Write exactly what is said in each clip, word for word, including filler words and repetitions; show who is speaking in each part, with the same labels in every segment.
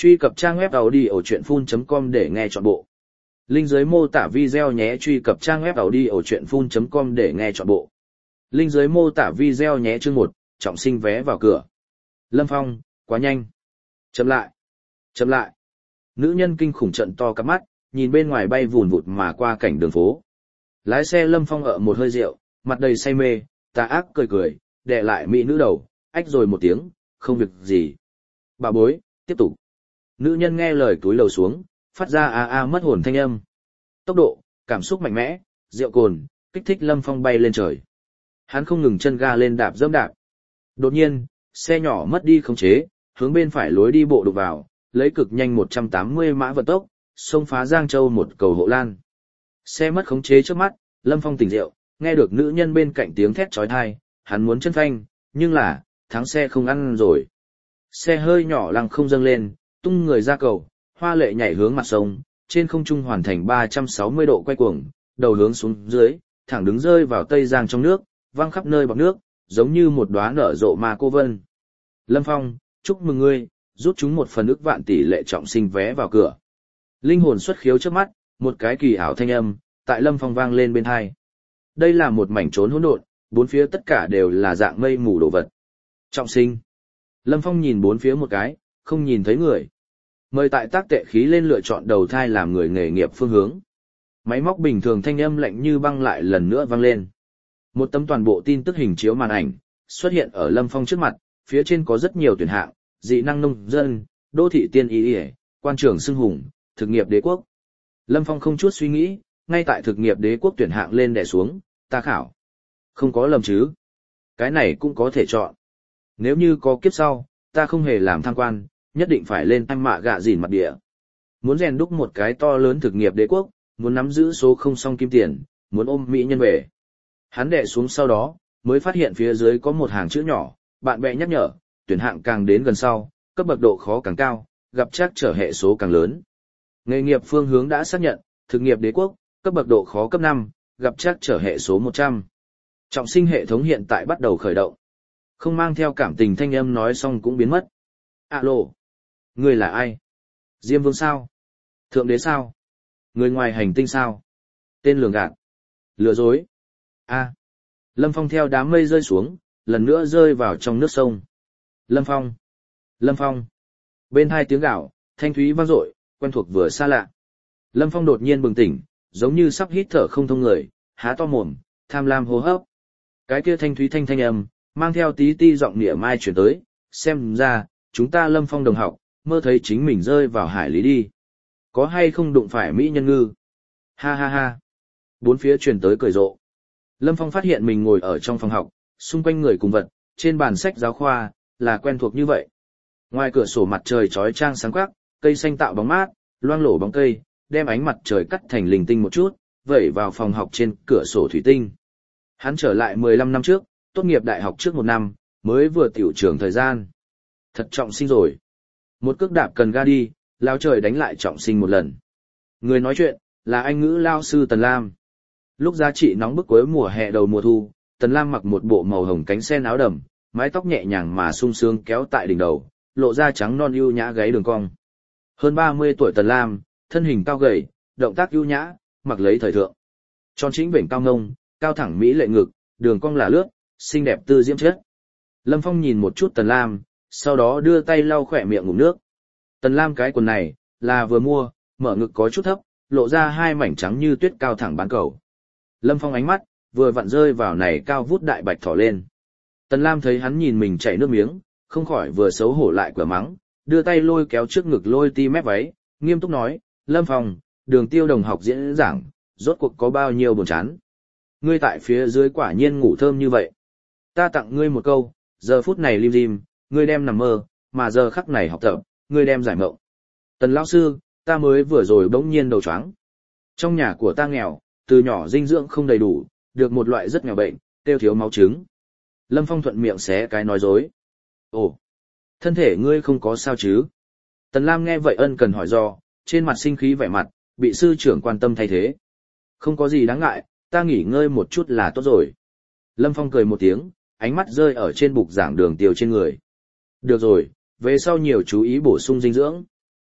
Speaker 1: Truy cập trang web audiochuyenphun.com để nghe trọn bộ. Link dưới mô tả video nhé. Truy cập trang web audiochuyenphun.com để nghe trọn bộ. Link dưới mô tả video nhé. Chương một, trọng sinh vé vào cửa. Lâm Phong, quá nhanh. Chậm lại. Chậm lại. Nữ nhân kinh khủng trận to cắp mắt, nhìn bên ngoài bay vùn vụt mà qua cảnh đường phố. Lái xe Lâm Phong ợ một hơi rượu, mặt đầy say mê, tà ác cười cười, đè lại mỹ nữ đầu, ách rồi một tiếng, không việc gì. Bà bối, tiếp tục. Nữ nhân nghe lời túi lầu xuống, phát ra a a mất hồn thanh âm. Tốc độ, cảm xúc mạnh mẽ, rượu cồn, kích thích Lâm Phong bay lên trời. Hắn không ngừng chân ga lên đạp dẫm đạp. Đột nhiên, xe nhỏ mất đi khống chế, hướng bên phải lối đi bộ đụng vào, lấy cực nhanh một trăm tám mươi mã vận tốc, xông phá Giang Châu một cầu hộ lan. Xe mất khống chế trước mắt, Lâm Phong tỉnh rượu, nghe được nữ nhân bên cạnh tiếng thét chói tai, hắn muốn chân phanh, nhưng là, thắng xe không ăn rồi. Xe hơi nhỏ lăng không dâng lên, tung người ra cầu, hoa lệ nhảy hướng mặt sông, trên không trung hoàn thành ba trăm sáu mươi độ quay cuồng, đầu hướng xuống dưới, thẳng đứng rơi vào Tây Giang trong nước, văng khắp nơi bọt nước, giống như một đóa nở rộ ma cô vân. Lâm Phong, chúc mừng ngươi, rút chúng một phần ức vạn tỷ lệ trọng sinh vé vào cửa. Linh hồn xuất khiếu trước mắt, một cái kỳ ảo thanh âm, tại Lâm Phong vang lên bên tai. Đây là một mảnh trốn hỗn độn, bốn phía tất cả đều là dạng mây mù đồ vật. Trọng sinh. Lâm Phong nhìn bốn phía một cái, không nhìn thấy người. Mời tại tác tệ khí lên lựa chọn đầu thai làm người nghề nghiệp phương hướng. Máy móc bình thường thanh âm lạnh như băng lại lần nữa vang lên. Một tấm toàn bộ tin tức hình chiếu màn ảnh xuất hiện ở Lâm Phong trước mặt, phía trên có rất nhiều tuyển hạng, dị năng nông dân, đô thị tiên y, quan trường xưng hùng, thực nghiệp đế quốc. Lâm Phong không chút suy nghĩ, ngay tại thực nghiệp đế quốc tuyển hạng lên đè xuống, ta khảo. Không có lầm chứ? Cái này cũng có thể chọn. Nếu như có kiếp sau, ta không hề làm tham quan, nhất định phải lên tham mạ gạ dìn mặt địa. Muốn rèn đúc một cái to lớn thực nghiệp đế quốc, muốn nắm giữ số không song kim tiền, muốn ôm mỹ nhân về. Hắn đè xuống sau đó, mới phát hiện phía dưới có một hàng chữ nhỏ, bạn bè nhắc nhở, tuyển hạng càng đến gần sau, cấp bậc độ khó càng cao, gặp trắc trở hệ số càng lớn. Nghề nghiệp phương hướng đã xác nhận, thực nghiệp đế quốc, cấp bậc độ khó cấp năm, gặp trắc trở hệ số một trăm. Trọng sinh hệ thống hiện tại bắt đầu khởi động. Không mang theo cảm tình thanh âm nói xong cũng biến mất. Alo, người là ai? Diêm Vương sao? Thượng đế sao? Người ngoài hành tinh sao? Tên lường gạt. Lừa dối. A. Lâm Phong theo đám mây rơi xuống, lần nữa rơi vào trong nước sông. Lâm Phong. Lâm Phong. Bên hai tiếng gạo, thanh thúy vang dội, quen thuộc vừa xa lạ. Lâm Phong đột nhiên bừng tỉnh, giống như sắp hít thở không thông người, há to mồm, tham lam hô hấp. Cái kia thanh thúy thanh thanh âm, mang theo tí ti giọng nịa mai chuyển tới, xem ra, chúng ta Lâm Phong đồng học, mơ thấy chính mình rơi vào hải lý đi. Có hay không đụng phải mỹ nhân ngư? Ha ha ha. Bốn phía truyền tới cười rộ. Lâm Phong phát hiện mình ngồi ở trong phòng học, xung quanh người cùng vật, trên bàn sách giáo khoa, là quen thuộc như vậy. Ngoài cửa sổ mặt trời chói chang sáng quắc, cây xanh tạo bóng mát, loang lổ bóng cây, đem ánh mặt trời cắt thành linh tinh một chút, vẩy vào phòng học trên cửa sổ thủy tinh. Hắn trở lại mười lăm năm trước, tốt nghiệp đại học trước một năm, mới vừa tiểu trường thời gian. Thật trọng sinh rồi. Một cước đạp cần ga đi, lao trời đánh lại trọng sinh một lần. Người nói chuyện, là anh ngữ lao sư Tần Lam. Lúc giá trị nóng bức cuối mùa hè đầu mùa thu, Tần Lam mặc một bộ màu hồng cánh sen áo đầm, mái tóc nhẹ nhàng mà sung sướng kéo tại đỉnh đầu, lộ ra trắng non ưu nhã gáy đường cong. Hơn ba mươi tuổi Tần Lam, thân hình cao gầy, động tác ưu nhã, mặc lấy thời thượng. Tròn chính vểnh cao ngông, cao thẳng mỹ lệ ngực, đường cong là lướt, xinh đẹp tư diễm chất. Lâm Phong nhìn một chút Tần Lam, sau đó đưa tay lau khỏe miệng ngụm nước. Tần Lam cái quần này, là vừa mua, mở ngực có chút thấp, lộ ra hai mảnh trắng như tuyết cao thẳng bán cầu. Lâm Phong ánh mắt, vừa vặn rơi vào này cao vút đại bạch thỏ lên. Tần Lam thấy hắn nhìn mình chảy nước miếng, không khỏi vừa xấu hổ lại quả mắng, đưa tay lôi kéo trước ngực lôi ti mép váy, nghiêm túc nói, Lâm Phong, Đường Tiêu đồng học diễn giảng, rốt cuộc có bao nhiêu buồn chán. Ngươi tại phía dưới quả nhiên ngủ thơm như vậy. Ta tặng ngươi một câu, giờ phút này lim dim, ngươi đem nằm mơ, mà giờ khắc này học tập, ngươi đem giải mộng. Tần lão sư, ta mới vừa rồi bỗng nhiên đầu choáng. Trong nhà của ta nghèo, từ nhỏ dinh dưỡng không đầy đủ, được một loại rất nghèo bệnh, tiêu thiếu máu trứng. Lâm Phong thuận miệng xé cái nói dối. Ồ, thân thể ngươi không có sao chứ? Tần Lam nghe vậy ân cần hỏi do, trên mặt sinh khí vẻ mặt, bị sư trưởng quan tâm thay thế. Không có gì đáng ngại, ta nghỉ ngơi một chút là tốt rồi. Lâm Phong cười một tiếng, ánh mắt rơi ở trên bục giảng Đường Tiêu trên người. Được rồi, về sau nhiều chú ý bổ sung dinh dưỡng.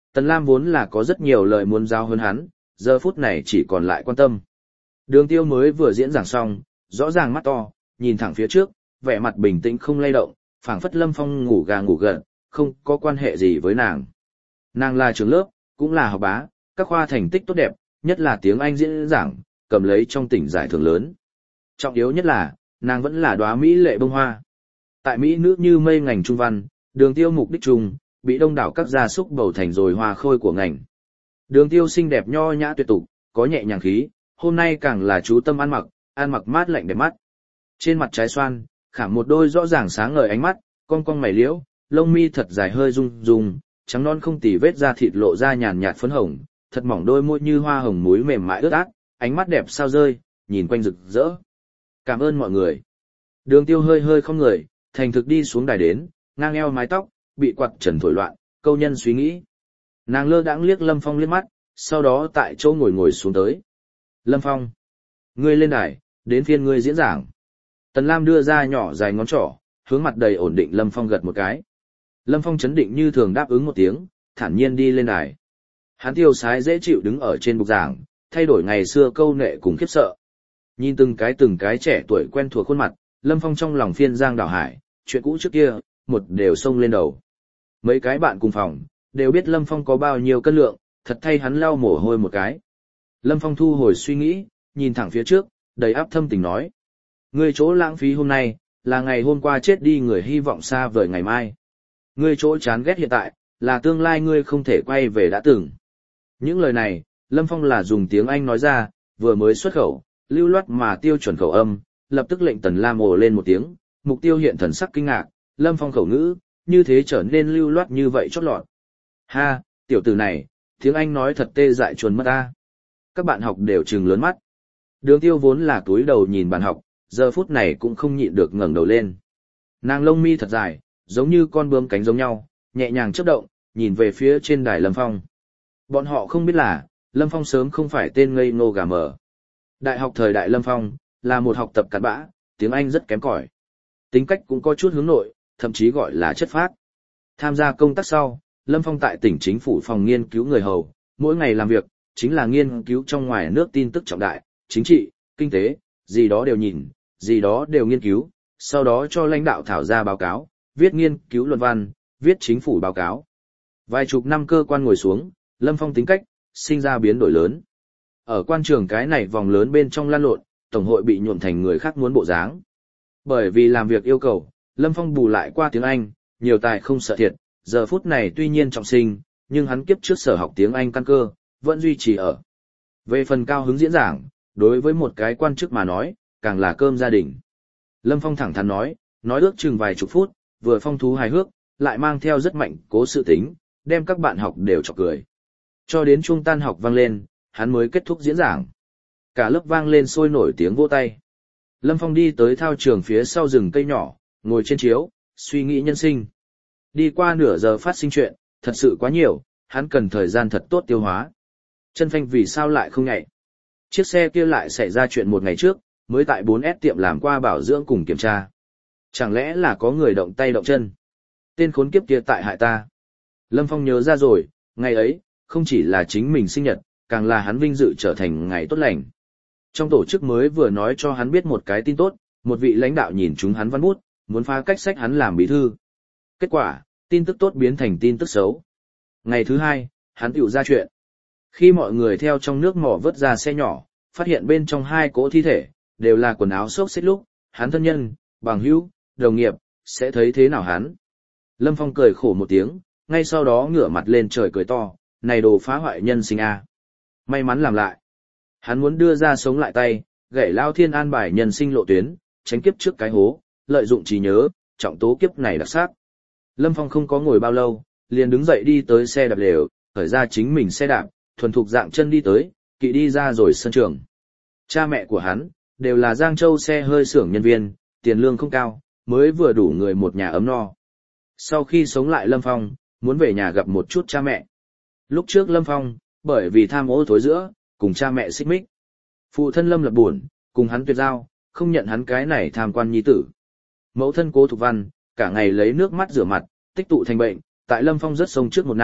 Speaker 1: Tần Lam vốn là có rất nhiều lời muốn giao hơn hắn, giờ phút này chỉ còn lại quan tâm. Đường Tiêu mới vừa diễn giảng xong, rõ ràng mắt to, nhìn thẳng phía trước, vẻ mặt bình tĩnh không lay động, phảng phất Lâm Phong ngủ gà ngủ gật, không có quan hệ gì với nàng. Nàng là trưởng lớp, cũng là học bá, các khoa thành tích tốt đẹp, nhất là tiếng Anh diễn giảng, cầm lấy trong tỉnh giải thưởng lớn. Trọng yếu nhất là, nàng vẫn là đóa mỹ lệ bông hoa. Tại Mỹ nữ như mây ngành trung văn, Đường Tiêu mục đích chung, bị đông đảo các gia súc bầu thành rồi hoa khôi của ngành. Đường Tiêu xinh đẹp nho nhã tuyệt tục, có nhẹ nhàng khí, hôm nay càng là chú tâm ăn mặc, ăn mặc mát lạnh đẹp mắt. Trên mặt trái xoan, khảm một đôi rõ ràng sáng ngời ánh mắt, cong cong mày liễu, lông mi thật dài hơi rung rung, trắng non không tì vết da thịt lộ ra nhàn nhạt phấn hồng, thật mỏng đôi môi như hoa hồng muối mềm mại ướt át, ánh mắt đẹp sao rơi, nhìn quanh rực rỡ. Cảm ơn mọi người. Đường Tiêu hơi hơi không người, thành thực đi xuống đài đến, ngang eo mái tóc, bị quạt trần thổi loạn, câu nhân suy nghĩ. Nàng lơ đãng liếc Lâm Phong liếc mắt, sau đó tại chỗ ngồi ngồi xuống tới. Lâm Phong, ngươi lên đài, đến phiên ngươi diễn giảng. Tần Lam đưa ra nhỏ dài ngón trỏ, hướng mặt đầy ổn định Lâm Phong gật một cái. Lâm Phong chấn định như thường đáp ứng một tiếng, thản nhiên đi lên đài. Hắn tiêu sái dễ chịu đứng ở trên bục giảng, thay đổi ngày xưa câu nệ cùng khiếp sợ. Nhìn từng cái từng cái trẻ tuổi quen thuộc khuôn mặt, Lâm Phong trong lòng phiên giang đảo hải, chuyện cũ trước kia, một đều xông lên đầu. Mấy cái bạn cùng phòng, đều biết Lâm Phong có bao nhiêu cân lượng, thật thay hắn lau mồ hôi một cái. Lâm Phong thu hồi suy nghĩ, nhìn thẳng phía trước, đầy áp thâm tình nói. Ngươi chỗ lãng phí hôm nay, là ngày hôm qua chết đi người hy vọng xa vời ngày mai. Ngươi chỗ chán ghét hiện tại, là tương lai ngươi không thể quay về đã từng. Những lời này, Lâm Phong là dùng tiếng Anh nói ra, vừa mới xuất khẩu, lưu loát mà tiêu chuẩn khẩu âm, lập tức lệnh Tần Lam ồ lên một tiếng, mục tiêu hiện thần sắc kinh ngạc, Lâm Phong khẩu ngữ, như thế trở nên lưu loát như vậy chót lọt. Ha, tiểu tử này, tiếng Anh nói thật tê dại chuồn mất ta. Các bạn học đều trừng lớn mắt. Đường Tiêu vốn là túi đầu nhìn bạn học, giờ phút này cũng không nhịn được ngẩng đầu lên. Nàng lông mi thật dài, giống như con bướm cánh giống nhau, nhẹ nhàng chớp động, nhìn về phía trên đài Lâm Phong. Bọn họ không biết là, Lâm Phong sớm không phải tên ngây ngô gà mờ. Đại học thời đại Lâm Phong, là một học tập cặn bã, tiếng Anh rất kém cỏi. Tính cách cũng có chút hướng nội, thậm chí gọi là chất phác. Tham gia công tác sau, Lâm Phong tại tỉnh chính phủ phòng nghiên cứu người hầu, mỗi ngày làm việc, chính là nghiên cứu trong ngoài nước tin tức trọng đại, chính trị, kinh tế, gì đó đều nhìn, gì đó đều nghiên cứu, sau đó cho lãnh đạo thảo ra báo cáo, viết nghiên cứu luận văn, viết chính phủ báo cáo. Vài chục năm cơ quan ngồi xuống, Lâm Phong tính cách, sinh ra biến đổi lớn. Ở quan trường cái này vòng lớn bên trong lan lộn, tổng hội bị nhuộm thành người khác muốn bộ dáng. Bởi vì làm việc yêu cầu, Lâm Phong bù lại qua tiếng Anh, nhiều tài không sợ thiệt, giờ phút này tuy nhiên trọng sinh, nhưng hắn kiếp trước sở học tiếng Anh căn cơ, vẫn duy trì ở. Về phần cao hứng diễn giảng, đối với một cái quan chức mà nói, càng là cơm gia đình. Lâm Phong thẳng thắn nói, nói ước chừng vài chục phút, vừa phong thú hài hước, lại mang theo rất mạnh cố sự tính, đem các bạn học đều chọc cười. Cho đến chuông tan học vang lên, hắn mới kết thúc diễn giảng. Cả lớp vang lên sôi nổi tiếng vỗ tay. Lâm Phong đi tới thao trường phía sau rừng cây nhỏ, ngồi trên chiếu, suy nghĩ nhân sinh. Đi qua nửa giờ phát sinh chuyện, thật sự quá nhiều, hắn cần thời gian thật tốt tiêu hóa. Chân phanh vì sao lại không nhạy? Chiếc xe kia lại xảy ra chuyện một ngày trước, mới tại bốn S tiệm làm qua bảo dưỡng cùng kiểm tra. Chẳng lẽ là có người động tay động chân? Tên khốn kiếp kia tại hại ta. Lâm Phong nhớ ra rồi, ngày ấy, không chỉ là chính mình sinh nhật, càng là hắn vinh dự trở thành ngày tốt lành. Trong tổ chức mới vừa nói cho hắn biết một cái tin tốt, một vị lãnh đạo nhìn chúng hắn văn bút, muốn phá cách sách hắn làm bí thư. Kết quả, tin tức tốt biến thành tin tức xấu. Ngày thứ hai, hắn tiểu ra chuyện. Khi mọi người theo trong nước mỏ vớt ra xe nhỏ, phát hiện bên trong hai cỗ thi thể, đều là quần áo xốc xích lúc, hắn thân nhân, bằng hữu, đồng nghiệp, sẽ thấy thế nào hắn. Lâm Phong cười khổ một tiếng, ngay sau đó ngửa mặt lên trời cười to, này đồ phá hoại nhân sinh a. May mắn làm lại. Hắn muốn đưa ra sống lại tay, gậy lao thiên an bài nhân sinh lộ tuyến, tránh kiếp trước cái hố, lợi dụng trí nhớ, trọng tố kiếp này đặc sắc. Lâm Phong không có ngồi bao lâu, liền đứng dậy đi tới xe đạp lều, khởi ra chính mình xe đạp, thuần thục dạng chân đi tới, kỵ đi ra rồi sân trường. Cha mẹ của hắn, đều là Giang Châu xe hơi xưởng nhân viên, tiền lương không cao, mới vừa đủ người một nhà ấm no. Sau khi sống lại Lâm Phong, muốn về nhà gặp một chút cha mẹ. Lúc trước Lâm Phong, bởi vì tham ô thối giữa, cùng cha mẹ xích mích. Phụ thân Lâm Lập buồn, cùng hắn tuyệt giao, không nhận hắn cái này tham quan nhi tử. Mẫu thân Cố Thục Văn, cả ngày lấy nước mắt rửa mặt, tích tụ thành bệnh, tại Lâm Phong rất sông trước một năm,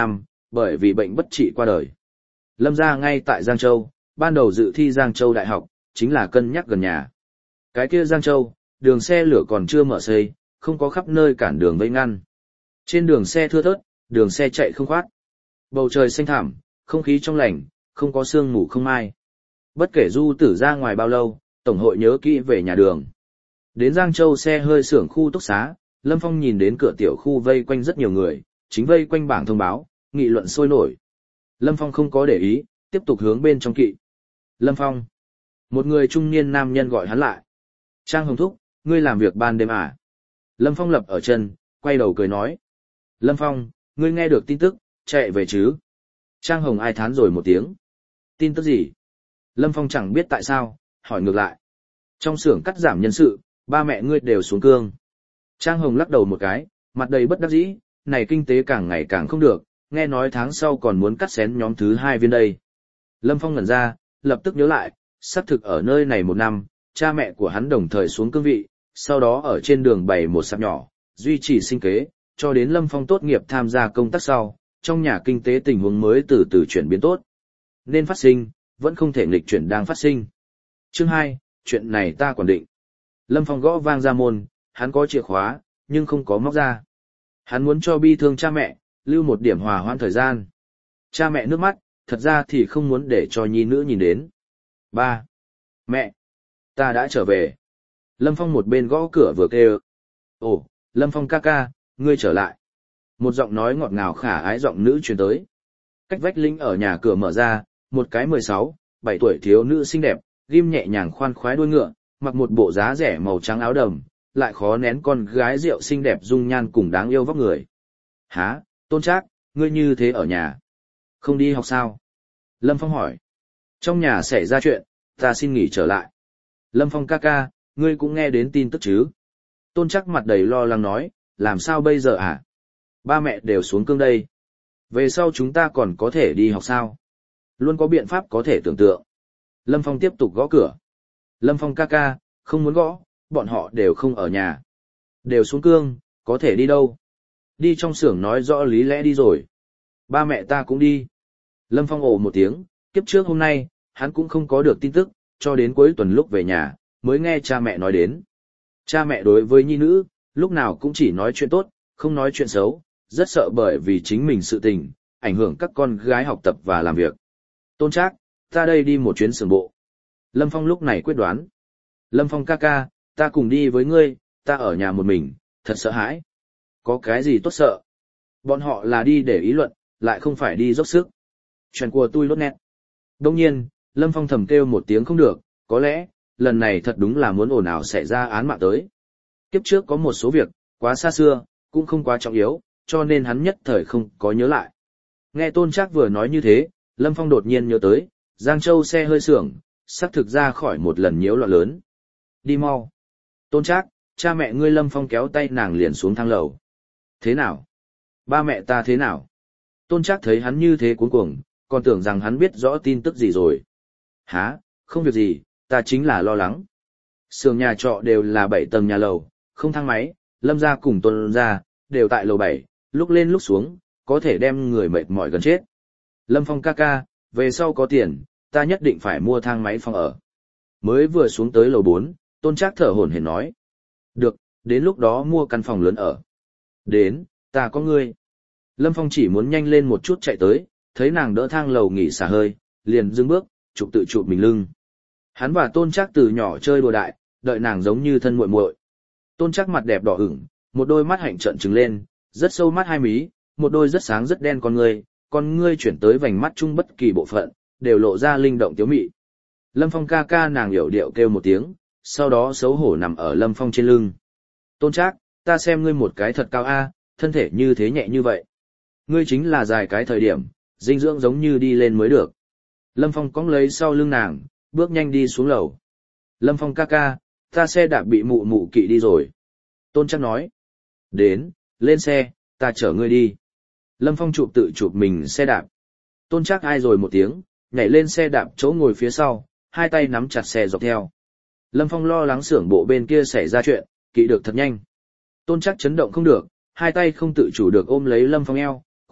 Speaker 1: bởi vì bệnh bất trị qua đời. Lâm gia ngay tại Giang Châu, ban đầu dự thi Giang Châu Đại học, chính là cân nhắc gần nhà. Cái kia Giang Châu, đường xe lửa còn chưa mở xây, không có khắp nơi cản đường vây ngăn. Trên đường xe thưa thớt, đường xe chạy không khoát. Bầu trời xanh thẳm, không khí trong lành, không có sương mù không mai. Bất kể du tử ra ngoài bao lâu, Tổng hội nhớ kỹ về nhà đường. Đến Giang Châu xe hơi xưởng khu túc xá, Lâm Phong nhìn đến cửa tiểu khu vây quanh rất nhiều người, chính vây quanh bảng thông báo, nghị luận sôi nổi. Lâm Phong không có để ý, tiếp tục hướng bên trong kỵ. Lâm Phong. Một người trung niên nam nhân gọi hắn lại. Trang Hồng Thúc, ngươi làm việc ban đêm à? Lâm Phong lập ở chân, quay đầu cười nói. Lâm Phong, ngươi nghe được tin tức, chạy về chứ? Trang Hồng ai thán rồi một tiếng. Tin tức gì? Lâm Phong chẳng biết tại sao, hỏi ngược lại. Trong xưởng cắt giảm nhân sự, ba mẹ ngươi đều xuống cương. Trang Hồng lắc đầu một cái, mặt đầy bất đắc dĩ, này kinh tế càng ngày càng không được, nghe nói tháng sau còn muốn cắt xén nhóm thứ hai viên đây. Lâm Phong ngẩn ra, lập tức nhớ lại, xác thực ở nơi này một năm, cha mẹ của hắn đồng thời xuống cương vị, sau đó ở trên đường bày một sạp nhỏ, duy trì sinh kế, cho đến Lâm Phong tốt nghiệp tham gia công tác sau, trong nhà kinh tế tình huống mới từ từ chuyển biến tốt. Nên phát sinh, vẫn không thể nghịch chuyển đang phát sinh. Chương hai, chuyện này ta quản định. Lâm Phong gõ vang ra môn, hắn có chìa khóa, nhưng không có móc ra. Hắn muốn cho bi thương cha mẹ, lưu một điểm hòa hoãn thời gian. Cha mẹ nước mắt, thật ra thì không muốn để cho nhi nữ nhìn đến. Ba. Mẹ. Ta đã trở về. Lâm Phong một bên gõ cửa vừa kêu. Ồ, Lâm Phong ca ca, ngươi trở lại. Một giọng nói ngọt ngào khả ái giọng nữ truyền tới. Cách vách linh ở nhà cửa mở ra, một cái mười sáu, bảy tuổi thiếu nữ xinh đẹp, ghim nhẹ nhàng khoan khoái đuôi ngựa, mặc một bộ giá rẻ màu trắng áo đầm, lại khó nén con gái rượu xinh đẹp dung nhan cùng đáng yêu vóc người. Hả, Tôn Trác, ngươi như thế ở nhà? Không đi học sao? Lâm Phong hỏi. Trong nhà xảy ra chuyện, ta xin nghỉ trở lại. Lâm Phong ca ca, ngươi cũng nghe đến tin tức chứ? Tôn Trác mặt đầy lo lắng nói, làm sao bây giờ à? Ba mẹ đều xuống cương đây. Về sau chúng ta còn có thể đi học sao? Luôn có biện pháp có thể tưởng tượng. Lâm Phong tiếp tục gõ cửa. Lâm Phong ca ca, không muốn gõ, bọn họ đều không ở nhà. Đều xuống cương, có thể đi đâu? Đi trong xưởng nói rõ lý lẽ đi rồi. Ba mẹ ta cũng đi. Lâm Phong ồ một tiếng, kiếp trước hôm nay, hắn cũng không có được tin tức, cho đến cuối tuần lúc về nhà, mới nghe cha mẹ nói đến. Cha mẹ đối với nhi nữ, lúc nào cũng chỉ nói chuyện tốt, không nói chuyện xấu, rất sợ bởi vì chính mình sự tình, ảnh hưởng các con gái học tập và làm việc. Tôn Trác, ta đây đi một chuyến xưởng bộ. Lâm Phong lúc này quyết đoán. Lâm Phong ca ca, ta cùng đi với ngươi, ta ở nhà một mình, thật sợ hãi. Có cái gì tốt sợ? Bọn họ là đi để ý luận, lại không phải đi dốc sức. Chuyện của tôi lốt nét. Đông nhiên, Lâm Phong thầm kêu một tiếng không được, có lẽ, lần này thật đúng là muốn ồn ào xảy ra án mạng tới. Kiếp trước có một số việc, quá xa xưa, cũng không quá trọng yếu, cho nên hắn nhất thời không có nhớ lại. Nghe Tôn Trác vừa nói như thế, Lâm Phong đột nhiên nhớ tới, Giang Châu xe hơi xưởng, sắp thực ra khỏi một lần nhiễu loạn lớn. Đi mau. Tôn Trác, cha mẹ ngươi. Lâm Phong kéo tay nàng liền xuống thang lầu. Thế nào? Ba mẹ ta thế nào? Tôn Trác thấy hắn như thế cuống cuồng, còn tưởng rằng hắn biết rõ tin tức gì rồi. Hả, không việc gì, ta chính là lo lắng. Xưởng nhà trọ đều là bảy tầng nhà lầu, không thang máy, Lâm gia cùng Tôn gia đều tại lầu bảy, lúc lên lúc xuống, có thể đem người mệt mỏi gần chết. Lâm Phong ca ca, về sau có tiền, ta nhất định phải mua thang máy phòng ở. Mới vừa xuống tới lầu bốn, Tôn Trác thở hổn hển nói. Được, đến lúc đó mua căn phòng lớn ở. Đến, ta có ngươi. Lâm Phong chỉ muốn nhanh lên một chút chạy tới, thấy nàng đỡ thang lầu nghỉ xả hơi, liền dừng bước, chụp tự chụp mình lưng. Hắn và Tôn Trác từ nhỏ chơi đùa đại, đợi nàng giống như thân muội muội. Tôn Trác mặt đẹp đỏ ửng, một đôi mắt hạnh trợn trừng lên, rất sâu mắt hai mí, một đôi rất sáng rất đen con ngươi, con ngươi chuyển tới vành mắt chung bất kỳ bộ phận, đều lộ ra linh động tiếu mị. Lâm Phong ca ca, nàng hiểu điệu kêu một tiếng, sau đó xấu hổ nằm ở Lâm Phong trên lưng. Tôn Trác, ta xem ngươi một cái thật cao a, thân thể như thế nhẹ như vậy. Ngươi chính là dài cái thời điểm, dinh dưỡng giống như đi lên mới được. Lâm Phong cõng lấy sau lưng nàng, bước nhanh đi xuống lầu. Lâm Phong ca ca, ta xe đạp bị mụ mụ kỵ đi rồi. Tôn Trác nói. Đến, lên xe, ta chở ngươi đi. Lâm Phong chụp tự chụp mình xe đạp. Tôn Trác ai rồi một tiếng, nhảy lên xe đạp chỗ ngồi phía sau, hai tay nắm chặt xe dọc theo. Lâm Phong lo lắng xưởng bộ bên kia xảy ra chuyện, kỵ được thật nhanh. Tôn Trác chấn động không được, hai tay không tự chủ được ôm lấy Lâm Phong eo,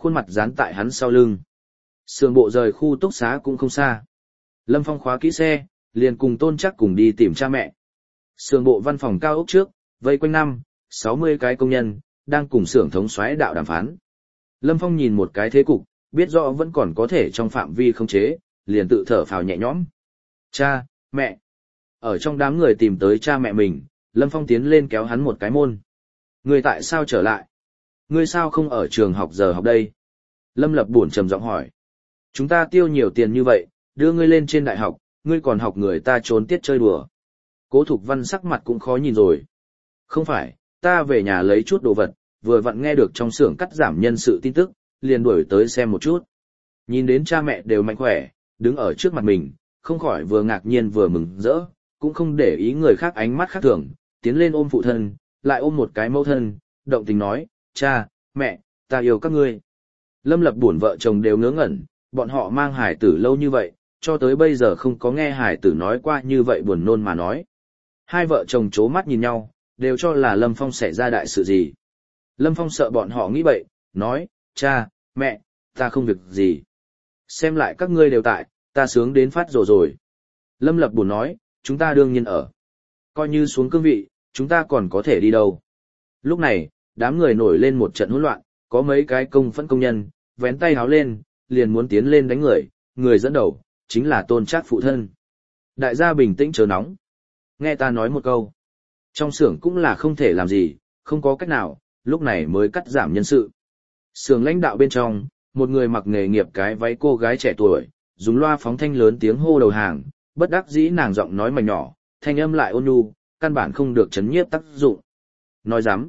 Speaker 1: khuôn mặt dán tại hắn sau lưng. Sườn bộ rời khu túc xá cũng không xa. Lâm Phong khóa kỹ xe, liền cùng Tôn Trác cùng đi tìm cha mẹ. Sườn bộ văn phòng cao ốc trước, vây quanh năm, sáu mươi cái công nhân, đang cùng xưởng thống soái đạo đàm phán. Lâm Phong nhìn một cái thế cục, biết rõ vẫn còn có thể trong phạm vi khống chế, liền tự thở phào nhẹ nhõm. Cha, mẹ. Ở trong đám người tìm tới cha mẹ mình, Lâm Phong tiến lên kéo hắn một cái môn. Ngươi tại sao trở lại? Ngươi sao không ở trường học giờ học đây? Lâm Lập buồn trầm giọng hỏi. Chúng ta tiêu nhiều tiền như vậy, đưa ngươi lên trên đại học, ngươi còn học người ta trốn tiết chơi đùa. Cố Thục Văn sắc mặt cũng khó nhìn rồi. Không phải, ta về nhà lấy chút đồ vật, vừa vặn nghe được trong xưởng cắt giảm nhân sự tin tức, liền đuổi tới xem một chút. Nhìn đến cha mẹ đều mạnh khỏe, đứng ở trước mặt mình, không khỏi vừa ngạc nhiên vừa mừng rỡ, cũng không để ý người khác ánh mắt khác thường, tiến lên ôm phụ thân, lại ôm một cái mẫu thân, động tình nói, cha, mẹ, ta yêu các ngươi. Lâm Lập buồn vợ chồng đều ngớ ngẩn, bọn họ mang hải tử lâu như vậy, cho tới bây giờ không có nghe hải tử nói qua như vậy buồn nôn mà nói. Hai vợ chồng chố mắt nhìn nhau, đều cho là Lâm Phong xảy ra đại sự gì. Lâm Phong sợ bọn họ nghĩ bậy, nói, cha, mẹ, ta không việc gì. Xem lại các ngươi đều tại, ta sướng đến phát rồ rồi. Lâm Lập buồn nói, chúng ta đương nhiên ở. Coi như xuống cương vị, chúng ta còn có thể đi đâu. Lúc này, đám người nổi lên một trận hỗn loạn, có mấy cái công phẫn công nhân, vén tay háo lên, liền muốn tiến lên đánh người, người dẫn đầu, chính là Tôn Trác phụ thân. Đại gia bình tĩnh chớ nóng. Nghe ta nói một câu. Trong xưởng cũng là không thể làm gì, không có cách nào, lúc này mới cắt giảm nhân sự. Xưởng lãnh đạo bên trong, một người mặc nghề nghiệp cái váy cô gái trẻ tuổi, dùng loa phóng thanh lớn tiếng hô đầu hàng, bất đắc dĩ nàng giọng nói mảnh nhỏ, thanh âm lại ôn nhu, căn bản không được chấn nhiếp tác dụng. Nói dám,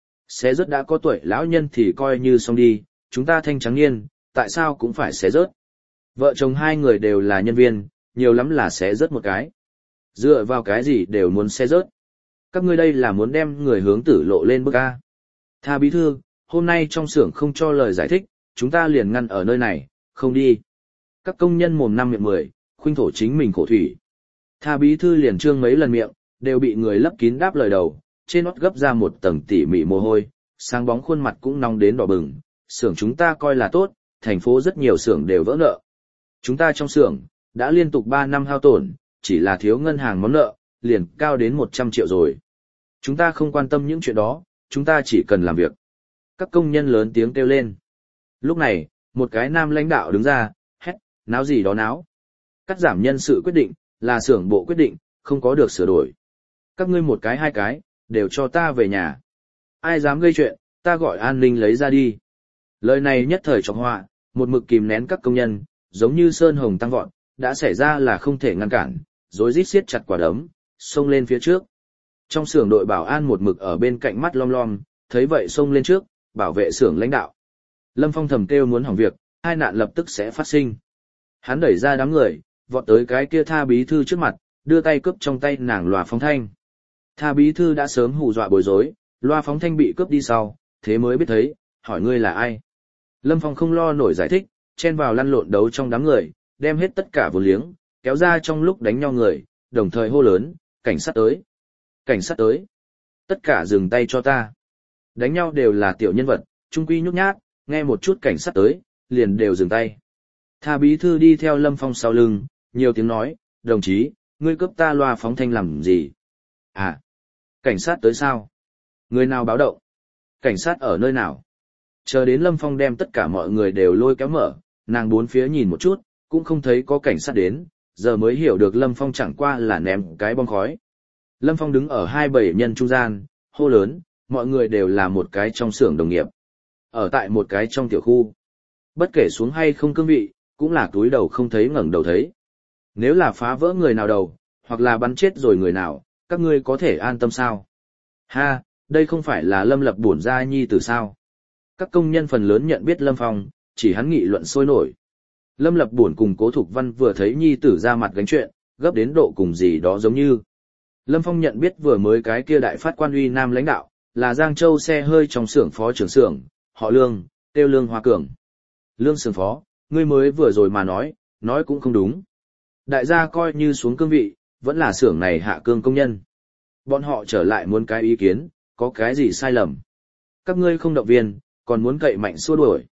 Speaker 1: xé rớt đã có tuổi lão nhân thì coi như xong đi, chúng ta thanh trắng niên, tại sao cũng phải xé rớt. Vợ chồng hai người đều là nhân viên, nhiều lắm là xé rớt một cái. Dựa vào cái gì đều muốn xé rớt. Các ngươi đây là muốn đem người hướng tử lộ lên bức A. Tha bí thư, hôm nay trong xưởng không cho lời giải thích, chúng ta liền ngăn ở nơi này, không đi. Các công nhân mồm năm miệng mười, khuynh thổ chính mình khổ thủy. Tha bí thư liền trương mấy lần miệng, đều bị người lấp kín đáp lời đầu, trên nót gấp ra một tầng tỉ mỉ mồ hôi, sáng bóng khuôn mặt cũng nóng đến đỏ bừng. Xưởng chúng ta coi là tốt, thành phố rất nhiều xưởng đều vỡ nợ. Chúng ta trong xưởng, đã liên tục ba năm hao tổn, chỉ là thiếu ngân hàng món nợ, liền cao đến một trăm triệu rồi. Chúng ta không quan tâm những chuyện đó, chúng ta chỉ cần làm việc. Các công nhân lớn tiếng kêu lên. Lúc này, một cái nam lãnh đạo đứng ra, hét, náo gì đó náo. Cắt giảm nhân sự quyết định, là xưởng bộ quyết định, không có được sửa đổi. Các ngươi một cái hai cái, đều cho ta về nhà. Ai dám gây chuyện, ta gọi an ninh lấy ra đi. Lời này nhất thời chọc họa, một mực kìm nén các công nhân, giống như sơn hồng tăng vọt, đã xảy ra là không thể ngăn cản, rối rít siết chặt quả đấm, xông lên phía trước. Trong xưởng đội bảo an một mực ở bên cạnh mắt lom lom, thấy vậy xông lên trước, bảo vệ xưởng lãnh đạo. Lâm Phong thầm kêu muốn hỏng việc, hai nạn lập tức sẽ phát sinh. Hắn đẩy ra đám người, vọt tới cái kia Tha bí thư trước mặt, đưa tay cướp trong tay nàng loa phóng thanh. Tha bí thư đã sớm hù dọa bối rối, loa phóng thanh bị cướp đi sau, thế mới biết thấy, hỏi ngươi là ai. Lâm Phong không lo nổi giải thích, chen vào lăn lộn đấu trong đám người, đem hết tất cả vốn liếng, kéo ra trong lúc đánh nhau người, đồng thời hô lớn, cảnh sát tới. Cảnh sát tới. Tất cả dừng tay cho ta. Đánh nhau đều là tiểu nhân vật, trung quy nhút nhát, nghe một chút cảnh sát tới, liền đều dừng tay. Tha bí thư đi theo Lâm Phong sau lưng, nhiều tiếng nói, đồng chí, ngươi cướp ta loa phóng thanh làm gì? À, cảnh sát tới sao? Người nào báo động? Cảnh sát ở nơi nào? Chờ đến Lâm Phong đem tất cả mọi người đều lôi kéo mở, nàng bốn phía nhìn một chút, cũng không thấy có cảnh sát đến, giờ mới hiểu được Lâm Phong chẳng qua là ném cái bom khói. Lâm Phong đứng ở hai bảy nhân trung gian, hô lớn, mọi người đều là một cái trong xưởng đồng nghiệp. Ở tại một cái trong tiểu khu. Bất kể xuống hay không cương vị, cũng là túi đầu không thấy ngẩng đầu thấy. Nếu là phá vỡ người nào đầu, hoặc là bắn chết rồi người nào, các ngươi có thể an tâm sao? Ha, đây không phải là Lâm Lập bổn gia nhi tử sao? Các công nhân phần lớn nhận biết Lâm Phong, chỉ hắn nghị luận sôi nổi. Lâm Lập buồn cùng Cố Thục Văn vừa thấy nhi tử ra mặt gánh chuyện, gấp đến độ cùng gì đó giống như. Lâm Phong nhận biết vừa mới cái kia đại phát quan uy nam lãnh đạo, là Giang Châu xe hơi trong xưởng phó trưởng xưởng, họ Lương, tiêu Lương Hoa Cường. Lương xưởng phó, ngươi mới vừa rồi mà nói, nói cũng không đúng. Đại gia coi như xuống cương vị, vẫn là xưởng này hạ cương công nhân. Bọn họ trở lại muốn cái ý kiến, có cái gì sai lầm. Các ngươi không động viên, còn muốn cậy mạnh xua đuổi.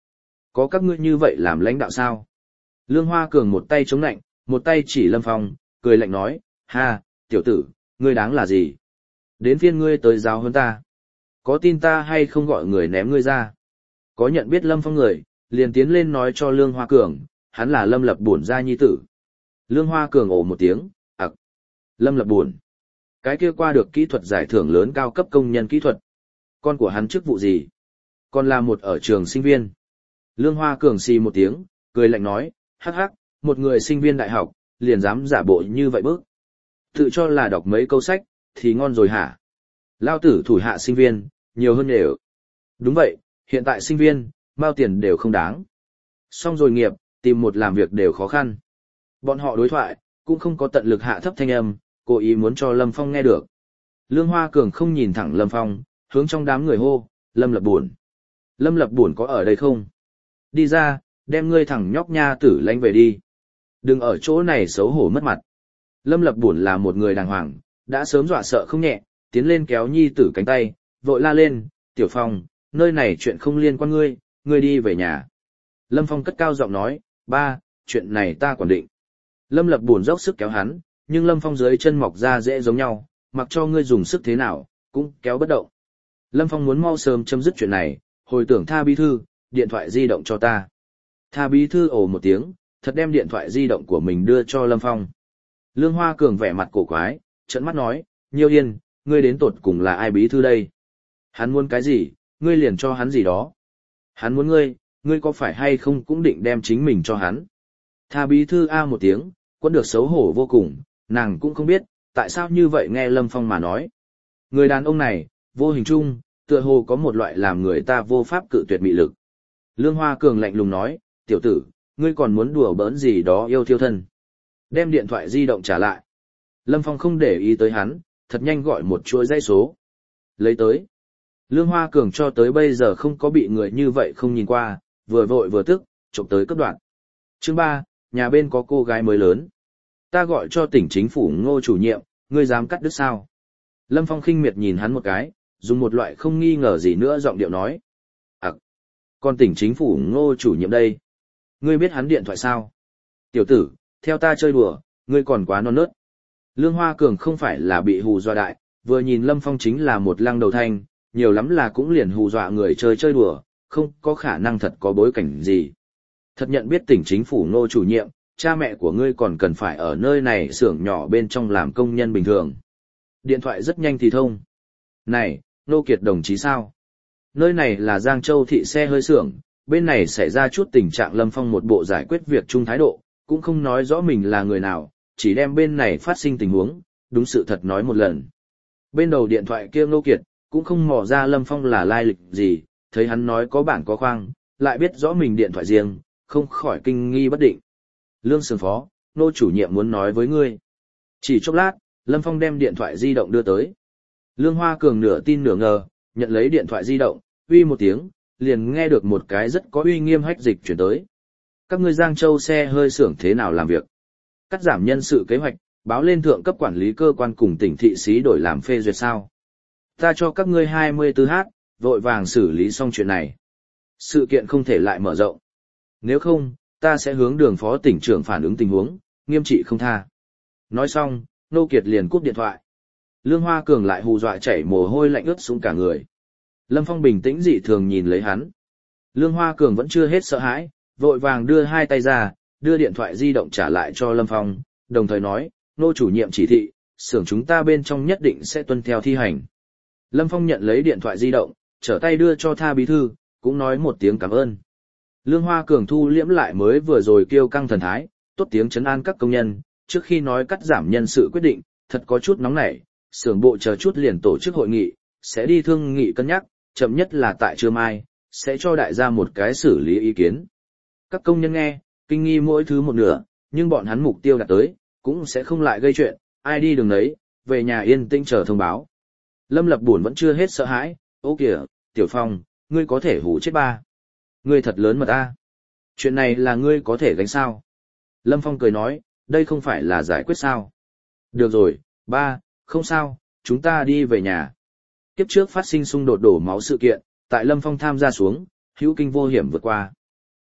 Speaker 1: Có các ngươi như vậy làm lãnh đạo sao? Lương Hoa Cường một tay chống lạnh, một tay chỉ Lâm Phong, cười lạnh nói, ha, tiểu tử, ngươi đáng là gì? Đến phiên ngươi tới giáo hơn ta. Có tin ta hay không gọi người ném ngươi ra? Có nhận biết Lâm Phong người, liền tiến lên nói cho Lương Hoa Cường, hắn là Lâm Lập Bổn gia nhi tử. Lương Hoa Cường ồ một tiếng, ặc. Lâm Lập Bổn. Cái kia qua được kỹ thuật giải thưởng lớn cao cấp công nhân kỹ thuật. Con của hắn chức vụ gì? Còn là một ở trường sinh viên. Lương Hoa Cường xì một tiếng, cười lạnh nói, hắc hắc, một người sinh viên đại học, liền dám giả bộ như vậy bước. Tự cho là đọc mấy câu sách, thì ngon rồi hả? Lao tử thủ hạ sinh viên, nhiều hơn đều. Đúng vậy, hiện tại sinh viên, bao tiền đều không đáng. Xong rồi nghiệp, tìm một làm việc đều khó khăn. Bọn họ đối thoại, cũng không có tận lực hạ thấp thanh âm, cố ý muốn cho Lâm Phong nghe được. Lương Hoa Cường không nhìn thẳng Lâm Phong, hướng trong đám người hô, Lâm Lập Bổn. Lâm Lập Bổn có ở đây không? Đi ra, đem ngươi thẳng nhóc nha tử lánh về đi. Đừng ở chỗ này xấu hổ mất mặt. Lâm Lập Bổn là một người đàng hoàng, đã sớm dọa sợ không nhẹ, tiến lên kéo nhi tử cánh tay, vội la lên, Tiểu Phong, nơi này chuyện không liên quan ngươi, ngươi đi về nhà. Lâm Phong cất cao giọng nói, ba, chuyện này ta quản định. Lâm Lập Bổn dốc sức kéo hắn, nhưng Lâm Phong dưới chân mọc ra dễ giống nhau, mặc cho ngươi dùng sức thế nào, cũng kéo bất động. Lâm Phong muốn mau sớm chấm dứt chuyện này, hồi tưởng Tha bí thư, điện thoại di động cho ta. Tha bí thư ồ một tiếng, thật đem điện thoại di động của mình đưa cho Lâm Phong. Lương Hoa Cường vẻ mặt cổ quái, trợn mắt nói, Nhiêu Yên, ngươi đến tột cùng là ai bí thư đây? Hắn muốn cái gì, ngươi liền cho hắn gì đó. Hắn muốn ngươi, ngươi có phải hay không cũng định đem chính mình cho hắn. Tha bí thư a một tiếng, quân được xấu hổ vô cùng, nàng cũng không biết, tại sao như vậy nghe Lâm Phong mà nói. Người đàn ông này, vô hình chung, tựa hồ có một loại làm người ta vô pháp cự tuyệt mị lực. Lương Hoa Cường lạnh lùng nói, tiểu tử, ngươi còn muốn đùa bỡn gì đó yêu thiêu thân. Đem điện thoại di động trả lại. Lâm Phong không để ý tới hắn, thật nhanh gọi một chuỗi dãy số. Lấy tới. Lương Hoa Cường cho tới bây giờ không có bị người như vậy không nhìn qua, vừa vội vừa tức, trộm tới cấp đoạn. Chương ba, nhà bên có cô gái mới lớn. Ta gọi cho tỉnh chính phủ Ngô chủ nhiệm, ngươi dám cắt đứt sao? Lâm Phong khinh miệt nhìn hắn một cái, dùng một loại không nghi ngờ gì nữa giọng điệu nói. Ấc, à, còn tỉnh chính phủ Ngô chủ nhiệm đây. Ngươi biết hắn điện thoại sao? Tiểu tử, theo ta chơi đùa, ngươi còn quá non nớt. Lương Hoa Cường không phải là bị hù dọa đại, vừa nhìn Lâm Phong chính là một lăng đầu thanh, nhiều lắm là cũng liền hù dọa người chơi chơi đùa, không có khả năng thật có bối cảnh gì. Thật nhận biết tỉnh chính phủ Ngô chủ nhiệm, cha mẹ của ngươi còn cần phải ở nơi này xưởng nhỏ bên trong làm công nhân bình thường. Điện thoại rất nhanh thì thông. Này, Nô Kiệt đồng chí sao? Nơi này là Giang Châu thị xe hơi xưởng, bên này xảy ra chút tình trạng Lâm Phong một bộ giải quyết việc chung thái độ, cũng không nói rõ mình là người nào, chỉ đem bên này phát sinh tình huống, đúng sự thật nói một lần. Bên đầu điện thoại kia Nô Kiệt, cũng không mò ra Lâm Phong là lai lịch gì, thấy hắn nói có bản có khoang, lại biết rõ mình điện thoại riêng, không khỏi kinh nghi bất định. Lương Sường Phó, Nô chủ nhiệm muốn nói với ngươi. Chỉ chốc lát, Lâm Phong đem điện thoại di động đưa tới. Lương Hoa Cường nửa tin nửa ngờ, nhận lấy điện thoại di động, uy một tiếng, liền nghe được một cái rất có uy nghiêm hách dịch chuyển tới. Các ngươi Giang Châu xe hơi xưởng thế nào làm việc? Cắt giảm nhân sự kế hoạch, báo lên thượng cấp quản lý cơ quan cùng tỉnh thị xí đổi làm phê duyệt sao? Ta cho các ngươi hai mươi tư h, vội vàng xử lý xong chuyện này. Sự kiện không thể lại mở rộng. Nếu không, ta sẽ hướng đường phó tỉnh trưởng phản ứng tình huống, nghiêm trị không tha. Nói xong, Nô Kiệt liền cúp điện thoại. Lương Hoa Cường lại hù dọa chảy mồ hôi lạnh ướt xuống cả người. Lâm Phong bình tĩnh dị thường nhìn lấy hắn. Lương Hoa Cường vẫn chưa hết sợ hãi, vội vàng đưa hai tay ra, đưa điện thoại di động trả lại cho Lâm Phong, đồng thời nói, Nô chủ nhiệm chỉ thị, xưởng chúng ta bên trong nhất định sẽ tuân theo thi hành. Lâm Phong nhận lấy điện thoại di động, trở tay đưa cho Tha bí thư, cũng nói một tiếng cảm ơn. Lương Hoa Cường thu liễm lại mới vừa rồi kêu căng thần thái, tốt tiếng trấn an các công nhân, trước khi nói cắt giảm nhân sự quyết định, thật có chút nóng nảy, xưởng bộ chờ chút liền tổ chức hội nghị, sẽ đi thương nghị cân nhắc, chậm nhất là tại trưa mai, sẽ cho đại gia một cái xử lý ý kiến. Các công nhân nghe, kinh nghi mỗi thứ một nửa, nhưng bọn hắn mục tiêu đạt tới, cũng sẽ không lại gây chuyện, ai đi đường đấy, về nhà yên tĩnh chờ thông báo. Lâm Lập Bổn vẫn chưa hết sợ hãi, ô kìa, Tiểu Phong, ngươi có thể hù chết ba. Ngươi thật lớn mật a. Chuyện này là ngươi có thể gánh sao? Lâm Phong cười nói, đây không phải là giải quyết sao? Được rồi, ba, không sao, chúng ta đi về nhà. Kiếp trước phát sinh xung đột đổ máu sự kiện, tại Lâm Phong tham gia xuống, hữu kinh vô hiểm vượt qua.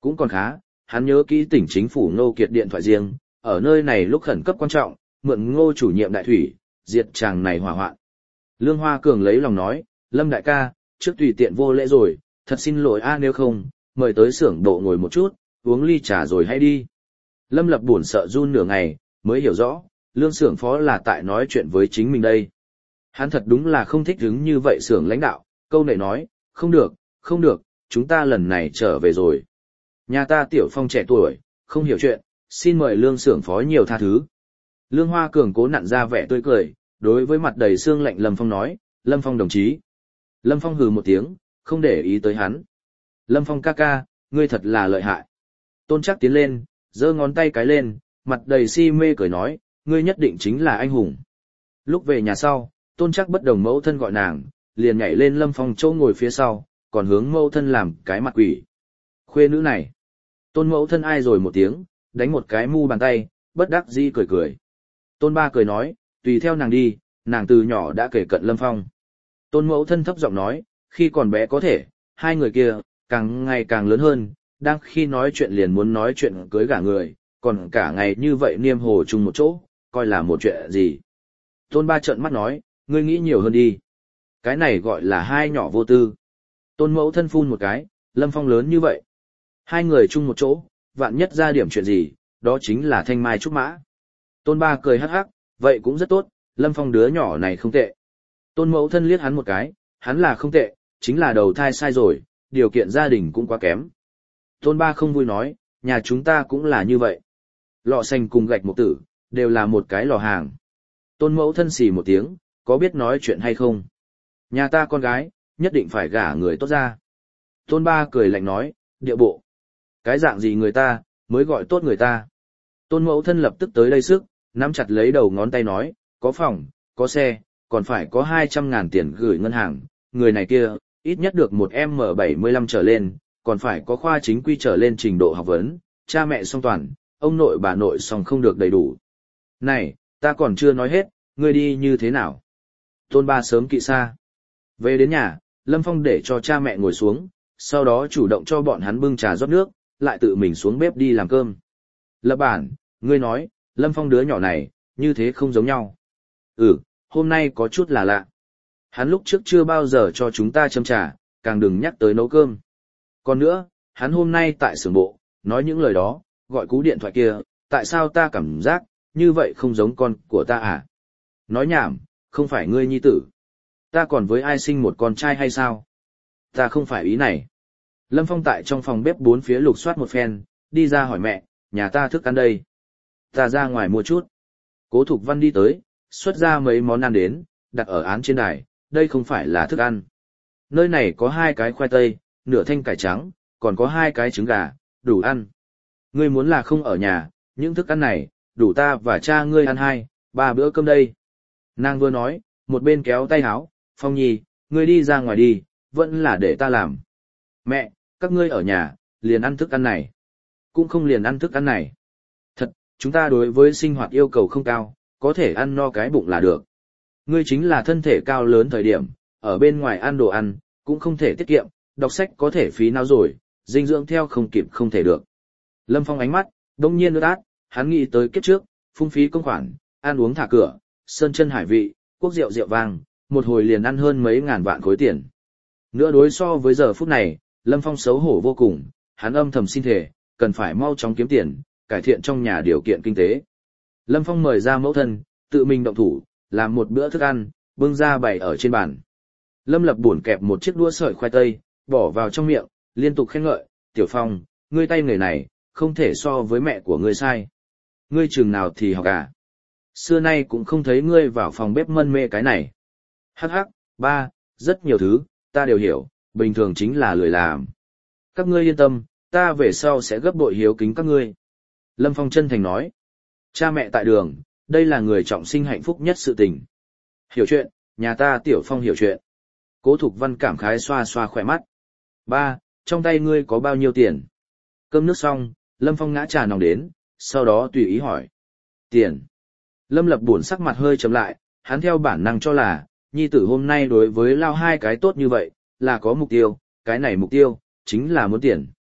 Speaker 1: Cũng còn khá, hắn nhớ kỹ tỉnh chính phủ Ngô Kiệt điện thoại riêng, ở nơi này lúc khẩn cấp quan trọng, mượn Ngô chủ nhiệm đại thủy, diệt chàng này hỏa hoạn. Lương Hoa Cường lấy lòng nói, Lâm đại ca, trước tùy tiện vô lễ rồi, thật xin lỗi a nếu không, mời tới xưởng độ ngồi một chút, uống ly trà rồi hãy đi. Lâm Lập buồn sợ run nửa ngày, mới hiểu rõ, Lương xưởng phó là tại nói chuyện với chính mình đây. Hắn thật đúng là không thích hứng như vậy xưởng lãnh đạo, câu này nói, không được, không được, chúng ta lần này trở về rồi. Nhà ta Tiểu Phong trẻ tuổi, không hiểu chuyện, xin mời Lương xưởng phó nhiều tha thứ. Lương Hoa Cường cố nặn ra vẻ tươi cười, đối với mặt đầy xương lạnh Lâm Phong nói, Lâm Phong đồng chí. Lâm Phong hừ một tiếng, không để ý tới hắn. Lâm Phong ca ca, ngươi thật là lợi hại. Tôn Trác tiến lên, giơ ngón tay cái lên, mặt đầy si mê cười nói, ngươi nhất định chính là anh hùng. Lúc về nhà sau, Tôn Trác bất đồng mẫu thân gọi nàng, liền nhảy lên Lâm Phong chỗ ngồi phía sau, còn hướng mẫu thân làm cái mặt quỷ. Khuê nữ này. Tôn mẫu thân ai rồi một tiếng, đánh một cái mu bàn tay, bất đắc dĩ cười cười. Tôn ba cười nói, tùy theo nàng đi, nàng từ nhỏ đã kể cận Lâm Phong. Tôn mẫu thân thấp giọng nói, khi còn bé có thể, hai người kia, càng ngày càng lớn hơn, đang khi nói chuyện liền muốn nói chuyện cưới gả người, còn cả ngày như vậy niêm hồ chung một chỗ, coi là một chuyện gì. Tôn ba trợn mắt nói, ngươi nghĩ nhiều hơn đi. Cái này gọi là hai nhỏ vô tư. Tôn mẫu thân phun một cái, Lâm Phong lớn như vậy. Hai người chung một chỗ, vạn nhất ra điểm chuyện gì, đó chính là thanh mai trúc mã. Tôn ba cười hắc hắc, vậy cũng rất tốt, Lâm Phong đứa nhỏ này không tệ. Tôn mẫu thân liếc hắn một cái, hắn là không tệ, chính là đầu thai sai rồi, điều kiện gia đình cũng quá kém. Tôn ba không vui nói, nhà chúng ta cũng là như vậy. Lọ xanh cùng gạch một tử, đều là một cái lò hàng. Tôn mẫu thân xì một tiếng, có biết nói chuyện hay không? Nhà ta con gái, nhất định phải gả người tốt ra. Tôn ba cười lạnh nói, địa bộ. Cái dạng gì người ta, mới gọi tốt người ta. Tôn mẫu thân lập tức tới đây sức, nắm chặt lấy đầu ngón tay nói, có phòng, có xe, còn phải có hai trăm ngàn tiền gửi ngân hàng. Người này kia, ít nhất được một M bảy mươi lăm trở lên, còn phải có khoa chính quy trở lên trình độ học vấn, cha mẹ song toàn, ông nội bà nội song không được đầy đủ. Này, ta còn chưa nói hết, ngươi đi như thế nào? Tôn ba sớm kỵ xa. Về đến nhà, Lâm Phong để cho cha mẹ ngồi xuống, sau đó chủ động cho bọn hắn bưng trà rót nước, lại tự mình xuống bếp đi làm cơm. Lập bản, ngươi nói, Lâm Phong đứa nhỏ này, như thế không giống nhau. Ừ, hôm nay có chút là lạ. Hắn lúc trước chưa bao giờ cho chúng ta châm trà, càng đừng nhắc tới nấu cơm. Còn nữa, hắn hôm nay tại xưởng bộ, nói những lời đó, gọi cú điện thoại kia, tại sao ta cảm giác, như vậy không giống con của ta à? Nói nhảm, không phải ngươi nhi tử. Ta còn với ai sinh một con trai hay sao? Ta không phải ý này. Lâm Phong tại trong phòng bếp bốn phía lục soát một phen, đi ra hỏi mẹ, nhà ta thức ăn đây. Ta ra ngoài mua chút. Cố Thục Văn đi tới, xuất ra mấy món ăn đến, đặt ở án trên đài, đây không phải là thức ăn. Nơi này có hai cái khoai tây, nửa thanh cải trắng, còn có hai cái trứng gà, đủ ăn. Ngươi muốn là không ở nhà, những thức ăn này, đủ ta và cha ngươi ăn hai, ba bữa cơm đây. Nàng vừa nói, một bên kéo tay áo, Phong Nhi, ngươi đi ra ngoài đi, vẫn là để ta làm. Mẹ, các ngươi ở nhà, liền ăn thức ăn này. Cũng không liền ăn thức ăn này. Thật, chúng ta đối với sinh hoạt yêu cầu không cao, có thể ăn no cái bụng là được. Ngươi chính là thân thể cao lớn thời điểm, ở bên ngoài ăn đồ ăn, cũng không thể tiết kiệm, đọc sách có thể phí não rồi, dinh dưỡng theo không kịp không thể được. Lâm Phong ánh mắt, đông nhiên ướt át, hắn nghĩ tới kiếp trước, phung phí công khoản, ăn uống thả cửa, sơn chân hải vị, quốc rượu rượu vang, một hồi liền ăn hơn mấy ngàn vạn khối tiền. Nữa đối so với giờ phút này, Lâm Phong xấu hổ vô cùng, hắn âm thầm xin thề, cần phải mau chóng kiếm tiền, cải thiện trong nhà điều kiện kinh tế. Lâm Phong mời ra mẫu thân, tự mình động thủ, làm một bữa thức ăn, bưng ra bày ở trên bàn. Lâm Lập buồn kẹp một chiếc đũa sợi khoai tây, bỏ vào trong miệng, liên tục khen ngợi, Tiểu Phong, ngươi tay người này, không thể so với mẹ của ngươi sai. Ngươi chừng nào thì học à? Xưa nay cũng không thấy ngươi vào phòng bếp mân mê cái này. Hắc hắc, ba, rất nhiều thứ, ta đều hiểu, bình thường chính là lười làm. Các ngươi yên tâm, ta về sau sẽ gấp bội hiếu kính các ngươi. Lâm Phong chân thành nói, cha mẹ tại đường, đây là người trọng sinh hạnh phúc nhất sự tình. Hiểu chuyện, nhà ta Tiểu Phong hiểu chuyện. Cố Thục Văn cảm khái xoa xoa khỏe mắt. Ba, trong tay ngươi có bao nhiêu tiền? Cơm nước xong, Lâm Phong ngã trà nòng đến, sau đó tùy ý hỏi. Tiền. Lâm Lập buồn sắc mặt hơi chấm lại, hắn theo bản năng cho là, nhi tử hôm nay đối với lao hai cái tốt như vậy, là có mục tiêu, cái này mục tiêu, chính là muốn tiền.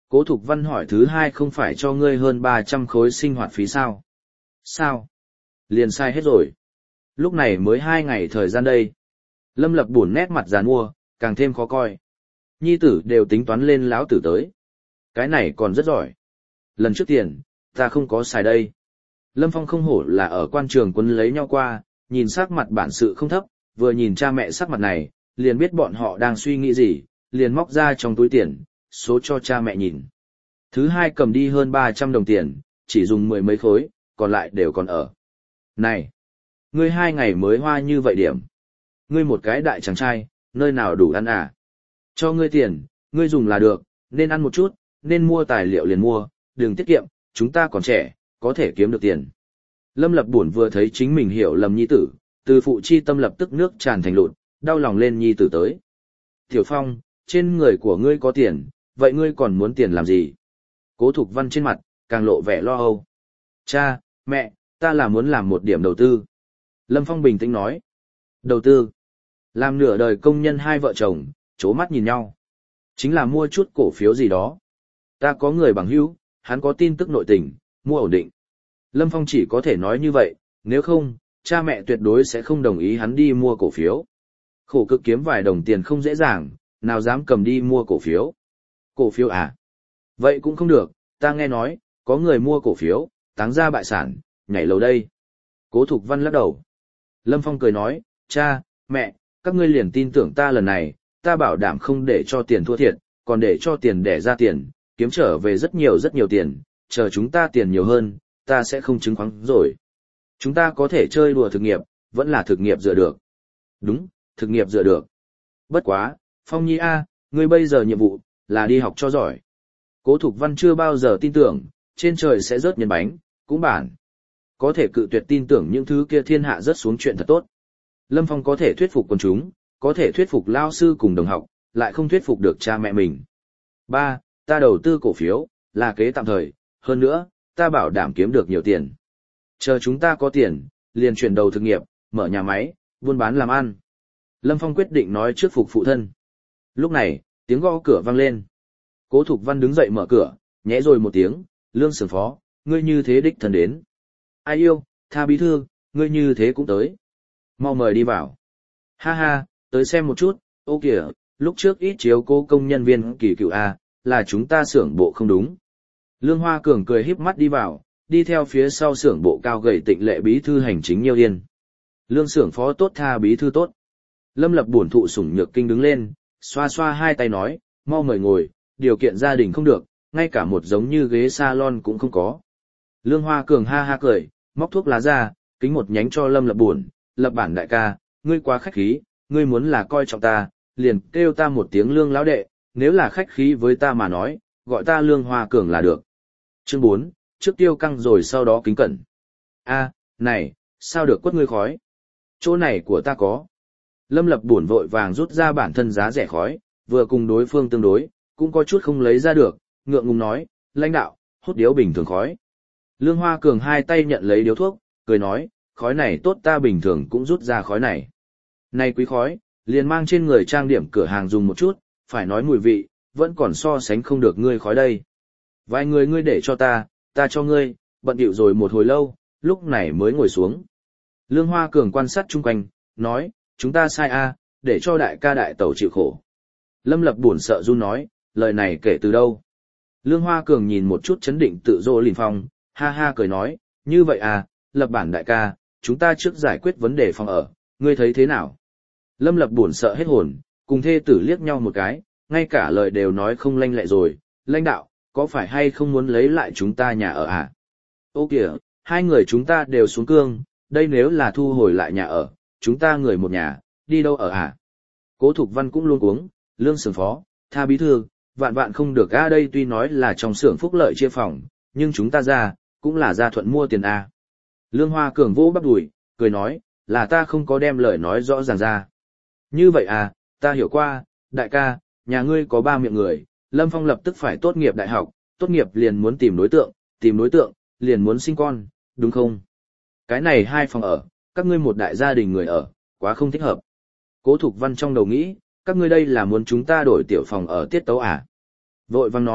Speaker 1: Cố Thục Văn hỏi thứ hai không phải cho ngươi hơn ba trăm khối sinh hoạt phí sao? Sao? Liền sai hết rồi. Lúc này mới hai ngày thời gian đây. Lâm Lập buồn nét mặt giàn mua, càng thêm khó coi. Nhi tử đều tính toán lên lão tử tới. Cái này còn rất giỏi. Lần trước tiền, ta không có xài đây. Lâm Phong không hổ là ở quan trường quân lấy nhau qua, nhìn sắc mặt bản sự không thấp, vừa nhìn cha mẹ sắc mặt này, liền biết bọn họ đang suy nghĩ gì, liền móc ra trong túi tiền, số cho cha mẹ nhìn. Thứ hai cầm đi hơn ba trăm đồng tiền, chỉ dùng mười mấy khối, còn lại đều còn ở. Này! Ngươi hai ngày mới hoa như vậy điểm. Ngươi một cái đại chàng trai, nơi nào đủ ăn à? Cho ngươi tiền, ngươi dùng là được, nên ăn một chút, nên mua tài liệu liền mua, đừng tiết kiệm, chúng ta còn trẻ, có thể kiếm được tiền. Lâm Lập buồn vừa thấy chính mình hiểu lầm nhi tử, từ phụ chi tâm lập tức nước tràn thành lụt, đau lòng lên nhi tử tới. Tiểu Phong, trên người của ngươi có tiền, vậy ngươi còn muốn tiền làm gì? Cố Thục Văn trên mặt, càng lộ vẻ lo âu. Cha, mẹ, ta là muốn làm một điểm đầu tư. Lâm Phong bình tĩnh nói. Đầu tư. Làm nửa đời công nhân hai vợ chồng, chố mắt nhìn nhau. Chính là mua chút cổ phiếu gì đó. Ta có người bằng hữu, hắn có tin tức nội tình, mua ổn định. Lâm Phong chỉ có thể nói như vậy, nếu không, cha mẹ tuyệt đối sẽ không đồng ý hắn đi mua cổ phiếu. Khổ cực kiếm vài đồng tiền không dễ dàng, nào dám cầm đi mua cổ phiếu. Cổ phiếu à? Vậy cũng không được, ta nghe nói, có người mua cổ phiếu, táng ra bại sản, nhảy lầu đây. Cố Thục Văn lắc đầu. Lâm Phong cười nói, cha, mẹ, các ngươi liền tin tưởng ta lần này, ta bảo đảm không để cho tiền thua thiệt, còn để cho tiền đẻ ra tiền, kiếm trở về rất nhiều rất nhiều tiền, chờ chúng ta tiền nhiều hơn, ta sẽ không chứng khoán rồi. Chúng ta có thể chơi đùa thực nghiệp, vẫn là thực nghiệp dựa được. Đúng, thực nghiệp dựa được. Bất quá, Phong Nhi A, ngươi bây giờ nhiệm vụ, là đi học cho giỏi. Cố Thục Văn chưa bao giờ tin tưởng, trên trời sẽ rớt nhân bánh, cũng bản. Có thể cự tuyệt tin tưởng những thứ kia thiên hạ rớt xuống chuyện thật tốt. Lâm Phong có thể thuyết phục quần chúng, có thể thuyết phục lao sư cùng đồng học, lại không thuyết phục được cha mẹ mình. Ba, ta đầu tư cổ phiếu, là kế tạm thời, hơn nữa, ta bảo đảm kiếm được nhiều tiền. Chờ chúng ta có tiền, liền chuyển đầu thực nghiệp, mở nhà máy, buôn bán làm ăn. Lâm Phong quyết định nói trước phục phụ thân. Lúc này, tiếng gõ cửa vang lên. Cố Thục Văn đứng dậy mở cửa, nhẽ rồi một tiếng, Lương Sưởng Phó, ngươi như thế đích thân đến. Ai yêu, Tha bí thư, ngươi như thế cũng tới. Mau mời đi vào. Ha ha, tới xem một chút, ô kìa, lúc trước ít chiếu cố công nhân viên kỳ cựu A, là chúng ta xưởng bộ không đúng. Lương Hoa Cường cười híp mắt đi vào, đi theo phía sau xưởng bộ cao gầy tịnh lệ bí thư hành chính Nhiêu Yên. Lương Xưởng Phó tốt, Tha bí thư tốt. Lâm Lập buồn thụ sủng nhược kinh đứng lên, xoa xoa hai tay nói, mau mời ngồi, điều kiện gia đình không được, ngay cả một giống như ghế salon cũng không có. Lương Hoa Cường ha ha cười, móc thuốc lá ra, kính một nhánh cho Lâm Lập buồn, Lập bản đại ca, ngươi quá khách khí, ngươi muốn là coi trọng ta, liền kêu ta một tiếng Lương lão đệ, nếu là khách khí với ta mà nói, gọi ta Lương Hoa Cường là được. Chương bốn, trước tiêu căng rồi sau đó kính cẩn. A, này, sao được quất ngươi khói? Chỗ này của ta có. Lâm Lập buồn vội vàng rút ra bản thân giá rẻ khói, vừa cùng đối phương tương đối, cũng có chút không lấy ra được, ngượng ngùng nói, lãnh đạo, hút điếu bình thường khói. Lương Hoa Cường hai tay nhận lấy điếu thuốc, cười nói, khói này tốt, ta bình thường cũng rút ra khói này. Này quý khói, liền mang trên người trang điểm cửa hàng dùng một chút, phải nói mùi vị, vẫn còn so sánh không được ngươi khói đây. Vài người ngươi để cho ta, ta cho ngươi, bận điệu rồi một hồi lâu, lúc này mới ngồi xuống. Lương Hoa Cường quan sát chung quanh, nói, chúng ta sai a, để cho đại ca đại tẩu chịu khổ. Lâm Lập buồn sợ run nói, lời này kể từ đâu? Lương Hoa Cường nhìn một chút chấn định tự dỗ Lìn Phong, ha ha cười nói, như vậy à, Lập bản đại ca, chúng ta trước giải quyết vấn đề phòng ở, ngươi thấy thế nào? Lâm Lập buồn sợ hết hồn, cùng thê tử liếc nhau một cái, ngay cả lời đều nói không lanh lẹ rồi, lãnh đạo, có phải hay không muốn lấy lại chúng ta nhà ở à? Ô kìa, hai người chúng ta đều xuống cương, đây nếu là thu hồi lại nhà ở, chúng ta người một nhà, đi đâu ở à? Cố Thục Văn cũng luôn cuống, Lương Xưởng Phó, Tha bí thư, vạn vạn không được a, đây tuy nói là trong xưởng phúc lợi chia phòng, nhưng chúng ta ra, cũng là ra thuận mua tiền a. Lương Hoa Cường vỗ bắp đùi, cười nói, là ta không có đem lời nói rõ ràng ra. Như vậy à, ta hiểu qua, đại ca, nhà ngươi có ba miệng người, Lâm Phong lập tức phải tốt nghiệp đại học, tốt nghiệp liền muốn tìm đối tượng, tìm đối tượng, liền muốn sinh con, đúng không? Cái này hai phòng ở, các ngươi một đại gia đình người ở, quá không thích hợp. Cố Thục Văn trong đầu nghĩ, các ngươi đây là muốn chúng ta đổi tiểu phòng ở tiết tấu à? Vội vang nói,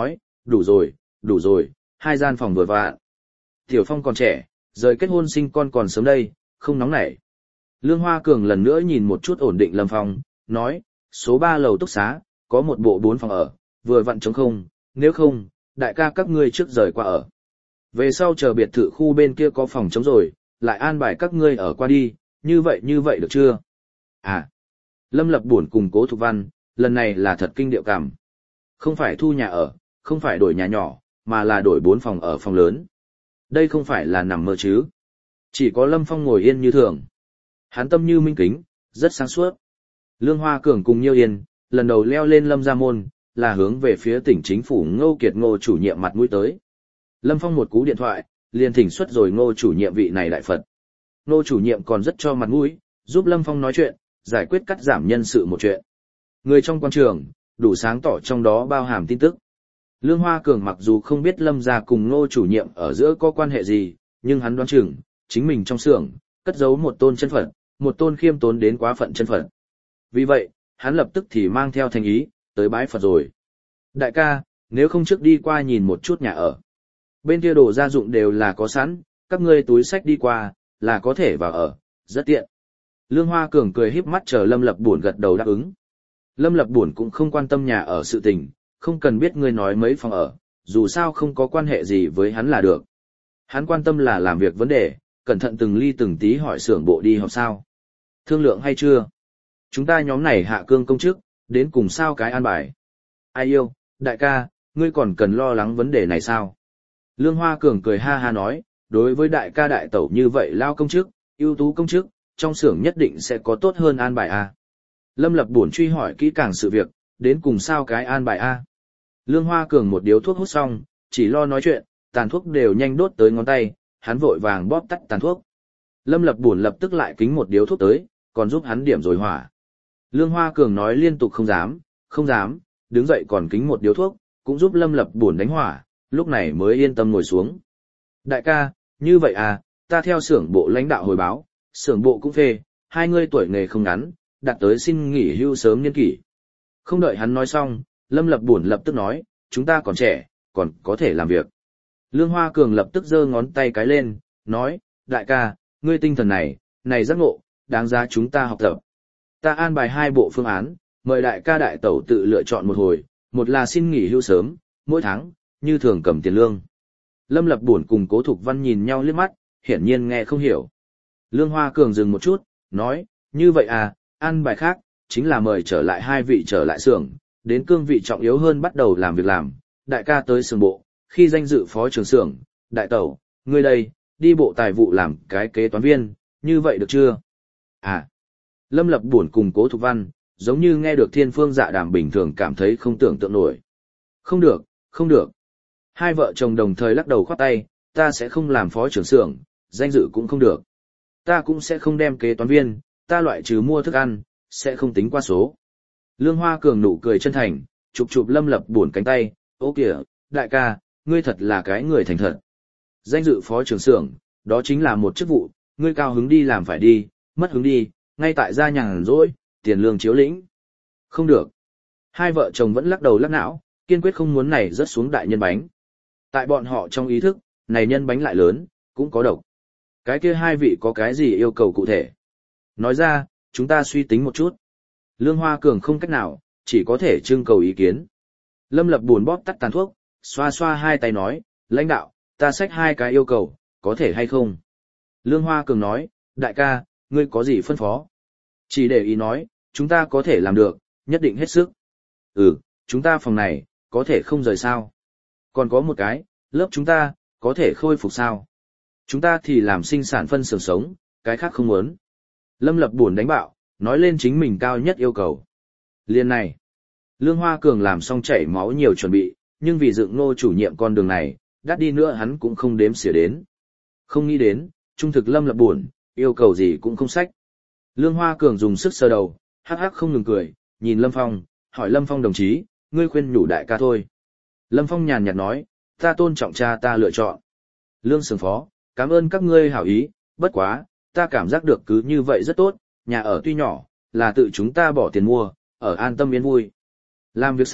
Speaker 1: đủ rồi, đủ rồi, hai gian phòng vừa vặn. Tiểu Phong còn trẻ, rời kết hôn sinh con còn sớm đây, không nóng nảy. Lương Hoa Cường lần nữa nhìn một chút ổn định Lâm Phong, nói, số ba lầu túc xá, có một bộ bốn phòng ở, vừa vặn trống không, nếu không, đại ca các ngươi trước rời qua ở. Về sau chờ biệt thự khu bên kia có phòng trống rồi, lại an bài các ngươi ở qua đi, như vậy như vậy được chưa? À, Lâm Lập buồn cùng Cố Thục Văn, lần này là thật kinh điệu cảm. Không phải thu nhà ở, không phải đổi nhà nhỏ, mà là đổi bốn phòng ở phòng lớn. Đây không phải là nằm mơ chứ. Chỉ có Lâm Phong ngồi yên như thường. Hắn tâm như minh kính, rất sáng suốt. Lương Hoa Cường cùng Nhiêu Yên, lần đầu leo lên Lâm Gia Môn, là hướng về phía tỉnh chính phủ Ngô Kiệt Ngô chủ nhiệm mặt mũi tới. Lâm Phong một cú điện thoại, liền thỉnh xuất rồi Ngô chủ nhiệm vị này đại Phật. Ngô chủ nhiệm còn rất cho mặt mũi, giúp Lâm Phong nói chuyện, giải quyết cắt giảm nhân sự một chuyện. Người trong quan trường, đủ sáng tỏ trong đó bao hàm tin tức. Lương Hoa Cường mặc dù không biết Lâm gia cùng Ngô chủ nhiệm ở giữa có quan hệ gì, nhưng hắn đoán chừng, chính mình trong xưởng, cất giấu một tôn chân Phật, một tôn khiêm tốn đến quá phận chân Phật. Vì vậy, hắn lập tức thì mang theo thành ý, tới bái Phật rồi. Đại ca, nếu không trước đi qua nhìn một chút nhà ở. Bên kia đồ gia dụng đều là có sẵn, các ngươi túi sách đi qua, là có thể vào ở, rất tiện. Lương Hoa Cường cười híp mắt chờ Lâm Lập Buồn gật đầu đáp ứng. Lâm Lập Buồn cũng không quan tâm nhà ở sự tình, không cần biết ngươi nói mấy phòng ở, dù sao không có quan hệ gì với hắn là được. Hắn quan tâm là làm việc vấn đề, cẩn thận từng ly từng tí hỏi xưởng bộ đi học sao. Thương lượng hay chưa? Chúng ta nhóm này hạ cương công chức, đến cùng sao cái an bài. Ai yêu, đại ca, ngươi còn cần lo lắng vấn đề này sao? Lương Hoa Cường cười ha ha nói, đối với đại ca đại tẩu như vậy lao công chức, ưu tú công chức, trong xưởng nhất định sẽ có tốt hơn an bài a. Lâm Lập buồn truy hỏi kỹ càng sự việc, đến cùng sao cái an bài a. Lương Hoa Cường một điếu thuốc hút xong, chỉ lo nói chuyện, tàn thuốc đều nhanh đốt tới ngón tay, hắn vội vàng bóp tắt tàn thuốc. Lâm Lập buồn lập tức lại kính một điếu thuốc tới, còn giúp hắn điểm rồi hỏa. Lương Hoa Cường nói liên tục không dám, không dám, đứng dậy còn kính một điếu thuốc, cũng giúp Lâm Lập buồn đánh hỏa, lúc này mới yên tâm ngồi xuống. Đại ca, như vậy à, ta theo xưởng bộ lãnh đạo hồi báo, xưởng bộ cũng phê, hai ngươi tuổi nghề không ngắn, đạt tới xin nghỉ hưu sớm niên kỷ. Không đợi hắn nói xong, Lâm Lập buồn lập tức nói, chúng ta còn trẻ, còn có thể làm việc. Lương Hoa Cường lập tức giơ ngón tay cái lên, nói, đại ca, ngươi tinh thần này, này giác ngộ, đáng giá chúng ta học tập. Ta an bài hai bộ phương án, mời đại ca đại tẩu tự lựa chọn một hồi, một là xin nghỉ hưu sớm, mỗi tháng, như thường cầm tiền lương. Lâm Lập buồn cùng Cố Thục Văn nhìn nhau liếc mắt, hiển nhiên nghe không hiểu. Lương Hoa Cường dừng một chút, nói, như vậy à, an bài khác, chính là mời trở lại hai vị trở lại xưởng, đến cương vị trọng yếu hơn bắt đầu làm việc làm, đại ca tới xưởng bộ, khi danh dự phó trưởng xưởng, đại tẩu, ngươi đây, đi bộ tài vụ làm cái kế toán viên, như vậy được chưa? À, Lâm Lập buồn cùng Cố Thục Văn, giống như nghe được thiên phương dạ đàm bình thường cảm thấy không tưởng tượng nổi. Không được, không được. Hai vợ chồng đồng thời lắc đầu khoát tay, ta sẽ không làm phó trưởng xưởng, danh dự cũng không được. Ta cũng sẽ không đem kế toán viên, ta loại trừ mua thức ăn, sẽ không tính qua số. Lương Hoa Cường nụ cười chân thành, chụp chụp Lâm Lập buồn cánh tay, ô kìa, đại ca, ngươi thật là cái người thành thật. Danh dự phó trưởng xưởng, đó chính là một chức vụ, ngươi cao hứng đi làm phải đi, mất hứng đi, ngay tại gia nhàn rỗi, tiền lương chiếu lĩnh. Không được. Hai vợ chồng vẫn lắc đầu lắc não, kiên quyết không muốn này rớt xuống đại nhân bánh. Tại bọn họ trong ý thức, này nhân bánh lại lớn, cũng có độc. Cái kia hai vị có cái gì yêu cầu cụ thể? Nói ra, chúng ta suy tính một chút. Lương Hoa Cường không cách nào, chỉ có thể trưng cầu ý kiến. Lâm Lập buồn bóp tắt tàn thuốc, xoa xoa hai tay nói, lãnh đạo, ta xách hai cái yêu cầu, có thể hay không? Lương Hoa Cường nói, đại ca, ngươi có gì phân phó? Chỉ để ý nói, chúng ta có thể làm được, nhất định hết sức. Ừ, chúng ta phòng này, có thể không rời sao? Còn có một cái, lớp chúng ta, có thể khôi phục sao? Chúng ta thì làm sinh sản phân xưởng sống, cái khác không muốn. Lâm Lập buồn đánh bạo, nói lên chính mình cao nhất yêu cầu. Liên này, Lương Hoa Cường làm xong chảy máu nhiều chuẩn bị, nhưng vì dựng Ngô chủ nhiệm con đường này, đắt đi nữa hắn cũng không đếm xỉa đến. Không nghĩ đến, trung thực Lâm Lập buồn, yêu cầu gì cũng không sách. Lương Hoa Cường dùng sức sờ đầu, hắc hắc không ngừng cười, nhìn Lâm Phong, hỏi Lâm Phong đồng chí, ngươi khuyên nhủ đại ca thôi. Lâm Phong nhàn nhạt nói, ta tôn trọng cha ta lựa chọn. Lương Sưởng phó, cảm ơn các ngươi hảo ý, bất quá, ta cảm giác được cứ như vậy rất tốt, nhà ở tuy nhỏ, là tự chúng ta bỏ tiền mua, ở an tâm yên vui. Làm việc sao,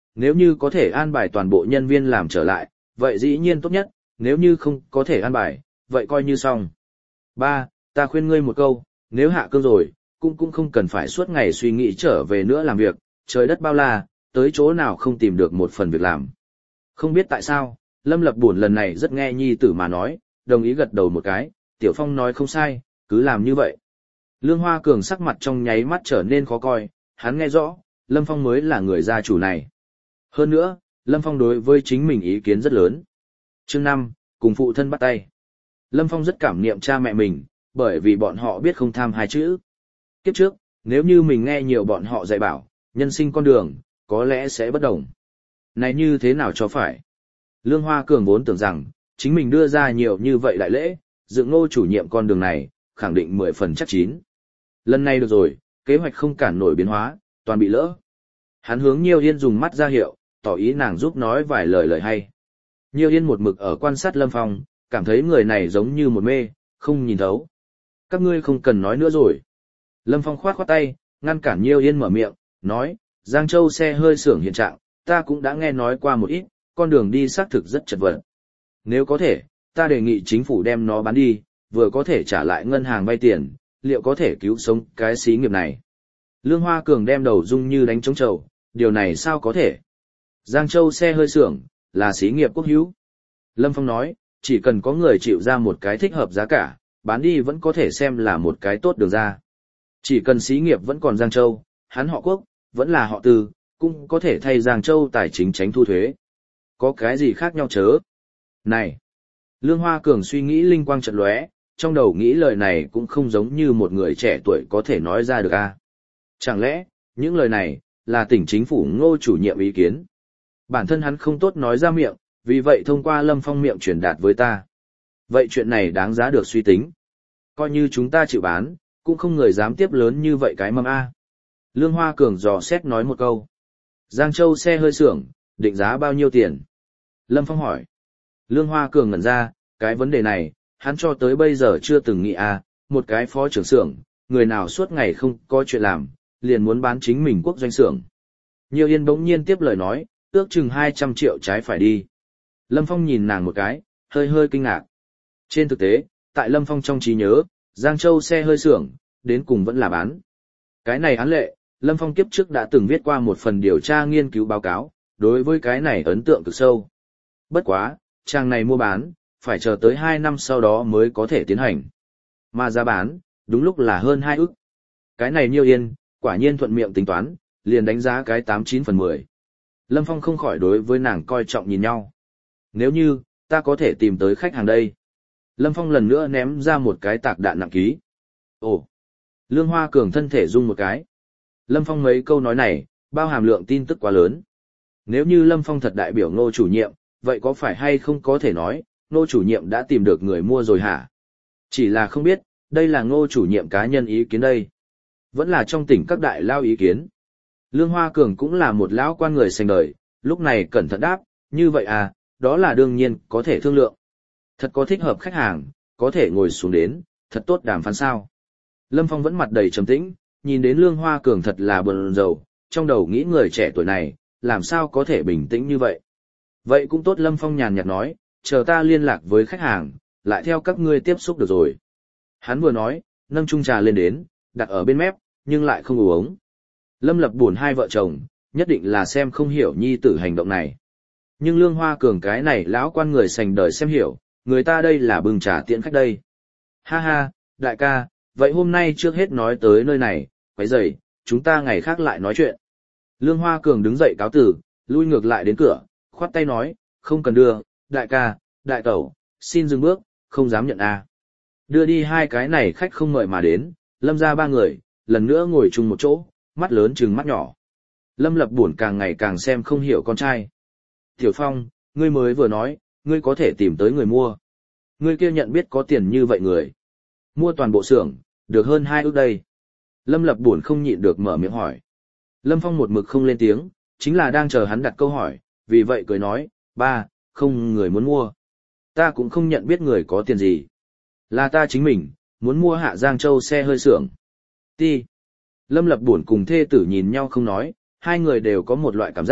Speaker 1: nếu như có thể an bài toàn bộ nhân viên làm trở lại, vậy dĩ nhiên tốt nhất, nếu như không có thể an bài, vậy coi như xong. Ba, ta khuyên ngươi một câu, nếu hạ cương rồi, cũng cũng không cần phải suốt ngày suy nghĩ trở về nữa làm việc, trời đất bao la, tới chỗ nào không tìm được một phần việc làm. Không biết tại sao, Lâm Lập buồn lần này rất nghe nhi tử mà nói, đồng ý gật đầu một cái, Tiểu Phong nói không sai, cứ làm như vậy. Lương Hoa Cường sắc mặt trong nháy mắt trở nên khó coi, hắn nghe rõ, Lâm Phong mới là người gia chủ này. Hơn nữa, Lâm Phong đối với chính mình ý kiến rất lớn. Chương năm, cùng phụ thân bắt tay. Lâm Phong rất cảm niệm cha mẹ mình, bởi vì bọn họ biết không tham hai chữ. Kiếp trước, nếu như mình nghe nhiều bọn họ dạy bảo, nhân sinh con đường, có lẽ sẽ bất đồng. Này như thế nào cho phải? Lương Hoa Cường vốn tưởng rằng, chính mình đưa ra nhiều như vậy đại lễ, dựng Ngô chủ nhiệm con đường này, khẳng định mười phần chắc chín. Lần này được rồi, kế hoạch không cản nổi biến hóa, toàn bị lỡ. Hắn hướng Nhiêu Yên dùng mắt ra hiệu, tỏ ý nàng giúp nói vài lời lời hay. Nhiêu Yên một mực ở quan sát Lâm Phong, cảm thấy người này giống như một mê, không nhìn thấu. Các ngươi không cần nói nữa rồi. Lâm Phong khoát khoát tay, ngăn cản Nhiêu Yên mở miệng, nói, Giang Châu xe hơi xưởng hiện trạng, ta cũng đã nghe nói qua một ít, con đường đi xác thực rất chật vật. Nếu có thể, ta đề nghị chính phủ đem nó bán đi, vừa có thể trả lại ngân hàng vay tiền, liệu có thể cứu sống cái xí nghiệp này. Lương Hoa Cường đem đầu rung như đánh trống trầu, điều này sao có thể. Giang Châu xe hơi xưởng, là xí nghiệp quốc hữu. Lâm Phong nói, chỉ cần có người chịu ra một cái thích hợp giá cả, bán đi vẫn có thể xem là một cái tốt đường ra. Chỉ cần xí nghiệp vẫn còn Giang Châu, hắn họ Quốc, vẫn là họ Tư, cũng có thể thay Giang Châu tài chính tránh thu thuế. Có cái gì khác nhau chớ? Này! Lương Hoa Cường suy nghĩ linh quang chợt lóe, trong đầu nghĩ lời này cũng không giống như một người trẻ tuổi có thể nói ra được a. À? Chẳng lẽ, những lời này, là tỉnh chính phủ Ngô chủ nhiệm ý kiến? Bản thân hắn không tốt nói ra miệng, vì vậy thông qua Lâm Phong miệng truyền đạt với ta. Vậy chuyện này đáng giá được suy tính. Coi như chúng ta chịu bán, cũng không người dám tiếp lớn như vậy cái mâm A. Lương Hoa Cường dò xét nói một câu. Giang Châu xe hơi xưởng, định giá bao nhiêu tiền? Lâm Phong hỏi. Lương Hoa Cường ngẩn ra, cái vấn đề này, hắn cho tới bây giờ chưa từng nghĩ A, một cái phó trưởng xưởng, người nào suốt ngày không có chuyện làm, liền muốn bán chính mình quốc doanh xưởng. Nhiều Yên bỗng nhiên tiếp lời nói, ước chừng hai trăm triệu trái phải đi. Lâm Phong nhìn nàng một cái, hơi hơi kinh ngạc. Trên thực tế, tại Lâm Phong trong trí nhớ, Giang Châu xe hơi xưởng, đến cùng vẫn là bán. Cái này án lệ, Lâm Phong kiếp trước đã từng viết qua một phần điều tra nghiên cứu báo cáo, đối với cái này ấn tượng cực sâu. Bất quá, trang này mua bán, phải chờ tới hai năm sau đó mới có thể tiến hành. Mà giá bán, đúng lúc là hơn hai ức. Cái này Nhiêu Yên, quả nhiên thuận miệng tính toán, liền đánh giá cái tám chín phần mười. Lâm Phong không khỏi đối với nàng coi trọng nhìn nhau. Nếu như, ta có thể tìm tới khách hàng đây. Lâm Phong lần nữa ném ra một cái tạc đạn nặng ký. Ồ! Lương Hoa Cường thân thể rung một cái. Lâm Phong mấy câu nói này, bao hàm lượng tin tức quá lớn. Nếu như Lâm Phong thật đại biểu Ngô chủ nhiệm, vậy có phải hay không có thể nói, Ngô chủ nhiệm đã tìm được người mua rồi hả? Chỉ là không biết, đây là Ngô chủ nhiệm cá nhân ý kiến đây. Vẫn là trong tỉnh các đại lao ý kiến. Lương Hoa Cường cũng là một lão quan người sành đời, lúc này cẩn thận đáp, như vậy à, đó là đương nhiên, có thể thương lượng. Thật có thích hợp khách hàng, có thể ngồi xuống đến, thật tốt đàm phán sao. Lâm Phong vẫn mặt đầy trầm tĩnh, nhìn đến Lương Hoa Cường thật là buồn rầu, trong đầu nghĩ người trẻ tuổi này, làm sao có thể bình tĩnh như vậy. Vậy cũng tốt, Lâm Phong nhàn nhạt nói, chờ ta liên lạc với khách hàng, lại theo các ngươi tiếp xúc được rồi. Hắn vừa nói, nâng chung trà lên đến, đặt ở bên mép, nhưng lại không uống. Lâm Lập buồn hai vợ chồng, nhất định là xem không hiểu nhi tử hành động này. Nhưng Lương Hoa Cường cái này lão quan người sành đời xem hiểu, người ta đây là bưng trà tiễn khách đây. Ha ha, đại ca, vậy hôm nay trước hết nói tới nơi này, quấy rầy, chúng ta ngày khác lại nói chuyện. Lương Hoa Cường đứng dậy cáo từ, lui ngược lại đến cửa, khoát tay nói, không cần đưa, đại ca, đại tẩu, xin dừng bước, không dám nhận a. Đưa đi hai cái này khách không mời mà đến, Lâm ra ba người, lần nữa ngồi chung một chỗ, mắt lớn trừng mắt nhỏ. Lâm Lập buồn càng ngày càng xem không hiểu con trai. Tiểu Phong, ngươi mới vừa nói, ngươi có thể tìm tới người mua. Ngươi kia nhận biết có tiền như vậy người. Mua toàn bộ xưởng, được hơn hai ước đây. Lâm Lập buồn không nhịn được mở miệng hỏi. Lâm Phong một mực không lên tiếng, chính là đang chờ hắn đặt câu hỏi, vì vậy cười nói, ba, không người muốn mua. Ta cũng không nhận biết người có tiền gì. Là ta chính mình, muốn mua hạ Giang Châu xe hơi xưởng. Ti. Lâm Lập buồn cùng thê tử nhìn nhau không nói, hai người đều có một loại cảm giác,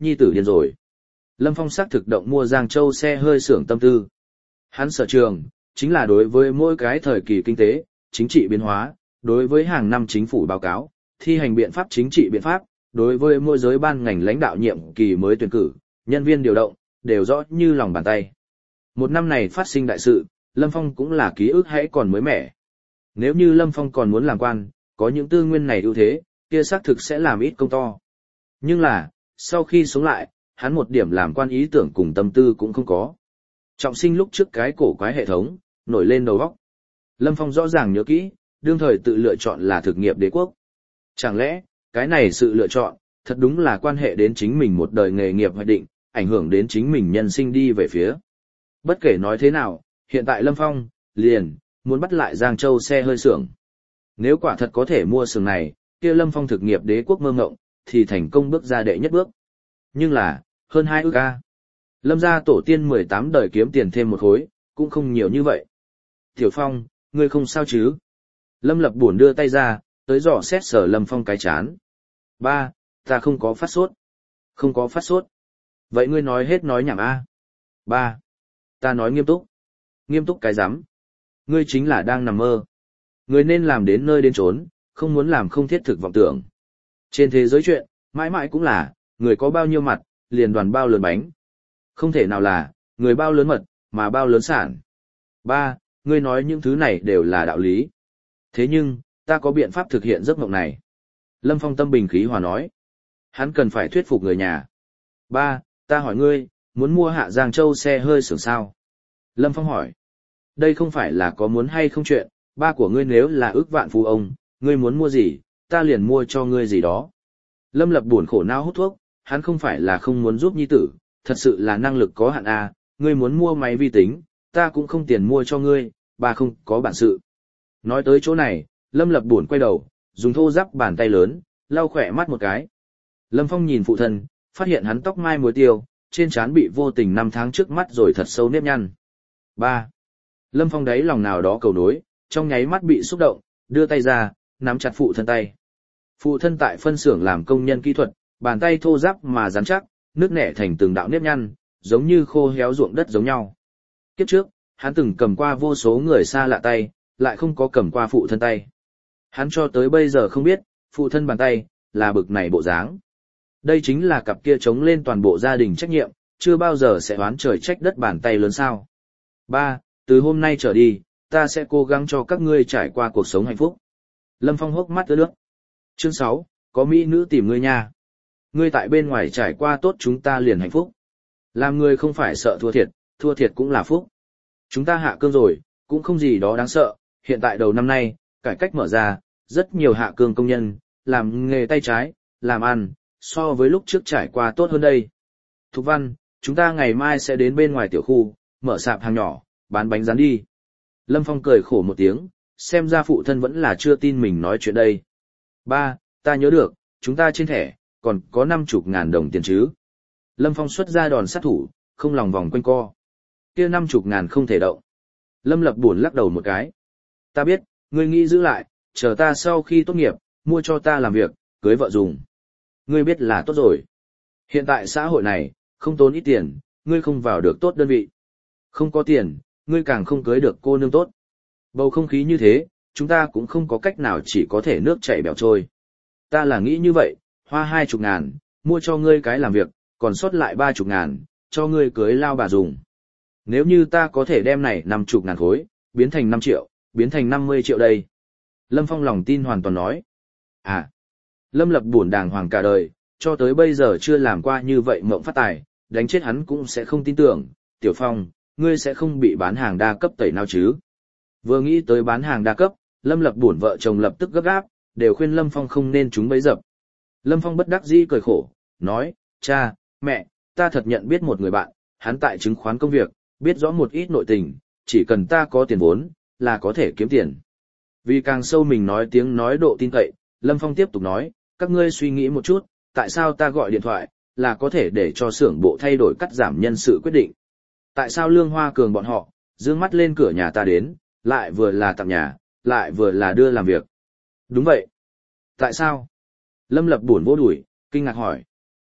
Speaker 1: nhi tử điên rồi. Lâm Phong xác thực động mua Giang Châu xe hơi xưởng tâm tư. Hắn sở trường, chính là đối với mỗi cái thời kỳ kinh tế, chính trị biến hóa, đối với hàng năm chính phủ báo cáo, thi hành biện pháp chính trị biện pháp, đối với mỗi giới ban ngành lãnh đạo nhiệm kỳ mới tuyển cử, nhân viên điều động, đều rõ như lòng bàn tay. Một năm này phát sinh đại sự, Lâm Phong cũng là ký ức hãy còn mới mẻ. Nếu như Lâm Phong còn muốn làm quan, có những tư nguyên này ưu thế, kia xác thực sẽ làm ít công to. Nhưng là, sau khi sống lại, hắn một điểm làm quan ý tưởng cùng tâm tư cũng không có. Trọng sinh lúc trước cái cổ quái hệ thống, nổi lên đầu óc. Lâm Phong rõ ràng nhớ kỹ, đương thời tự lựa chọn là thực nghiệp đế quốc. Chẳng lẽ, cái này sự lựa chọn, thật đúng là quan hệ đến chính mình một đời nghề nghiệp hoạch định, ảnh hưởng đến chính mình nhân sinh đi về phía. Bất kể nói thế nào, hiện tại Lâm Phong, liền, muốn bắt lại Giang Châu xe hơi xưởng. Nếu quả thật có thể mua xưởng này, kia Lâm Phong thực nghiệp đế quốc mơ ngộng, thì thành công bước ra đệ nhất bước. Nhưng là, hơn hai ước ca. Lâm gia tổ tiên mười tám đời kiếm tiền thêm một khối, cũng không nhiều như vậy. Tiểu Phong, ngươi không sao chứ? Lâm Lập buồn đưa tay ra, tới dò xét sở Lâm Phong cái chán. Ba, ta không có phát sốt. Không có phát sốt. Vậy ngươi nói hết nói nhảm a. Ba, ta nói nghiêm túc. Nghiêm túc cái rắm. Ngươi chính là đang nằm mơ. Ngươi nên làm đến nơi đến chốn, không muốn làm không thiết thực vọng tưởng. Trên thế giới chuyện, mãi mãi cũng là, người có bao nhiêu mặt, liền đoàn bao lớn bánh. Không thể nào là, người bao lớn mật, mà bao lớn sản. Ba, ngươi nói những thứ này đều là đạo lý. Thế nhưng, ta có biện pháp thực hiện giấc mộng này. Lâm Phong tâm bình khí hòa nói. Hắn cần phải thuyết phục người nhà. Ba, ta hỏi ngươi, muốn mua Hạ Giang Châu xe hơi xưởng sao? Lâm Phong hỏi. Đây không phải là có muốn hay không chuyện, ba của ngươi nếu là ước vạn phú ông, ngươi muốn mua gì, ta liền mua cho ngươi gì đó. Lâm Lập buồn khổ não hút thuốc, hắn không phải là không muốn giúp nhi tử, thật sự là năng lực có hạn à, ngươi muốn mua máy vi tính, ta cũng không tiền mua cho ngươi, ba không có bản sự. Nói tới chỗ này, Lâm Lập buồn quay đầu, dùng thô ráp bàn tay lớn, lau khỏe mắt một cái. Lâm Phong nhìn phụ thân, phát hiện hắn tóc mai muối tiêu, trên trán bị vô tình năm tháng trước mắt rồi thật sâu nếp nhăn. Ba. Lâm Phong đáy lòng nào đó cầu nối, trong nháy mắt bị xúc động, đưa tay ra, nắm chặt phụ thân tay. Phụ thân tại phân xưởng làm công nhân kỹ thuật, bàn tay thô ráp mà rắn chắc, nước nẻ thành từng đạo nếp nhăn, giống như khô héo ruộng đất giống nhau. Kiếp trước, hắn từng cầm qua vô số người xa lạ tay, lại không có cầm qua phụ thân tay. Hắn cho tới bây giờ không biết, phụ thân bàn tay, là bực này bộ dáng. Đây chính là cặp kia chống lên toàn bộ gia đình trách nhiệm, chưa bao giờ sẽ oán trời trách đất bàn tay lớn sao. Ba, từ hôm nay trở đi, ta sẽ cố gắng cho các ngươi trải qua cuộc sống hạnh phúc. Lâm Phong hốc mắt ướt nước. Chương sáu, có mỹ nữ tìm ngươi nha. Ngươi tại bên ngoài trải qua tốt chúng ta liền hạnh phúc. Làm người không phải sợ thua thiệt, thua thiệt cũng là phúc. Chúng ta hạ cương rồi, cũng không gì đó đáng sợ, hiện tại đầu năm nay, cải cách mở ra, rất nhiều hạ cương công nhân, làm nghề tay trái, làm ăn, so với lúc trước trải qua tốt hơn đây. Thục Văn, chúng ta ngày mai sẽ đến bên ngoài tiểu khu, mở sạp hàng nhỏ, bán bánh rán đi. Lâm Phong cười khổ một tiếng, xem ra phụ thân vẫn là chưa tin mình nói chuyện đây. Ba, ta nhớ được, chúng ta trên thẻ, còn có năm chục ngàn đồng tiền chứ. Lâm Phong xuất ra đòn sát thủ, không lòng vòng quanh co. Kia năm chục ngàn không thể động. Lâm Lập buồn lắc đầu một cái. Ta biết, ngươi nghĩ giữ lại, chờ ta sau khi tốt nghiệp, mua cho ta làm việc, cưới vợ dùng. Ngươi biết là tốt rồi. Hiện tại xã hội này, không tốn ít tiền, ngươi không vào được tốt đơn vị. Không có tiền, ngươi càng không cưới được cô nương tốt. Bầu không khí như thế, chúng ta cũng không có cách nào chỉ có thể nước chảy bèo trôi. Ta là nghĩ như vậy, hoa hai chục ngàn, mua cho ngươi cái làm việc, còn sót lại ba chục ngàn, cho ngươi cưới lao bà dùng. Nếu như ta có thể đem này năm chục ngàn khối, biến thành năm triệu, biến thành năm mươi triệu đây. Lâm Phong lòng tin hoàn toàn nói. À, Lâm Lập buồn đàng hoàng cả đời, cho tới bây giờ chưa làm qua như vậy mộng phát tài, đánh chết hắn cũng sẽ không tin tưởng. Tiểu Phong, ngươi sẽ không bị bán hàng đa cấp tẩy nào chứ? Vừa nghĩ tới bán hàng đa cấp, Lâm Lập buồn vợ chồng lập tức gấp gáp, đều khuyên Lâm Phong không nên trúng bẫy dập. Lâm Phong bất đắc dĩ cười khổ, nói, cha, mẹ, ta thật nhận biết một người bạn, hắn tại chứng khoán công việc, biết rõ một ít nội tình, chỉ cần ta có tiền vốn, là có thể kiếm tiền. Vì càng sâu mình nói tiếng nói độ tin cậy, Lâm Phong tiếp tục nói, các ngươi suy nghĩ một chút, tại sao ta gọi điện thoại, là có thể để cho xưởng bộ thay đổi cắt giảm nhân sự quyết định. Tại sao Lương Hoa Cường bọn họ, dương mắt lên cửa nhà ta đến, lại vừa là tặng nhà, lại vừa là đưa làm việc. Đúng vậy. Tại sao? Lâm Lập buồn vô đuổi, kinh ngạc hỏi.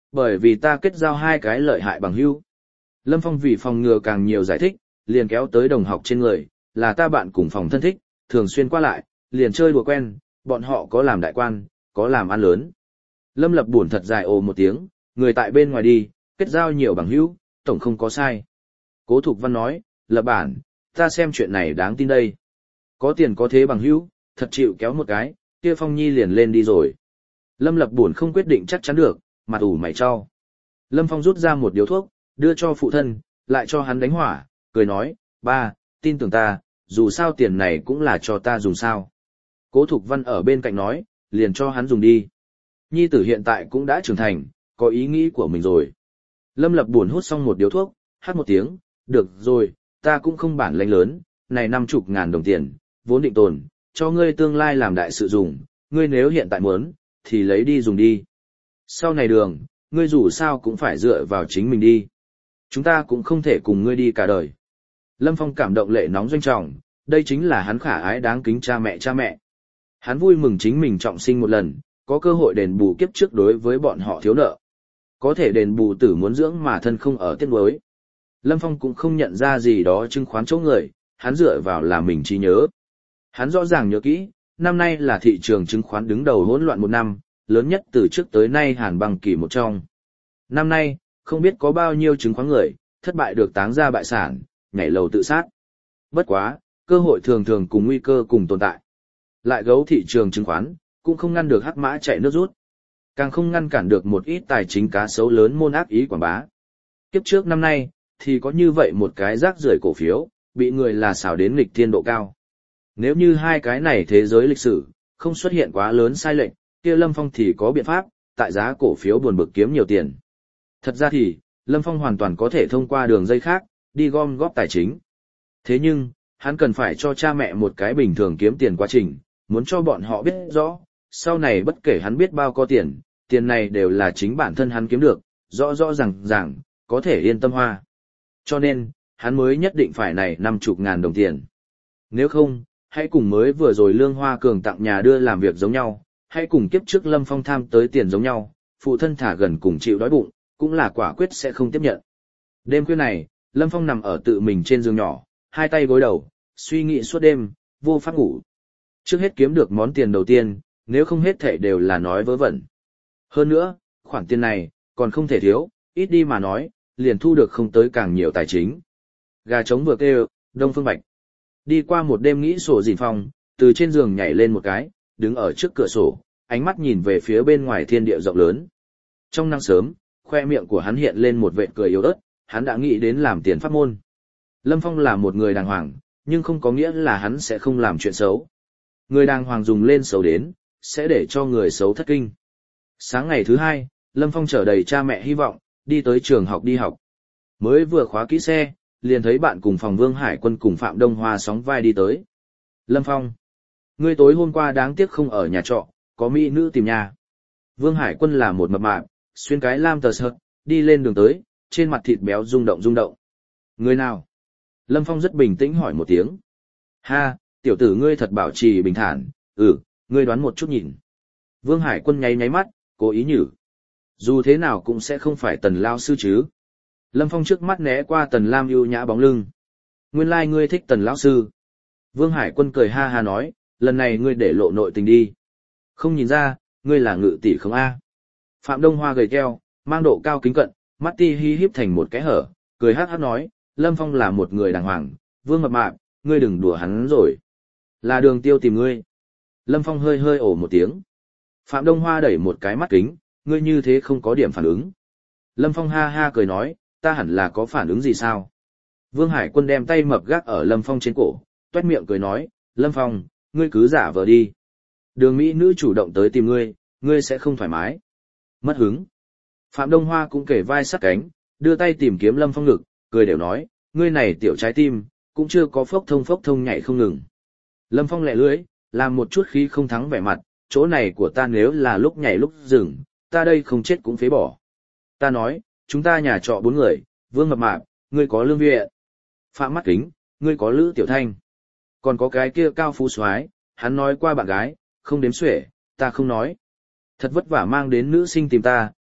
Speaker 1: Bởi vì ta kết giao hai cái lợi hại bằng hữu. Lâm Phong vì phòng ngừa càng nhiều giải thích, liền kéo tới đồng học trên người, là ta bạn cùng phòng thân thích, thường xuyên qua lại, liền chơi đùa quen, bọn họ có làm đại quan, có làm ăn lớn. Lâm Lập buồn thật dài ồ một tiếng, người tại bên ngoài đi, kết giao nhiều bằng hữu, tổng không có sai. Cố Thục Văn nói, Lập bản, ta xem chuyện này đáng tin đây. Có tiền có thế bằng hữu, thật chịu kéo một cái, kia Phong Nhi liền lên đi rồi. Lâm Lập buồn không quyết định chắc chắn được, mặt ủ mày cho. Lâm Phong rút ra một điếu thuốc, đưa cho phụ thân, lại cho hắn đánh hỏa, cười nói, ba, tin tưởng ta, dù sao tiền này cũng là cho ta dùng sao. Cố Thục Văn ở bên cạnh nói, liền cho hắn dùng đi. Nhi tử hiện tại cũng đã trưởng thành, có ý nghĩ của mình rồi. Lâm Lập buồn hút xong một điếu thuốc, hát một tiếng, được rồi, ta cũng không bản lãnh lớn, này năm chục ngàn đồng tiền, vốn định tồn, cho ngươi tương lai làm đại sự dùng, ngươi nếu hiện tại muốn, thì lấy đi dùng đi. Sau này đường, ngươi dù sao cũng phải dựa vào chính mình đi. Chúng ta cũng không thể cùng ngươi đi cả đời. Lâm Phong cảm động lệ nóng doanh trọng, đây chính là hắn khả ái đáng kính cha mẹ cha mẹ. Hắn vui mừng chính mình trọng sinh một lần, có cơ hội đền bù kiếp trước đối với bọn họ thiếu nợ. Có thể đền bù tử muốn dưỡng mà thân không ở tiếc nuối. Lâm Phong cũng không nhận ra gì đó chứng khoán chỗ người, hắn dựa vào là mình trí nhớ. Hắn rõ ràng nhớ kỹ, năm nay là thị trường chứng khoán đứng đầu hỗn loạn một năm, lớn nhất từ trước tới nay hàn băng kỳ một trong. Năm nay, không biết có bao nhiêu chứng khoán người, thất bại được táng ra bại sản, nhảy lầu tự sát. Bất quá, cơ hội thường thường cùng nguy cơ cùng tồn tại. Lại gấu thị trường chứng khoán, cũng không ngăn được hắc mã chạy nước rút. Càng không ngăn cản được một ít tài chính cá sấu lớn môn ác ý quảng bá. Kiếp trước năm nay, thì có như vậy một cái rác rưởi cổ phiếu, bị người là xào đến nghịch thiên độ cao. Nếu như hai cái này thế giới lịch sử, không xuất hiện quá lớn sai lệch, kia Lâm Phong thì có biện pháp, tại giá cổ phiếu buồn bực kiếm nhiều tiền. Thật ra thì, Lâm Phong hoàn toàn có thể thông qua đường dây khác, đi gom góp tài chính. Thế nhưng, hắn cần phải cho cha mẹ một cái bình thường kiếm tiền quá trình, muốn cho bọn họ biết rõ, sau này bất kể hắn biết bao có tiền, tiền này đều là chính bản thân hắn kiếm được, rõ rõ ràng ràng, có thể yên tâm hoa. Cho nên, hắn mới nhất định phải này năm chục ngàn đồng tiền. Nếu không, hãy cùng mới vừa rồi Lương Hoa Cường tặng nhà đưa làm việc giống nhau, hãy cùng kiếp trước Lâm Phong tham tới tiền giống nhau, phụ thân thả gần cùng chịu đói bụng, cũng là quả quyết sẽ không tiếp nhận. Đêm khuya này, Lâm Phong nằm ở tự mình trên giường nhỏ, hai tay gối đầu, suy nghĩ suốt đêm, vô pháp ngủ. Trước hết kiếm được món tiền đầu tiên, nếu không hết thể đều là nói vớ vẩn. Hơn nữa, khoản tiền này, còn không thể thiếu, ít đi mà nói, liền thu được không tới càng nhiều tài chính. Gà trống vừa kêu, Đông Phương Bạch. Đi qua một đêm nghĩ sổ dìn phòng, từ trên giường nhảy lên một cái, đứng ở trước cửa sổ, ánh mắt nhìn về phía bên ngoài thiên địa rộng lớn. Trong nắng sớm, khoe miệng của hắn hiện lên một vệt cười yếu ớt, hắn đã nghĩ đến làm tiền pháp môn. Lâm Phong là một người đàng hoàng, nhưng không có nghĩa là hắn sẽ không làm chuyện xấu. Người đàng hoàng dùng lên xấu đến, sẽ để cho người xấu thất kinh. Sáng ngày thứ hai, Lâm Phong chở đầy cha mẹ hy vọng, đi tới trường học đi học. Mới vừa khóa kỹ xe, liền thấy bạn cùng phòng Vương Hải Quân cùng Phạm Đông Hoa sóng vai đi tới. Lâm Phong, ngươi tối hôm qua đáng tiếc không ở nhà trọ, có mỹ nữ tìm nhà. Vương Hải Quân là một mập mạp, xuyên cái lam tờ sợt, đi lên đường tới, trên mặt thịt béo rung động rung động. Người nào? Lâm Phong rất bình tĩnh hỏi một tiếng. Ha, tiểu tử ngươi thật bảo trì bình thản, ừ, ngươi đoán một chút nhìn. Vương Hải Quân nháy nháy mắt, cố ý nhử. Dù thế nào cũng sẽ không phải Tần Lao sư chứ. Lâm Phong trước mắt né qua Tần Lam ưu nhã bóng lưng. Nguyên lai like ngươi thích Tần Lão sư. Vương Hải Quân cười ha ha nói, lần này ngươi để lộ nội tình đi. Không nhìn ra, ngươi là ngự tỷ không a? Phạm Đông Hoa gầy keo, mang độ cao kính cận, mắt ti hi híp thành một cái hở, cười hát hát nói, Lâm Phong là một người đàng hoàng, Vương mập mạp, ngươi đừng đùa hắn rồi. Là Đường Tiêu tìm ngươi. Lâm Phong hơi hơi ồ một tiếng. Phạm Đông Hoa đẩy một cái mắt kính, ngươi như thế không có điểm phản ứng. Lâm Phong ha ha cười nói, ta hẳn là có phản ứng gì sao? Vương Hải Quân đem tay mập gác ở Lâm Phong trên cổ, toét miệng cười nói, Lâm Phong, ngươi cứ giả vờ đi. Đường Mỹ nữ chủ động tới tìm ngươi, ngươi sẽ không thoải mái. Mất hứng. Phạm Đông Hoa cũng kể vai sát cánh, đưa tay tìm kiếm Lâm Phong ngực, cười đều nói, ngươi này tiểu trái tim, cũng chưa có phốc thông phốc thông nhảy không ngừng. Lâm Phong lẹ lưỡi, làm một chút khí không thắng vẻ mặt, chỗ này của ta nếu là lúc nhảy lúc dừng, ta đây không chết cũng phế bỏ. Ta nói, chúng ta nhà trọ bốn người, Vương mập mạp, ngươi có Lương Viện. Phạm Mắt Kính, ngươi có Lữ Tiểu Thanh. Còn có cái kia Cao Phú Soái, hắn nói qua bạn gái, không đếm xuể, ta không nói. Thật vất vả mang đến nữ sinh tìm ta,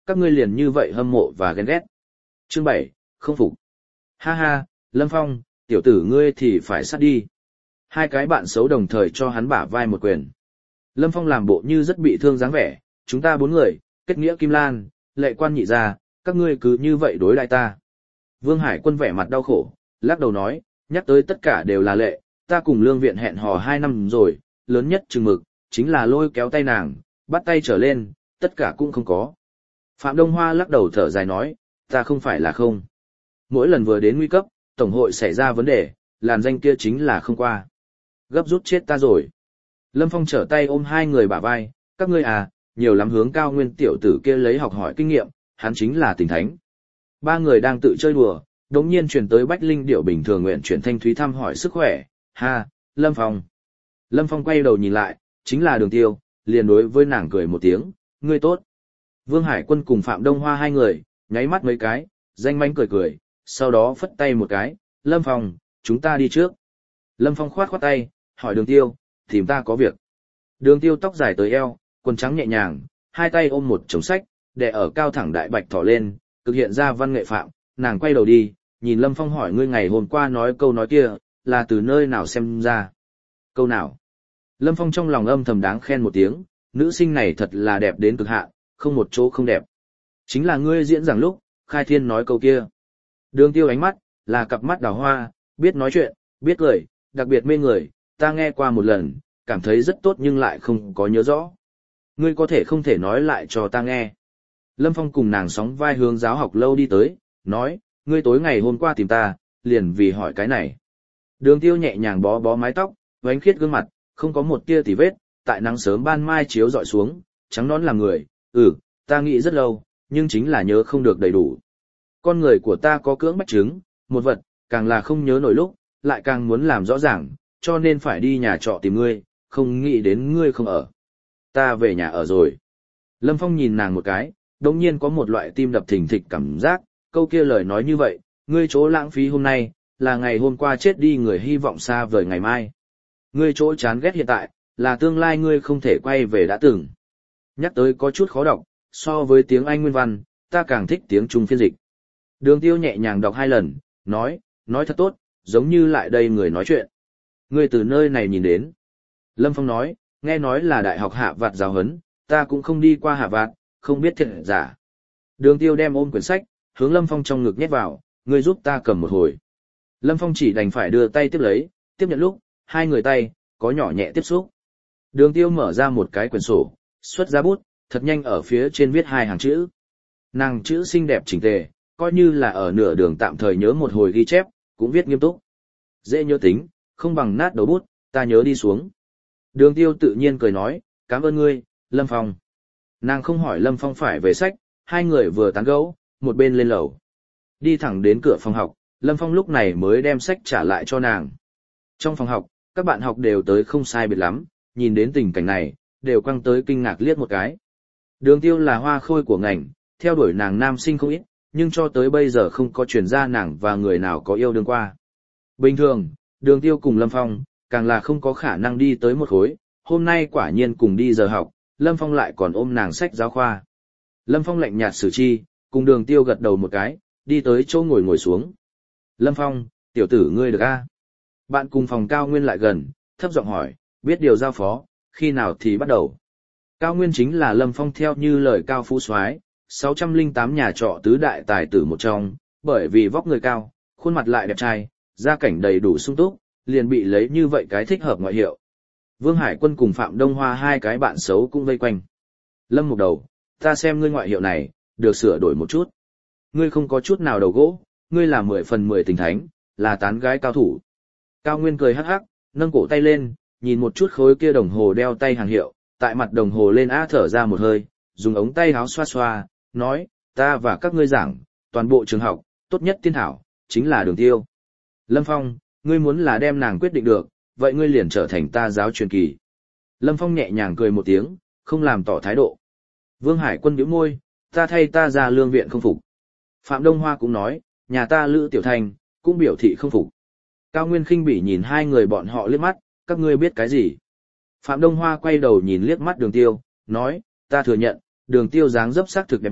Speaker 1: các ngươi liền như vậy hâm mộ và ghen ghét. Chương bảy, không phục. Ha ha, Lâm Phong, tiểu tử ngươi thì phải sát đi. Hai cái bạn xấu đồng thời cho hắn bả vai một quyền. Lâm Phong làm bộ như rất bị thương dáng vẻ, chúng ta bốn người, kết nghĩa Kim Lan, lệ quan nhị gia, các ngươi cứ như vậy đối lại ta. Vương Hải Quân vẻ mặt đau khổ, lắc đầu nói, nhắc tới tất cả đều là lệ, ta cùng lương viện hẹn hò hai năm rồi, lớn nhất chừng mực, chính là lôi kéo tay nàng, bắt tay trở lên, tất cả cũng không có. Phạm Đông Hoa lắc đầu thở dài nói, ta không phải là không. Mỗi lần vừa đến nguy cấp, Tổng hội xảy ra vấn đề, làn danh kia chính là không qua. Gấp rút chết ta rồi. Lâm Phong trở tay ôm hai người bả vai, các ngươi à, nhiều lắm hướng Cao Nguyên tiểu tử kia lấy học hỏi kinh nghiệm, hắn chính là tình thánh. Ba người đang tự chơi đùa, đống nhiên truyền tới Bách Linh điệu bình thường nguyện chuyển thanh thúy thăm hỏi sức khỏe, ha, Lâm Phong. Lâm Phong quay đầu nhìn lại, chính là Đường Tiêu, liền đối với nàng cười một tiếng, ngươi tốt. Vương Hải Quân cùng Phạm Đông Hoa hai người, nháy mắt mấy cái, danh mánh cười cười, sau đó phất tay một cái, Lâm Phong, chúng ta đi trước. Lâm Phong khoát khoát tay, hỏi Đường Tiêu, tìm ta có việc. Đường Tiêu tóc dài tới eo, quần trắng nhẹ nhàng, hai tay ôm một chồng sách, đè ở cao thẳng đại bạch thỏ lên, cực hiện ra văn nghệ phạm, nàng quay đầu đi, nhìn Lâm Phong hỏi ngươi ngày hôm qua nói câu nói kia, là từ nơi nào xem ra. Câu nào? Lâm Phong trong lòng âm thầm đáng khen một tiếng, nữ sinh này thật là đẹp đến cực hạn, không một chỗ không đẹp. Chính là ngươi diễn giảng lúc, Khai Thiên nói câu kia. Đường Tiêu ánh mắt, là cặp mắt đào hoa, biết nói chuyện, biết cười, đặc biệt mê người, ta nghe qua một lần, cảm thấy rất tốt nhưng lại không có nhớ rõ. Ngươi có thể không thể nói lại cho ta nghe. Lâm Phong cùng nàng sóng vai hướng giáo học lâu đi tới, nói, ngươi tối ngày hôm qua tìm ta, liền vì hỏi cái này. Đường Tiêu nhẹ nhàng bó bó mái tóc, vánh khiết gương mặt, không có một tia tì vết, tại nắng sớm ban mai chiếu dọi xuống, trắng nõn làm người, ừ, ta nghĩ rất lâu, nhưng chính là nhớ không được đầy đủ. Con người của ta có cưỡng bách chứng, một vật, càng là không nhớ nổi lúc, lại càng muốn làm rõ ràng, cho nên phải đi nhà trọ tìm ngươi, không nghĩ đến ngươi không ở. Ta về nhà ở rồi. Lâm Phong nhìn nàng một cái, đồng nhiên có một loại tim đập thình thịch cảm giác, câu kia lời nói như vậy, ngươi chỗ lãng phí hôm nay, là ngày hôm qua chết đi người hy vọng xa vời ngày mai. Ngươi chỗ chán ghét hiện tại, là tương lai ngươi không thể quay về đã từng. Nhắc tới có chút khó đọc, so với tiếng Anh nguyên văn, ta càng thích tiếng Trung phiên dịch. Đường Tiêu nhẹ nhàng đọc hai lần, nói, nói thật tốt, giống như lại đây người nói chuyện. Ngươi từ nơi này nhìn đến. Lâm Phong nói, nghe nói là đại học Hạ Vạt giáo huấn, ta cũng không đi qua Hạ Vạt, không biết thiệt giả. Đường Tiêu đem ôm quyển sách, hướng Lâm Phong trong ngực nhét vào, ngươi giúp ta cầm một hồi. Lâm Phong chỉ đành phải đưa tay tiếp lấy, tiếp nhận lúc, hai người tay, có nhỏ nhẹ tiếp xúc. Đường Tiêu mở ra một cái quyển sổ, xuất ra bút, thật nhanh ở phía trên viết hai hàng chữ. Nàng chữ xinh đẹp chỉnh tề, coi như là ở nửa đường tạm thời nhớ một hồi ghi chép, cũng viết nghiêm túc. Dễ nhớ tính, không bằng nát đầu bút, ta nhớ đi xuống. Đường Tiêu tự nhiên cười nói, cảm ơn ngươi, Lâm Phong. Nàng không hỏi Lâm Phong phải về sách, hai người vừa tán gẫu, một bên lên lầu. Đi thẳng đến cửa phòng học, Lâm Phong lúc này mới đem sách trả lại cho nàng. Trong phòng học, các bạn học đều tới không sai biệt lắm, nhìn đến tình cảnh này, đều quăng tới kinh ngạc liếc một cái. Đường Tiêu là hoa khôi của ngành, theo đuổi nàng nam sinh không ít, nhưng cho tới bây giờ không có truyền ra nàng và người nào có yêu đương qua. Bình thường, Đường Tiêu cùng Lâm Phong, càng là không có khả năng đi tới một khối, hôm nay quả nhiên cùng đi giờ học, Lâm Phong lại còn ôm nàng sách giáo khoa. Lâm Phong lạnh nhạt xử chi, cùng Đường Tiêu gật đầu một cái, đi tới chỗ ngồi ngồi xuống. Lâm Phong, tiểu tử ngươi được a? Bạn cùng phòng Cao Nguyên lại gần, thấp giọng hỏi, biết điều giao phó, khi nào thì bắt đầu. Cao Nguyên chính là Lâm Phong theo như lời Cao Phú Soái, sáu trăm lẻ tám nhà trọ tứ đại tài tử một trong, bởi vì vóc người cao, khuôn mặt lại đẹp trai, gia cảnh đầy đủ sung túc, liền bị lấy như vậy cái thích hợp ngoại hiệu. Vương Hải Quân cùng Phạm Đông Hoa hai cái bạn xấu cũng vây quanh. Lâm Mục Đầu, ta xem ngươi ngoại hiệu này, được sửa đổi một chút. Ngươi không có chút nào đầu gỗ, ngươi là mười phần mười tình thánh, là tán gái cao thủ. Cao Nguyên cười hắc hắc, nâng cổ tay lên, nhìn một chút khối kia đồng hồ đeo tay hàng hiệu, tại mặt đồng hồ lên á thở ra một hơi, dùng ống tay áo xoa xoa, nói, ta và các ngươi giảng, toàn bộ trường học, tốt nhất tiên thảo, chính là Đường Tiêu. Lâm Phong, ngươi muốn là đem nàng quyết định được, vậy ngươi liền trở thành ta giáo truyền kỳ. Lâm Phong nhẹ nhàng cười một tiếng, không làm tỏ thái độ. Vương Hải Quân nhíu môi, ta thay ta ra lương viện không phục. Phạm Đông Hoa cũng nói, nhà ta Lữ Tiểu Thành, cũng biểu thị không phục. Cao Nguyên khinh bỉ nhìn hai người bọn họ liếc mắt, các ngươi biết cái gì? Phạm Đông Hoa quay đầu nhìn liếc mắt Đường Tiêu, nói, ta thừa nhận, Đường Tiêu dáng dấp sắc thực đẹp mắt,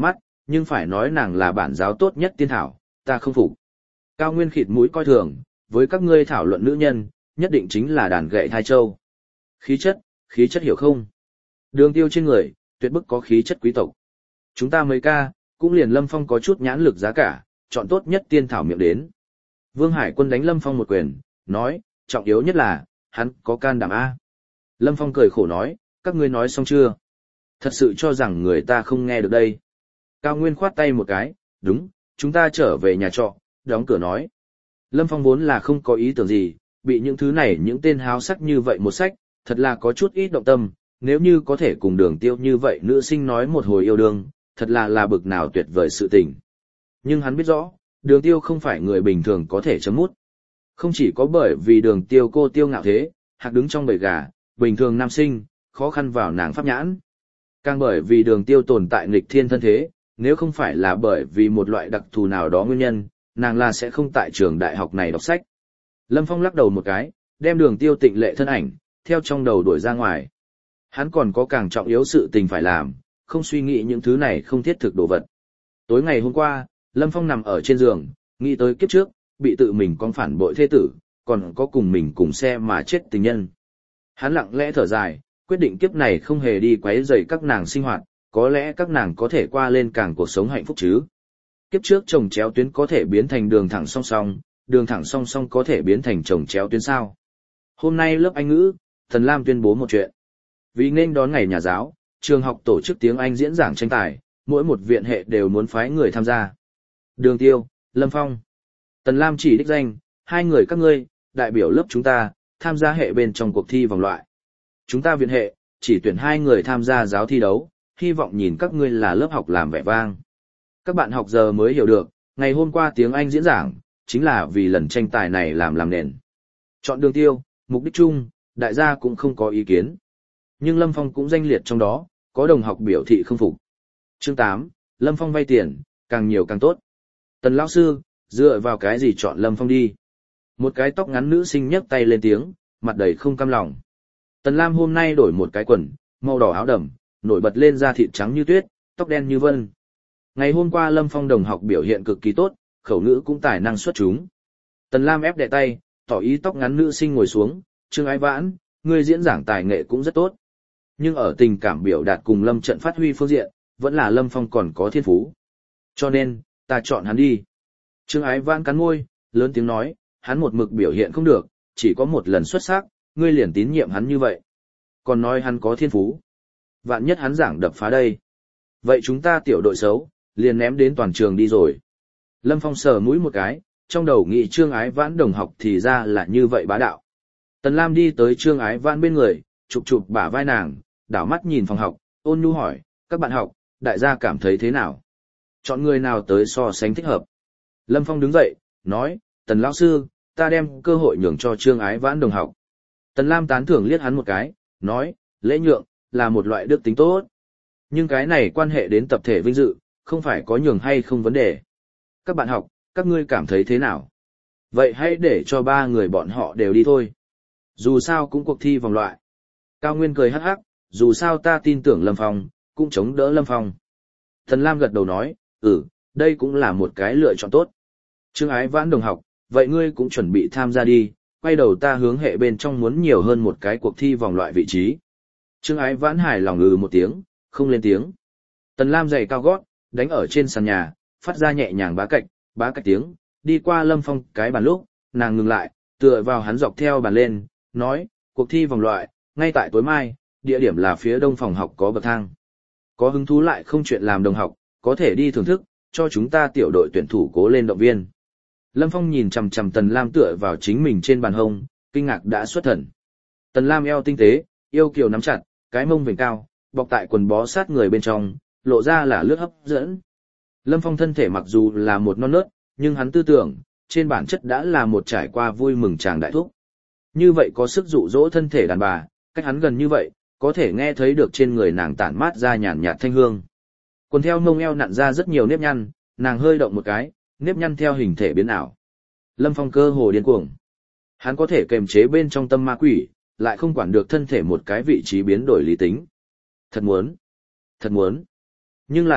Speaker 1: nhưng phải nói nàng là bản giáo tốt nhất tiên thảo, ta không phục. Cao Nguyên khịt mũi coi thường, với các ngươi thảo luận nữ nhân, nhất định chính là đàn gậy thai châu. Khí chất, khí chất hiểu không? Đường Tiêu trên người, tuyệt bức có khí chất quý tộc. Chúng ta mấy ca, cũng liền Lâm Phong có chút nhãn lực giá cả, chọn tốt nhất tiên thảo miệng đến. Vương Hải Quân đánh Lâm Phong một quyền, nói, trọng yếu nhất là, hắn có can đảm A. Lâm Phong cười khổ nói, các ngươi nói xong chưa? Thật sự cho rằng người ta không nghe được đây. Cao Nguyên khoát tay một cái, đúng, chúng ta trở về nhà trọ, đóng cửa nói. Lâm Phong vốn là không có ý tưởng gì, bị những thứ này những tên háo sắc như vậy một sách, thật là có chút ít động tâm, nếu như có thể cùng Đường Tiêu như vậy nữ sinh nói một hồi yêu đương, thật là là bực nào tuyệt vời sự tình. Nhưng hắn biết rõ, Đường Tiêu không phải người bình thường có thể chấm mút. Không chỉ có bởi vì Đường Tiêu cô tiêu ngạo thế, hạc đứng trong bầy gà, bình thường nam sinh, khó khăn vào nàng pháp nhãn. Càng bởi vì Đường Tiêu tồn tại nghịch thiên thân thế, nếu không phải là bởi vì một loại đặc thù nào đó nguyên nhân, nàng là sẽ không tại trường đại học này đọc sách. Lâm Phong lắc đầu một cái, đem Đường Tiêu tịnh lệ thân ảnh, theo trong đầu đuổi ra ngoài. Hắn còn có càng trọng yếu sự tình phải làm, không suy nghĩ những thứ này không thiết thực đồ vật. Tối ngày hôm qua, Lâm Phong nằm ở trên giường, nghĩ tới kiếp trước, bị tự mình con phản bội thê tử, còn có cùng mình cùng xe mà chết tình nhân. Hắn lặng lẽ thở dài, quyết định kiếp này không hề đi quấy rầy các nàng sinh hoạt, có lẽ các nàng có thể qua lên càng cuộc sống hạnh phúc chứ. Kiếp trước chồng chéo tuyến có thể biến thành đường thẳng song song, đường thẳng song song có thể biến thành chồng chéo tuyến sao. Hôm nay lớp Anh ngữ, Thần Lam tuyên bố một chuyện. Vì nên đón ngày nhà giáo, trường học tổ chức tiếng Anh diễn giảng tranh tài, mỗi một viện hệ đều muốn phái người tham gia. Đường Tiêu, Lâm Phong. Tần Lam chỉ đích danh, hai người các ngươi, đại biểu lớp chúng ta, tham gia hệ bên trong cuộc thi vòng loại. Chúng ta viện hệ, chỉ tuyển hai người tham gia giáo thi đấu, hy vọng nhìn các ngươi là lớp học làm vẻ vang. Các bạn học giờ mới hiểu được, ngày hôm qua tiếng Anh diễn giảng, chính là vì lần tranh tài này làm làm nền. Chọn Đường Tiêu, mục đích chung, đại gia cũng không có ý kiến. Nhưng Lâm Phong cũng danh liệt trong đó, có đồng học biểu thị không phục. Chương tám, Lâm Phong vay tiền, càng nhiều càng tốt. Tần lão sư, dựa vào cái gì chọn Lâm Phong đi? Một cái tóc ngắn nữ sinh nhấc tay lên tiếng, mặt đầy không cam lòng. Tần Lam hôm nay đổi một cái quần, màu đỏ áo đầm, nổi bật lên da thịt trắng như tuyết, tóc đen như vân. Ngày hôm qua Lâm Phong đồng học biểu hiện cực kỳ tốt, khẩu ngữ cũng tài năng xuất chúng. Tần Lam ép đè tay, tỏ ý tóc ngắn nữ sinh ngồi xuống, Trương Ái Vãn, người diễn giảng tài nghệ cũng rất tốt. Nhưng ở tình cảm biểu đạt cùng Lâm trận phát huy phương diện, vẫn là Lâm Phong còn có thiên phú. Cho nên, ta chọn hắn đi. Trương Ái Vãn cắn môi, lớn tiếng nói, hắn một mực biểu hiện không được, chỉ có một lần xuất sắc, ngươi liền tín nhiệm hắn như vậy. Còn nói hắn có thiên phú. Vạn nhất hắn giảng đập phá đây. Vậy chúng ta tiểu đội xấu, liền ném đến toàn trường đi rồi. Lâm Phong sờ mũi một cái, trong đầu nghĩ Trương Ái Vãn đồng học thì ra là như vậy bá đạo. Tần Lam đi tới Trương Ái Vãn bên người, chụp chụp bả vai nàng, đảo mắt nhìn phòng học, ôn nhu hỏi, các bạn học, đại gia cảm thấy thế nào? Chọn người nào tới so sánh thích hợp? Lâm Phong đứng dậy, nói, Tần lão sư, ta đem cơ hội nhường cho Trương Ái Vãn đồng học. Tần Lam tán thưởng liếc hắn một cái, nói, lễ nhượng, là một loại đức tính tốt. Nhưng cái này quan hệ đến tập thể vinh dự, không phải có nhường hay không vấn đề. Các bạn học, các ngươi cảm thấy thế nào? Vậy hãy để cho ba người bọn họ đều đi thôi. Dù sao cũng cuộc thi vòng loại. Cao Nguyên cười hắc hắc, dù sao ta tin tưởng Lâm Phong, cũng chống đỡ Lâm Phong. Thần Lam gật đầu nói, ừ, đây cũng là một cái lựa chọn tốt. Trương Ái Vãn đồng học, vậy ngươi cũng chuẩn bị tham gia đi, quay đầu ta hướng hệ bên trong muốn nhiều hơn một cái cuộc thi vòng loại vị trí. Trương Ái Vãn hài lòng ngừ một tiếng, không lên tiếng. Tần Lam giày cao gót, đánh ở trên sàn nhà, phát ra nhẹ nhàng bá cạch, bá cạch tiếng, đi qua Lâm Phong cái bàn lúc, nàng ngừng lại, tựa vào hắn dọc theo bàn lên, nói, cuộc thi vòng loại, ngay tại tối mai, địa điểm là phía đông phòng học có bậc thang. Có hứng thú lại không chuyện làm đồng học, có thể đi thưởng thức, cho chúng ta tiểu đội tuyển thủ cố lên động viên. Lâm Phong nhìn chằm chằm Tần Lam tựa vào chính mình trên bàn hông, kinh ngạc đã xuất thần. Tần Lam eo tinh tế, yêu kiều nắm chặt, cái mông vểnh cao, bọc tại quần bó sát người bên trong, lộ ra là lướt hấp dẫn. Lâm Phong thân thể mặc dù là một non nớt, nhưng hắn tư tưởng, trên bản chất đã là một trải qua vui mừng chàng đại thúc. Như vậy có sức dụ dỗ thân thể đàn bà, cách hắn gần như vậy, có thể nghe thấy được trên người nàng tản mát ra nhàn nhạt thanh hương. Quần theo mông eo nặn ra rất nhiều nếp nhăn, nàng hơi động một cái, nếp nhăn theo hình thể biến ảo. Lâm Phong cơ hồ điên cuồng. Hắn có thể kềm chế bên trong tâm ma quỷ, lại không quản được thân thể một cái vị trí biến đổi lý tính. Thật muốn, thật muốn. Nhưng là,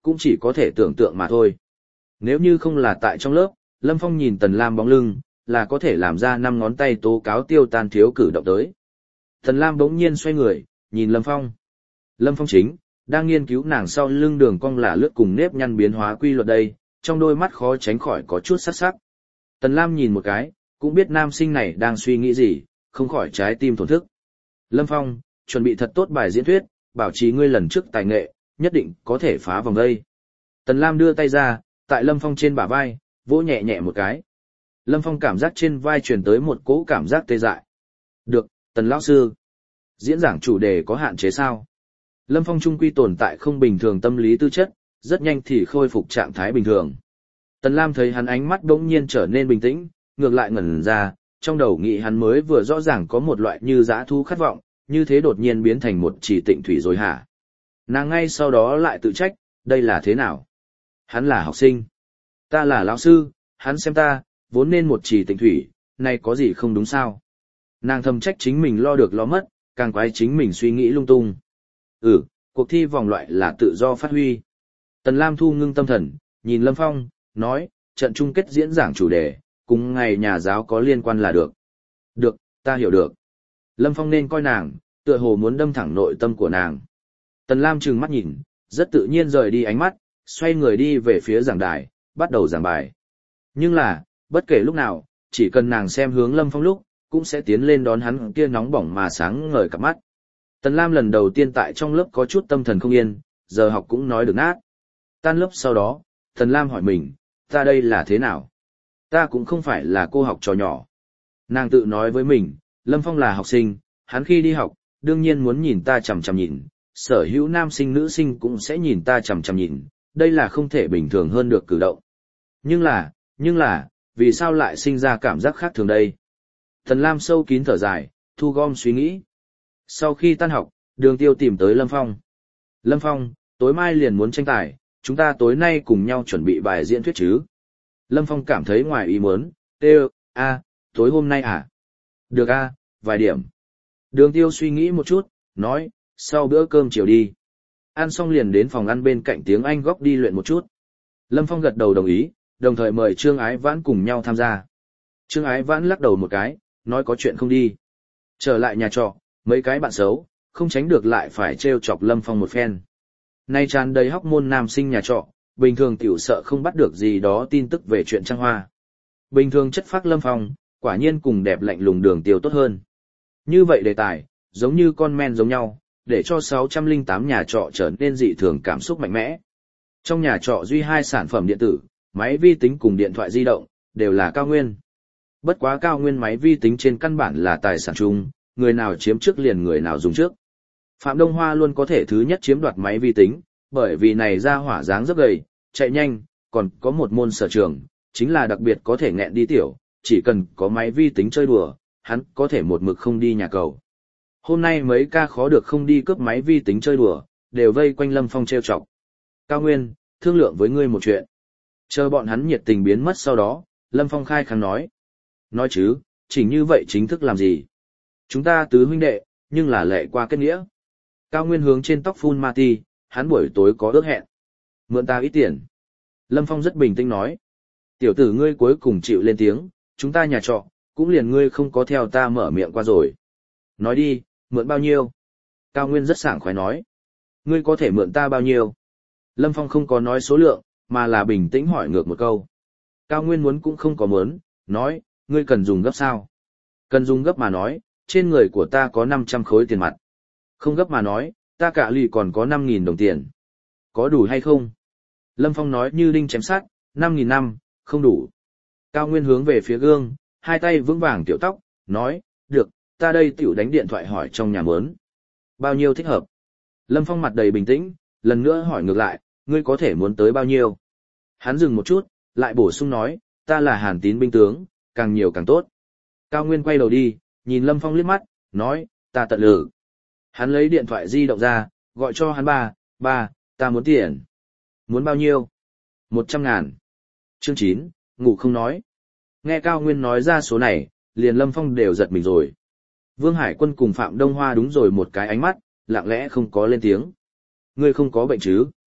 Speaker 1: cũng chỉ có thể tưởng tượng mà thôi. Nếu như không là tại trong lớp, Lâm Phong nhìn Tần Lam bóng lưng, là có thể làm ra năm ngón tay tố cáo tiêu tan thiếu cử động tới. Tần Lam bỗng nhiên xoay người, nhìn Lâm Phong. Lâm Phong chính, đang nghiên cứu nàng sau lưng đường cong là lướt cùng nếp nhăn biến hóa quy luật đây, trong đôi mắt khó tránh khỏi có chút sắc sắc. Tần Lam nhìn một cái, cũng biết nam sinh này đang suy nghĩ gì, không khỏi trái tim thổn thức. Lâm Phong, chuẩn bị thật tốt bài diễn thuyết, bảo trì ngươi lần trước tài nghệ, nhất định có thể phá vòng đây. Tần Lam đưa tay ra, tại Lâm Phong trên bả vai, vỗ nhẹ nhẹ một cái. Lâm Phong cảm giác trên vai truyền tới một cỗ cảm giác tê dại. Được, Tần lão sư. Diễn giảng chủ đề có hạn chế sao? Lâm Phong trung quy tồn tại không bình thường tâm lý tư chất, rất nhanh thì khôi phục trạng thái bình thường. Tần Lam thấy hắn ánh mắt bỗng nhiên trở nên bình tĩnh, ngược lại ngẩn ra, trong đầu nghĩ hắn mới vừa rõ ràng có một loại như dã thú khát vọng, như thế đột nhiên biến thành một chỉ tịnh thủy rồi hả? Nàng ngay sau đó lại tự trách, đây là thế nào? Hắn là học sinh, ta là lão sư, hắn xem ta, vốn nên một chỉ tịnh thủy, này có gì không đúng sao? Nàng thầm trách chính mình lo được lo mất, càng quái chính mình suy nghĩ lung tung. Ừ, cuộc thi vòng loại là tự do phát huy. Tần Lam thu ngưng tâm thần, nhìn Lâm Phong, nói, trận chung kết diễn giảng chủ đề, cùng ngày nhà giáo có liên quan là được. Được, ta hiểu được. Lâm Phong nên coi nàng, tựa hồ muốn đâm thẳng nội tâm của nàng. Tần Lam trừng mắt nhìn, rất tự nhiên rời đi ánh mắt, xoay người đi về phía giảng đài, bắt đầu giảng bài. Nhưng là, bất kể lúc nào, chỉ cần nàng xem hướng Lâm Phong lúc, cũng sẽ tiến lên đón hắn kia nóng bỏng mà sáng ngời cặp mắt. Tần Lam lần đầu tiên tại trong lớp có chút tâm thần không yên, giờ học cũng nói được nát. Tan lớp sau đó, Tần Lam hỏi mình, ta đây là thế nào? Ta cũng không phải là cô học trò nhỏ. Nàng tự nói với mình, Lâm Phong là học sinh, hắn khi đi học, đương nhiên muốn nhìn ta chằm chằm nhìn, sở hữu nam sinh nữ sinh cũng sẽ nhìn ta chằm chằm nhìn, đây là không thể bình thường hơn được cử động. Nhưng là, nhưng là, vì sao lại sinh ra cảm giác khác thường đây? Tần Lam sâu kín thở dài, thu gom suy nghĩ. Sau khi tan học, Đường Tiêu tìm tới Lâm Phong. Lâm Phong, tối mai liền muốn tranh tài, chúng ta tối nay cùng nhau chuẩn bị bài diễn thuyết chứ? Lâm Phong cảm thấy ngoài ý muốn, Tiêu, a, tối hôm nay à? Được a, vài điểm. Đường Tiêu suy nghĩ một chút, nói, sau bữa cơm chiều đi. Ăn xong liền đến phòng ăn bên cạnh tiếng Anh góc đi luyện một chút. Lâm Phong gật đầu đồng ý, đồng thời mời Trương Ái Vãn cùng nhau tham gia. Trương Ái Vãn lắc đầu một cái, nói có chuyện không đi. Trở lại nhà trọ, mấy cái bạn xấu, không tránh được lại phải trêu chọc Lâm Phong một phen. Nay tràn đầy hóc môn nam sinh nhà trọ, bình thường tiểu sợ không bắt được gì đó tin tức về chuyện trăng hoa. Bình thường chất phác Lâm Phong, quả nhiên cùng đẹp lạnh lùng Đường Tiêu tốt hơn. Như vậy đề tài, giống như con men giống nhau, để cho sáu trăm lẻ tám nhà trọ trở nên dị thường cảm xúc mạnh mẽ. Trong nhà trọ duy hai sản phẩm điện tử, máy vi tính cùng điện thoại di động, đều là cao nguyên. Bất quá cao nguyên máy vi tính trên căn bản là tài sản chung, người nào chiếm trước liền người nào dùng trước. Phạm Đông Hoa luôn có thể thứ nhất chiếm đoạt máy vi tính, bởi vì này ra hỏa dáng rất gầy, chạy nhanh, còn có một môn sở trường, chính là đặc biệt có thể nghẹn đi tiểu, chỉ cần có máy vi tính chơi đùa, hắn có thể một mực không đi nhà cầu. Hôm nay mấy ca khó được không đi cướp máy vi tính chơi đùa, đều vây quanh Lâm Phong trêu chọc. Cao Nguyên, thương lượng với ngươi một chuyện. Chờ bọn hắn nhiệt tình biến mất sau đó, Lâm Phong khai kháng nói. Nói chứ, chỉnh như vậy chính thức làm gì? Chúng ta tứ huynh đệ, nhưng là lệ qua kết nghĩa. Cao Nguyên hướng trên tóc phun ma ti, hắn buổi tối có ước hẹn. Mượn ta ít tiền. Lâm Phong rất bình tĩnh nói. Tiểu tử ngươi cuối cùng chịu lên tiếng, chúng ta nhà trọ, cũng liền ngươi không có theo ta mở miệng qua rồi. Nói đi, mượn bao nhiêu? Cao Nguyên rất sảng khoái nói. Ngươi có thể mượn ta bao nhiêu? Lâm Phong không có nói số lượng, mà là bình tĩnh hỏi ngược một câu. Cao Nguyên muốn cũng không có mớn, nói, ngươi cần dùng gấp sao? Cần dùng gấp mà nói, trên người của ta có năm trăm khối tiền mặt. Không gấp mà nói, ta cả lì còn có năm nghìn đồng tiền. Có đủ hay không? Lâm Phong nói như đinh chém sát, năm nghìn năm, không đủ. Cao Nguyên hướng về phía gương, hai tay vững vàng tiểu tóc, nói, được, ta đây tiểu đánh điện thoại hỏi trong nhà mớn. Bao nhiêu thích hợp? Lâm Phong mặt đầy bình tĩnh, lần nữa hỏi ngược lại, ngươi có thể muốn tới bao nhiêu? Hắn dừng một chút, lại bổ sung nói, ta là Hàn Tín binh tướng, càng nhiều càng tốt. Cao Nguyên quay đầu đi, nhìn Lâm Phong liếc mắt, nói, ta tận lực. Hắn lấy điện thoại di động ra, gọi cho hắn ba, ba, ta muốn tiền. Muốn bao nhiêu? Một trăm ngàn. Chương chín, ngủ không nói. Nghe Cao Nguyên nói ra số này, liền Lâm Phong đều giật mình rồi. Vương Hải Quân cùng Phạm Đông Hoa đúng rồi một cái ánh mắt, lặng lẽ không có lên tiếng. Ngươi không có bệnh chứ?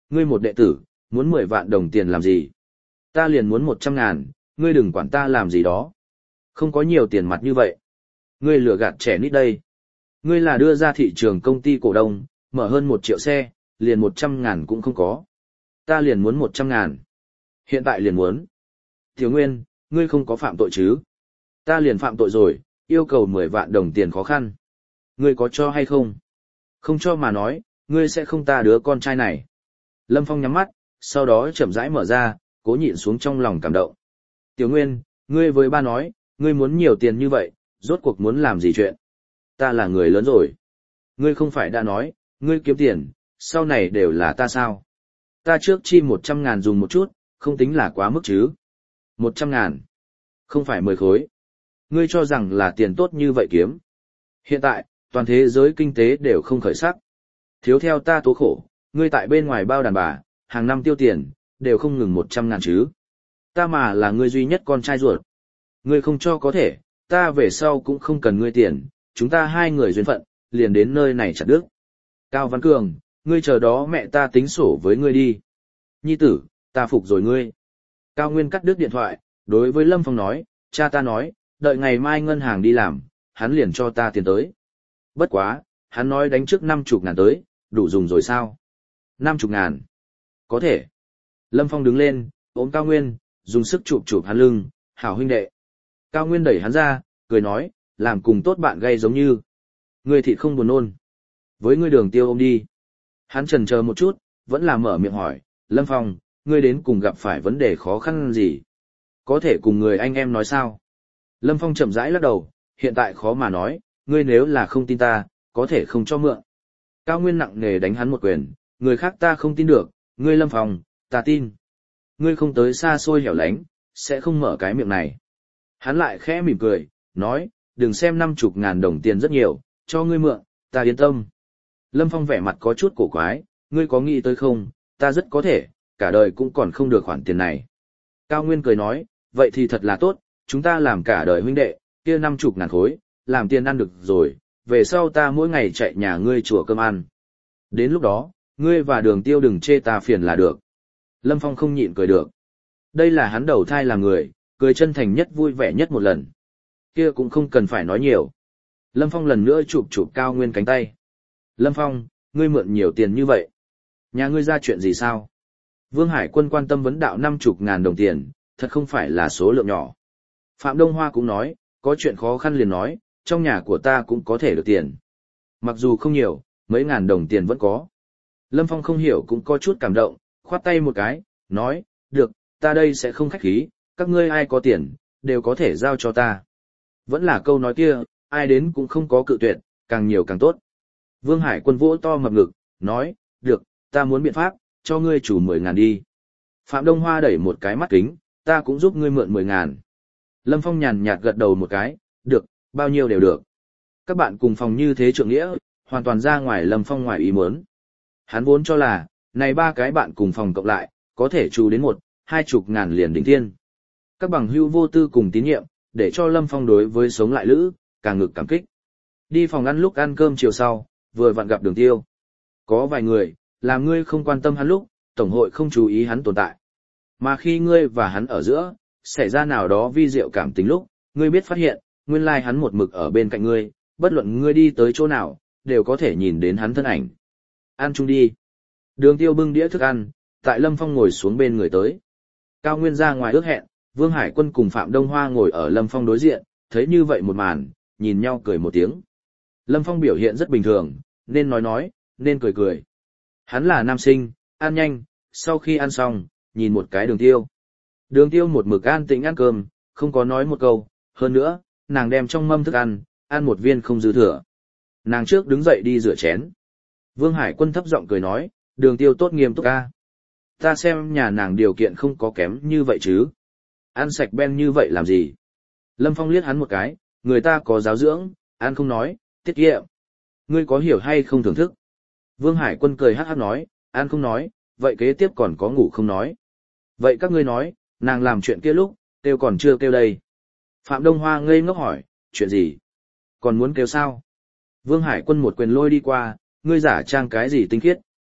Speaker 1: Ngươi một đệ tử, muốn mười vạn đồng tiền làm gì? Ta liền muốn một trăm ngàn, ngươi đừng quản ta làm gì đó. Không có nhiều tiền mặt như vậy. Ngươi lừa gạt trẻ nít đây. Ngươi là đưa ra thị trường công ty cổ đông, mở hơn một triệu xe, liền một trăm ngàn cũng không có. Ta liền muốn một trăm ngàn. Hiện tại liền muốn. Tiểu Nguyên, ngươi không có phạm tội chứ? Ta liền phạm tội rồi, yêu cầu mười vạn đồng tiền khó khăn. Ngươi có cho hay không? Không cho mà nói, ngươi sẽ không ta đứa con trai này. Lâm Phong nhắm mắt, sau đó chậm rãi mở ra, cố nhịn xuống trong lòng cảm động. Tiểu Nguyên, ngươi với ba nói, ngươi muốn nhiều tiền như vậy, rốt cuộc muốn làm gì chuyện? Ta là người lớn rồi. Ngươi không phải đã nói, ngươi kiếm tiền, sau này đều là ta sao? Ta trước chi một trăm ngàn dùng một chút, không tính là quá mức chứ. Một trăm ngàn. Không phải mười khối. Ngươi cho rằng là tiền tốt như vậy kiếm. Hiện tại, toàn thế giới kinh tế đều không khởi sắc. Thiếu theo ta tố khổ, ngươi tại bên ngoài bao đàn bà, hàng năm tiêu tiền, đều không ngừng một trăm ngàn chứ. Ta mà là ngươi duy nhất con trai ruột. Ngươi không cho có thể, ta về sau cũng không cần ngươi tiền, chúng ta hai người duyên phận, liền đến nơi này chặt đứt. Cao Văn Cường, ngươi chờ đó mẹ ta tính sổ với ngươi đi. Nhi tử, ta phục rồi ngươi. Cao Nguyên cắt đứt điện thoại, đối với Lâm Phong nói, cha ta nói, đợi ngày mai ngân hàng đi làm, hắn liền cho ta tiền tới. Bất quá, hắn nói đánh trước năm chục ngàn tới, đủ dùng rồi sao? Năm chục ngàn. Có thể. Lâm Phong đứng lên, ôm Cao Nguyên, dùng sức chụp chụp hắn lưng, hảo huynh đệ. Cao Nguyên đẩy hắn ra, cười nói, làm cùng tốt bạn gây giống như. Ngươi thịt không buồn nôn. Với ngươi Đường Tiêu ôm đi. Hắn chần chờ một chút, vẫn là mở miệng hỏi, Lâm Phong, ngươi đến cùng gặp phải vấn đề khó khăn gì? Có thể cùng người anh em nói sao? Lâm Phong chậm rãi lắc đầu, hiện tại khó mà nói, ngươi nếu là không tin ta, có thể không cho mượn. Cao Nguyên nặng nề đánh hắn một quyền, người khác ta không tin được, ngươi Lâm Phong, ta tin. Ngươi không tới xa xôi hẻo lánh, sẽ không mở cái miệng này. Hắn lại khẽ mỉm cười, nói, đừng xem năm chục ngàn đồng tiền rất nhiều, cho ngươi mượn, ta yên tâm. Lâm Phong vẻ mặt có chút cổ quái, ngươi có nghĩ tới không, ta rất có thể, cả đời cũng còn không được khoản tiền này. Cao Nguyên cười nói, vậy thì thật là tốt, chúng ta làm cả đời huynh đệ, kia năm chục ngàn khối, làm tiền ăn được rồi, về sau ta mỗi ngày chạy nhà ngươi chùa cơm ăn. Đến lúc đó, ngươi và Đường Tiêu đừng chê ta phiền là được. Lâm Phong không nhịn cười được. Đây là hắn đầu thai làm người, cười chân thành nhất vui vẻ nhất một lần. Kia cũng không cần phải nói nhiều. Lâm Phong lần nữa chụp chụp Cao Nguyên cánh tay. Lâm Phong, ngươi mượn nhiều tiền như vậy. Nhà ngươi ra chuyện gì sao? Vương Hải Quân quan tâm vấn đạo năm chục ngàn đồng tiền, thật không phải là số lượng nhỏ. Phạm Đông Hoa cũng nói, có chuyện khó khăn liền nói, trong nhà của ta cũng có thể được tiền. Mặc dù không nhiều, mấy ngàn đồng tiền vẫn có. Lâm Phong không hiểu cũng có chút cảm động, khoát tay một cái, nói, được, ta đây sẽ không khách khí, các ngươi ai có tiền, đều có thể giao cho ta. Vẫn là câu nói kia, ai đến cũng không có cự tuyệt, càng nhiều càng tốt. Vương Hải Quân vỗ to mập ngực, nói, được, ta muốn biện pháp, cho ngươi chủ mười ngàn đi. Phạm Đông Hoa đẩy một cái mắt kính, ta cũng giúp ngươi mượn mười ngàn. Lâm Phong nhàn nhạt gật đầu một cái, được, bao nhiêu đều được. Các bạn cùng phòng như thế trượng nghĩa, hoàn toàn ra ngoài Lâm Phong ngoài ý muốn. Hắn vốn cho là, này ba cái bạn cùng phòng cộng lại, có thể trù đến một, hai chục ngàn liền đỉnh thiên. Các bằng hữu vô tư cùng tín nhiệm, để cho Lâm Phong đối với sống lại lữ, càng ngực cảm kích. Đi phòng ăn lúc ăn cơm chiều sau, vừa vặn gặp Đường Tiêu. Có vài người, làm ngươi không quan tâm hắn lúc, tổng hội không chú ý hắn tồn tại. Mà khi ngươi và hắn ở giữa, xảy ra nào đó vi diệu cảm tình lúc, ngươi biết phát hiện, nguyên lai hắn một mực ở bên cạnh ngươi, bất luận ngươi đi tới chỗ nào, đều có thể nhìn đến hắn thân ảnh. Ăn chung đi. Đường Tiêu bưng đĩa thức ăn, tại Lâm Phong ngồi xuống bên người tới. Cao Nguyên ra ngoài ước hẹn, Vương Hải Quân cùng Phạm Đông Hoa ngồi ở Lâm Phong đối diện, thấy như vậy một màn, nhìn nhau cười một tiếng. Lâm Phong biểu hiện rất bình thường, nên nói nói, nên cười cười. Hắn là nam sinh, ăn nhanh, sau khi ăn xong, nhìn một cái Đường Tiêu. Đường Tiêu một mực an tĩnh ăn cơm, không có nói một câu, hơn nữa, nàng đem trong mâm thức ăn, ăn một viên không dư thừa. Nàng trước đứng dậy đi rửa chén. Vương Hải Quân thấp giọng cười nói, Đường Tiêu tốt nghiêm túc ca. Ta xem nhà nàng điều kiện không có kém như vậy chứ. Ăn sạch ben như vậy làm gì? Lâm Phong liếc hắn một cái, người ta có giáo dưỡng, ăn không nói, tiết kiệm. Ngươi có hiểu hay không thưởng thức? Vương Hải Quân cười hát hát nói, ăn không nói, vậy kế tiếp còn có ngủ không nói. Vậy các ngươi nói, nàng làm chuyện kia lúc, kêu còn chưa kêu đây. Phạm Đông Hoa ngây ngốc hỏi, chuyện gì? Còn muốn kêu sao? Vương Hải Quân một quyền lôi đi qua, ngươi giả trang cái gì tinh khiết?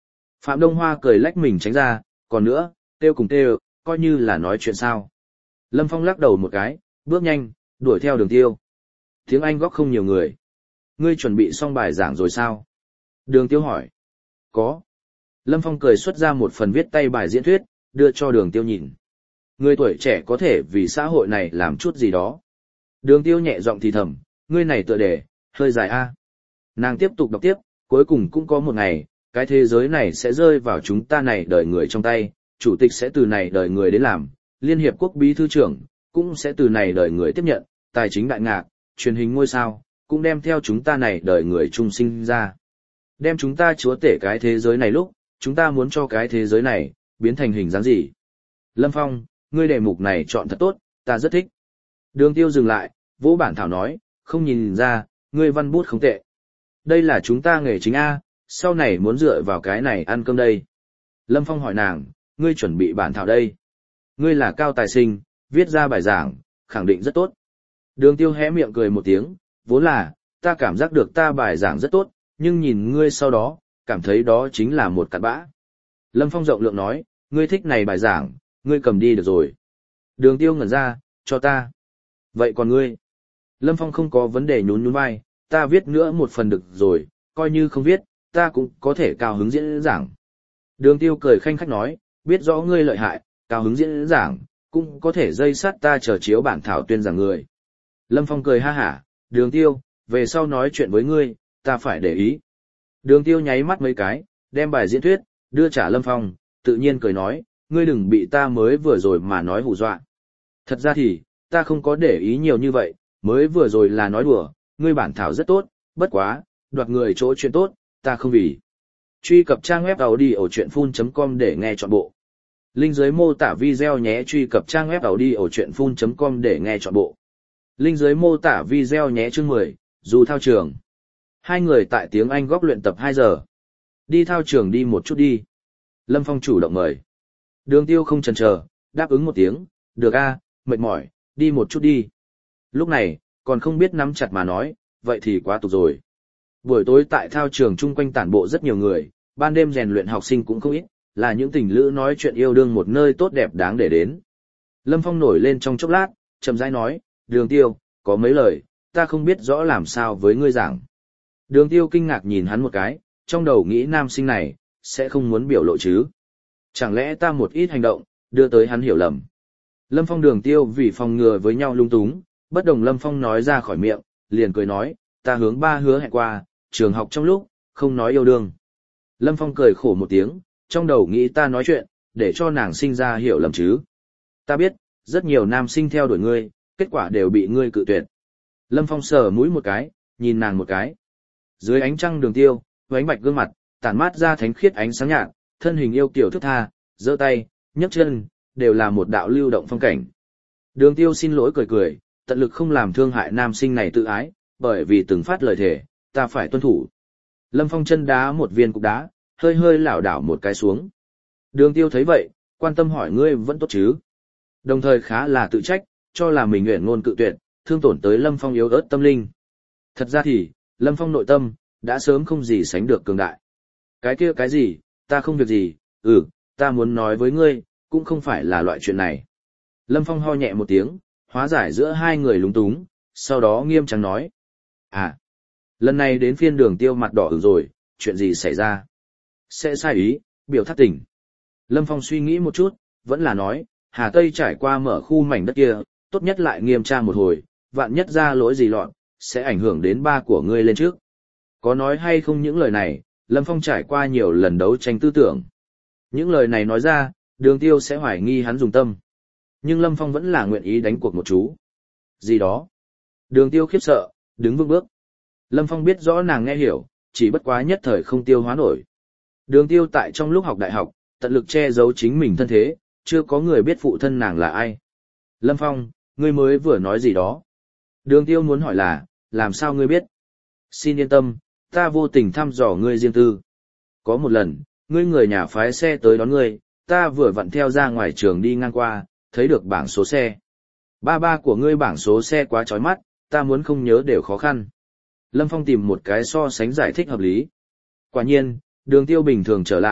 Speaker 1: Phạm Đông Hoa cười lách mình tránh ra, còn nữa, kêu cùng kêu, coi như là nói chuyện sao. Lâm Phong lắc đầu một cái, bước nhanh, đuổi theo Đường Tiêu. Tiếng Anh góc không nhiều người. Ngươi chuẩn bị xong bài giảng rồi sao? Đường Tiêu hỏi. Có. Lâm Phong cười xuất ra một phần viết tay bài diễn thuyết, đưa cho Đường Tiêu nhìn. Người tuổi trẻ có thể vì xã hội này làm chút gì đó. Đường Tiêu nhẹ giọng thì thầm, ngươi này tựa đề, hơi dài a. Nàng tiếp tục đọc tiếp, cuối cùng cũng có một ngày, cái thế giới này sẽ rơi vào chúng ta này đời người trong tay, chủ tịch sẽ từ này đời người đến làm, Liên Hiệp Quốc bí thư trưởng, cũng sẽ từ này đời người tiếp nhận, tài chính đại ngạc, truyền hình ngôi sao, cũng đem theo chúng ta này đời người trung sinh ra. Đem chúng ta chúa tể cái thế giới này lúc, chúng ta muốn cho cái thế giới này, biến thành hình dáng gì. Lâm Phong, ngươi đề mục này chọn thật tốt, ta rất thích. Đường Tiêu dừng lại, vỗ bản thảo nói, không nhìn ra, ngươi văn bút không tệ. Đây là chúng ta nghề chính A, sau này muốn dựa vào cái này ăn cơm đây. Lâm Phong hỏi nàng, ngươi chuẩn bị bản thảo đây. Ngươi là cao tài sinh, viết ra bài giảng, khẳng định rất tốt. Đường Tiêu hé miệng cười một tiếng, vốn là, ta cảm giác được ta bài giảng rất tốt, nhưng nhìn ngươi sau đó, cảm thấy đó chính là một cặn bã. Lâm Phong rộng lượng nói, ngươi thích này bài giảng, ngươi cầm đi được rồi. Đường Tiêu ngẩn ra, cho ta. Vậy còn ngươi? Lâm Phong không có vấn đề nhún nhún vai, ta viết nữa một phần được rồi, coi như không viết, ta cũng có thể cao hứng diễn giảng. Đường Tiêu cười khanh khách nói, biết rõ ngươi lợi hại, cao hứng diễn giảng, cũng có thể dây sát ta chờ chiếu bản thảo tuyên giảng người. Lâm Phong cười ha hả, Đường Tiêu, về sau nói chuyện với ngươi, ta phải để ý. Đường Tiêu nháy mắt mấy cái, đem bài diễn thuyết, đưa trả Lâm Phong, tự nhiên cười nói, ngươi đừng bị ta mới vừa rồi mà nói hù dọa. Thật ra thì, ta không có để ý nhiều như vậy, mới vừa rồi là nói đùa, ngươi bản thảo rất tốt, bất quá, đoạt người chỗ chuyện tốt, ta không vì. Truy cập trang web audiochuyenphun chấm com để nghe trọn bộ. Link dưới mô tả video nhé. Truy cập trang web audiochuyenphun chấm com để nghe trọn bộ. Link dưới mô tả video nhé. Chương mười, dù thao trường. Hai người tại tiếng Anh góc luyện tập hai giờ. Đi thao trường đi một chút đi. Lâm Phong chủ động mời. Đường Tiêu không chần chờ, đáp ứng một tiếng, được a, mệt mỏi, đi một chút đi. Lúc này, còn không biết nắm chặt mà nói, vậy thì quá tục rồi. Buổi tối tại thao trường chung quanh tản bộ rất nhiều người, ban đêm rèn luyện học sinh cũng không ít, là những tình lữ nói chuyện yêu đương một nơi tốt đẹp đáng để đến. Lâm Phong nổi lên trong chốc lát, chậm rãi nói, Đường Tiêu, có mấy lời, ta không biết rõ làm sao với ngươi giảng. Đường Tiêu kinh ngạc nhìn hắn một cái, trong đầu nghĩ nam sinh này, sẽ không muốn biểu lộ chứ. Chẳng lẽ ta một ít hành động, đưa tới hắn hiểu lầm. Lâm Phong Đường Tiêu vì phòng ngừa với nhau lung túng, bất đồng Lâm Phong nói ra khỏi miệng, liền cười nói, ta hướng ba hứa hẹn qua, trường học trong lúc, không nói yêu đương. Lâm Phong cười khổ một tiếng, trong đầu nghĩ ta nói chuyện, để cho nàng sinh ra hiểu lầm chứ. Ta biết, rất nhiều nam sinh theo đuổi ngươi, kết quả đều bị ngươi cự tuyệt. Lâm Phong sờ mũi một cái, nhìn nàng một cái. Dưới ánh trăng Đường Tiêu, với ánh bạch gương mặt, tản mát ra thánh khiết ánh sáng nhạt, thân hình yêu kiều thức tha, giơ tay, nhấc chân, đều là một đạo lưu động phong cảnh. Đường Tiêu xin lỗi cười cười, tận lực không làm thương hại nam sinh này tự ái, bởi vì từng phát lời thề, ta phải tuân thủ. Lâm Phong chân đá một viên cục đá, hơi hơi lảo đảo một cái xuống. Đường Tiêu thấy vậy, quan tâm hỏi ngươi vẫn tốt chứ. Đồng thời khá là tự trách, cho là mình nguyện ngôn cự tuyệt, thương tổn tới Lâm Phong yếu ớt tâm linh. Thật ra thì, Lâm Phong nội tâm, đã sớm không gì sánh được cường đại. Cái kia cái gì, ta không việc gì, ừ, ta muốn nói với ngươi, cũng không phải là loại chuyện này. Lâm Phong ho nhẹ một tiếng, hóa giải giữa hai người lúng túng, sau đó nghiêm trang nói. À, lần này đến phiên Đường Tiêu mặt đỏ ửng rồi, chuyện gì xảy ra? Sẽ sai ý, biểu thắt tỉnh. Lâm Phong suy nghĩ một chút, vẫn là nói, Hà Tây trải qua mở khu mảnh đất kia, tốt nhất lại nghiêm tra một hồi, vạn nhất ra lỗi gì lọt, sẽ ảnh hưởng đến ba của ngươi lên trước. Có nói hay không những lời này, Lâm Phong trải qua nhiều lần đấu tranh tư tưởng. Những lời này nói ra, Đường Tiêu sẽ hoài nghi hắn dùng tâm. Nhưng Lâm Phong vẫn là nguyện ý đánh cuộc một chú. Gì đó? Đường Tiêu khiếp sợ, đứng vững bước. Lâm Phong biết rõ nàng nghe hiểu, chỉ bất quá nhất thời không tiêu hóa nổi. Đường Tiêu tại trong lúc học đại học, tận lực che giấu chính mình thân thế, chưa có người biết phụ thân nàng là ai. Lâm Phong, ngươi mới vừa nói gì đó? Đường Tiêu muốn hỏi là, làm sao ngươi biết? Xin yên tâm, ta vô tình thăm dò ngươi riêng tư. Có một lần, ngươi người nhà phái xe tới đón ngươi, ta vừa vặn theo ra ngoài trường đi ngang qua, thấy được bảng số xe. Ba ba của ngươi bảng số xe quá chói mắt, ta muốn không nhớ đều khó khăn. Lâm Phong tìm một cái so sánh giải thích hợp lý. Quả nhiên, Đường Tiêu bình thường trở lại,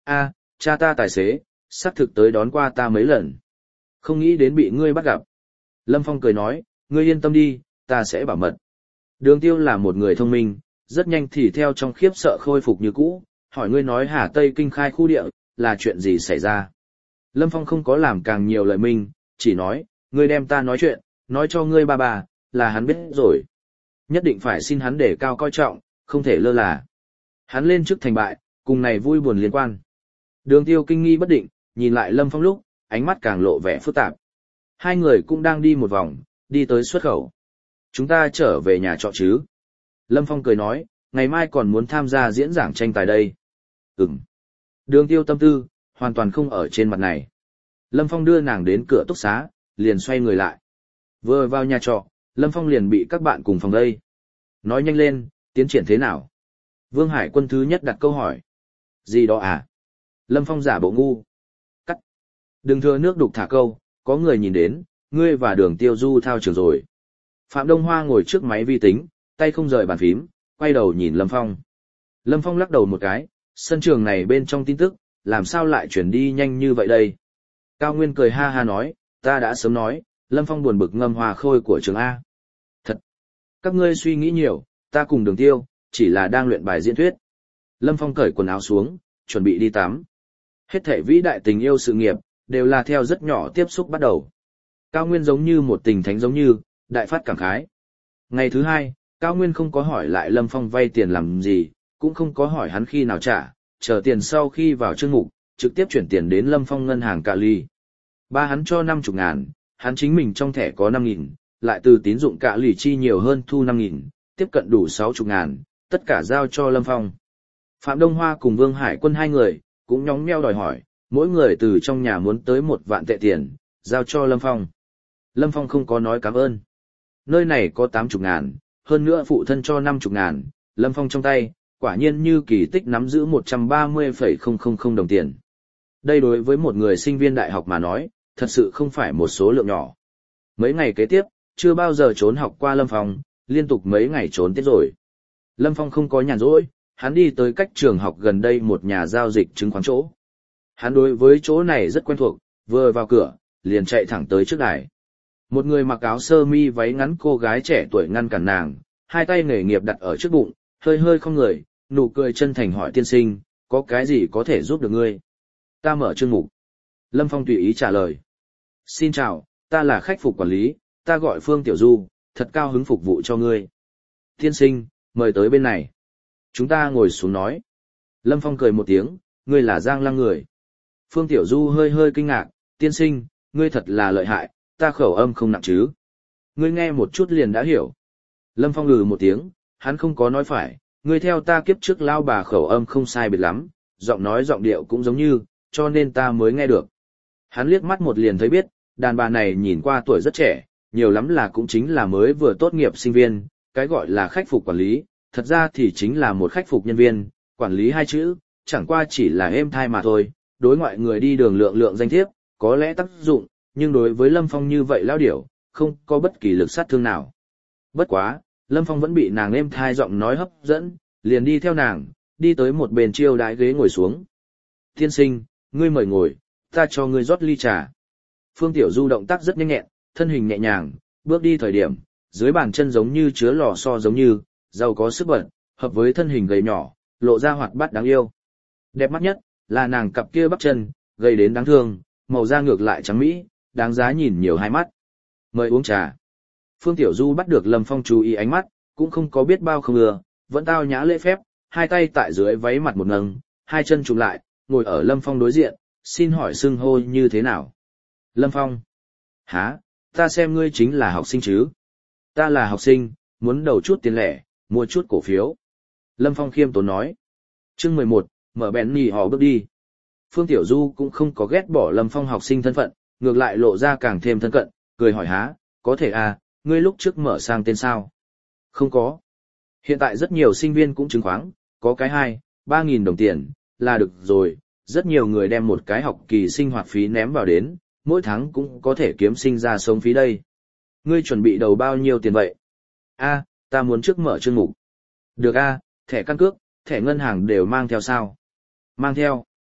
Speaker 1: A, cha ta tài xế, xác thực tới đón qua ta mấy lần. Không nghĩ đến bị ngươi bắt gặp. Lâm Phong cười nói, ngươi yên tâm đi, ta sẽ bảo mật. Đường Tiêu là một người thông minh, rất nhanh thì theo trong khiếp sợ khôi phục như cũ, hỏi ngươi nói Hà Tây Kinh khai khu địa, là chuyện gì xảy ra. Lâm Phong không có làm càng nhiều lời minh, chỉ nói, ngươi đem ta nói chuyện, nói cho ngươi ba bà, là hắn biết rồi. Nhất định phải xin hắn để cao coi trọng, không thể lơ là. Hắn lên trước thành bại, cùng này vui buồn liên quan. Đường Tiêu kinh nghi bất định, nhìn lại Lâm Phong lúc, ánh mắt càng lộ vẻ phức tạp. Hai người cũng đang đi một vòng, đi tới xuất khẩu. Chúng ta trở về nhà trọ chứ? Lâm Phong cười nói, ngày mai còn muốn tham gia diễn giảng tranh tài đây. Ừm. Đường Tiêu tâm tư, hoàn toàn không ở trên mặt này. Lâm Phong đưa nàng đến cửa túc xá, liền xoay người lại. Vừa vào nhà trọ, Lâm Phong liền bị các bạn cùng phòng đây. Nói nhanh lên, tiến triển thế nào? Vương Hải Quân thứ nhất đặt câu hỏi. Gì đó à? Lâm Phong giả bộ ngu. Cắt. Đừng thừa nước đục thả câu, có người nhìn đến, ngươi và Đường Tiêu du thao trường rồi. Phạm Đông Hoa ngồi trước máy vi tính, tay không rời bàn phím, quay đầu nhìn Lâm Phong. Lâm Phong lắc đầu một cái, sân trường này bên trong tin tức, làm sao lại chuyển đi nhanh như vậy đây? Cao Nguyên cười ha ha nói, ta đã sớm nói, Lâm Phong buồn bực ngâm hòa khôi của trường A. Thật! Các ngươi suy nghĩ nhiều, ta cùng Đường Tiêu, chỉ là đang luyện bài diễn thuyết. Lâm Phong cởi quần áo xuống, chuẩn bị đi tắm. Hết thể vĩ đại tình yêu sự nghiệp, đều là theo rất nhỏ tiếp xúc bắt đầu. Cao Nguyên giống như một tình thánh giống như, đại phát cảm khái. Ngày thứ hai, Cao Nguyên không có hỏi lại Lâm Phong vay tiền làm gì, cũng không có hỏi hắn khi nào trả, chờ tiền sau khi vào chương mục, trực tiếp chuyển tiền đến Lâm Phong ngân hàng Cà Ly. Ba hắn cho năm mươi ngàn, hắn chính mình trong thẻ có năm nghìn, lại từ tín dụng Cà Ly chi nhiều hơn thu năm nghìn, tiếp cận đủ sáu mươi ngàn, tất cả giao cho Lâm Phong. Phạm Đông Hoa cùng Vương Hải Quân hai người, cũng nhóng nheo đòi hỏi, mỗi người từ trong nhà muốn tới một vạn tệ tiền, giao cho Lâm Phong. Lâm Phong không có nói cảm ơn. Nơi này có tám mươi ngàn, hơn nữa phụ thân cho năm mươi ngàn, Lâm Phong trong tay, quả nhiên như kỳ tích nắm giữ một trăm ba mươi phẩy không không không đồng tiền. Đây đối với một người sinh viên đại học mà nói, thật sự không phải một số lượng nhỏ. Mấy ngày kế tiếp, chưa bao giờ trốn học qua Lâm Phong, liên tục mấy ngày trốn tiết rồi. Lâm Phong không có nhàn rỗi, hắn đi tới cách trường học gần đây một nhà giao dịch chứng khoán chỗ. Hắn đối với chỗ này rất quen thuộc, vừa vào cửa, liền chạy thẳng tới trước đài. Một người mặc áo sơ mi váy ngắn cô gái trẻ tuổi ngăn cản nàng, hai tay nghề nghiệp đặt ở trước bụng, hơi hơi không người, nụ cười chân thành hỏi tiên sinh, có cái gì có thể giúp được ngươi? Ta mở chương mục. Lâm Phong tùy ý trả lời. Xin chào, ta là khách phục quản lý, ta gọi Phương Tiểu Du, thật cao hứng phục vụ cho ngươi. Tiên sinh, mời tới bên này. Chúng ta ngồi xuống nói. Lâm Phong cười một tiếng, ngươi là Giang Lăng người. Phương Tiểu Du hơi hơi kinh ngạc, tiên sinh, ngươi thật là lợi hại, ta khẩu âm không nặng chứ. Ngươi nghe một chút liền đã hiểu. Lâm Phong lừ một tiếng, hắn không có nói phải, ngươi theo ta kiếp trước lao bà khẩu âm không sai biệt lắm, giọng nói giọng điệu cũng giống như, cho nên ta mới nghe được. Hắn liếc mắt một liền thấy biết, đàn bà này nhìn qua tuổi rất trẻ, nhiều lắm là cũng chính là mới vừa tốt nghiệp sinh viên, cái gọi là khách phục quản lý, thật ra thì chính là một khách phục nhân viên, quản lý hai chữ, chẳng qua chỉ là êm thai mà thôi, đối ngoại người đi đường lượng lượng danh thiếp, có lẽ tác dụng, nhưng đối với Lâm Phong như vậy lao điểu, không có bất kỳ lực sát thương nào. Bất quá, Lâm Phong vẫn bị nàng êm thai giọng nói hấp dẫn, liền đi theo nàng, đi tới một bên chiêu đãi ghế ngồi xuống. Tiên sinh, ngươi mời ngồi, ta cho ngươi rót ly trà. Phương Tiểu Du động tác rất nhanh nhẹn, thân hình nhẹ nhàng, bước đi thời điểm, dưới bàn chân giống như chứa lò xo giống như, giàu có sức bật, hợp với thân hình gầy nhỏ, lộ ra hoạt bát đáng yêu. Đẹp mắt nhất, là nàng cặp kia bắp chân, gầy đến đáng thương, màu da ngược lại trắng mỹ, đáng giá nhìn nhiều hai mắt. Mời uống trà. Phương Tiểu Du bắt được Lâm Phong chú ý ánh mắt, cũng không có biết bao không ưa, vẫn tao nhã lễ phép, hai tay tại dưới váy mặt một nâng, hai chân chụm lại, ngồi ở Lâm Phong đối diện, xin hỏi xưng hô như thế nào? Lâm Phong. Hả, ta xem ngươi chính là học sinh chứ? Ta là học sinh, muốn đầu chút tiền lẻ, mua chút cổ phiếu. Lâm Phong khiêm tốn nói. Chương mười một, mở bèn nhì họ bước đi. Phương Tiểu Du cũng không có ghét bỏ Lâm Phong học sinh thân phận, ngược lại lộ ra càng thêm thân cận, cười hỏi há, có thể à, ngươi lúc trước mở sang tên sao? Không có. Hiện tại rất nhiều sinh viên cũng chứng khoán, có cái hai, ba nghìn đồng tiền, là được rồi, rất nhiều người đem một cái học kỳ sinh hoạt phí ném vào đến, mỗi tháng cũng có thể kiếm sinh ra sống phí đây. Ngươi chuẩn bị đầu bao nhiêu tiền vậy? A, ta muốn trước mở chương mục. Được a, thẻ căn cước, thẻ ngân hàng đều mang theo sao? Mang theo.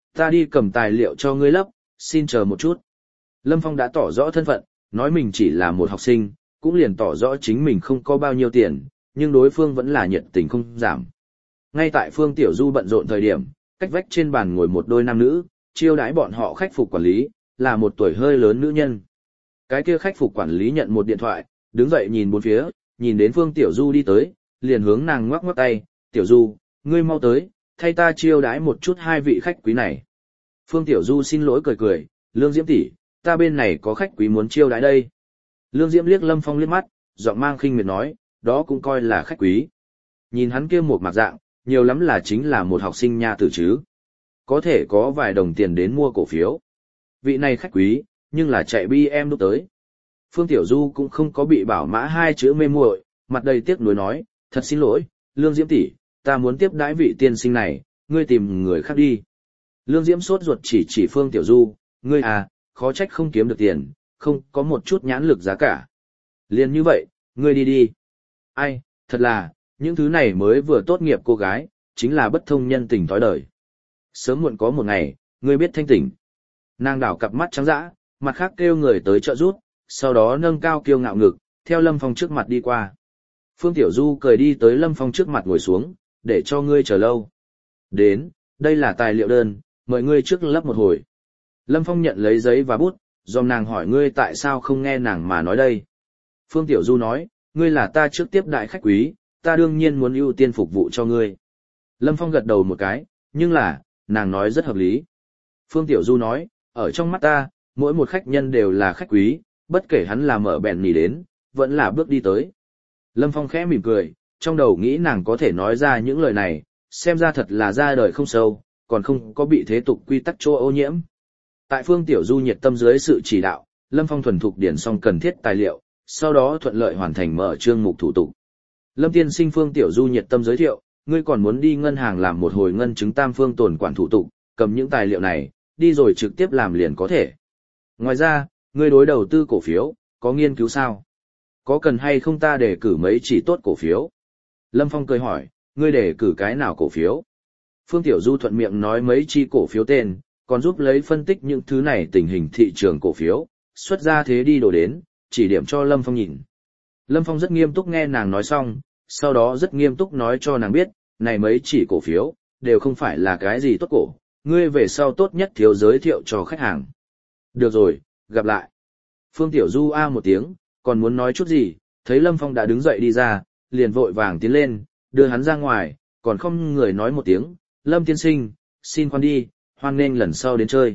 Speaker 1: Ta đi cầm tài liệu cho ngươi lấp, xin chờ một chút. Lâm Phong đã tỏ rõ thân phận, nói mình chỉ là một học sinh, cũng liền tỏ rõ chính mình không có bao nhiêu tiền, nhưng đối phương vẫn là nhiệt tình không giảm. Ngay tại Phương Tiểu Du bận rộn thời điểm, cách vách trên bàn ngồi một đôi nam nữ, chiêu đãi bọn họ khách phục quản lý, là một tuổi hơi lớn nữ nhân. Cái kia khách phục quản lý nhận một điện thoại, đứng dậy nhìn bốn phía, nhìn đến Phương Tiểu Du đi tới, liền hướng nàng ngoắc ngoắc tay, Tiểu Du, ngươi mau tới, thay ta chiêu đãi một chút hai vị khách quý này. Phương Tiểu Du xin lỗi cười cười, Lương Diễm tỷ, ta bên này có khách quý muốn chiêu đãi đây. Lương Diễm liếc Lâm Phong liếc mắt, giọng mang khinh miệt nói, đó cũng coi là khách quý. Nhìn hắn kia một mặt dạng, nhiều lắm là chính là một học sinh nha tử chứ. Có thể có vài đồng tiền đến mua cổ phiếu. Vị này khách quý, nhưng là chạy bi em lúc tới. Phương Tiểu Du cũng không có bị bảo mã hai chữ mê muội, mặt đầy tiếc nuối nói, thật xin lỗi, Lương Diễm tỷ, ta muốn tiếp đãi vị tiên sinh này, ngươi tìm người khác đi. Lương Diễm sốt ruột chỉ chỉ Phương Tiểu Du, ngươi à, khó trách không kiếm được tiền, không có một chút nhãn lực giá cả. Liền như vậy, ngươi đi đi. Ai, thật là, những thứ này mới vừa tốt nghiệp cô gái, chính là bất thông nhân tình thói đời. Sớm muộn có một ngày, ngươi biết thanh tỉnh. Nàng đảo cặp mắt trắng dã, mặt khác kêu người tới trợ giúp, sau đó nâng cao kiêu ngạo ngực, theo Lâm Phong trước mặt đi qua. Phương Tiểu Du cười đi tới Lâm Phong trước mặt ngồi xuống, để cho ngươi chờ lâu. Đến, đây là tài liệu đơn, mời ngươi trước lấp một hồi. Lâm Phong nhận lấy giấy và bút, dòm nàng hỏi ngươi tại sao không nghe nàng mà nói đây. Phương Tiểu Du nói, ngươi là ta trước tiếp đại khách quý, ta đương nhiên muốn ưu tiên phục vụ cho ngươi. Lâm Phong gật đầu một cái, nhưng là, nàng nói rất hợp lý. Phương Tiểu Du nói, ở trong mắt ta, mỗi một khách nhân đều là khách quý, bất kể hắn là mở bèn mì đến, vẫn là bước đi tới. Lâm Phong khẽ mỉm cười, trong đầu nghĩ nàng có thể nói ra những lời này, xem ra thật là ra đời không sâu, còn không có bị thế tục quy tắc chỗ ô nhiễm. Tại Phương Tiểu Du nhiệt tâm dưới sự chỉ đạo, Lâm Phong thuần thục điền xong cần thiết tài liệu, sau đó thuận lợi hoàn thành mở chương mục thủ tục. Lâm tiên sinh Phương Tiểu Du nhiệt tâm giới thiệu, ngươi còn muốn đi ngân hàng làm một hồi ngân chứng tam phương tồn quản thủ tục, cầm những tài liệu này, đi rồi trực tiếp làm liền có thể. Ngoài ra, ngươi đối đầu tư cổ phiếu, có nghiên cứu sao? Có cần hay không ta để cử mấy chỉ tốt cổ phiếu? Lâm Phong cười hỏi, ngươi để cử cái nào cổ phiếu? Phương Tiểu Du thuận miệng nói mấy chi cổ phiếu tên, còn giúp lấy phân tích những thứ này tình hình thị trường cổ phiếu, xuất ra thế đi đổ đến, chỉ điểm cho Lâm Phong nhìn. Lâm Phong rất nghiêm túc nghe nàng nói xong, sau đó rất nghiêm túc nói cho nàng biết, này mấy chỉ cổ phiếu, đều không phải là cái gì tốt cổ, ngươi về sau tốt nhất thiếu giới thiệu cho khách hàng. Được rồi, gặp lại. Phương Tiểu Du a một tiếng, còn muốn nói chút gì, thấy Lâm Phong đã đứng dậy đi ra, liền vội vàng tiến lên, đưa hắn ra ngoài, còn không người nói một tiếng, Lâm tiên sinh, xin khoan đi, hoan nghênh lần sau đến chơi.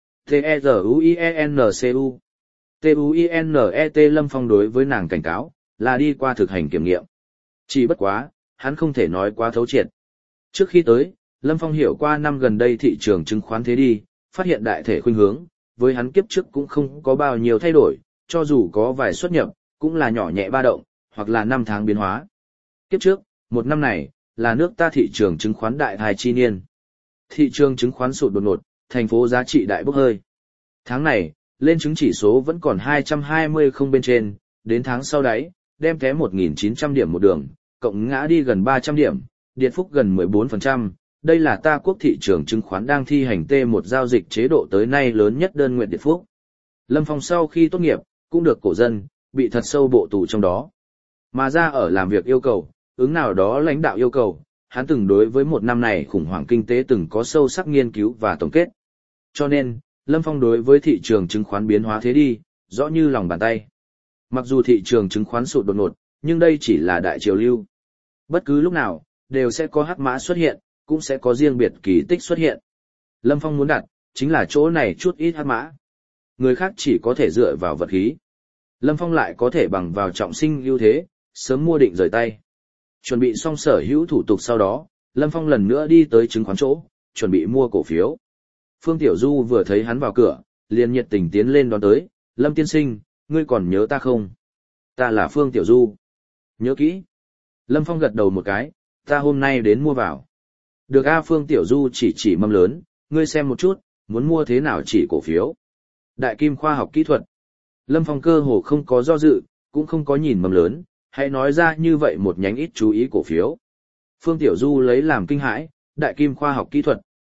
Speaker 1: T-E-Z-U-I-E-N-C-U T-U-I-N-E-T Lâm Phong đối với nàng cảnh cáo, là đi qua thực hành kiểm nghiệm. Chỉ bất quá, hắn không thể nói quá thấu triệt. Trước khi tới, Lâm Phong hiểu qua năm gần đây thị trường chứng khoán thế đi, phát hiện đại thể khuynh hướng, với hắn kiếp trước cũng không có bao nhiêu thay đổi, cho dù có vài xuất nhập, cũng là nhỏ nhẹ ba động, hoặc là năm tháng biến hóa. Kiếp trước, một năm này, là nước ta thị trường chứng khoán đại thai chi niên. Thị trường chứng khoán sụt đột ngột, thành phố giá trị đại bốc hơi. Tháng này, lên chứng chỉ số vẫn còn hai trăm hai mươi không bên trên, đến tháng sau đáy, đem té một nghìn chín trăm điểm một đường, cộng ngã đi gần ba trăm điểm, điện phúc gần mười bốn phần trăm. Đây là ta quốc thị trường chứng khoán đang thi hành T một giao dịch chế độ tới nay lớn nhất đơn nguyện điện phúc. Lâm Phong sau khi tốt nghiệp, cũng được cổ dân, bị thật sâu bộ tù trong đó. Mà ra ở làm việc yêu cầu, ứng nào đó lãnh đạo yêu cầu, hắn từng đối với một năm này khủng hoảng kinh tế từng có sâu sắc nghiên cứu và tổng kết. Cho nên, Lâm Phong đối với thị trường chứng khoán biến hóa thế đi, rõ như lòng bàn tay. Mặc dù thị trường chứng khoán sụt đột ngột, nhưng đây chỉ là đại triều lưu. Bất cứ lúc nào, đều sẽ có hắc mã xuất hiện, cũng sẽ có riêng biệt kỳ tích xuất hiện. Lâm Phong muốn đặt, chính là chỗ này chút ít hắc mã. Người khác chỉ có thể dựa vào vật khí. Lâm Phong lại có thể bằng vào trọng sinh ưu thế, sớm mua định rời tay. Chuẩn bị xong sở hữu thủ tục sau đó, Lâm Phong lần nữa đi tới chứng khoán chỗ, chuẩn bị mua cổ phiếu. Phương Tiểu Du vừa thấy hắn vào cửa, liền nhiệt tình tiến lên đón tới, Lâm tiên sinh, ngươi còn nhớ ta không? Ta là Phương Tiểu Du. Nhớ kỹ. Lâm Phong gật đầu một cái, ta hôm nay đến mua vào. Được a Phương Tiểu Du chỉ chỉ mâm lớn, ngươi xem một chút, muốn mua thế nào chỉ cổ phiếu. Đại Kim khoa học kỹ thuật. Lâm Phong cơ hồ không có do dự, cũng không có nhìn mâm lớn, hãy nói ra như vậy một nhánh ít chú ý cổ phiếu. Phương Tiểu Du lấy làm kinh hãi, Đại Kim khoa học kỹ thuật.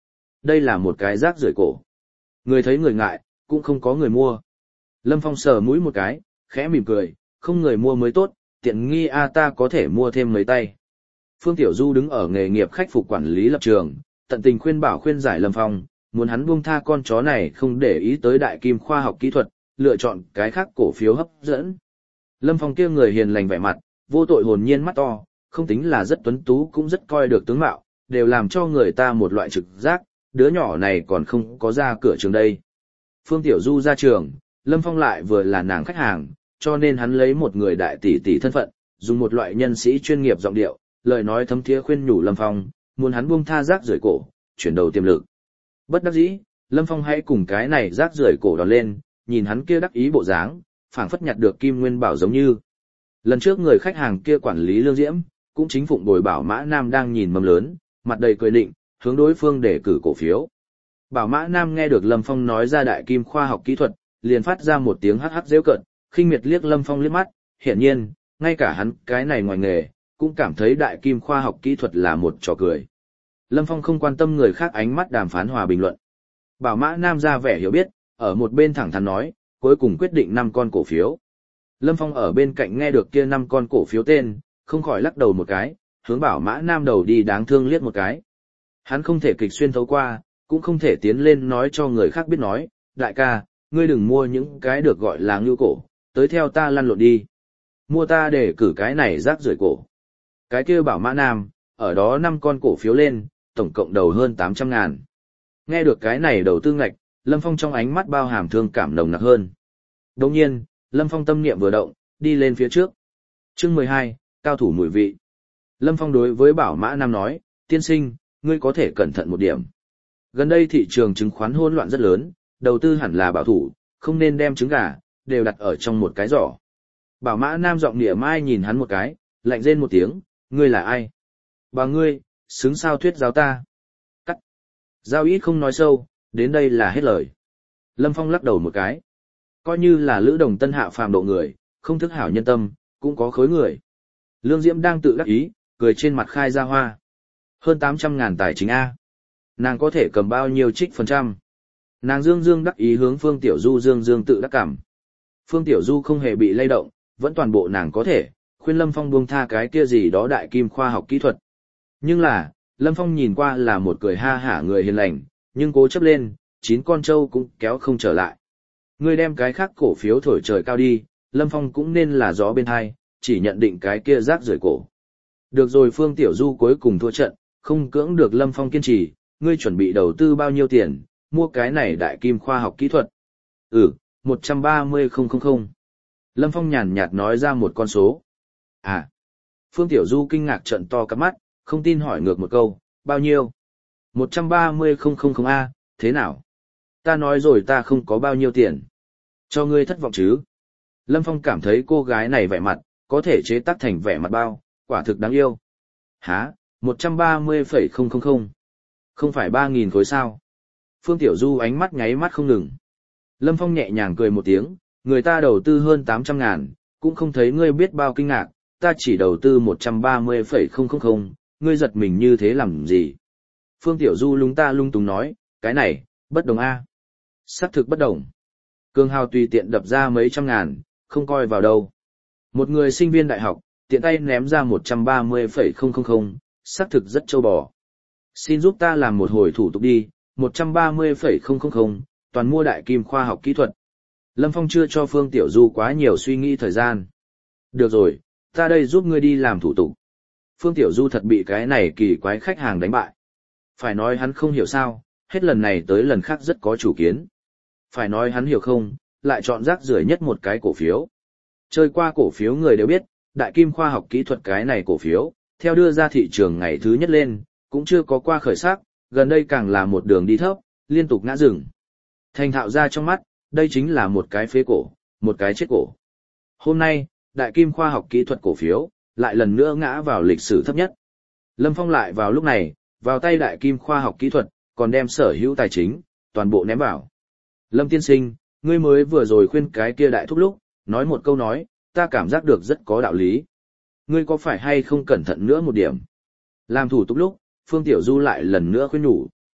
Speaker 1: Đây là một cái rác rưởi cổ. Người thấy người ngại, cũng không có người mua. Lâm Phong sờ mũi một cái, khẽ mỉm cười, không người mua mới tốt, tiện nghi a ta có thể mua thêm mấy tay. Phương Tiểu Du đứng ở nghề nghiệp khách phục quản lý lập trường, tận tình khuyên bảo khuyên giải Lâm Phong, muốn hắn buông tha con chó này không để ý tới đại kim khoa học kỹ thuật, lựa chọn cái khác cổ phiếu hấp dẫn. Lâm Phong kia người hiền lành vẻ mặt, vô tội hồn nhiên mắt to, không tính là rất tuấn tú cũng rất coi được tướng mạo, đều làm cho người ta một loại trực giác, đứa nhỏ này còn không có ra cửa trường đây. Phương Tiểu Du ra trường, Lâm Phong lại vừa là nàng khách hàng, cho nên hắn lấy một người đại tỷ tỷ thân phận, dùng một loại nhân sĩ chuyên nghiệp giọng điệu, lời nói thấm thía khuyên nhủ Lâm Phong, muốn hắn buông tha rác rưởi cổ, chuyển đầu tiềm lực. Bất đắc dĩ, Lâm Phong hãy cùng cái này rác rưởi cổ đón lên, nhìn hắn kia đắc ý bộ dáng, phảng phất nhặt được kim nguyên bảo giống như. Lần trước người khách hàng kia quản lý Lương Diễm, cũng chính phụng bồi bảo Mã Nam đang nhìn mầm lớn, mặt đầy cười định, hướng đối phương để cử cổ phiếu. Bảo Mã Nam nghe được Lâm Phong nói ra đại kim khoa học kỹ thuật, liền phát ra một tiếng hắc hắc giễu cợt, khinh miệt liếc Lâm Phong liếc mắt, hiển nhiên, ngay cả hắn cái này ngoài nghề, cũng cảm thấy đại kim khoa học kỹ thuật là một trò cười. Lâm Phong không quan tâm người khác ánh mắt đàm phán hòa bình luận. Bảo Mã Nam ra vẻ hiểu biết, ở một bên thẳng thắn nói, cuối cùng quyết định năm con cổ phiếu. Lâm Phong ở bên cạnh nghe được kia năm con cổ phiếu tên, không khỏi lắc đầu một cái, hướng Bảo Mã Nam đầu đi đáng thương liếc một cái. Hắn không thể kịch xuyên thấu qua, cũng không thể tiến lên nói cho người khác biết nói, đại ca, ngươi đừng mua những cái được gọi là ngưu cổ, tới theo ta lăn lộn đi. Mua ta để cử cái này rác rưởi cổ. Cái kia Bảo Mã Nam, ở đó năm con cổ phiếu lên, tổng cộng đầu hơn tám trăm ngàn. Nghe được cái này đầu tư ngạch, Lâm Phong trong ánh mắt bao hàm thương cảm nồng nặc hơn. Đồng nhiên, Lâm Phong tâm niệm vừa động, đi lên phía trước. Chương mười hai, cao thủ mùi vị. Lâm Phong đối với Bảo Mã Nam nói, tiên sinh, ngươi có thể cẩn thận một điểm. Gần đây thị trường chứng khoán hỗn loạn rất lớn, đầu tư hẳn là bảo thủ, không nên đem trứng gà, đều đặt ở trong một cái giỏ. Bảo Mã Nam giọng nịa mai nhìn hắn một cái, lạnh rên một tiếng, ngươi là ai? Bà ngươi, xứng sao thuyết giáo ta? Cắt. Giao ít không nói sâu, đến đây là hết lời. Lâm Phong lắc đầu một cái. Coi như là lữ đồng tân hạ phàm độ người, không thức hảo nhân tâm, cũng có khối người. Lương Diễm đang tự đắc ý, cười trên mặt khai ra hoa. Hơn tám trăm ngàn tài chính A. Nàng có thể cầm bao nhiêu trích phần trăm? Nàng dương dương đắc ý hướng Phương Tiểu Du dương dương tự đắc cảm. Phương Tiểu Du không hề bị lay động, vẫn toàn bộ nàng có thể, khuyên Lâm Phong buông tha cái kia gì đó đại kim khoa học kỹ thuật. Nhưng là, Lâm Phong nhìn qua là một cười ha hả người hiền lành, nhưng cố chấp lên, chín con trâu cũng kéo không trở lại. Ngươi đem cái khác cổ phiếu thổi trời cao đi, Lâm Phong cũng nên là gió bên hai, chỉ nhận định cái kia rác rưởi cổ. Được rồi, Phương Tiểu Du cuối cùng thua trận, không cưỡng được Lâm Phong kiên trì, ngươi chuẩn bị đầu tư bao nhiêu tiền, mua cái này đại kim khoa học kỹ thuật. Ừ, một trăm ba mươi nghìn. Lâm Phong nhàn nhạt nói ra một con số. À. Phương Tiểu Du kinh ngạc trợn to cắp mắt, không tin hỏi ngược một câu, bao nhiêu? một trăm ba mươi nghìn a, thế nào? Ta nói rồi ta không có bao nhiêu tiền. Cho ngươi thất vọng chứ? Lâm Phong cảm thấy cô gái này vẻ mặt, có thể chế tác thành vẻ mặt bao, quả thực đáng yêu. Hả? một trăm ba mươi nghìn. Không phải ba nghìn khối sao? Phương Tiểu Du ánh mắt nháy mắt không ngừng. Lâm Phong nhẹ nhàng cười một tiếng, người ta đầu tư hơn tám trăm ngàn, cũng không thấy ngươi biết bao kinh ngạc, ta chỉ đầu tư một trăm ba mươi nghìn, ngươi giật mình như thế làm gì? Phương Tiểu Du lúng ta lung túng nói, cái này, bất đồng a. Xác thực bất đồng. Cường Hào tùy tiện đập ra mấy trăm ngàn, không coi vào đâu. Một người sinh viên đại học, tiện tay ném ra một trăm ba mươi nghìn, xác thực rất trâu bò. Xin giúp ta làm một hồi thủ tục đi, một trăm ba mươi nghìn, toàn mua đại kim khoa học kỹ thuật. Lâm Phong chưa cho Phương Tiểu Du quá nhiều suy nghĩ thời gian. Được rồi, ta đây giúp ngươi đi làm thủ tục. Phương Tiểu Du thật bị cái này kỳ quái khách hàng đánh bại. Phải nói hắn không hiểu sao, hết lần này tới lần khác rất có chủ kiến. Phải nói hắn hiểu không, lại chọn rác rưởi nhất một cái cổ phiếu. Chơi qua cổ phiếu người đều biết, đại kim khoa học kỹ thuật cái này cổ phiếu, theo đưa ra thị trường ngày thứ nhất lên, cũng chưa có qua khởi sắc, gần đây càng là một đường đi thấp, liên tục ngã rừng. Thành thạo ra trong mắt, đây chính là một cái phế cổ, một cái chết cổ. Hôm nay, đại kim khoa học kỹ thuật cổ phiếu, lại lần nữa ngã vào lịch sử thấp nhất. Lâm Phong lại vào lúc này, vào tay đại kim khoa học kỹ thuật, còn đem sở hữu tài chính, toàn bộ ném vào. Lâm tiên sinh, ngươi mới vừa rồi khuyên cái kia đại thúc lúc, nói một câu nói, ta cảm giác được rất có đạo lý. Ngươi có phải hay không cẩn thận nữa một điểm? Làm thủ tục lúc, Phương Tiểu Du lại lần nữa khuyên nhủ.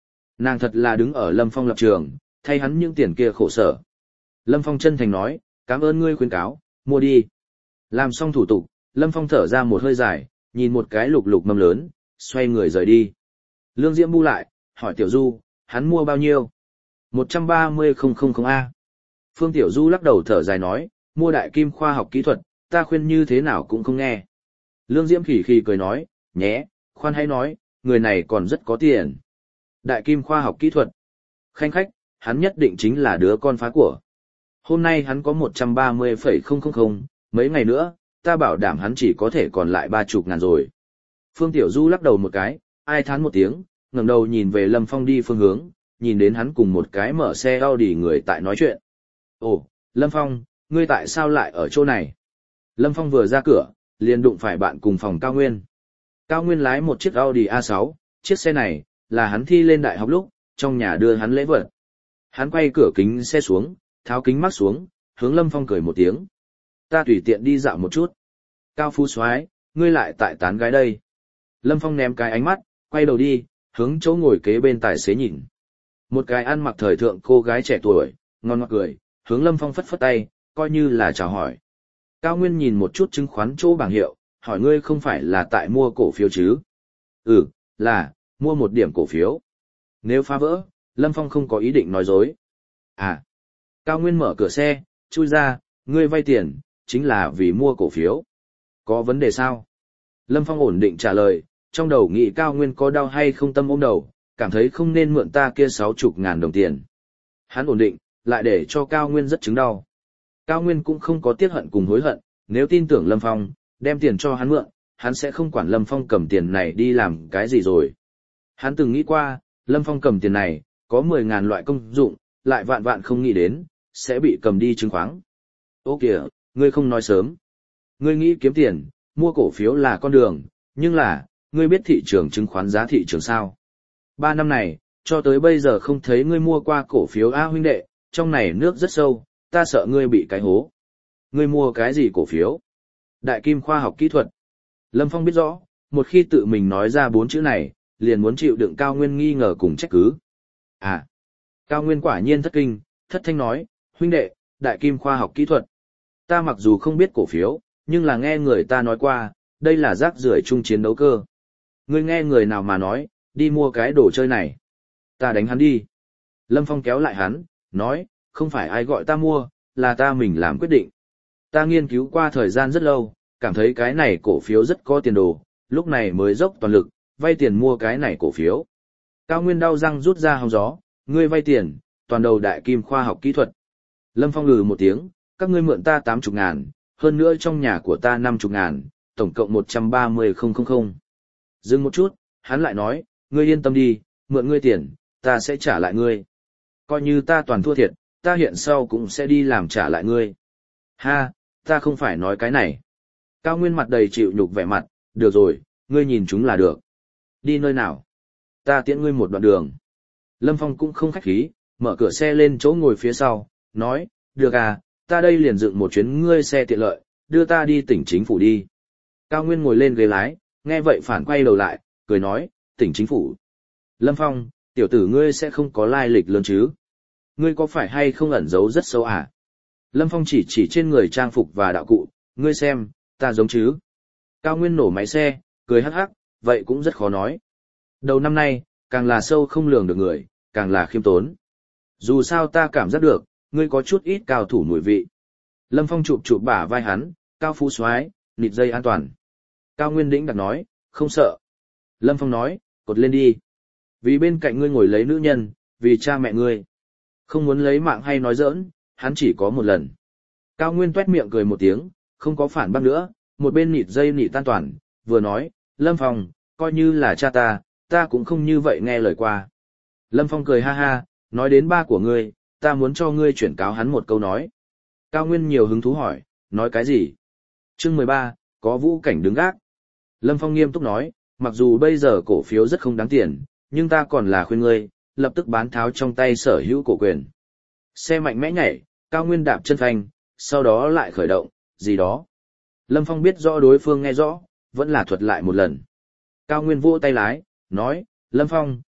Speaker 1: Nàng thật là đứng ở Lâm Phong lập trường, thay hắn những tiền kia khổ sở. Lâm Phong chân thành nói, cảm ơn ngươi khuyên cáo, mua đi. Làm xong thủ tục, Lâm Phong thở ra một hơi dài, nhìn một cái lục lục mâm lớn, xoay người rời đi. Lương Diễm bu lại, hỏi Tiểu Du, hắn mua bao nhiêu? một trăm ba mươi nghìn A. Phương Tiểu Du lắc đầu thở dài nói, mua đại kim khoa học kỹ thuật, ta khuyên như thế nào cũng không nghe. Lương Diễm khỉ khỉ cười nói, nhé, khoan hãy nói, người này còn rất có tiền. Đại kim khoa học kỹ thuật. Khanh khách, hắn nhất định chính là đứa con phá của. Hôm nay hắn có một trăm ba mươi nghìn, mấy ngày nữa, ta bảo đảm hắn chỉ có thể còn lại ba chục ngàn rồi. Phương Tiểu Du lắc đầu một cái, ai thán một tiếng, ngẩng đầu nhìn về Lâm Phong đi phương hướng, nhìn đến hắn cùng một cái mở xe Audi người tại nói chuyện. Ồ, Lâm Phong, ngươi tại sao lại ở chỗ này? Lâm Phong vừa ra cửa, liền đụng phải bạn cùng phòng Cao Nguyên. Cao Nguyên lái một chiếc Audi A sáu, chiếc xe này, là hắn thi lên đại học lúc, trong nhà đưa hắn lễ vật. Hắn quay cửa kính xe xuống, tháo kính mắt xuống, hướng Lâm Phong cười một tiếng. Ta tùy tiện đi dạo một chút. Cao Phú Soái, ngươi lại tại tán gái đây. Lâm Phong ném cái ánh mắt, quay đầu đi, hướng chỗ ngồi kế bên tài xế nhìn. Một cái ăn mặc thời thượng cô gái trẻ tuổi, ngon ngọt cười, hướng Lâm Phong phất phất tay, coi như là chào hỏi. Cao Nguyên nhìn một chút chứng khoán chỗ bảng hiệu, hỏi ngươi không phải là tại mua cổ phiếu chứ? Ừ, là, mua một điểm cổ phiếu. Nếu phá vỡ, Lâm Phong không có ý định nói dối. À, Cao Nguyên mở cửa xe, chui ra, ngươi vay tiền, chính là vì mua cổ phiếu. Có vấn đề sao? Lâm Phong ổn định trả lời, trong đầu nghĩ Cao Nguyên có đau hay không tâm ôm đầu, cảm thấy không nên mượn ta kia sáu chục ngàn đồng tiền. Hắn ổn định, lại để cho Cao Nguyên rất chứng đau. Cao Nguyên cũng không có tiếc hận cùng hối hận, nếu tin tưởng Lâm Phong, đem tiền cho hắn mượn, hắn sẽ không quản Lâm Phong cầm tiền này đi làm cái gì rồi. Hắn từng nghĩ qua, Lâm Phong cầm tiền này, có mười ngàn loại công dụng, lại vạn vạn không nghĩ đến, sẽ bị cầm đi chứng khoán. Ô kìa, ngươi không nói sớm. Ngươi nghĩ kiếm tiền, mua cổ phiếu là con đường, nhưng là, ngươi biết thị trường chứng khoán giá thị trường sao? Ba năm này, cho tới bây giờ không thấy ngươi mua qua cổ phiếu A huynh đệ, trong này nước rất sâu, ta sợ ngươi bị cái hố. Ngươi mua cái gì cổ phiếu? Đại kim khoa học kỹ thuật. Lâm Phong biết rõ, một khi tự mình nói ra bốn chữ này, liền muốn chịu đựng Cao Nguyên nghi ngờ cùng trách cứ. À, Cao Nguyên quả nhiên thất kinh, thất thanh nói, huynh đệ, đại kim khoa học kỹ thuật. Ta mặc dù không biết cổ phiếu, nhưng là nghe người ta nói qua, đây là rác rưởi chung chiến đấu cơ. Ngươi nghe người nào mà nói, đi mua cái đồ chơi này. Ta đánh hắn đi. Lâm Phong kéo lại hắn, nói, không phải ai gọi ta mua, là ta mình làm quyết định. Ta nghiên cứu qua thời gian rất lâu, cảm thấy cái này cổ phiếu rất có tiền đồ, lúc này mới dốc toàn lực, vay tiền mua cái này cổ phiếu. Cao Nguyên đau răng rút ra hòng gió, ngươi vay tiền, toàn đầu đại kim khoa học kỹ thuật. Lâm Phong ngừ một tiếng, các ngươi mượn ta tám chục ngàn, hơn nữa trong nhà của ta năm chục ngàn, tổng cộng một trăm ba mươi nghìn. Dừng một chút, hắn lại nói, ngươi yên tâm đi, mượn ngươi tiền, ta sẽ trả lại ngươi. Coi như ta toàn thua thiệt, ta hiện sau cũng sẽ đi làm trả lại ngươi. Ha, ta không phải nói cái này. Cao Nguyên mặt đầy chịu nhục vẻ mặt, được rồi, ngươi nhìn chúng là được. Đi nơi nào? Ta tiễn ngươi một đoạn đường. Lâm Phong cũng không khách khí, mở cửa xe lên chỗ ngồi phía sau, nói, được à, ta đây liền dựng một chuyến ngươi xe tiện lợi, đưa ta đi tỉnh chính phủ đi. Cao Nguyên ngồi lên ghế lái, nghe vậy phản quay đầu lại, cười nói, tỉnh chính phủ. Lâm Phong, tiểu tử ngươi sẽ không có lai lịch lớn chứ? Ngươi có phải hay không ẩn giấu rất sâu à? Lâm Phong chỉ chỉ trên người trang phục và đạo cụ, ngươi xem, ta giống chứ? Cao Nguyên nổ máy xe, cười hắc hắc, vậy cũng rất khó nói. Đầu năm nay, càng là sâu không lường được người, càng là khiêm tốn. Dù sao ta cảm giác được, ngươi có chút ít cao thủ mùi vị. Lâm Phong chụp chụp bả vai hắn, Cao Phú Soái, nịt dây an toàn. Cao Nguyên đĩnh đặt nói, không sợ. Lâm Phong nói, cột lên đi. Vì bên cạnh ngươi ngồi lấy nữ nhân, vì cha mẹ ngươi. Không muốn lấy mạng hay nói giỡn, hắn chỉ có một lần. Cao Nguyên tuét miệng cười một tiếng, không có phản bác nữa, một bên nịt dây nịt tan toàn, vừa nói, Lâm Phong, coi như là cha ta, ta cũng không như vậy nghe lời qua. Lâm Phong cười ha ha, nói đến ba của ngươi, ta muốn cho ngươi chuyển cáo hắn một câu nói. Cao Nguyên nhiều hứng thú hỏi, nói cái gì? Chương mười ba, có vũ cảnh đứng gác. Lâm Phong nghiêm túc nói, mặc dù bây giờ cổ phiếu rất không đáng tiền, nhưng ta còn là khuyên ngươi, lập tức bán tháo trong tay sở hữu cổ quyền. Xe mạnh mẽ nhảy, Cao Nguyên đạp chân phanh, sau đó lại khởi động, gì đó. Lâm Phong biết rõ đối phương nghe rõ, vẫn là thuật lại một lần. Cao Nguyên vỗ tay lái, nói, Lâm Phong,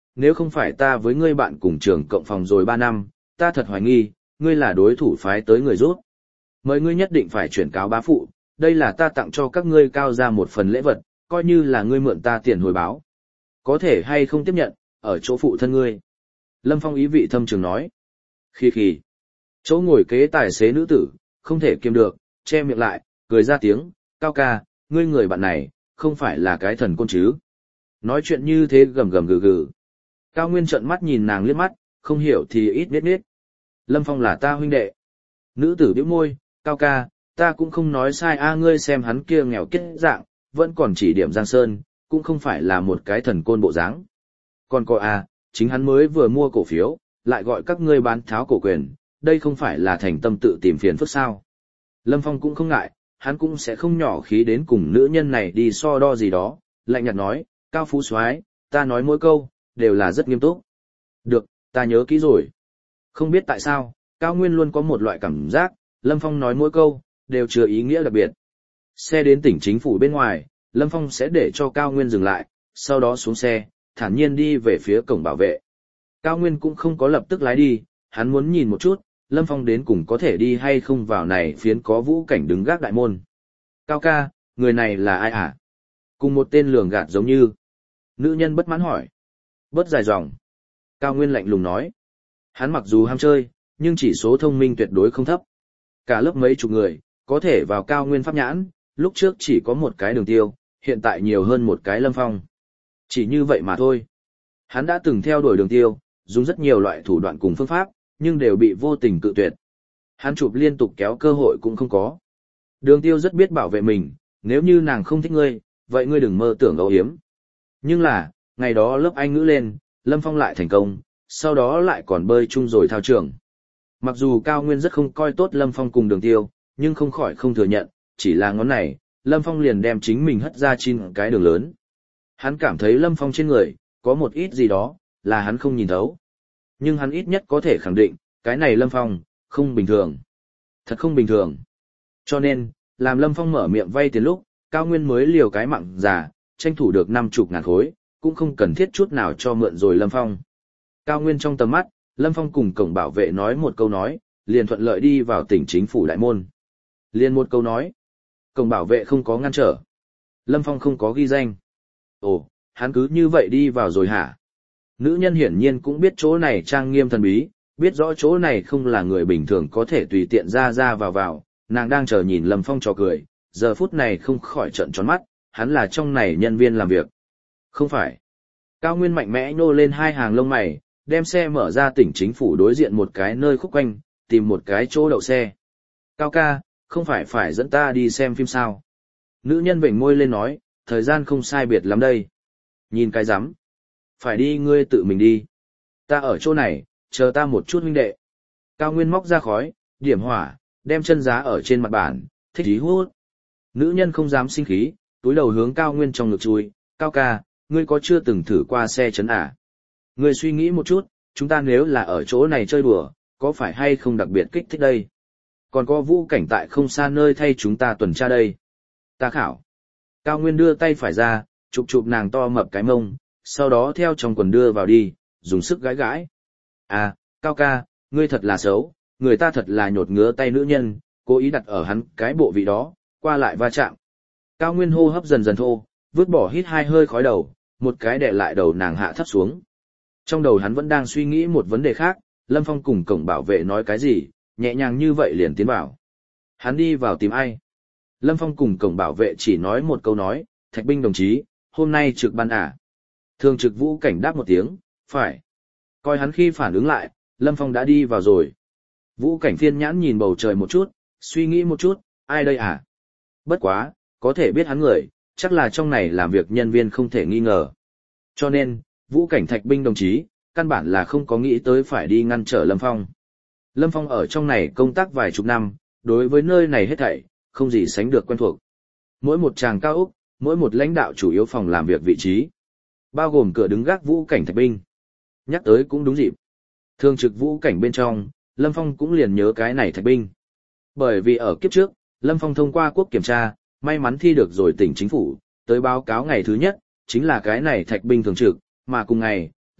Speaker 1: nếu không phải ta với ngươi bạn cùng trường cộng phòng rồi ba năm, ta thật hoài nghi, ngươi là đối thủ phái tới người rút. Mời ngươi nhất định phải chuyển cáo bá phụ, đây là ta tặng cho các ngươi cao ra một phần lễ vật, coi như là ngươi mượn ta tiền hồi báo. Có thể hay không tiếp nhận, ở chỗ phụ thân ngươi. Lâm Phong ý vị thâm trường nói. Khi khi, chỗ ngồi kế tài xế nữ tử, không thể kiềm được, che miệng lại, cười ra tiếng, Cao ca, ngươi người bạn này, không phải là cái thần côn chứ. Nói chuyện như thế gầm gầm gừ gừ. Cao Nguyên trợn mắt nhìn nàng liếc mắt, không hiểu thì ít biết biết. Lâm Phong là ta huynh đệ. Nữ tử bĩu môi, Cao ca, ta cũng không nói sai a, ngươi xem hắn kia nghèo kết dạng, vẫn còn chỉ điểm Giang Sơn, cũng không phải là một cái thần côn bộ dáng. Còn có a, chính hắn mới vừa mua cổ phiếu, lại gọi các ngươi bán tháo cổ quyền, đây không phải là thành tâm tự tìm phiền phức sao. Lâm Phong cũng không ngại, hắn cũng sẽ không nhỏ khí đến cùng nữ nhân này đi so đo gì đó, lạnh nhạt nói, Cao Phú Soái, ta nói mỗi câu, đều là rất nghiêm túc. Được, ta nhớ kỹ rồi. Không biết tại sao, Cao Nguyên luôn có một loại cảm giác, Lâm Phong nói mỗi câu, đều chứa ý nghĩa đặc biệt. Xe đến tỉnh chính phủ bên ngoài, Lâm Phong sẽ để cho Cao Nguyên dừng lại, sau đó xuống xe, thản nhiên đi về phía cổng bảo vệ. Cao Nguyên cũng không có lập tức lái đi, hắn muốn nhìn một chút, Lâm Phong đến cùng có thể đi hay không vào này phiến có vũ cảnh đứng gác đại môn. Cao ca, người này là ai hả? Cùng một tên lường gạt giống như. Nữ nhân bất mãn hỏi. Bớt dài dòng. Cao Nguyên lạnh lùng nói. Hắn mặc dù ham chơi, nhưng chỉ số thông minh tuyệt đối không thấp. Cả lớp mấy chục người, có thể vào Cao Nguyên pháp nhãn, lúc trước chỉ có một cái Đường Tiêu, hiện tại nhiều hơn một cái Lâm Phong. Chỉ như vậy mà thôi. Hắn đã từng theo đuổi Đường Tiêu, dùng rất nhiều loại thủ đoạn cùng phương pháp, nhưng đều bị vô tình cự tuyệt. Hắn chụp liên tục kéo cơ hội cũng không có. Đường Tiêu rất biết bảo vệ mình, nếu như nàng không thích ngươi, vậy ngươi đừng mơ tưởng âu yếm. Nhưng là, ngày đó lớp Anh ngữ lên, Lâm Phong lại thành công, sau đó lại còn bơi chung rồi thao trường. Mặc dù Cao Nguyên rất không coi tốt Lâm Phong cùng Đường Tiêu, nhưng không khỏi không thừa nhận, chỉ là ngón này, Lâm Phong liền đem chính mình hất ra trên cái đường lớn. Hắn cảm thấy Lâm Phong trên người, có một ít gì đó, là hắn không nhìn thấu. Nhưng hắn ít nhất có thể khẳng định, cái này Lâm Phong, không bình thường. Thật không bình thường. Cho nên, làm Lâm Phong mở miệng vay tiền lúc, Cao Nguyên mới liều cái mặng già, tranh thủ được năm chục ngàn khối, cũng không cần thiết chút nào cho mượn rồi Lâm Phong. Cao Nguyên trong tầm mắt, Lâm Phong cùng cổng bảo vệ nói một câu nói, liền thuận lợi đi vào tỉnh chính phủ đại môn. Liền một câu nói, cổng bảo vệ không có ngăn trở. Lâm Phong không có ghi danh. Ồ, hắn cứ như vậy đi vào rồi hả? Nữ nhân hiển nhiên cũng biết chỗ này trang nghiêm thần bí, biết rõ chỗ này không là người bình thường có thể tùy tiện ra ra vào vào, nàng đang chờ nhìn Lâm Phong trò cười, giờ phút này không khỏi trợn tròn mắt, hắn là trong này nhân viên làm việc. Không phải. Cao Nguyên mạnh mẽ nhô lên hai hàng lông mày, đem xe mở ra tỉnh chính phủ đối diện một cái nơi khúc quanh, tìm một cái chỗ đậu xe. Cao ca, không phải phải dẫn ta đi xem phim sao? Nữ nhân vểnh môi lên nói, thời gian không sai biệt lắm đây. Nhìn cái rắm. Phải đi ngươi tự mình đi. Ta ở chỗ này, chờ ta một chút huynh đệ. Cao Nguyên móc ra khói, điểm hỏa, đem chân giá ở trên mặt bàn, thích hí hút. Nữ nhân không dám sinh khí, túi đầu hướng Cao Nguyên trong ngực chui. Cao ca, ngươi có chưa từng thử qua xe chấn à? Ngươi suy nghĩ một chút, chúng ta nếu là ở chỗ này chơi đùa, có phải hay không đặc biệt kích thích đây? Còn có vũ cảnh tại không xa nơi thay chúng ta tuần tra đây. Ta khảo. Cao Nguyên đưa tay phải ra, chụp chụp nàng to mập cái mông, sau đó theo trong quần đưa vào đi, dùng sức gãi gãi. À, Cao ca, ngươi thật là xấu, người ta thật là nhột ngứa tay nữ nhân, cố ý đặt ở hắn cái bộ vị đó, qua lại va chạm. Cao Nguyên hô hấp dần dần thô, vứt bỏ hít hai hơi khói đầu, một cái đè lại đầu nàng hạ thấp xuống. Trong đầu hắn vẫn đang suy nghĩ một vấn đề khác, Lâm Phong cùng cổng bảo vệ nói cái gì, nhẹ nhàng như vậy liền tiến vào. Hắn đi vào tìm ai? Lâm Phong cùng cổng bảo vệ chỉ nói một câu nói, Thạch binh đồng chí, hôm nay trực ban à? Thường trực vũ cảnh đáp một tiếng, phải. Coi hắn khi phản ứng lại, Lâm Phong đã đi vào rồi. Vũ cảnh phiên nhãn nhìn bầu trời một chút, suy nghĩ một chút, ai đây à? Bất quá, có thể biết hắn người, chắc là trong này làm việc nhân viên không thể nghi ngờ. Cho nên, vũ cảnh Thạch binh đồng chí, căn bản là không có nghĩ tới phải đi ngăn trở Lâm Phong. Lâm Phong ở trong này công tác vài chục năm, đối với nơi này hết thảy, không gì sánh được quen thuộc. Mỗi một tràng cao ốc, mỗi một lãnh đạo chủ yếu phòng làm việc vị trí, bao gồm cửa đứng gác vũ cảnh Thạch binh. Nhắc tới cũng đúng dịp. Thường trực vũ cảnh bên trong, Lâm Phong cũng liền nhớ cái này Thạch binh. Bởi vì ở kiếp trước, Lâm Phong thông qua quốc kiểm tra, may mắn thi được rồi tỉnh chính phủ, tới báo cáo ngày thứ nhất, chính là cái này Thạch binh thường trực, mà cùng ngày,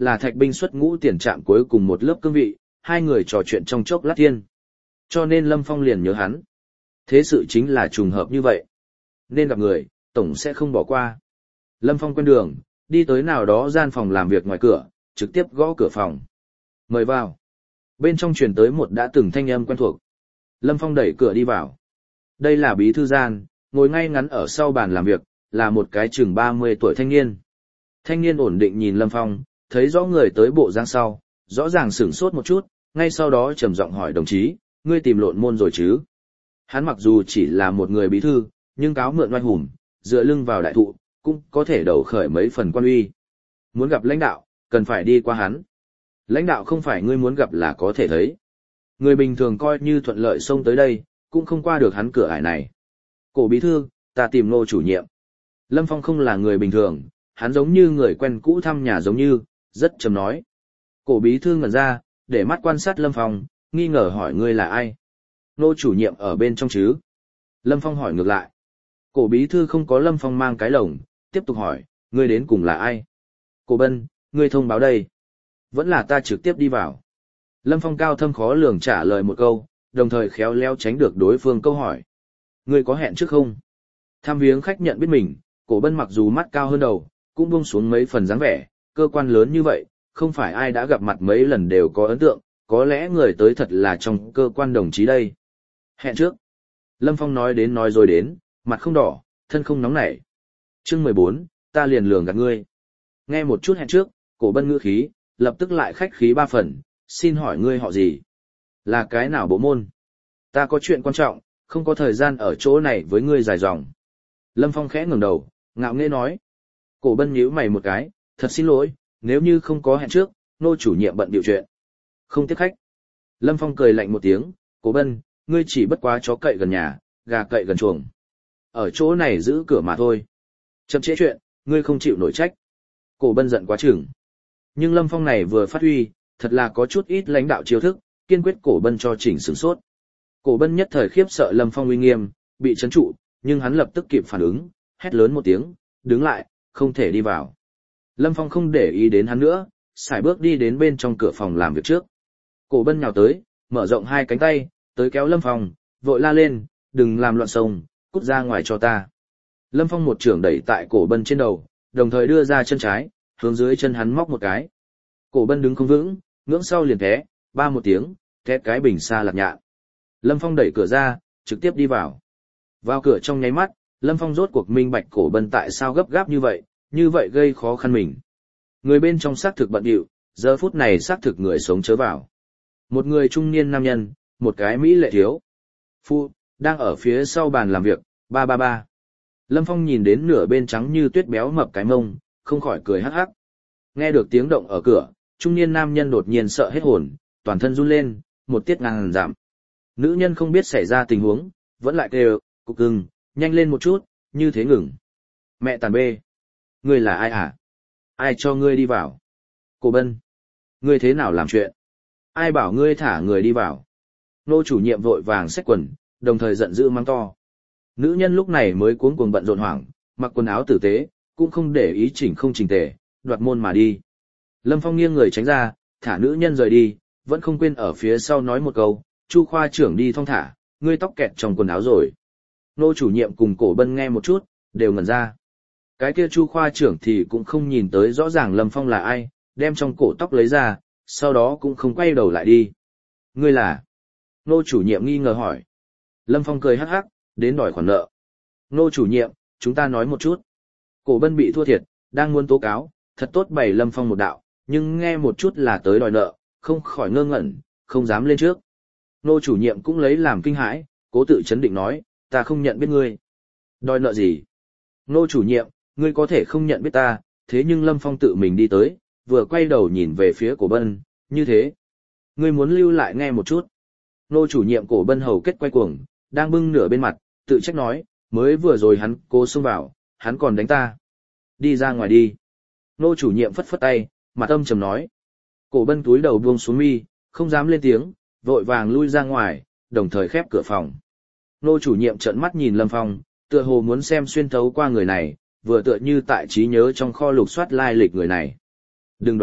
Speaker 1: là thạch binh xuất ngũ tiền trạm cuối cùng một lớp cương vị, hai người trò chuyện trong chốc lát thiên. Cho nên Lâm Phong liền nhớ hắn. Thế sự chính là trùng hợp như vậy. Nên gặp người, tổng sẽ không bỏ qua. Lâm Phong quen đường, đi tới nào đó gian phòng làm việc ngoài cửa, trực tiếp gõ cửa phòng. Mời vào. Bên trong truyền tới một đã từng thanh âm quen thuộc. Lâm Phong đẩy cửa đi vào. Đây là bí thư gian, ngồi ngay ngắn ở sau bàn làm việc, là một cái chừng ba mươi tuổi thanh niên. Thanh niên ổn định nhìn Lâm Phong, thấy rõ người tới bộ dáng sau, rõ ràng sửng sốt một chút, ngay sau đó trầm giọng hỏi đồng chí, ngươi tìm lộn môn rồi chứ? Hắn mặc dù chỉ là một người bí thư, nhưng cáo mượn oai hùng, dựa lưng vào đại thụ, cũng có thể đầu khởi mấy phần quan uy. Muốn gặp lãnh đạo, cần phải đi qua hắn. Lãnh đạo không phải ngươi muốn gặp là có thể thấy. Người bình thường coi như thuận lợi xông tới đây, cũng không qua được hắn cửa ải này. Cổ bí thư, ta tìm Ngô chủ nhiệm. Lâm Phong không là người bình thường, hắn giống như người quen cũ thăm nhà giống như, rất trầm nói. Cổ bí thư ngẩn ra, để mắt quan sát Lâm Phong, nghi ngờ hỏi ngươi là ai? Ngô chủ nhiệm ở bên trong chứ? Lâm Phong hỏi ngược lại. Cổ bí thư không có Lâm Phong mang cái lồng, tiếp tục hỏi, ngươi đến cùng là ai? Cổ Bân, ngươi thông báo đây. Vẫn là ta trực tiếp đi vào. Lâm Phong cao thâm khó lường trả lời một câu, đồng thời khéo léo tránh được đối phương câu hỏi. Ngươi có hẹn trước không? Tham viếng khách nhận biết mình, Cổ Bân mặc dù mắt cao hơn đầu, cũng buông xuống mấy phần dáng vẻ, cơ quan lớn như vậy, không phải ai đã gặp mặt mấy lần đều có ấn tượng, có lẽ người tới thật là trong cơ quan đồng chí đây. Hẹn trước. Lâm Phong nói đến nói rồi đến, mặt không đỏ, thân không nóng nảy. Chương mười bốn, ta liền lường gạt ngươi. Nghe một chút hẹn trước, Cổ Bân ngữ khí, lập tức lại khách khí ba phần, xin hỏi ngươi họ gì? Là cái nào bộ môn? Ta có chuyện quan trọng, không có thời gian ở chỗ này với ngươi dài dòng. Lâm Phong khẽ ngẩng đầu, ngạo nghễ nói. Cổ Bân nhíu mày một cái, thật xin lỗi, nếu như không có hẹn trước, Ngô chủ nhiệm bận điều chuyện. Không tiếp khách. Lâm Phong cười lạnh một tiếng, Cổ Bân, ngươi chỉ bất quá chó cậy gần nhà, gà cậy gần chuồng. Ở chỗ này giữ cửa mà thôi. Chậm trễ chuyện, ngươi không chịu nổi trách. Cổ Bân giận quá chừng. Nhưng Lâm Phong này vừa phát huy, thật là có chút ít lãnh đạo chiêu thức, kiên quyết Cổ Bân cho chỉnh sửng sốt. Cổ Bân nhất thời khiếp sợ Lâm Phong uy nghiêm, bị chấn trụ, nhưng hắn lập tức kịp phản ứng, hét lớn một tiếng, đứng lại, không thể đi vào. Lâm Phong không để ý đến hắn nữa, sải bước đi đến bên trong cửa phòng làm việc trước. Cổ Bân nhào tới, mở rộng hai cánh tay, tới kéo Lâm Phong, vội la lên, đừng làm loạn sông, cút ra ngoài cho ta. Lâm Phong một trưởng đẩy tại Cổ Bân trên đầu, đồng thời đưa ra chân trái, hướng dưới chân hắn móc một cái. Cổ Bân đứng không vững, ngưỡng sau liền té, ba một tiếng, té cái bình xa lạc nhạn. Lâm Phong đẩy cửa ra, trực tiếp đi vào. Vào cửa trong nháy mắt, Lâm Phong rốt cuộc minh bạch Cổ Bân tại sao gấp gáp như vậy, như vậy gây khó khăn mình. Người bên trong xác thực bận rộn, giờ phút này xác thực người sống chớ vào. Một người trung niên nam nhân, một cái mỹ lệ thiếu phụ, đang ở phía sau bàn làm việc, ba ba ba. Lâm Phong nhìn đến nửa bên trắng như tuyết béo mập cái mông, không khỏi cười hắc hắc. Nghe được tiếng động ở cửa, trung niên nam nhân đột nhiên sợ hết hồn, toàn thân run lên, một tiết ngàn giảm. Nữ nhân không biết xảy ra tình huống, vẫn lại kêu, cục cưng, nhanh lên một chút, như thế ngừng. Mẹ tàn bê. Ngươi là ai hả? Ai cho ngươi đi vào? Cổ Bân. Ngươi thế nào làm chuyện? Ai bảo ngươi thả người đi vào? Nô chủ nhiệm vội vàng xách quần, đồng thời giận dữ mắng to. Nữ nhân lúc này mới cuống cuồng bận rộn hoảng, mặc quần áo tử tế, cũng không để ý chỉnh không chỉnh tề, đoạt môn mà đi. Lâm Phong nghiêng người tránh ra, thả nữ nhân rời đi, vẫn không quên ở phía sau nói một câu, Chu khoa trưởng đi thong thả, ngươi tóc kẹt trong quần áo rồi. Nô chủ nhiệm cùng Cổ Bân nghe một chút, đều ngẩn ra. Cái kia Chu khoa trưởng thì cũng không nhìn tới rõ ràng Lâm Phong là ai, đem trong cổ tóc lấy ra, sau đó cũng không quay đầu lại đi. Ngươi là? Nô chủ nhiệm nghi ngờ hỏi. Lâm Phong cười hắc hắc, đến đòi khoản nợ. Nô chủ nhiệm, chúng ta nói một chút. Cổ Bân bị thua thiệt, đang muốn tố cáo, thật tốt bày Lâm Phong một đạo, nhưng nghe một chút là tới đòi nợ, không khỏi ngơ ngẩn, không dám lên trước. Nô chủ nhiệm cũng lấy làm kinh hãi, cố tự chấn định nói, ta không nhận biết ngươi. Đòi nợ gì? Nô chủ nhiệm, ngươi có thể không nhận biết ta, thế nhưng Lâm Phong tự mình đi tới, vừa quay đầu nhìn về phía Cổ Bân, như thế. Ngươi muốn lưu lại nghe một chút. Nô chủ nhiệm Cổ Bân hầu kết quay cuồng, đang bưng nửa bên mặt, tự trách nói, mới vừa rồi hắn cố xông vào, hắn còn đánh ta. Đi ra ngoài đi. Nô chủ nhiệm phất phất tay, mặt âm trầm nói. Cổ Bân túi đầu buông xuống mi, không dám lên tiếng, vội vàng lui ra ngoài, đồng thời khép cửa phòng. Nô chủ nhiệm trợn mắt nhìn Lâm Phong, tựa hồ muốn xem xuyên thấu qua người này, vừa tựa như tại trí nhớ trong kho lục soát lai lịch người này. Đừng đoán,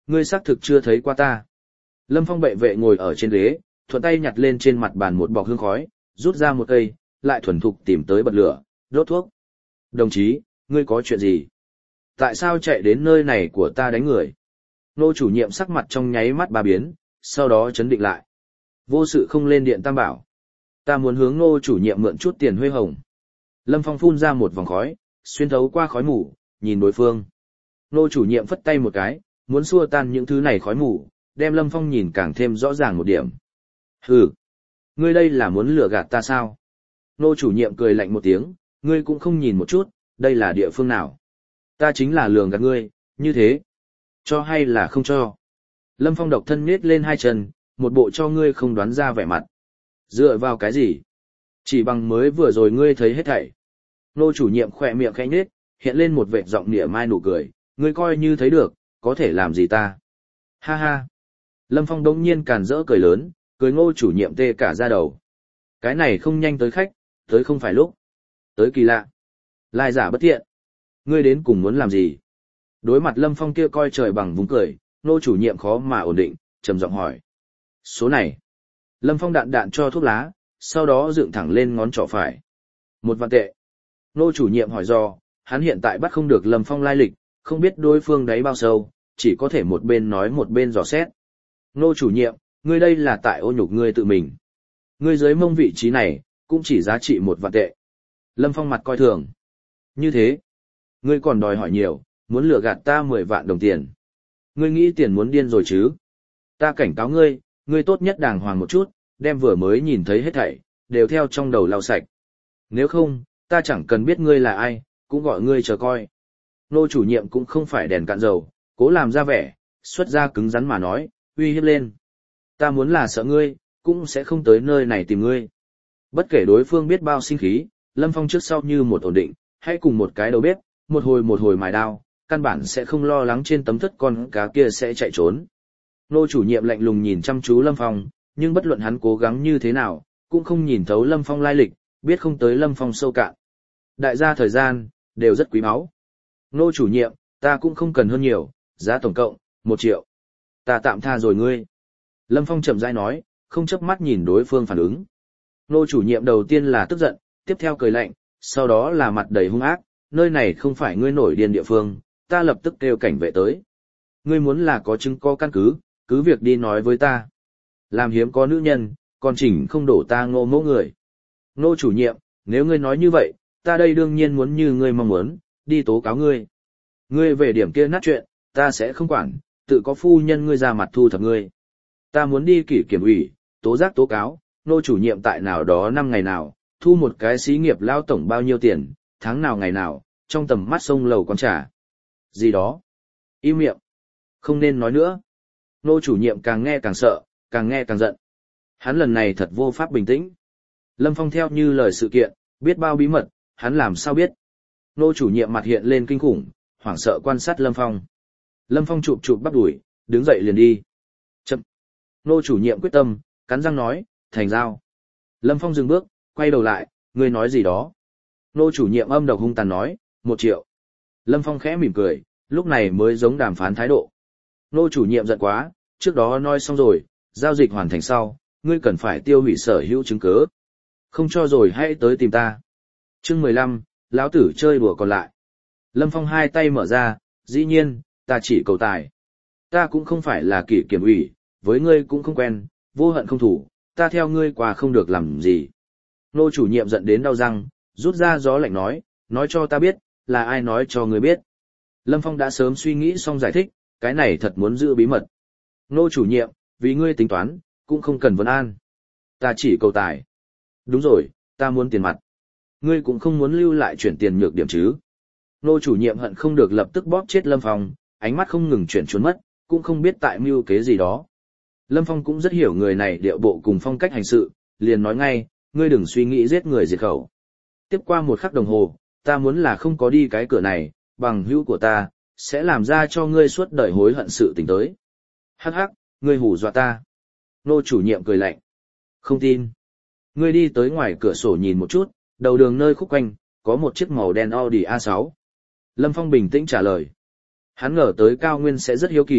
Speaker 1: ngươi xác thực chưa thấy qua ta. Lâm Phong bệ vệ ngồi ở trên ghế, thuận tay nhặt lên trên mặt bàn một bọc hương khói, rút ra một cây, lại thuần thục tìm tới bật lửa, đốt thuốc. Đồng chí, ngươi có chuyện gì? Tại sao chạy đến nơi này của ta đánh người? Nô chủ nhiệm sắc mặt trong nháy mắt ba biến, sau đó chấn định lại. Vô sự không lên điện tam bảo. Ta muốn hướng nô chủ nhiệm mượn chút tiền huê hồng. Lâm Phong phun ra một vòng khói, xuyên thấu qua khói mù, nhìn đối phương. Nô chủ nhiệm phất tay một cái, muốn xua tan những thứ này khói mù, đem Lâm Phong nhìn càng thêm rõ ràng một điểm. Hừ, ngươi đây là muốn lừa gạt ta sao? Nô chủ nhiệm cười lạnh một tiếng, ngươi cũng không nhìn một chút, đây là địa phương nào? Ta chính là lường gạt ngươi, như thế. Cho hay là không cho? Lâm Phong độc thân nhếch lên hai chân, một bộ cho ngươi không đoán ra vẻ mặt. Dựa vào cái gì? Chỉ bằng mới vừa rồi ngươi thấy hết thảy. Nô chủ nhiệm khỏe miệng khẽ nhếch, hiện lên một vệt giọng nịa mai nụ cười, ngươi coi như thấy được, có thể làm gì ta? Ha ha. Lâm Phong đống nhiên càn rỡ cười lớn, cười ngô chủ nhiệm tê cả da đầu. Cái này không nhanh tới khách, tới không phải lúc. Tới kỳ lạ. Lai giả bất thiện. Ngươi đến cùng muốn làm gì? Đối mặt Lâm Phong kia coi trời bằng vùng cười, nô chủ nhiệm khó mà ổn định, trầm giọng hỏi. Số này. Lâm Phong đạn đạn cho thuốc lá, sau đó dựng thẳng lên ngón trỏ phải. Một vạn tệ. Nô chủ nhiệm hỏi do, hắn hiện tại bắt không được Lâm Phong lai lịch, không biết đối phương đáy bao sâu, chỉ có thể một bên nói một bên dò xét. Nô chủ nhiệm, ngươi đây là tại ô nhục ngươi tự mình. Ngươi dưới mông vị trí này, cũng chỉ giá trị một vạn tệ. Lâm Phong mặt coi thường. Như thế, ngươi còn đòi hỏi nhiều, muốn lừa gạt ta mười vạn đồng tiền. Ngươi nghĩ tiền muốn điên rồi chứ? Ta cảnh cáo ngươi, ngươi tốt nhất đàng hoàng một chút, đem vừa mới nhìn thấy hết thảy, đều theo trong đầu lau sạch. Nếu không, ta chẳng cần biết ngươi là ai, cũng gọi ngươi chờ coi. Nô chủ nhiệm cũng không phải đèn cạn dầu, cố làm ra vẻ, xuất ra cứng rắn mà nói, uy hiếp lên. Ta muốn là sợ ngươi, cũng sẽ không tới nơi này tìm ngươi. Bất kể đối phương biết bao sinh khí, Lâm Phong trước sau như một ổn định, hay cùng một cái đầu bếp, một hồi một hồi mài đao, căn bản sẽ không lo lắng trên tấm thất con cá kia sẽ chạy trốn. Nô chủ nhiệm lạnh lùng nhìn chăm chú Lâm Phong, nhưng bất luận hắn cố gắng như thế nào, cũng không nhìn thấu Lâm Phong lai lịch, biết không tới Lâm Phong sâu cạn. Đại gia thời gian, đều rất quý báu. Nô chủ nhiệm, ta cũng không cần hơn nhiều, giá tổng cộng, một triệu. Ta tạm tha rồi ngươi. Lâm Phong chậm rãi nói, không chớp mắt nhìn đối phương phản ứng. Nô chủ nhiệm đầu tiên là tức giận, tiếp theo cười lạnh, sau đó là mặt đầy hung ác, nơi này không phải ngươi nổi điên địa phương, ta lập tức kêu cảnh vệ tới. Ngươi muốn là có chứng có căn cứ, cứ việc đi nói với ta. Làm hiếm có nữ nhân, còn chỉnh không đổ ta ngô mẫu người. Nô chủ nhiệm, nếu ngươi nói như vậy, ta đây đương nhiên muốn như ngươi mong muốn, đi tố cáo ngươi. Ngươi về điểm kia nát chuyện, ta sẽ không quản, tự có phu nhân ngươi ra mặt thu thập ngươi. Ta muốn đi kỷ kiểm ủy, tố giác tố cáo, nô chủ nhiệm tại nào đó năm ngày nào, thu một cái xí nghiệp lao tổng bao nhiêu tiền, tháng nào ngày nào, trong tầm mắt sông lầu con trà. Gì đó? Im miệng. Không nên nói nữa. Nô chủ nhiệm càng nghe càng sợ, càng nghe càng giận. Hắn lần này thật vô pháp bình tĩnh. Lâm Phong theo như lời sự kiện, biết bao bí mật, hắn làm sao biết. Nô chủ nhiệm mặt hiện lên kinh khủng, hoảng sợ quan sát Lâm Phong. Lâm Phong chụp chụp bắp đuổi, đứng dậy liền đi. Chậm. Nô chủ nhiệm quyết tâm, cắn răng nói, thành giao. Lâm Phong dừng bước, quay đầu lại, ngươi nói gì đó. Nô chủ nhiệm âm độc hung tàn nói, một triệu. Lâm Phong khẽ mỉm cười, lúc này mới giống đàm phán thái độ. Nô chủ nhiệm giận quá, trước đó nói xong rồi, giao dịch hoàn thành sau, ngươi cần phải tiêu hủy sở hữu chứng cứ. Không cho rồi hãy tới tìm ta. Chương mười lăm, lão tử chơi đùa còn lại. Lâm Phong hai tay mở ra, dĩ nhiên, ta chỉ cầu tài. Ta cũng không phải là kỷ kiểm ủy, với ngươi cũng không quen, vô hận không thủ, ta theo ngươi qua không được làm gì. Nô chủ nhiệm giận đến đau răng, rút ra gió lạnh nói, nói cho ta biết, là ai nói cho ngươi biết. Lâm Phong đã sớm suy nghĩ xong giải thích, cái này thật muốn giữ bí mật. Nô chủ nhiệm, vì ngươi tính toán, cũng không cần vấn an. Ta chỉ cầu tài. Đúng rồi, ta muốn tiền mặt. Ngươi cũng không muốn lưu lại chuyển tiền nhược điểm chứ. Nô chủ nhiệm hận không được lập tức bóp chết Lâm Phong, ánh mắt không ngừng chuyển trốn mất, cũng không biết tại mưu kế gì đó. Lâm Phong cũng rất hiểu người này điệu bộ cùng phong cách hành sự, liền nói ngay, ngươi đừng suy nghĩ giết người diệt khẩu. Tiếp qua một khắc đồng hồ, ta muốn là không có đi cái cửa này, bằng hữu của ta, sẽ làm ra cho ngươi suốt đời hối hận sự tình tới. Hắc hắc, ngươi hù dọa ta. Nô chủ nhiệm cười lạnh. Không tin. Ngươi đi tới ngoài cửa sổ nhìn một chút, đầu đường nơi khúc quanh, có một chiếc màu đen Audi a sáu. Lâm Phong bình tĩnh trả lời. Hắn ngờ tới Cao Nguyên sẽ rất hiếu kỳ,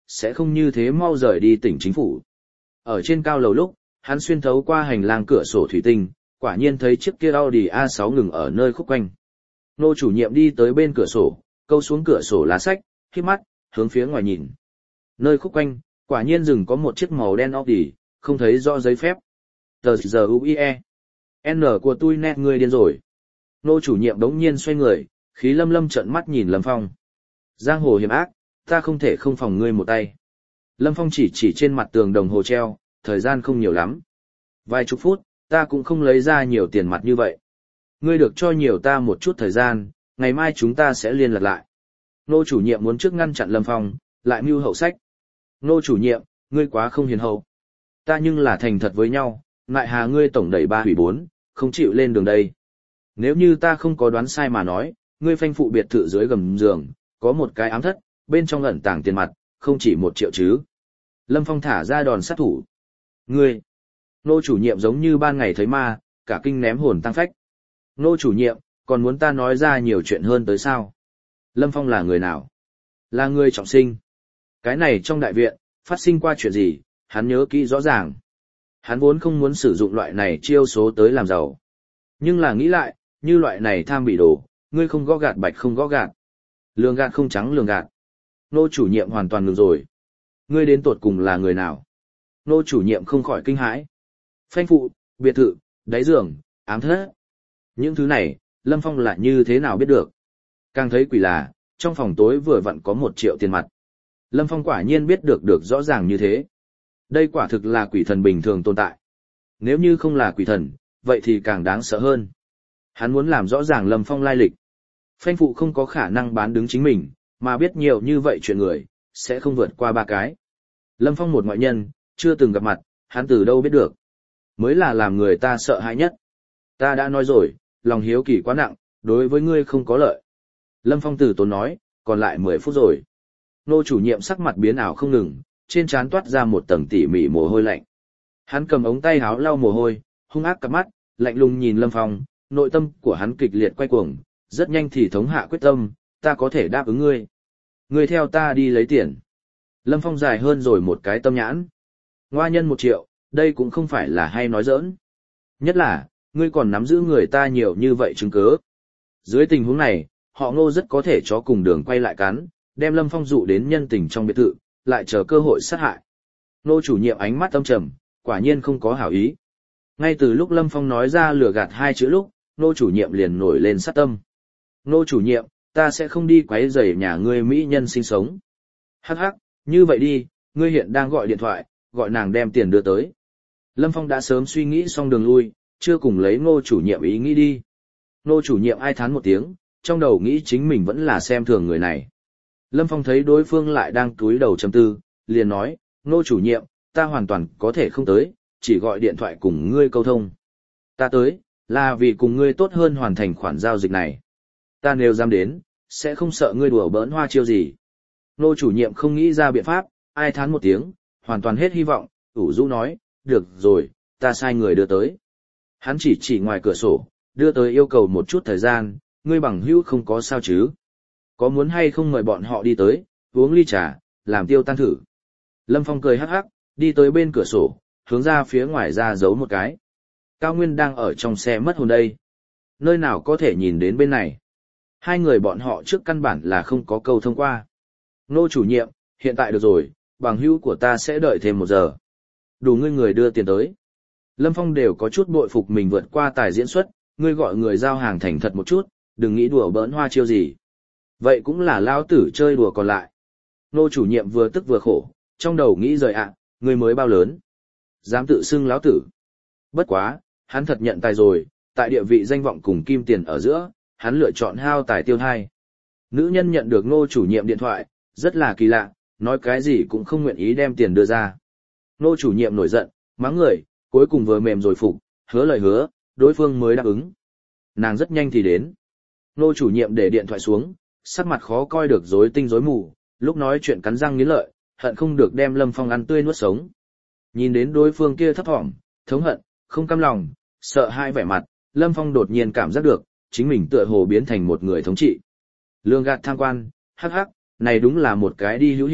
Speaker 1: sẽ không như thế mau rời đi tỉnh chính phủ. Ở trên cao lầu lúc, hắn xuyên thấu qua hành lang cửa sổ thủy tinh, quả nhiên thấy chiếc kia Audi a sáu ngừng ở nơi khúc quanh. Nô chủ nhiệm đi tới bên cửa sổ, câu xuống cửa sổ lá sách, khép mắt, hướng phía ngoài nhìn. Nơi khúc quanh, quả nhiên dừng có một chiếc màu đen Audi, không thấy rõ giấy phép. Tờ giờ u i e. N của tôi nét người điên rồi. Nô chủ nhiệm đống nhiên xoay người, khí lâm lâm trợn mắt nhìn Lâm Phong. Giang hồ hiểm ác, ta không thể không phòng ngươi một tay. Lâm Phong chỉ chỉ trên mặt tường đồng hồ treo, thời gian không nhiều lắm. Vài chục phút, ta cũng không lấy ra nhiều tiền mặt như vậy. Ngươi được cho nhiều ta một chút thời gian, ngày mai chúng ta sẽ liên lạc lại. Nô chủ nhiệm muốn trước ngăn chặn Lâm Phong, lại mưu hậu sách. Nô chủ nhiệm, ngươi quá không hiền hậu. Ta nhưng là thành thật với nhau, ngại hà ngươi tổng đẩy ba hủy bốn, không chịu lên đường đây. Nếu như ta không có đoán sai mà nói, ngươi phanh phụ biệt thự dưới gầm giường, có một cái ám thất, bên trong ẩn tàng tiền mặt, không chỉ một triệu chứ. Lâm Phong thả ra đòn sát thủ. Ngươi, nô chủ nhiệm giống như ban ngày thấy ma, cả kinh ném hồn tăng phách. Nô chủ nhiệm, còn muốn ta nói ra nhiều chuyện hơn tới sao? Lâm Phong là người nào? Là người trọng sinh. Cái này trong đại viện, phát sinh qua chuyện gì, hắn nhớ kỹ rõ ràng. Hắn vốn không muốn sử dụng loại này chiêu số tới làm giàu. Nhưng là nghĩ lại, như loại này tham bị đồ, ngươi không gõ gạt bạch không gõ gạt. Lường gạt không trắng lường gạt. Nô chủ nhiệm hoàn toàn ngừng rồi. Ngươi đến tột cùng là người nào? Nô chủ nhiệm không khỏi kinh hãi. Phanh phụ, biệt thự, đáy giường, ám thất. Những thứ này, Lâm Phong lại như thế nào biết được? Càng thấy quỷ là, trong phòng tối vừa vặn có một triệu tiền mặt. Lâm Phong quả nhiên biết được được rõ ràng như thế. Đây quả thực là quỷ thần bình thường tồn tại. Nếu như không là quỷ thần, vậy thì càng đáng sợ hơn. Hắn muốn làm rõ ràng Lâm Phong lai lịch. Phanh phụ không có khả năng bán đứng chính mình, mà biết nhiều như vậy chuyện người, sẽ không vượt qua ba cái. Lâm Phong một ngoại nhân, chưa từng gặp mặt, hắn từ đâu biết được. Mới là làm người ta sợ hãi nhất. Ta đã nói rồi, lòng hiếu kỳ quá nặng, đối với ngươi không có lợi. Lâm Phong từ tốn nói, còn lại mười phút rồi. Nô chủ nhiệm sắc mặt biến ảo không ngừng, trên trán toát ra một tầng tỉ mỉ mồ hôi lạnh. Hắn cầm ống tay háo lau mồ hôi, hung ác cặp mắt, lạnh lùng nhìn Lâm Phong, nội tâm của hắn kịch liệt quay cuồng, rất nhanh thì thống hạ quyết tâm, ta có thể đáp ứng ngươi. Ngươi theo ta đi lấy tiền. Lâm Phong dài hơn rồi một cái tâm nhãn. Ngoa nhân một triệu, đây cũng không phải là hay nói giỡn. Nhất là, ngươi còn nắm giữ người ta nhiều như vậy chứng cứ. Dưới tình huống này, họ Ngô rất có thể cho cùng đường quay lại cắn, đem Lâm Phong dụ đến nhân tình trong biệt thự, lại chờ cơ hội sát hại. Nô chủ nhiệm ánh mắt âm trầm, quả nhiên không có hảo ý. Ngay từ lúc Lâm Phong nói ra lừa gạt hai chữ lúc, nô chủ nhiệm liền nổi lên sát tâm. Nô chủ nhiệm, ta sẽ không đi quấy rầy nhà ngươi mỹ nhân sinh sống. Hắc hắc, như vậy đi, ngươi hiện đang gọi điện thoại, gọi nàng đem tiền đưa tới. Lâm Phong đã sớm suy nghĩ xong đường lui, chưa cùng lấy nô chủ nhiệm ý nghĩ đi. Nô chủ nhiệm ai thán một tiếng, trong đầu nghĩ chính mình vẫn là xem thường người này. Lâm Phong thấy đối phương lại đang túi đầu trầm tư, liền nói, nô chủ nhiệm, ta hoàn toàn có thể không tới, chỉ gọi điện thoại cùng ngươi câu thông. Ta tới, là vì cùng ngươi tốt hơn hoàn thành khoản giao dịch này. Ta nếu dám đến, sẽ không sợ ngươi đùa bỡn hoa chiêu gì. Nô chủ nhiệm không nghĩ ra biện pháp, ai thán một tiếng, hoàn toàn hết hy vọng, ủ rũ nói, được rồi, ta sai người đưa tới. Hắn chỉ chỉ ngoài cửa sổ, đưa tới yêu cầu một chút thời gian, ngươi bằng hữu không có sao chứ. Có muốn hay không mời bọn họ đi tới, uống ly trà, làm tiêu tan thử. Lâm Phong cười hắc hắc, đi tới bên cửa sổ, hướng ra phía ngoài ra giấu một cái. Cao Nguyên đang ở trong xe mất hồn đây. Nơi nào có thể nhìn đến bên này. Hai người bọn họ trước căn bản là không có câu thông qua. Nô chủ nhiệm, hiện tại được rồi, bằng hữu của ta sẽ đợi thêm một giờ. Đủ ngươi người đưa tiền tới. Lâm Phong đều có chút bội phục mình vượt qua tài diễn xuất, ngươi gọi người giao hàng thành thật một chút, đừng nghĩ đùa bỡn hoa chiêu gì. Vậy cũng là lao tử chơi đùa còn lại. Nô chủ nhiệm vừa tức vừa khổ, trong đầu nghĩ rời ạ, à, ngươi mới bao lớn. Dám tự xưng lão tử. Bất quá, hắn thật nhận tài rồi, tại địa vị danh vọng cùng kim tiền ở giữa, hắn lựa chọn hao tài tiêu thai. Nữ nhân nhận được nô chủ nhiệm điện thoại, rất là kỳ lạ, nói cái gì cũng không nguyện ý đem tiền đưa ra. Nô chủ nhiệm nổi giận, mắng người, cuối cùng vừa mềm rồi phục, hứa lời hứa, đối phương mới đáp ứng. Nàng rất nhanh thì đến. Nô chủ nhiệm để điện thoại xuống, sắc mặt khó coi được rối tinh rối mù, lúc nói chuyện cắn răng nghiến lợi, hận không được đem Lâm Phong ăn tươi nuốt sống. Nhìn đến đối phương kia thấp thỏm, thống hận, không cam lòng, sợ hãi vẻ mặt, Lâm Phong đột nhiên cảm giác được, chính mình tựa hồ biến thành một người thống trị. Lương gạt tham quan, hắc hắc, này đúng là một cái đi hữu hiệu,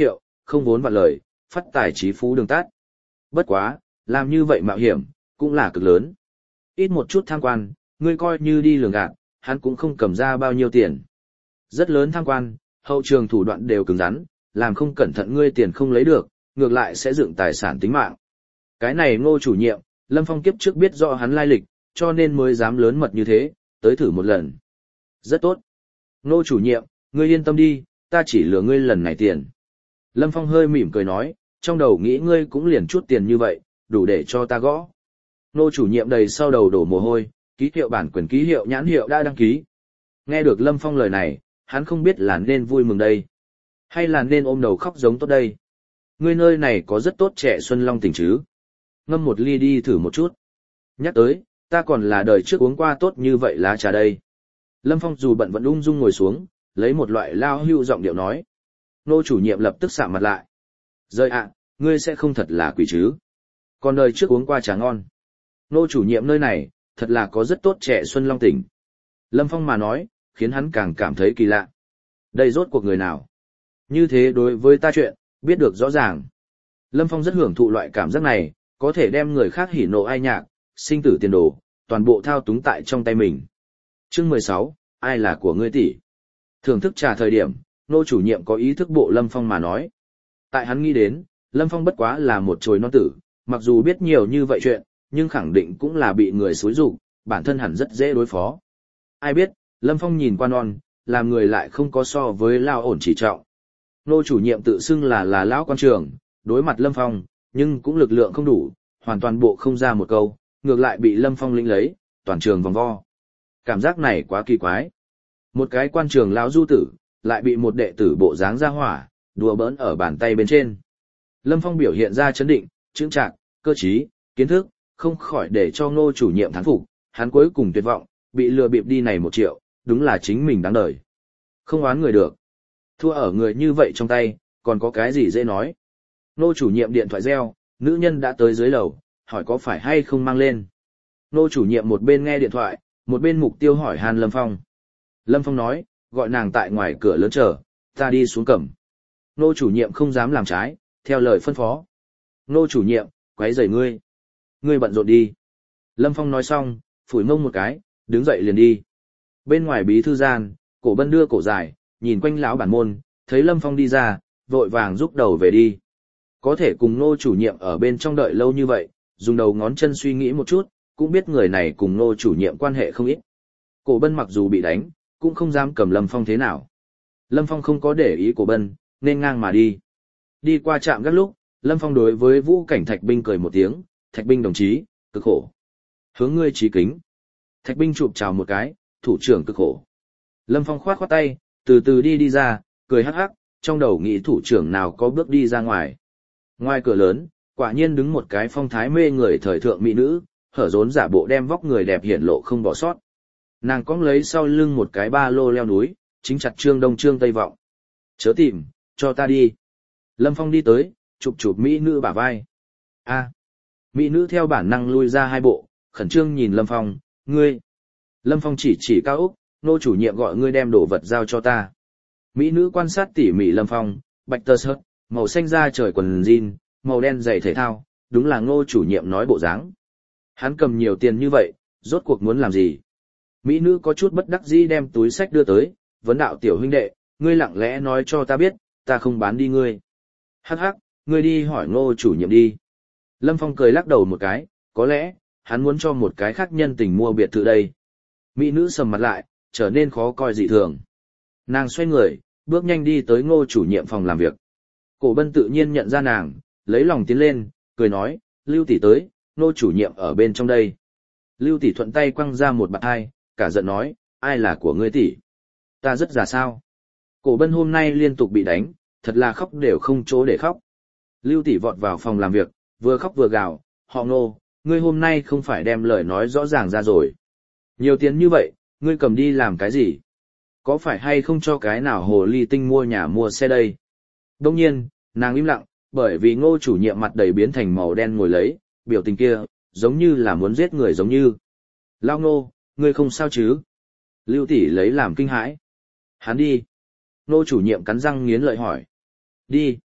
Speaker 1: không vốn vạn lời, phát tài trí phú đường tắt. Bất quá, làm như vậy mạo hiểm, cũng là cực lớn. Ít một chút tham quan, ngươi coi như đi lường gạt, hắn cũng không cầm ra bao nhiêu tiền. Rất lớn tham quan, hậu trường thủ đoạn đều cứng rắn, làm không cẩn thận ngươi tiền không lấy được, ngược lại sẽ dựng tài sản tính mạng. Cái này Ngô chủ nhiệm, Lâm Phong kiếp trước biết rõ hắn lai lịch, cho nên mới dám lớn mật như thế, tới thử một lần. Rất tốt. Ngô chủ nhiệm, ngươi yên tâm đi, ta chỉ lừa ngươi lần này tiền. Lâm Phong hơi mỉm cười nói, trong đầu nghĩ ngươi cũng liền chút tiền như vậy, đủ để cho ta gõ. Ngô chủ nhiệm đầy sau đầu đổ mồ hôi, ký hiệu bản quyền ký hiệu nhãn hiệu đã đăng ký. Nghe được Lâm Phong lời này, hắn không biết là nên vui mừng đây, hay là nên ôm đầu khóc giống tốt đây. Ngươi nơi này có rất tốt trẻ Xuân Long tỉnh chứ. Ngâm một ly đi thử một chút. Nhắc tới, ta còn là đời trước uống qua tốt như vậy lá trà đây. Lâm Phong dù bận vẫn ung dung ngồi xuống, lấy một loại lao hưu giọng điệu nói. Nô chủ nhiệm lập tức sạm mặt lại. Rơi ạ, ngươi sẽ không thật là quỷ chứ. Còn đời trước uống qua trà ngon. Nô chủ nhiệm nơi này, thật là có rất tốt trẻ Xuân Long tỉnh. Lâm Phong mà nói, khiến hắn càng cảm thấy kỳ lạ. Đây rốt cuộc người nào? Như thế đối với ta chuyện, biết được rõ ràng. Lâm Phong rất hưởng thụ loại cảm giác này, có thể đem người khác hỉ nộ ai nhạc, sinh tử tiền đồ, toàn bộ thao túng tại trong tay mình. Chương mười sáu, ai là của ngươi tỷ? Thưởng thức trà thời điểm, nô chủ nhiệm có ý thức bộ Lâm Phong mà nói. Tại hắn nghĩ đến, Lâm Phong bất quá là một chồi non tử, mặc dù biết nhiều như vậy chuyện, nhưng khẳng định cũng là bị người xúi rục, bản thân hẳn rất dễ đối phó. Ai biết, Lâm Phong nhìn qua non, làm người lại không có so với lao ổn chỉ trọng. Nô chủ nhiệm tự xưng là là lão quan trường, đối mặt Lâm Phong, nhưng cũng lực lượng không đủ, hoàn toàn bộ không ra một câu, ngược lại bị Lâm Phong lĩnh lấy, toàn trường vòng vo. Cảm giác này quá kỳ quái. Một cái quan trường lão du tử, lại bị một đệ tử bộ dáng ra hỏa, đùa bỡn ở bàn tay bên trên. Lâm Phong biểu hiện ra chấn định, chững chạc, cơ trí, kiến thức, không khỏi để cho Ngô chủ nhiệm thán phục, hắn cuối cùng tuyệt vọng, bị lừa bịp đi này một triệu, đúng là chính mình đáng đời. Không oán người được. Thua ở người như vậy trong tay, còn có cái gì dễ nói. Ngô chủ nhiệm điện thoại reo, nữ nhân đã tới dưới lầu, hỏi có phải hay không mang lên. Ngô chủ nhiệm một bên nghe điện thoại, một bên mục tiêu hỏi han Lâm Phong. Lâm Phong nói, gọi nàng tại ngoài cửa lớn chờ, ta đi xuống cầm. Ngô chủ nhiệm không dám làm trái, theo lời phân phó. Ngô chủ nhiệm, quấy rầy ngươi. Ngươi bận rộn đi. Lâm Phong nói xong, phủi mông một cái, đứng dậy liền đi. Bên ngoài bí thư gian, Cổ Bân đưa cổ dài, nhìn quanh lão bản môn, thấy Lâm Phong đi ra, vội vàng rút đầu về đi. Có thể cùng Ngô chủ nhiệm ở bên trong đợi lâu như vậy, dùng đầu ngón chân suy nghĩ một chút, cũng biết người này cùng Ngô chủ nhiệm quan hệ không ít. Cổ Bân mặc dù bị đánh, cũng không dám cầm Lâm Phong thế nào. Lâm Phong không có để ý Cổ Bân, nên ngang mà đi. Đi qua trạm gác lúc, Lâm Phong đối với Vũ Cảnh Thạch Binh cười một tiếng, Thạch Binh đồng chí, cực khổ. Hướng ngươi trí kính. Thạch Binh chụp chào một cái, thủ trưởng cực khổ. Lâm Phong khoát khoát tay, từ từ đi đi ra, cười hắc hắc, trong đầu nghĩ thủ trưởng nào có bước đi ra ngoài. Ngoài cửa lớn, quả nhiên đứng một cái phong thái mê người thời thượng mỹ nữ, hở rốn giả bộ đem vóc người đẹp hiển lộ không bỏ sót. Nàng cong lấy sau lưng một cái ba lô leo núi, chính chặt trương đông trương tây vọng. Chớ tìm, cho ta đi. Lâm Phong đi tới, chụp chụp mỹ nữ bả vai. A. Mỹ nữ theo bản năng lui ra hai bộ, khẩn trương nhìn Lâm Phong, ngươi. Lâm Phong chỉ chỉ cao úc, nô chủ nhiệm gọi ngươi đem đồ vật giao cho ta. Mỹ nữ quan sát tỉ mỉ Lâm Phong, bạch tơ sớt, màu xanh da trời quần jean, màu đen giày thể thao, đúng là Ngô chủ nhiệm nói bộ dáng. Hắn cầm nhiều tiền như vậy, rốt cuộc muốn làm gì? Mỹ nữ có chút bất đắc dĩ đem túi sách đưa tới, vấn đạo tiểu huynh đệ, ngươi lặng lẽ nói cho ta biết, ta không bán đi ngươi. Hắc hắc, ngươi đi hỏi Ngô chủ nhiệm đi. Lâm Phong cười lắc đầu một cái, có lẽ, hắn muốn cho một cái khác nhân tình mua biệt thự đây. Mỹ nữ sầm mặt lại, trở nên khó coi dị thường. Nàng xoay người, bước nhanh đi tới Ngô chủ nhiệm phòng làm việc. Cổ Bân tự nhiên nhận ra nàng, lấy lòng tiến lên, cười nói, Lưu tỷ tới, Ngô chủ nhiệm ở bên trong đây. Lưu tỷ thuận tay quăng ra một bạt hai, cả giận nói, ai là của ngươi tỷ? Ta rất già sao? Cổ Bân hôm nay liên tục bị đánh, thật là khóc đều không chỗ để khóc. Lưu tỷ vọt vào phòng làm việc, vừa khóc vừa gào, họ Ngô, ngươi hôm nay không phải đem lời nói rõ ràng ra rồi. Nhiều tiền như vậy, ngươi cầm đi làm cái gì? Có phải hay không cho cái nào hồ ly tinh mua nhà mua xe đây? Đông nhiên, nàng im lặng, bởi vì Ngô chủ nhiệm mặt đầy biến thành màu đen ngồi lấy, biểu tình kia, giống như là muốn giết người giống như. Lao Ngô, ngươi không sao chứ? Lưu tỷ lấy làm kinh hãi. Hắn đi. Ngô chủ nhiệm cắn răng nghiến lợi hỏi. Đi.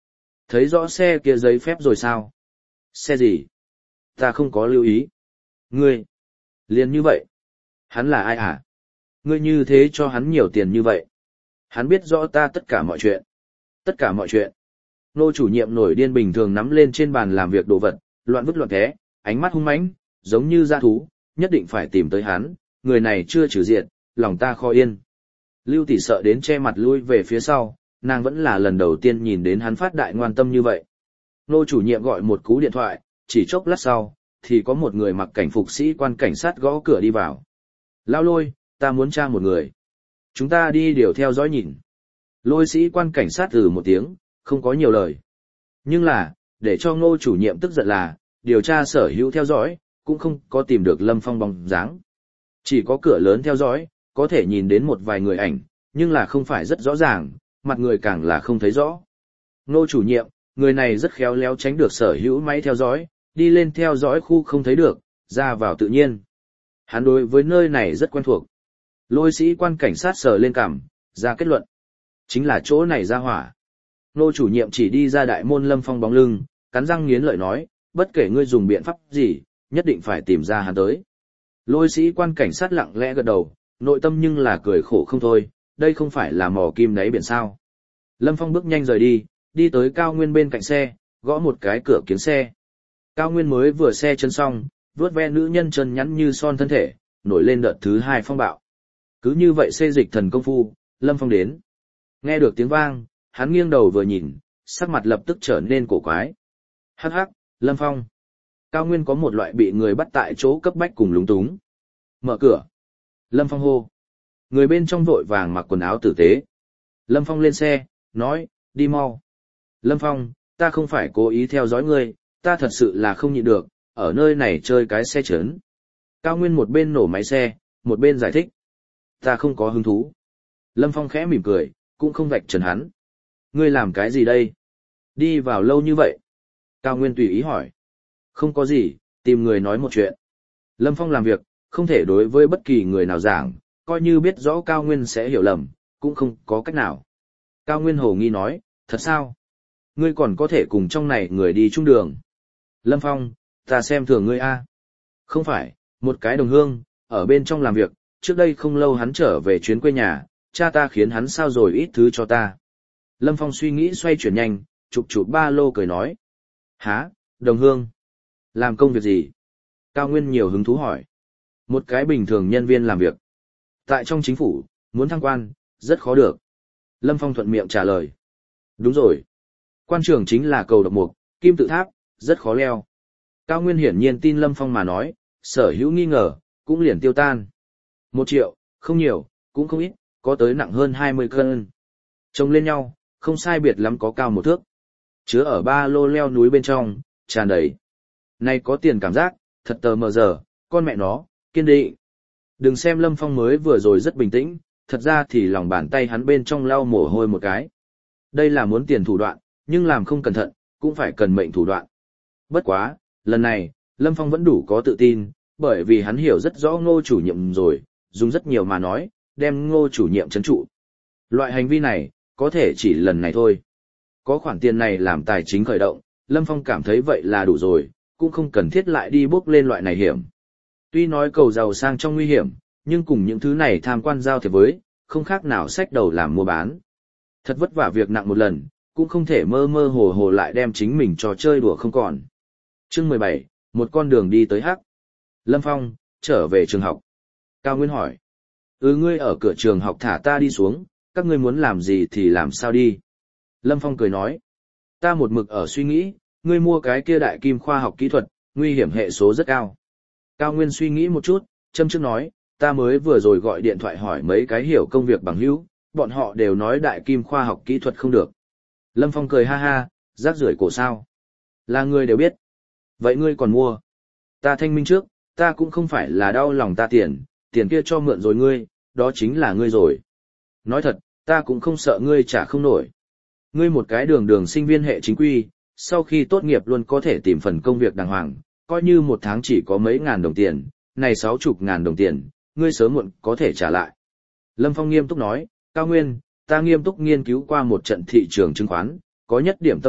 Speaker 1: Thấy rõ xe kia giấy phép rồi sao? Xe gì? Ta không có lưu ý. Ngươi. Liền như vậy. Hắn là ai hả? Ngươi như thế cho hắn nhiều tiền như vậy. Hắn biết rõ ta tất cả mọi chuyện. Tất cả mọi chuyện. Nô chủ nhiệm nổi điên bình thường nắm lên trên bàn làm việc đồ vật, loạn vứt loạn té, ánh mắt hung mãnh, giống như dã thú, nhất định phải tìm tới hắn, người này chưa trừ diện, lòng ta khó yên. Lưu tỷ sợ đến che mặt lui về phía sau, nàng vẫn là lần đầu tiên nhìn đến hắn phát đại ngoan tâm như vậy. Nô chủ nhiệm gọi một cú điện thoại, chỉ chốc lát sau, thì có một người mặc cảnh phục sĩ quan cảnh sát gõ cửa đi vào. Lao Lôi, ta muốn tra một người. Chúng ta đi điều theo dõi nhìn. Lôi sĩ quan cảnh sát ừ một tiếng, không có nhiều lời. Nhưng là, để cho ngô chủ nhiệm tức giận là, điều tra sở hữu theo dõi, cũng không có tìm được Lâm Phong bóng dáng. Chỉ có cửa lớn theo dõi, có thể nhìn đến một vài người ảnh, nhưng là không phải rất rõ ràng, mặt người càng là không thấy rõ. Ngô chủ nhiệm, người này rất khéo léo tránh được sở hữu máy theo dõi, đi lên theo dõi khu không thấy được, ra vào tự nhiên. Hắn đối với nơi này rất quen thuộc. Lôi sĩ quan cảnh sát sờ lên cằm, ra kết luận. Chính là chỗ này ra hỏa. Nô chủ nhiệm chỉ đi ra đại môn Lâm Phong bóng lưng, cắn răng nghiến lợi nói, bất kể ngươi dùng biện pháp gì, nhất định phải tìm ra hắn tới. Lôi sĩ quan cảnh sát lặng lẽ gật đầu, nội tâm nhưng là cười khổ không thôi, đây không phải là mò kim đáy biển sao. Lâm Phong bước nhanh rời đi, đi tới Cao Nguyên bên cạnh xe, gõ một cái cửa kiếng xe. Cao Nguyên mới vừa xe chân xong, vuốt ve nữ nhân chân nhắn như son thân thể, nổi lên đợt thứ hai phong bạo. Cứ như vậy xê dịch thần công phu, Lâm Phong đến. Nghe được tiếng vang, hắn nghiêng đầu vừa nhìn, sắc mặt lập tức trở nên cổ quái. Hắc hắc, Lâm Phong. Cao Nguyên có một loại bị người bắt tại chỗ cấp bách cùng lúng túng. Mở cửa. Lâm Phong hô. Người bên trong vội vàng mặc quần áo tử tế. Lâm Phong lên xe, nói, đi mau. Lâm Phong, ta không phải cố ý theo dõi ngươi, ta thật sự là không nhịn được, ở nơi này chơi cái xe trớn. Cao Nguyên một bên nổ máy xe, một bên giải thích. Ta không có hứng thú. Lâm Phong khẽ mỉm cười, cũng không vạch trần hắn. Ngươi làm cái gì đây? Đi vào lâu như vậy. Cao Nguyên tùy ý hỏi. Không có gì, tìm người nói một chuyện. Lâm Phong làm việc, không thể đối với bất kỳ người nào giảng, coi như biết rõ Cao Nguyên sẽ hiểu lầm, cũng không có cách nào. Cao Nguyên hồ nghi nói, thật sao? Ngươi còn có thể cùng trong này người đi chung đường. Lâm Phong, ta xem thường ngươi a. Không phải, một cái đồng hương, ở bên trong làm việc, trước đây không lâu hắn trở về chuyến quê nhà, cha ta khiến hắn sao rồi ít thứ cho ta. Lâm Phong suy nghĩ xoay chuyển nhanh, chụp chụp ba lô cười nói. Hả, đồng hương? Làm công việc gì? Cao Nguyên nhiều hứng thú hỏi. Một cái bình thường nhân viên làm việc. Tại trong chính phủ, muốn thăng quan, rất khó được. Lâm Phong thuận miệng trả lời. Đúng rồi. Quan trưởng chính là cầu độc mục, kim tự tháp, rất khó leo. Cao Nguyên hiển nhiên tin Lâm Phong mà nói, sở hữu nghi ngờ, cũng liền tiêu tan. Một triệu, không nhiều, cũng không ít, có tới nặng hơn hai mươi cân. Trông lên nhau, không sai biệt lắm có cao một thước. Chứa ở ba lô leo núi bên trong, tràn đầy. Này có tiền cảm giác, thật tờ mờ giờ, con mẹ nó, kiên định. Đừng xem Lâm Phong mới vừa rồi rất bình tĩnh, thật ra thì lòng bàn tay hắn bên trong lau mồ hôi một cái. Đây là muốn tiền thủ đoạn, nhưng làm không cẩn thận, cũng phải cần mệnh thủ đoạn. Bất quá, lần này, Lâm Phong vẫn đủ có tự tin, bởi vì hắn hiểu rất rõ Ngô chủ nhiệm rồi, dùng rất nhiều mà nói, đem Ngô chủ nhiệm trấn trụ. Loại hành vi này, có thể chỉ lần này thôi. Có khoản tiền này làm tài chính khởi động, Lâm Phong cảm thấy vậy là đủ rồi, cũng không cần thiết lại đi bước lên loại này hiểm. Tuy nói cầu giàu sang trong nguy hiểm, nhưng cùng những thứ này tham quan giao thiệp với, không khác nào xách đầu làm mua bán. Thật vất vả việc nặng một lần, cũng không thể mơ mơ hồ hồ lại đem chính mình trò chơi đùa không còn. Chương mười bảy, một con đường đi tới hắc. Lâm Phong, trở về trường học. Cao Nguyên hỏi. Ừ, ngươi ở cửa trường học thả ta đi xuống, các ngươi muốn làm gì thì làm sao đi. Lâm Phong cười nói. Ta một mực ở suy nghĩ, ngươi mua cái kia đại kim khoa học kỹ thuật, nguy hiểm hệ số rất cao. Cao Nguyên suy nghĩ một chút, châm trước nói, ta mới vừa rồi gọi điện thoại hỏi mấy cái hiểu công việc bằng hữu, bọn họ đều nói đại kim khoa học kỹ thuật không được. Lâm Phong cười ha ha, rác rưởi cổ sao. Là ngươi đều biết. Vậy ngươi còn mua. Ta thanh minh trước, ta cũng không phải là đau lòng ta tiền, tiền kia cho mượn rồi ngươi, đó chính là ngươi rồi. Nói thật, ta cũng không sợ ngươi trả không nổi. Ngươi một cái đường đường sinh viên hệ chính quy, sau khi tốt nghiệp luôn có thể tìm phần công việc đàng hoàng, coi như một tháng chỉ có mấy ngàn đồng tiền, này sáu chục ngàn đồng tiền, ngươi sớm muộn có thể trả lại. Lâm Phong nghiêm túc nói, Cao Nguyên, ta nghiêm túc nghiên cứu qua một trận thị trường chứng khoán, có nhất điểm tâm đắc,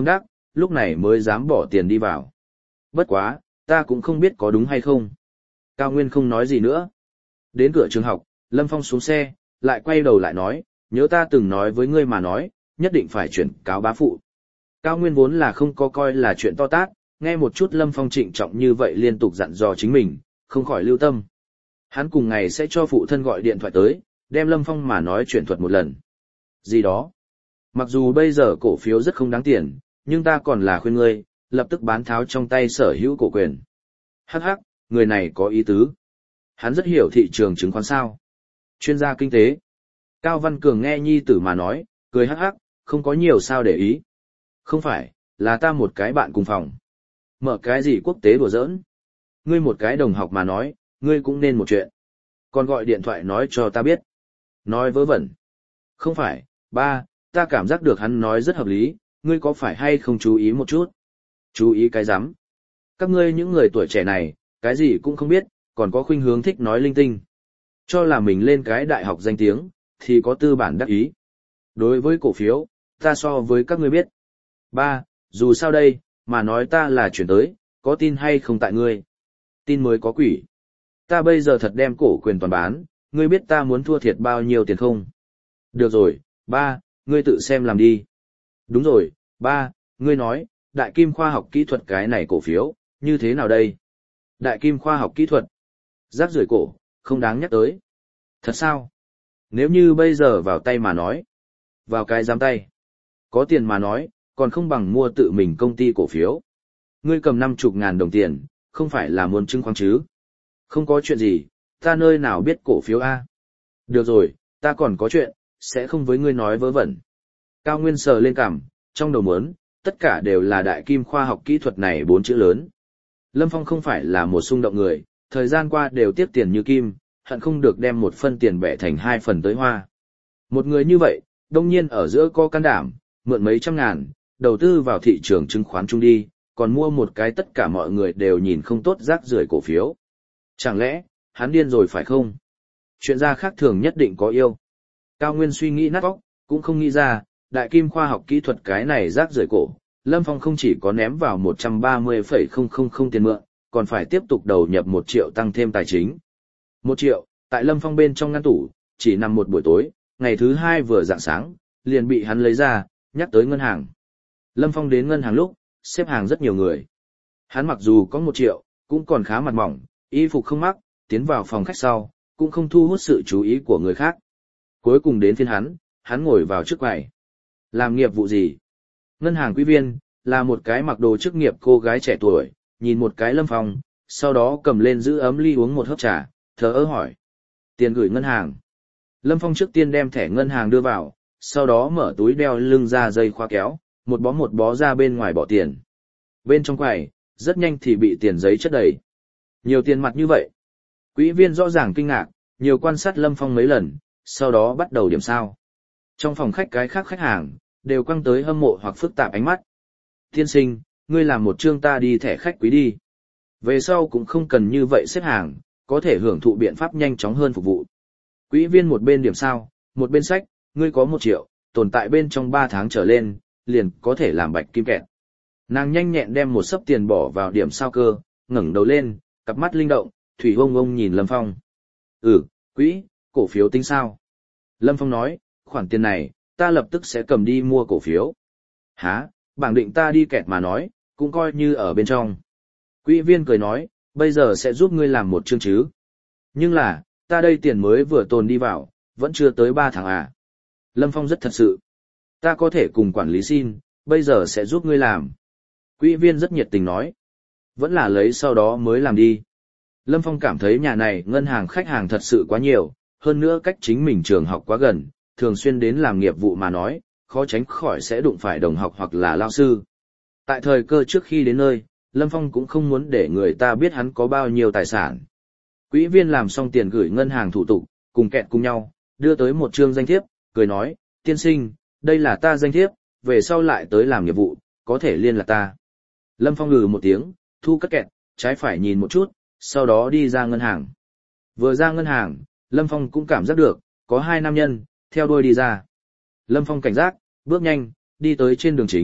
Speaker 1: lúc này mới dám bỏ tiền đi vào. Bất quá, ta cũng không biết có đúng hay không. Cao Nguyên không nói gì nữa. Đến cửa trường học, Lâm Phong xuống xe, lại quay đầu lại nói, nhớ ta từng nói với ngươi mà nói, nhất định phải chuyển cáo bá phụ. Cao Nguyên vốn là không có coi là chuyện to tát, nghe một chút Lâm Phong trịnh trọng như vậy liên tục dặn dò chính mình, không khỏi lưu tâm. Hắn cùng ngày sẽ cho phụ thân gọi điện thoại tới, đem Lâm Phong mà nói chuyển thuật một lần. Gì đó? Mặc dù bây giờ cổ phiếu rất không đáng tiền, nhưng ta còn là khuyên ngươi, lập tức bán tháo trong tay sở hữu cổ quyền. Hắc hắc, người này có ý tứ. Hắn rất hiểu thị trường chứng khoán sao. Chuyên gia kinh tế. Cao Văn Cường nghe nhi tử mà nói, cười hắc hắc, không có nhiều sao để ý. Không phải, là ta một cái bạn cùng phòng. Mở cái gì quốc tế đùa giỡn. Ngươi một cái đồng học mà nói, ngươi cũng nên một chuyện. Còn gọi điện thoại nói cho ta biết. Nói vớ vẩn. Không phải, ba, ta cảm giác được hắn nói rất hợp lý, ngươi có phải hay không chú ý một chút? Chú ý cái rắm. Các ngươi những người tuổi trẻ này, cái gì cũng không biết, còn có khuynh hướng thích nói linh tinh. Cho là mình lên cái đại học danh tiếng, thì có tư bản đắc ý. Đối với cổ phiếu, ta so với các ngươi biết. Ba, dù sao đây, mà nói ta là chuyển tới, có tin hay không tại ngươi? Tin mới có quỷ. Ta bây giờ thật đem cổ quyền toàn bán, ngươi biết ta muốn thua thiệt bao nhiêu tiền không? Được rồi, ba, ngươi tự xem làm đi. Đúng rồi, ba, ngươi nói, đại kim khoa học kỹ thuật cái này cổ phiếu, như thế nào đây? Đại kim khoa học kỹ thuật. Rác rưởi cổ, không đáng nhắc tới. Thật sao? Nếu như bây giờ vào tay mà nói. Vào cái giám tay. Có tiền mà nói, còn không bằng mua tự mình công ty cổ phiếu. Ngươi cầm năm chục ngàn đồng tiền, không phải là muốn chứng khoán chứ? Không có chuyện gì, ta nơi nào biết cổ phiếu A. Được rồi, ta còn có chuyện, sẽ không với ngươi nói vớ vẩn. Cao Nguyên sờ lên cằm, trong đầu muốn, tất cả đều là đại kim khoa học kỹ thuật này bốn chữ lớn. Lâm Phong không phải là một xung động người, thời gian qua đều tiếc tiền như kim, hận không được đem một phân tiền bẻ thành hai phần tới hoa. Một người như vậy, đông nhiên ở giữa có can đảm, mượn mấy trăm ngàn, đầu tư vào thị trường chứng khoán chung đi, còn mua một cái tất cả mọi người đều nhìn không tốt rác rưởi cổ phiếu. Chẳng lẽ, hắn điên rồi phải không? Chuyện gia khác thường nhất định có yêu. Cao Nguyên suy nghĩ nát óc, cũng không nghĩ ra, đại kim khoa học kỹ thuật cái này rác rưởi cổ, Lâm Phong không chỉ có ném vào một trăm ba mươi phẩy không không không tiền mượn, còn phải tiếp tục đầu nhập một triệu tăng thêm tài chính. Một triệu, tại Lâm Phong bên trong ngăn tủ, chỉ nằm một buổi tối, ngày thứ hai vừa rạng sáng, liền bị hắn lấy ra, nhắc tới ngân hàng. Lâm Phong đến ngân hàng lúc, xếp hàng rất nhiều người. Hắn mặc dù có một triệu, cũng còn khá mặt mỏng, y phục không mắc, tiến vào phòng khách sau, cũng không thu hút sự chú ý của người khác. Cuối cùng đến phiên hắn, hắn ngồi vào trước quầy. Làm nghiệp vụ gì? Ngân hàng quý viên, là một cái mặc đồ chức nghiệp cô gái trẻ tuổi, nhìn một cái Lâm Phong, sau đó cầm lên giữ ấm ly uống một hớp trà, thờ ơ hỏi. Tiền gửi ngân hàng. Lâm Phong trước tiên đem thẻ ngân hàng đưa vào, sau đó mở túi đeo lưng ra dây khóa kéo, một bó một bó ra bên ngoài bỏ tiền. Bên trong quầy, rất nhanh thì bị tiền giấy chất đầy. Nhiều tiền mặt như vậy. Quỹ viên rõ ràng kinh ngạc, nhiều quan sát Lâm Phong mấy lần, sau đó bắt đầu điểm sao. Trong phòng khách cái khác khách hàng, đều quăng tới hâm mộ hoặc phức tạp ánh mắt. Tiên sinh, ngươi làm một chương ta đi thẻ khách quý đi. Về sau cũng không cần như vậy xếp hàng, có thể hưởng thụ biện pháp nhanh chóng hơn phục vụ. Quỹ viên một bên điểm sao, một bên sách, ngươi có một triệu, tồn tại bên trong ba tháng trở lên, liền có thể làm bạch kim kẹt. Nàng nhanh nhẹn đem một sấp tiền bỏ vào điểm sao cơ, ngẩng đầu lên, cặp mắt linh động, thủy ông ông nhìn Lâm Phong. Ừ, quỹ, cổ phiếu tính sao? Lâm Phong nói, khoản tiền này, ta lập tức sẽ cầm đi mua cổ phiếu. Hả, bảng định ta đi kẹt mà nói, cũng coi như ở bên trong. Quỹ viên cười nói, bây giờ sẽ giúp ngươi làm một chương chứ. Nhưng là, ta đây tiền mới vừa tồn đi vào, vẫn chưa tới ba tháng à. Lâm Phong rất thật sự. Ta có thể cùng quản lý xin, bây giờ sẽ giúp ngươi làm. Quỹ viên rất nhiệt tình nói. Vẫn là lấy sau đó mới làm đi. Lâm Phong cảm thấy nhà này ngân hàng khách hàng thật sự quá nhiều, hơn nữa cách chính mình trường học quá gần, thường xuyên đến làm nghiệp vụ mà nói, khó tránh khỏi sẽ đụng phải đồng học hoặc là lao sư. Tại thời cơ trước khi đến nơi, Lâm Phong cũng không muốn để người ta biết hắn có bao nhiêu tài sản. Quỹ viên làm xong tiền gửi ngân hàng thủ tục, cùng kẹt cùng nhau, đưa tới một chương danh thiếp, cười nói, tiên sinh, đây là ta danh thiếp, về sau lại tới làm nghiệp vụ, có thể liên lạc ta. Lâm Phong ngừ một tiếng, thu cất kẹt, trái phải nhìn một chút, sau đó đi ra ngân hàng. Vừa ra ngân hàng, Lâm Phong cũng cảm giác được, có hai nam nhân, theo đuôi đi ra. Lâm Phong cảnh giác, bước nhanh, đi tới trên đường chính,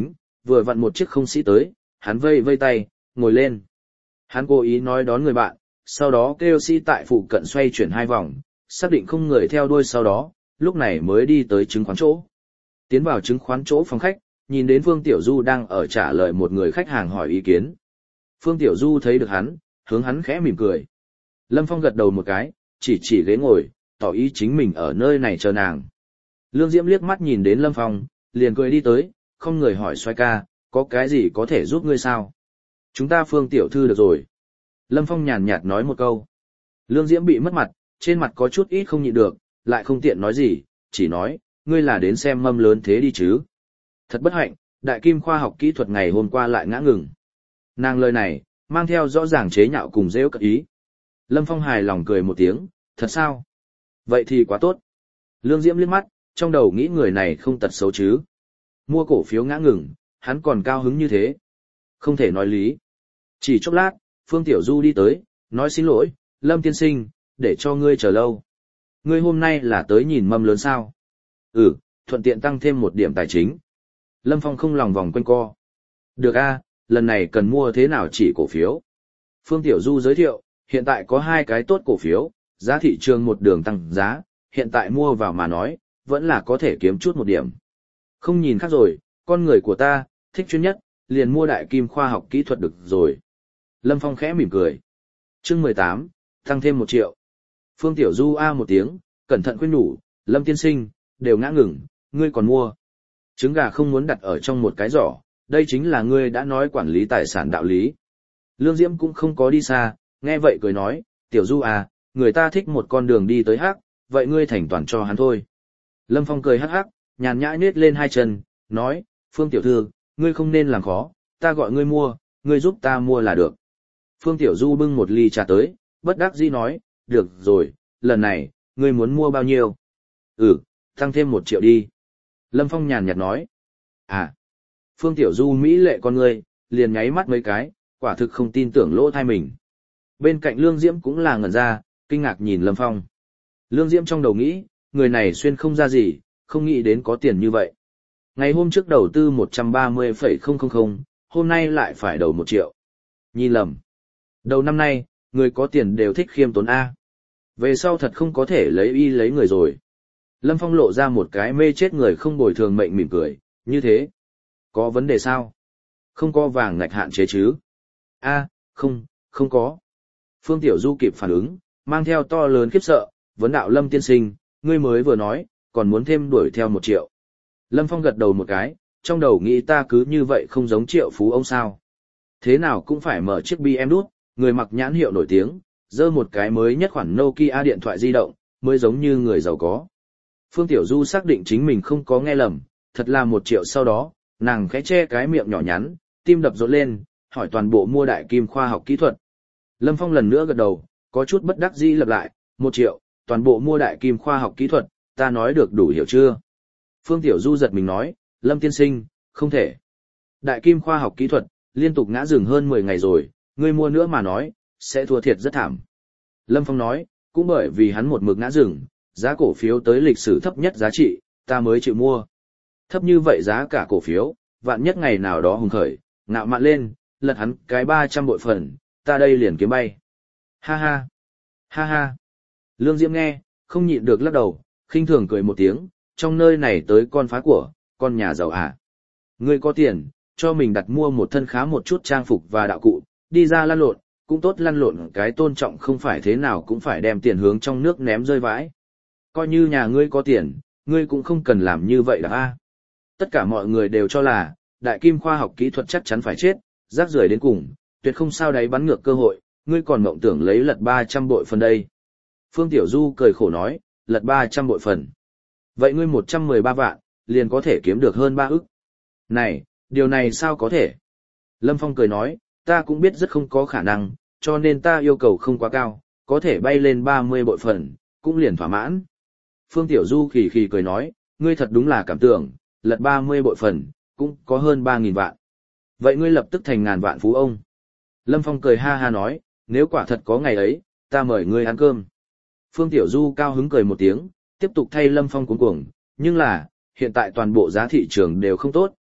Speaker 1: vừa vặn một chiếc không sĩ tới, hắn vây vây tay, ngồi lên. Hắn cố ý nói đón người bạn, sau đó kêu sĩ tại phụ cận xoay chuyển hai vòng, xác định không người theo đuôi sau đó, lúc này mới đi tới chứng khoán chỗ. Tiến vào chứng khoán chỗ phòng khách, nhìn đến Phương Tiểu Du đang ở trả lời một người khách hàng hỏi ý kiến. Phương Tiểu Du thấy được hắn, hướng hắn khẽ mỉm cười. Lâm Phong gật đầu một cái, chỉ chỉ ghế ngồi, tỏ ý chính mình ở nơi này chờ nàng. Lương Diễm liếc mắt nhìn đến Lâm Phong, liền cười đi tới, không người hỏi xoay ca, có cái gì có thể giúp ngươi sao? Chúng ta Phương Tiểu Thư được rồi. Lâm Phong nhàn nhạt nói một câu. Lương Diễm bị mất mặt, trên mặt có chút ít không nhịn được, lại không tiện nói gì, chỉ nói, ngươi là đến xem mâm lớn thế đi chứ. Thật bất hạnh, Đại Kim khoa học kỹ thuật ngày hôm qua lại ngã ngừng. Nàng lời này, mang theo rõ ràng chế nhạo cùng rêu cất ý. Lâm Phong hài lòng cười một tiếng, thật sao? Vậy thì quá tốt. Lương Diễm liếc mắt, trong đầu nghĩ người này không tật xấu chứ. Mua cổ phiếu ngã ngừng, hắn còn cao hứng như thế. Không thể nói lý. Chỉ chốc lát, Phương Tiểu Du đi tới, nói xin lỗi, Lâm tiên sinh, để cho ngươi chờ lâu. Ngươi hôm nay là tới nhìn mâm lớn sao? Ừ, thuận tiện tăng thêm một điểm tài chính. Lâm Phong không lòng vòng quanh co. Được a, lần này cần mua thế nào chỉ cổ phiếu? Phương Tiểu Du giới thiệu, hiện tại có hai cái tốt cổ phiếu, giá thị trường một đường tăng giá, hiện tại mua vào mà nói, vẫn là có thể kiếm chút một điểm. Không nhìn khác rồi, con người của ta, thích chuyên nhất, liền mua Đại Kim khoa học kỹ thuật được rồi. Lâm Phong khẽ mỉm cười. Chương mười tám, tăng thêm một triệu. Phương Tiểu Du a một tiếng, cẩn thận khuyên nhủ, Lâm tiên sinh, đều ngã ngừng, ngươi còn mua. Trứng gà không muốn đặt ở trong một cái giỏ, đây chính là ngươi đã nói quản lý tài sản đạo lý. Lương Diễm cũng không có đi xa, nghe vậy cười nói, Tiểu Du à, người ta thích một con đường đi tới hắc, vậy ngươi thành toàn cho hắn thôi. Lâm Phong cười hắc hắc, nhàn nhã nhếch lên hai chân, nói, Phương Tiểu Thư, ngươi không nên làm khó, ta gọi ngươi mua, ngươi giúp ta mua là được. Phương Tiểu Du bưng một ly trà tới, bất đắc dĩ nói, được rồi, lần này, ngươi muốn mua bao nhiêu? Ừ, tăng thêm một triệu đi. Lâm Phong nhàn nhạt nói, à. Phương Tiểu Du mỹ lệ con ngươi, liền nháy mắt mấy cái, quả thực không tin tưởng lỗ thai mình. Bên cạnh Lương Diễm cũng là ngẩn ra, kinh ngạc nhìn Lâm Phong. Lương Diễm trong đầu nghĩ, người này xuyên không ra gì, không nghĩ đến có tiền như vậy. Ngày hôm trước đầu tư một trăm ba mươi phẩy không không không, hôm nay lại phải đầu một triệu. Nhìn lầm. Đầu năm nay, người có tiền đều thích khiêm tốn A. Về sau thật không có thể lấy y lấy người rồi. Lâm Phong lộ ra một cái mê chết người không bồi thường mệnh mỉm cười, như thế. Có vấn đề sao? Không có vàng ngạch hạn chế chứ? A, không, không có. Phương Tiểu Du kịp phản ứng, mang theo to lớn khiếp sợ, vấn đạo Lâm tiên sinh, ngươi mới vừa nói, còn muốn thêm đuổi theo một triệu. Lâm Phong gật đầu một cái, trong đầu nghĩ ta cứ như vậy không giống triệu phú ông sao. Thế nào cũng phải mở chiếc bê em đút, người mặc nhãn hiệu nổi tiếng, dơ một cái mới nhất khoản Nokia điện thoại di động, mới giống như người giàu có. Phương Tiểu Du xác định chính mình không có nghe lầm, thật là một triệu sau đó, nàng khẽ che cái miệng nhỏ nhắn, tim đập rộn lên, hỏi toàn bộ mua Đại Kim khoa học kỹ thuật. Lâm Phong lần nữa gật đầu, có chút bất đắc dĩ lặp lại, một triệu, toàn bộ mua Đại Kim khoa học kỹ thuật, ta nói được đủ hiểu chưa? Phương Tiểu Du giật mình nói, Lâm tiên sinh, không thể. Đại Kim khoa học kỹ thuật, liên tục ngã rừng hơn mười ngày rồi, ngươi mua nữa mà nói, sẽ thua thiệt rất thảm. Lâm Phong nói, cũng bởi vì hắn một mực ngã rừng, giá cổ phiếu tới lịch sử thấp nhất giá trị, ta mới chịu mua. Thấp như vậy giá cả cổ phiếu, vạn nhất ngày nào đó hùng khởi, ngạo mạn lên, lật hắn cái ba trăm bội phần, ta đây liền kiếm bay. Ha ha, ha ha. Lương Diễm nghe, không nhịn được lắc đầu, khinh thường cười một tiếng, trong nơi này tới con phá của, con nhà giàu à. Ngươi có tiền, cho mình đặt mua một thân khá một chút trang phục và đạo cụ, đi ra lăn lộn, cũng tốt lăn lộn cái tôn trọng không phải thế nào cũng phải đem tiền hướng trong nước ném rơi vãi. Coi như nhà ngươi có tiền, ngươi cũng không cần làm như vậy đã a. Tất cả mọi người đều cho là, Đại Kim khoa học kỹ thuật chắc chắn phải chết, rác rưởi đến cùng, tuyệt không sao đáy bắn ngược cơ hội, ngươi còn mộng tưởng lấy lật ba trăm bội phần đây. Phương Tiểu Du cười khổ nói, lật ba trăm bội phần. Vậy ngươi một trăm mười ba vạn, liền có thể kiếm được hơn ba ức. Này, điều này sao có thể? Lâm Phong cười nói, ta cũng biết rất không có khả năng, cho nên ta yêu cầu không quá cao, có thể bay lên ba mươi bội phần, cũng liền thỏa mãn. Phương Tiểu Du khì khì cười nói, ngươi thật đúng là cảm tưởng, lật ba mươi bội phần, cũng có hơn ba nghìn vạn. Vậy ngươi lập tức thành ngàn vạn phú ông. Lâm Phong cười ha ha nói, nếu quả thật có ngày ấy, ta mời ngươi ăn cơm. Phương Tiểu Du cao hứng cười một tiếng, tiếp tục thay Lâm Phong cuống cuồng, nhưng là, hiện tại toàn bộ giá thị trường đều không tốt,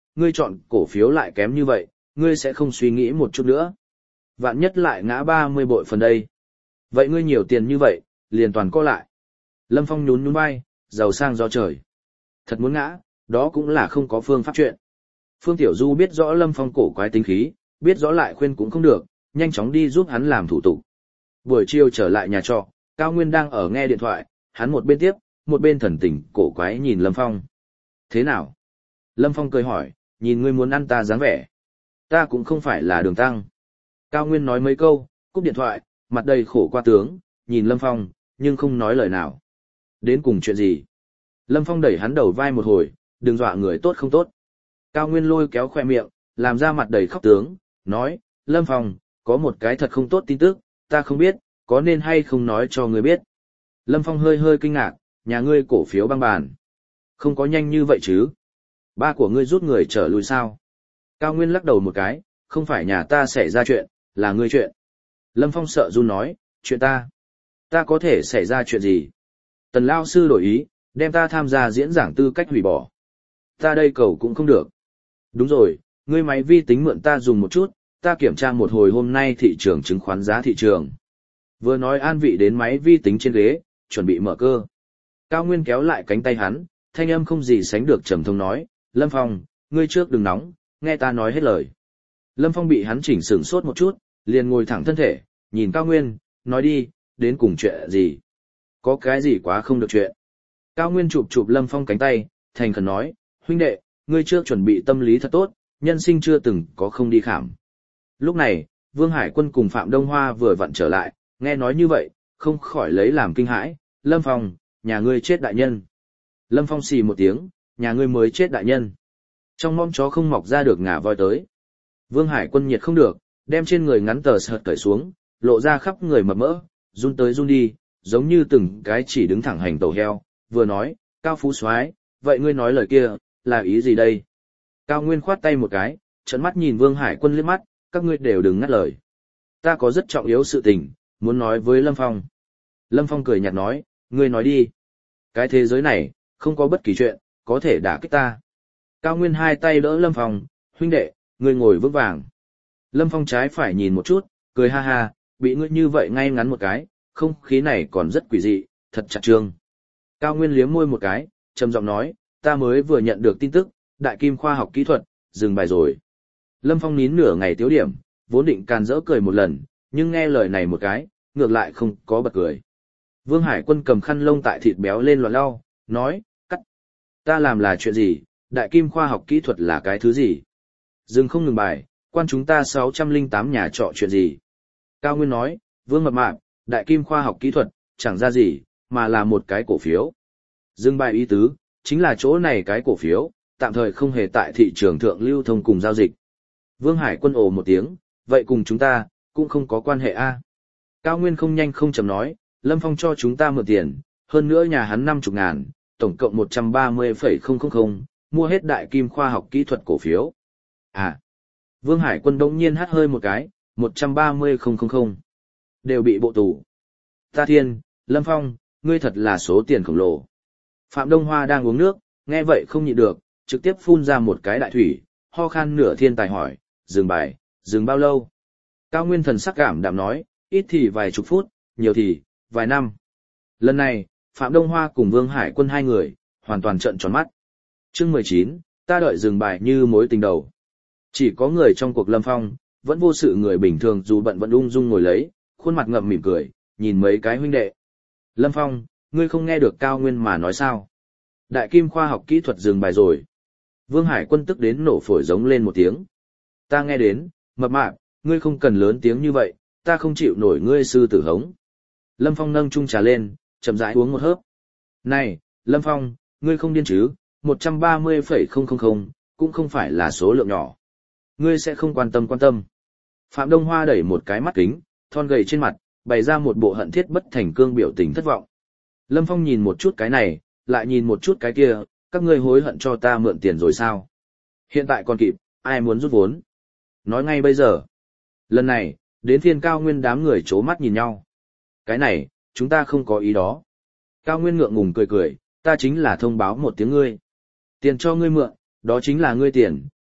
Speaker 1: ngươi chọn cổ phiếu lại kém như vậy, ngươi sẽ không suy nghĩ một chút nữa. Vạn nhất lại ngã ba mươi bội phần đây. Vậy ngươi nhiều tiền như vậy, liền toàn co lại. Lâm Phong nhún nhún vai, giàu sang do trời. Thật muốn ngã, đó cũng là không có phương pháp chuyện. Phương Tiểu Du biết rõ Lâm Phong cổ quái tính khí, biết rõ lại khuyên cũng không được, nhanh chóng đi giúp hắn làm thủ tục. Buổi chiều trở lại nhà trọ, Cao Nguyên đang ở nghe điện thoại, hắn một bên tiếp, một bên thần tình cổ quái nhìn Lâm Phong. Thế nào? Lâm Phong cười hỏi, nhìn ngươi muốn ăn ta dáng vẻ. Ta cũng không phải là Đường Tăng. Cao Nguyên nói mấy câu, cúp điện thoại, mặt đầy khổ qua tướng, nhìn Lâm Phong, nhưng không nói lời nào. Đến cùng chuyện gì? Lâm Phong đẩy hắn đầu vai một hồi, đừng dọa người tốt không tốt. Cao Nguyên lôi kéo khoe miệng, làm ra mặt đầy khóc tướng, nói, Lâm Phong, có một cái thật không tốt tin tức, ta không biết, có nên hay không nói cho ngươi biết. Lâm Phong hơi hơi kinh ngạc, nhà ngươi cổ phiếu băng bàn. Không có nhanh như vậy chứ. Ba của ngươi rút người trở lui sao? Cao Nguyên lắc đầu một cái, không phải nhà ta xảy ra chuyện, là ngươi chuyện. Lâm Phong sợ run nói, chuyện ta. Ta có thể xảy ra chuyện gì? Tần Lao Sư đổi ý, đem ta tham gia diễn giảng tư cách hủy bỏ. Ta đây cầu cũng không được. Đúng rồi, ngươi máy vi tính mượn ta dùng một chút, ta kiểm tra một hồi hôm nay thị trường chứng khoán giá thị trường. Vừa nói an vị đến máy vi tính trên ghế, chuẩn bị mở cơ. Cao Nguyên kéo lại cánh tay hắn, thanh âm không gì sánh được trầm thông nói, Lâm Phong, ngươi trước đừng nóng, nghe ta nói hết lời. Lâm Phong bị hắn chỉnh sửng sốt một chút, liền ngồi thẳng thân thể, nhìn Cao Nguyên, nói đi, đến cùng chuyện gì? Có cái gì quá không được chuyện? Cao Nguyên chụp chụp Lâm Phong cánh tay, thành khẩn nói, huynh đệ, ngươi trước chuẩn bị tâm lý thật tốt, nhân sinh chưa từng có không đi khảm. Lúc này, Vương Hải Quân cùng Phạm Đông Hoa vừa vặn trở lại, nghe nói như vậy, không khỏi lấy làm kinh hãi, Lâm Phong, nhà ngươi chết đại nhân. Lâm Phong xì một tiếng, nhà ngươi mới chết đại nhân. Trong mong chó không mọc ra được ngà voi tới. Vương Hải Quân nhiệt không được, đem trên người ngắn tờ sợt cởi xuống, lộ ra khắp người mập mỡ, run tới run đi, giống như từng cái chỉ đứng thẳng hành tàu heo, vừa nói, Cao Phú Soái, vậy ngươi nói lời kia, là ý gì đây? Cao Nguyên khoát tay một cái, trợn mắt nhìn Vương Hải Quân liếc mắt, các ngươi đều đừng ngắt lời. Ta có rất trọng yếu sự tình, muốn nói với Lâm Phong. Lâm Phong cười nhạt nói, ngươi nói đi. Cái thế giới này, không có bất kỳ chuyện, có thể đả kích ta. Cao Nguyên hai tay đỡ Lâm Phong, huynh đệ, ngươi ngồi vững vàng. Lâm Phong trái phải nhìn một chút, cười ha ha, bị ngươi như vậy ngay ngắn một cái, không khí này còn rất quỷ dị, thật chặt trương. Cao Nguyên liếm môi một cái, trầm giọng nói, ta mới vừa nhận được tin tức, Đại Kim khoa học kỹ thuật, dừng bài rồi. Lâm Phong nín nửa ngày tiếu điểm, vốn định càn rỡ cười một lần, nhưng nghe lời này một cái, ngược lại không có bật cười. Vương Hải Quân cầm khăn lông tại thịt béo lên loạn lau, nói, cắt. Ta làm là chuyện gì, Đại Kim khoa học kỹ thuật là cái thứ gì? Dừng không ngừng bài, quan chúng ta sáu trăm lẻ tám nhà trọ chuyện gì? Cao Nguyên nói, Vương mập mạp, Đại Kim khoa học kỹ thuật, chẳng ra gì, mà là một cái cổ phiếu. Dừng bài ý tứ, chính là chỗ này cái cổ phiếu, tạm thời không hề tại thị trường thượng lưu thông cùng giao dịch. Vương Hải Quân ồ một tiếng, vậy cùng chúng ta, cũng không có quan hệ a. Cao Nguyên không nhanh không chậm nói, Lâm Phong cho chúng ta mượn tiền, hơn nữa nhà hắn năm mươi ngàn, tổng cộng một trăm ba mươi phẩy không không không, mua hết Đại Kim khoa học kỹ thuật cổ phiếu. À, Vương Hải Quân đông nhiên hắt hơi một cái, một trăm ba mươi phẩy không không không, đều bị bộ tù. Ta thiên, Lâm Phong, ngươi thật là số tiền khổng lồ. Phạm Đông Hoa đang uống nước, nghe vậy không nhịn được, trực tiếp phun ra một cái đại thủy, ho khan nửa thiên tài hỏi, dừng bài, dừng bao lâu? Cao Nguyên thần sắc cảm đạm nói, ít thì vài chục phút, nhiều thì, vài năm. Lần này, Phạm Đông Hoa cùng Vương Hải Quân hai người, hoàn toàn trợn tròn mắt. Chương mười chín, ta đợi dừng bài như mối tình đầu. Chỉ có người trong cuộc Lâm Phong, vẫn vô sự người bình thường dù bận vẫn ung dung ngồi lấy, khuôn mặt ngậm mỉm cười, nhìn mấy cái huynh đệ. Lâm Phong, ngươi không nghe được Cao Nguyên mà nói sao? Đại Kim khoa học kỹ thuật dừng bài rồi. Vương Hải Quân tức đến nổ phổi giống lên một tiếng. Ta nghe đến, mập mạp, ngươi không cần lớn tiếng như vậy, ta không chịu nổi ngươi sư tử hống. Lâm Phong nâng chung trà lên, chậm rãi uống một hớp. Này, Lâm Phong, ngươi không điên chứ, một trăm ba mươi phẩy không không không, cũng không phải là số lượng nhỏ. Ngươi sẽ không quan tâm quan tâm. Phạm Đông Hoa đẩy một cái mắt kính, thon gầy trên mặt, bày ra một bộ hận thiết bất thành cương biểu tình thất vọng. Lâm Phong nhìn một chút cái này, lại nhìn một chút cái kia, các ngươi hối hận cho ta mượn tiền rồi sao? Hiện tại còn kịp, ai muốn rút vốn? Nói ngay bây giờ. Lần này, đến phiên Cao Nguyên đám người chố mắt nhìn nhau. Cái này, chúng ta không có ý đó. Cao Nguyên ngượng ngùng cười cười, ta chính là thông báo một tiếng ngươi. Tiền cho ngươi mượn, đó chính là ngươi tiền,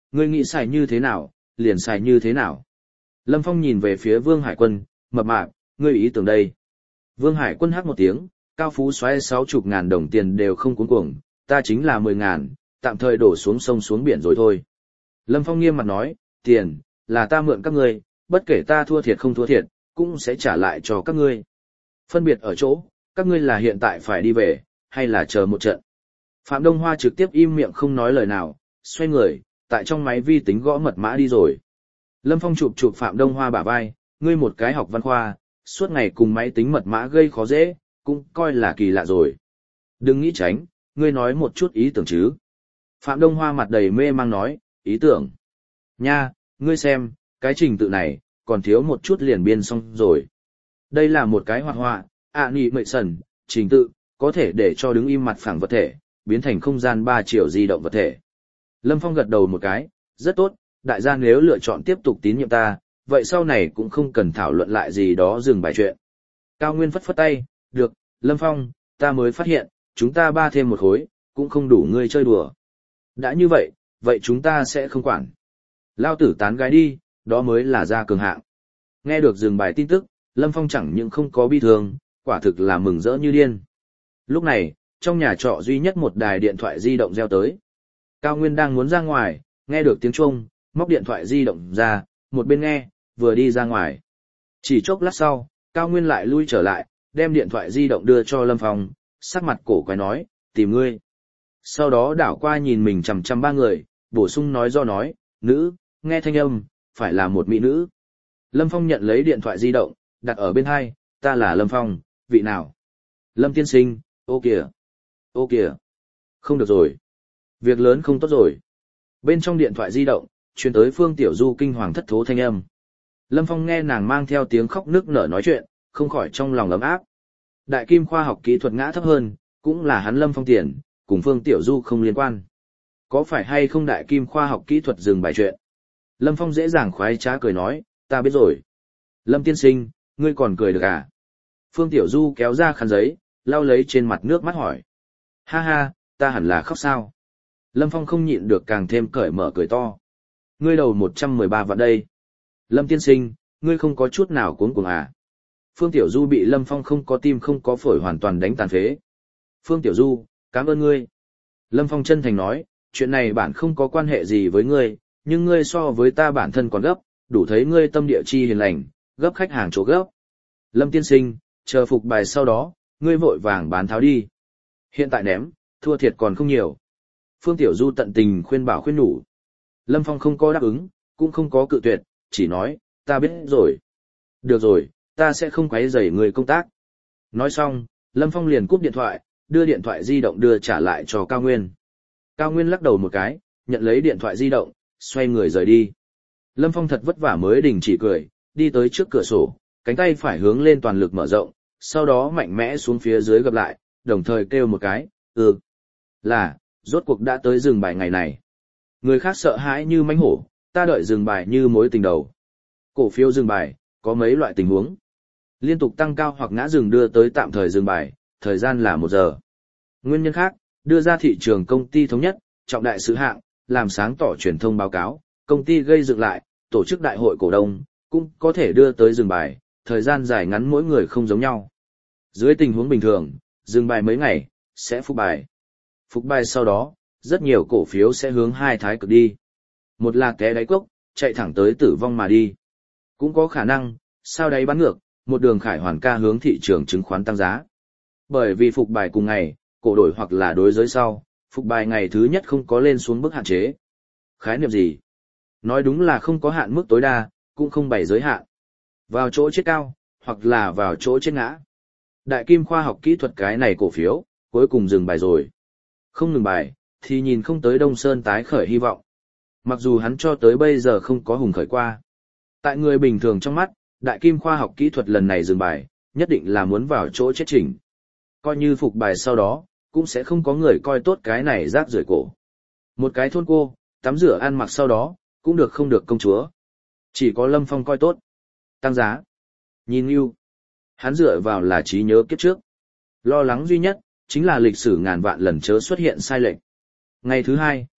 Speaker 1: ngươi nghĩ xài như thế nào, liền xài như thế nào. Lâm Phong nhìn về phía Vương Hải Quân, mập mạp, ngươi ý tưởng đây. Vương Hải Quân hắc một tiếng, cao phú xoáy sáu chục ngàn đồng tiền đều không cuống cuồng, ta chính là mười ngàn, tạm thời đổ xuống sông xuống biển rồi thôi. Lâm Phong nghiêm mặt nói, tiền, là ta mượn các ngươi, bất kể ta thua thiệt không thua thiệt, cũng sẽ trả lại cho các ngươi. Phân biệt ở chỗ, các ngươi là hiện tại phải đi về, hay là chờ một trận. Phạm Đông Hoa trực tiếp im miệng không nói lời nào, xoay người, tại trong máy vi tính gõ mật mã đi rồi. Lâm Phong chụp chụp Phạm Đông Hoa bả vai, ngươi một cái học văn khoa, suốt ngày cùng máy tính mật mã gây khó dễ, cũng coi là kỳ lạ rồi. Đừng nghĩ tránh, ngươi nói một chút ý tưởng chứ. Phạm Đông Hoa mặt đầy mê mang nói, ý tưởng. Nha, ngươi xem, cái trình tự này, còn thiếu một chút liền biên xong rồi. Đây là một cái hoạt họa, ạ nị mệ sần, trình tự, có thể để cho đứng im mặt phẳng vật thể, biến thành không gian ba chiều di động vật thể. Lâm Phong gật đầu một cái, rất tốt, đại gia nếu lựa chọn tiếp tục tín nhiệm ta, vậy sau này cũng không cần thảo luận lại gì đó dừng bài chuyện. Cao Nguyên phất phất tay, được, Lâm Phong, ta mới phát hiện, chúng ta ba thêm một khối, cũng không đủ ngươi chơi đùa. Đã như vậy, vậy chúng ta sẽ không quản. Lao tử tán gái đi, đó mới là gia cường hạng. Nghe được dừng bài tin tức, Lâm Phong chẳng những không có bi thương, quả thực là mừng rỡ như điên. Lúc này, trong nhà trọ duy nhất một đài điện thoại di động reo tới. Cao Nguyên đang muốn ra ngoài, nghe được tiếng chuông, móc điện thoại di động ra, một bên nghe, vừa đi ra ngoài. Chỉ chốc lát sau, Cao Nguyên lại lui trở lại, đem điện thoại di động đưa cho Lâm Phong, sắc mặt cổ quái nói, tìm ngươi. Sau đó đảo qua nhìn mình chằm chằm ba người, bổ sung nói do nói, nữ, nghe thanh âm, phải là một mỹ nữ. Lâm Phong nhận lấy điện thoại di động, đặt ở bên hai, ta là Lâm Phong, vị nào? Lâm tiên sinh, ô kìa, ô kìa, không được rồi. Việc lớn không tốt rồi. Bên trong điện thoại di động, truyền tới Phương Tiểu Du kinh hoàng thất thố thanh âm. Lâm Phong nghe nàng mang theo tiếng khóc nức nở nói chuyện, không khỏi trong lòng ấm áp. Đại Kim khoa học kỹ thuật ngã thấp hơn, cũng là hắn Lâm Phong tiền, cùng Phương Tiểu Du không liên quan. Có phải hay không Đại Kim khoa học kỹ thuật dừng bài chuyện? Lâm Phong dễ dàng khoái trá cười nói, ta biết rồi. Lâm tiên sinh, ngươi còn cười được à? Phương Tiểu Du kéo ra khăn giấy, lau lấy trên mặt nước mắt hỏi. Ha ha, ta hẳn là khóc sao? Lâm Phong không nhịn được càng thêm cởi mở cười to. Ngươi đầu một trăm mười ba vạn đây. Lâm tiên sinh, ngươi không có chút nào cuống cuồng à? Phương Tiểu Du bị Lâm Phong không có tim không có phổi hoàn toàn đánh tàn phế. Phương Tiểu Du, cảm ơn ngươi. Lâm Phong chân thành nói, chuyện này bản không có quan hệ gì với ngươi, nhưng ngươi so với ta bản thân còn gấp, đủ thấy ngươi tâm địa chi hiền lành, gấp khách hàng chỗ gấp. Lâm tiên sinh, chờ phục bài sau đó, ngươi vội vàng bán tháo đi. Hiện tại ném, thua thiệt còn không nhiều. Phương Tiểu Du tận tình khuyên bảo khuyên nhủ. Lâm Phong không có đáp ứng, cũng không có cự tuyệt, chỉ nói, ta biết rồi. Được rồi, ta sẽ không quấy rầy người công tác. Nói xong, Lâm Phong liền cúp điện thoại, đưa điện thoại di động đưa trả lại cho Cao Nguyên. Cao Nguyên lắc đầu một cái, nhận lấy điện thoại di động, xoay người rời đi. Lâm Phong thật vất vả mới đình chỉ cười, đi tới trước cửa sổ, cánh tay phải hướng lên toàn lực mở rộng, sau đó mạnh mẽ xuống phía dưới gập lại, đồng thời kêu một cái, ừ, là, rốt cuộc đã tới dừng bài ngày này. Người khác sợ hãi như mãnh hổ, ta đợi dừng bài như mối tình đầu. Cổ phiếu dừng bài, có mấy loại tình huống. Liên tục tăng cao hoặc ngã dừng đưa tới tạm thời dừng bài, thời gian là một giờ. Nguyên nhân khác, đưa ra thị trường công ty thống nhất, trọng đại sự hạng, làm sáng tỏ truyền thông báo cáo, công ty gây dựng lại, tổ chức đại hội cổ đông, cũng có thể đưa tới dừng bài, thời gian dài ngắn mỗi người không giống nhau. Dưới tình huống bình thường, dừng bài mấy ngày, sẽ phục bài. Phục bài sau đó, rất nhiều cổ phiếu sẽ hướng hai thái cực đi. Một là té đáy cốc, chạy thẳng tới tử vong mà đi. Cũng có khả năng, sao đáy bán ngược, một đường khải hoàn ca hướng thị trường chứng khoán tăng giá. Bởi vì phục bài cùng ngày, cổ đổi hoặc là đối giới sau, phục bài ngày thứ nhất không có lên xuống mức hạn chế. Khái niệm gì? Nói đúng là không có hạn mức tối đa, cũng không bày giới hạn. Vào chỗ chết cao, hoặc là vào chỗ chết ngã. Đại Kim khoa học kỹ thuật cái này cổ phiếu, cuối cùng dừng bài rồi. Không ngừng bài, thì nhìn không tới Đông Sơn tái khởi hy vọng. Mặc dù hắn cho tới bây giờ không có hùng khởi qua. Tại người bình thường trong mắt, Đại Kim khoa học kỹ thuật lần này dừng bài, nhất định là muốn vào chỗ chết chỉnh. Coi như phục bài sau đó, cũng sẽ không có người coi tốt cái này rác rưởi cổ. Một cái thôn cô, tắm rửa ăn mặc sau đó, cũng được không được công chúa. Chỉ có Lâm Phong coi tốt. Tăng giá. Nhìn yêu. Hắn dựa vào là trí nhớ kiếp trước. Lo lắng duy nhất, chính là lịch sử ngàn vạn lần chớ xuất hiện sai lệch. Ngày thứ hai,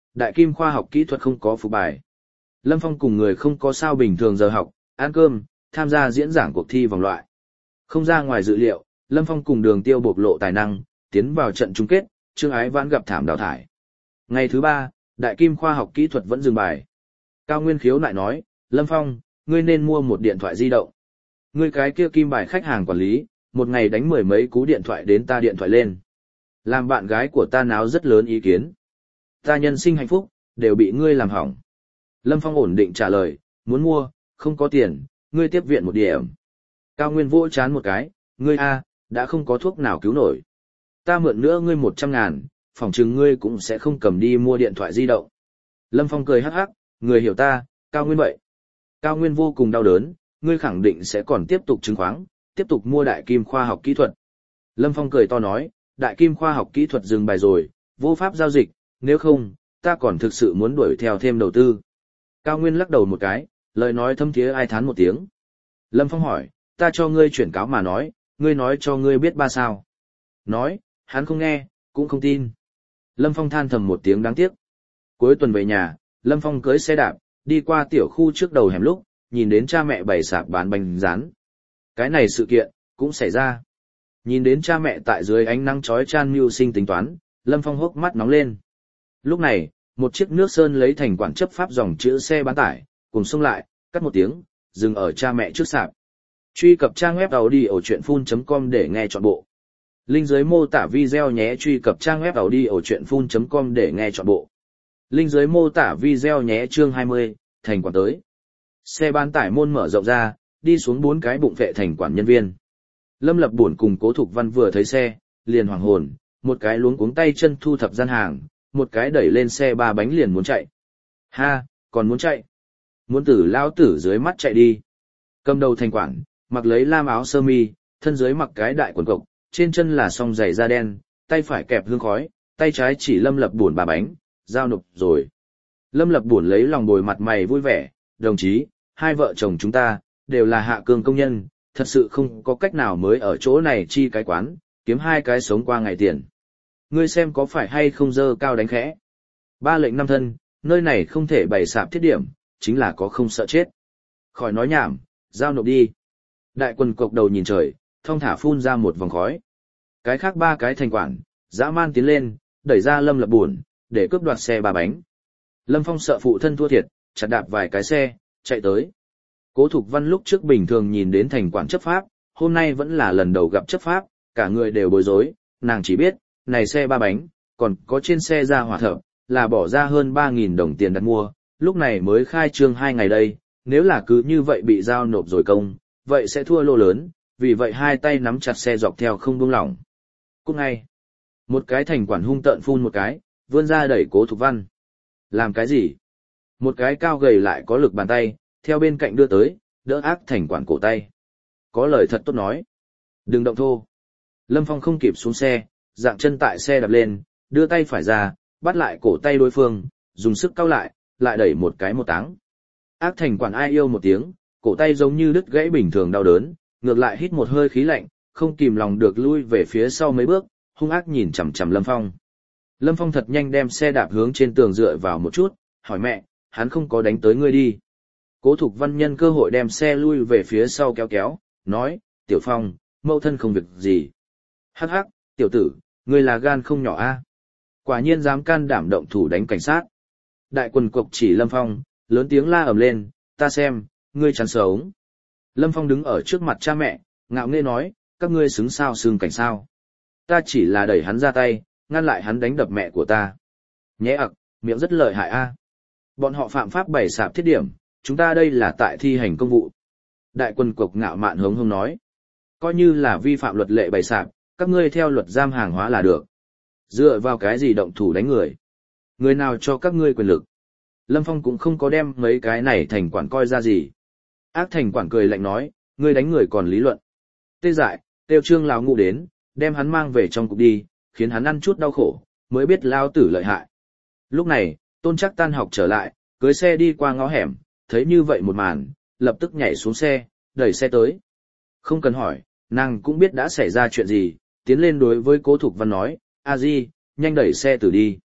Speaker 1: Đại Kim khoa học kỹ thuật không có phục bài. Lâm Phong cùng người không có sao bình thường giờ học, ăn cơm, tham gia diễn giảng cuộc thi vòng loại. Không ra ngoài dự liệu, Lâm Phong cùng Đường Tiêu bộc lộ tài năng, tiến vào trận chung kết, Trương Ái Vãn gặp thảm đào thải. Ngày thứ ba, Đại Kim khoa học kỹ thuật vẫn dừng bài. Cao Nguyên khiếu lại nói, Lâm Phong, ngươi nên mua một điện thoại di động. Ngươi cái kia kim bài khách hàng quản lý, một ngày đánh mười mấy cú điện thoại đến ta điện thoại lên. Làm bạn gái của ta náo rất lớn ý kiến. Ta nhân sinh hạnh phúc, đều bị ngươi làm hỏng. Lâm Phong ổn định trả lời, muốn mua, không có tiền, ngươi tiếp viện một điểm. Cao Nguyên vỗ chán một cái, ngươi a, đã không có thuốc nào cứu nổi. Ta mượn nữa ngươi một trăm ngàn, phỏng chừng ngươi cũng sẽ không cầm đi mua điện thoại di động. Lâm Phong cười hắc hắc, người hiểu ta, Cao Nguyên vậy. Cao Nguyên vô cùng đau đớn, ngươi khẳng định sẽ còn tiếp tục chứng khoán, tiếp tục mua Đại Kim khoa học kỹ thuật. Lâm Phong cười to nói, Đại Kim khoa học kỹ thuật dừng bài rồi, vô pháp giao dịch, nếu không, ta còn thực sự muốn đuổi theo thêm đầu tư. Cao Nguyên lắc đầu một cái, lời nói thâm thiế ai thán một tiếng. Lâm Phong hỏi, ta cho ngươi chuyển cáo mà nói, ngươi nói cho ngươi biết ba sao. Nói, hắn không nghe, cũng không tin. Lâm Phong than thầm một tiếng đáng tiếc. Cuối tuần về nhà, Lâm Phong cưới xe đạp, đi qua tiểu khu trước đầu hẻm lúc, nhìn đến cha mẹ bày sạp bán bánh rán. Cái này sự kiện, cũng xảy ra. Nhìn đến cha mẹ tại dưới ánh nắng chói chan mưu sinh tính toán, Lâm Phong hốc mắt nóng lên. Lúc này, một chiếc nước sơn lấy thành quản chấp pháp dòng chữ xe bán tải, cùng xông lại, cắt một tiếng, dừng ở cha mẹ trước sạp. Truy cập trang web audiochuyenphun chấm com để nghe trọn bộ. Link dưới mô tả video nhé. Truy cập trang web audiochuyenphun chấm com để nghe trọn bộ. Link dưới mô tả video nhé. Chương hai mươi, thành quản tới. Xe bán tải môn mở rộng ra, đi xuống bốn cái bụng vệ thành quản nhân viên. Lâm Lập Bổn cùng Cố Thục Văn vừa thấy xe, liền hoảng hồn, một cái luống cuống tay chân thu thập gian hàng, một cái đẩy lên xe ba bánh liền muốn chạy. Ha, còn muốn chạy. Muốn tử lao tử dưới mắt chạy đi. Cầm đầu thành quản, mặc lấy lam áo sơ mi, thân dưới mặc cái đại quần cộc, trên chân là song giày da đen, tay phải kẹp hương khói, tay trái chỉ Lâm Lập Bổn ba bánh, giao nộp rồi. Lâm Lập Bổn lấy lòng bồi mặt mày vui vẻ, đồng chí, hai vợ chồng chúng ta, đều là hạ cương công nhân, thật sự không có cách nào mới ở chỗ này chi cái quán, kiếm hai cái sống qua ngày tiền. Ngươi xem có phải hay không dơ cao đánh khẽ. Ba lệnh năm thân, nơi này không thể bày sạp thiết điểm, chính là có không sợ chết. Khỏi nói nhảm, giao nộp đi. Đại quần cộc đầu nhìn trời, thong thả phun ra một vòng khói. Cái khác ba cái thành quản, dã man tiến lên, đẩy ra Lâm Lập Bổn, để cướp đoạt xe ba bánh. Lâm Phong sợ phụ thân thua thiệt, chặt đạp vài cái xe, chạy tới. Cố Thục Văn lúc trước bình thường nhìn đến thành quản chấp pháp, hôm nay vẫn là lần đầu gặp chấp pháp, cả người đều bối rối, nàng chỉ biết, này xe ba bánh, còn có trên xe ra hỏa thợ, là bỏ ra hơn ba nghìn đồng tiền đặt mua, lúc này mới khai trương hai ngày đây, nếu là cứ như vậy bị giao nộp rồi công, vậy sẽ thua lô lớn, vì vậy hai tay nắm chặt xe dọc theo không buông lỏng. Cũng ngay, một cái thành quản hung tợn phun một cái, vươn ra đẩy Cố Thục Văn. Làm cái gì? Một cái cao gầy lại có lực bàn tay, theo bên cạnh đưa tới, đỡ ác thành quản cổ tay. Có lời thật tốt nói. Đừng động thô. Lâm Phong không kịp xuống xe, dạng chân tại xe đạp lên, đưa tay phải ra, bắt lại cổ tay đối phương, dùng sức cau lại, lại đẩy một cái một táng. Ác thành quản ai yêu một tiếng, cổ tay giống như đứt gãy bình thường đau đớn, ngược lại hít một hơi khí lạnh, không kìm lòng được lui về phía sau mấy bước, hung ác nhìn chằm chằm Lâm Phong. Lâm Phong thật nhanh đem xe đạp hướng trên tường dựa vào một chút, hỏi mẹ, hắn không có đánh tới ngươi đi. Cố Thục Văn nhân cơ hội đem xe lui về phía sau kéo kéo, nói, Tiểu Phong, mẫu thân không việc gì. Hắc hắc, tiểu tử, ngươi là gan không nhỏ a. Quả nhiên dám can đảm động thủ đánh cảnh sát. Đại quần cộc chỉ Lâm Phong, lớn tiếng la ầm lên, ta xem, ngươi chán sống. Lâm Phong đứng ở trước mặt cha mẹ, ngạo nghễ nói, các ngươi xứng sao xương cảnh sao. Ta chỉ là đẩy hắn ra tay, ngăn lại hắn đánh đập mẹ của ta. Nhé ặc, miệng rất lợi hại a. Bọn họ phạm pháp bày sạp thiết điểm, chúng ta đây là tại thi hành công vụ. Đại quần cộc ngạo mạn hống hống nói. Coi như là vi phạm luật lệ bày sạp, các ngươi theo luật giam hàng hóa là được. Dựa vào cái gì động thủ đánh người? Người nào cho các ngươi quyền lực? Lâm Phong cũng không có đem mấy cái này thành quản coi ra gì. Ác thành quản cười lạnh nói, ngươi đánh người còn lý luận. Tê dại, Tiêu Trương lão ngụ đến, đem hắn mang về trong cục đi, khiến hắn ăn chút đau khổ, mới biết lao tử lợi hại. Lúc này, Tôn Chắc tan học trở lại, cưới xe đi qua ngõ hẻm, thấy như vậy một màn, lập tức nhảy xuống xe, đẩy xe tới. Không cần hỏi, nàng cũng biết đã xảy ra chuyện gì, tiến lên đối với Cố Thục Văn nói, a di, nhanh đẩy xe tử đi.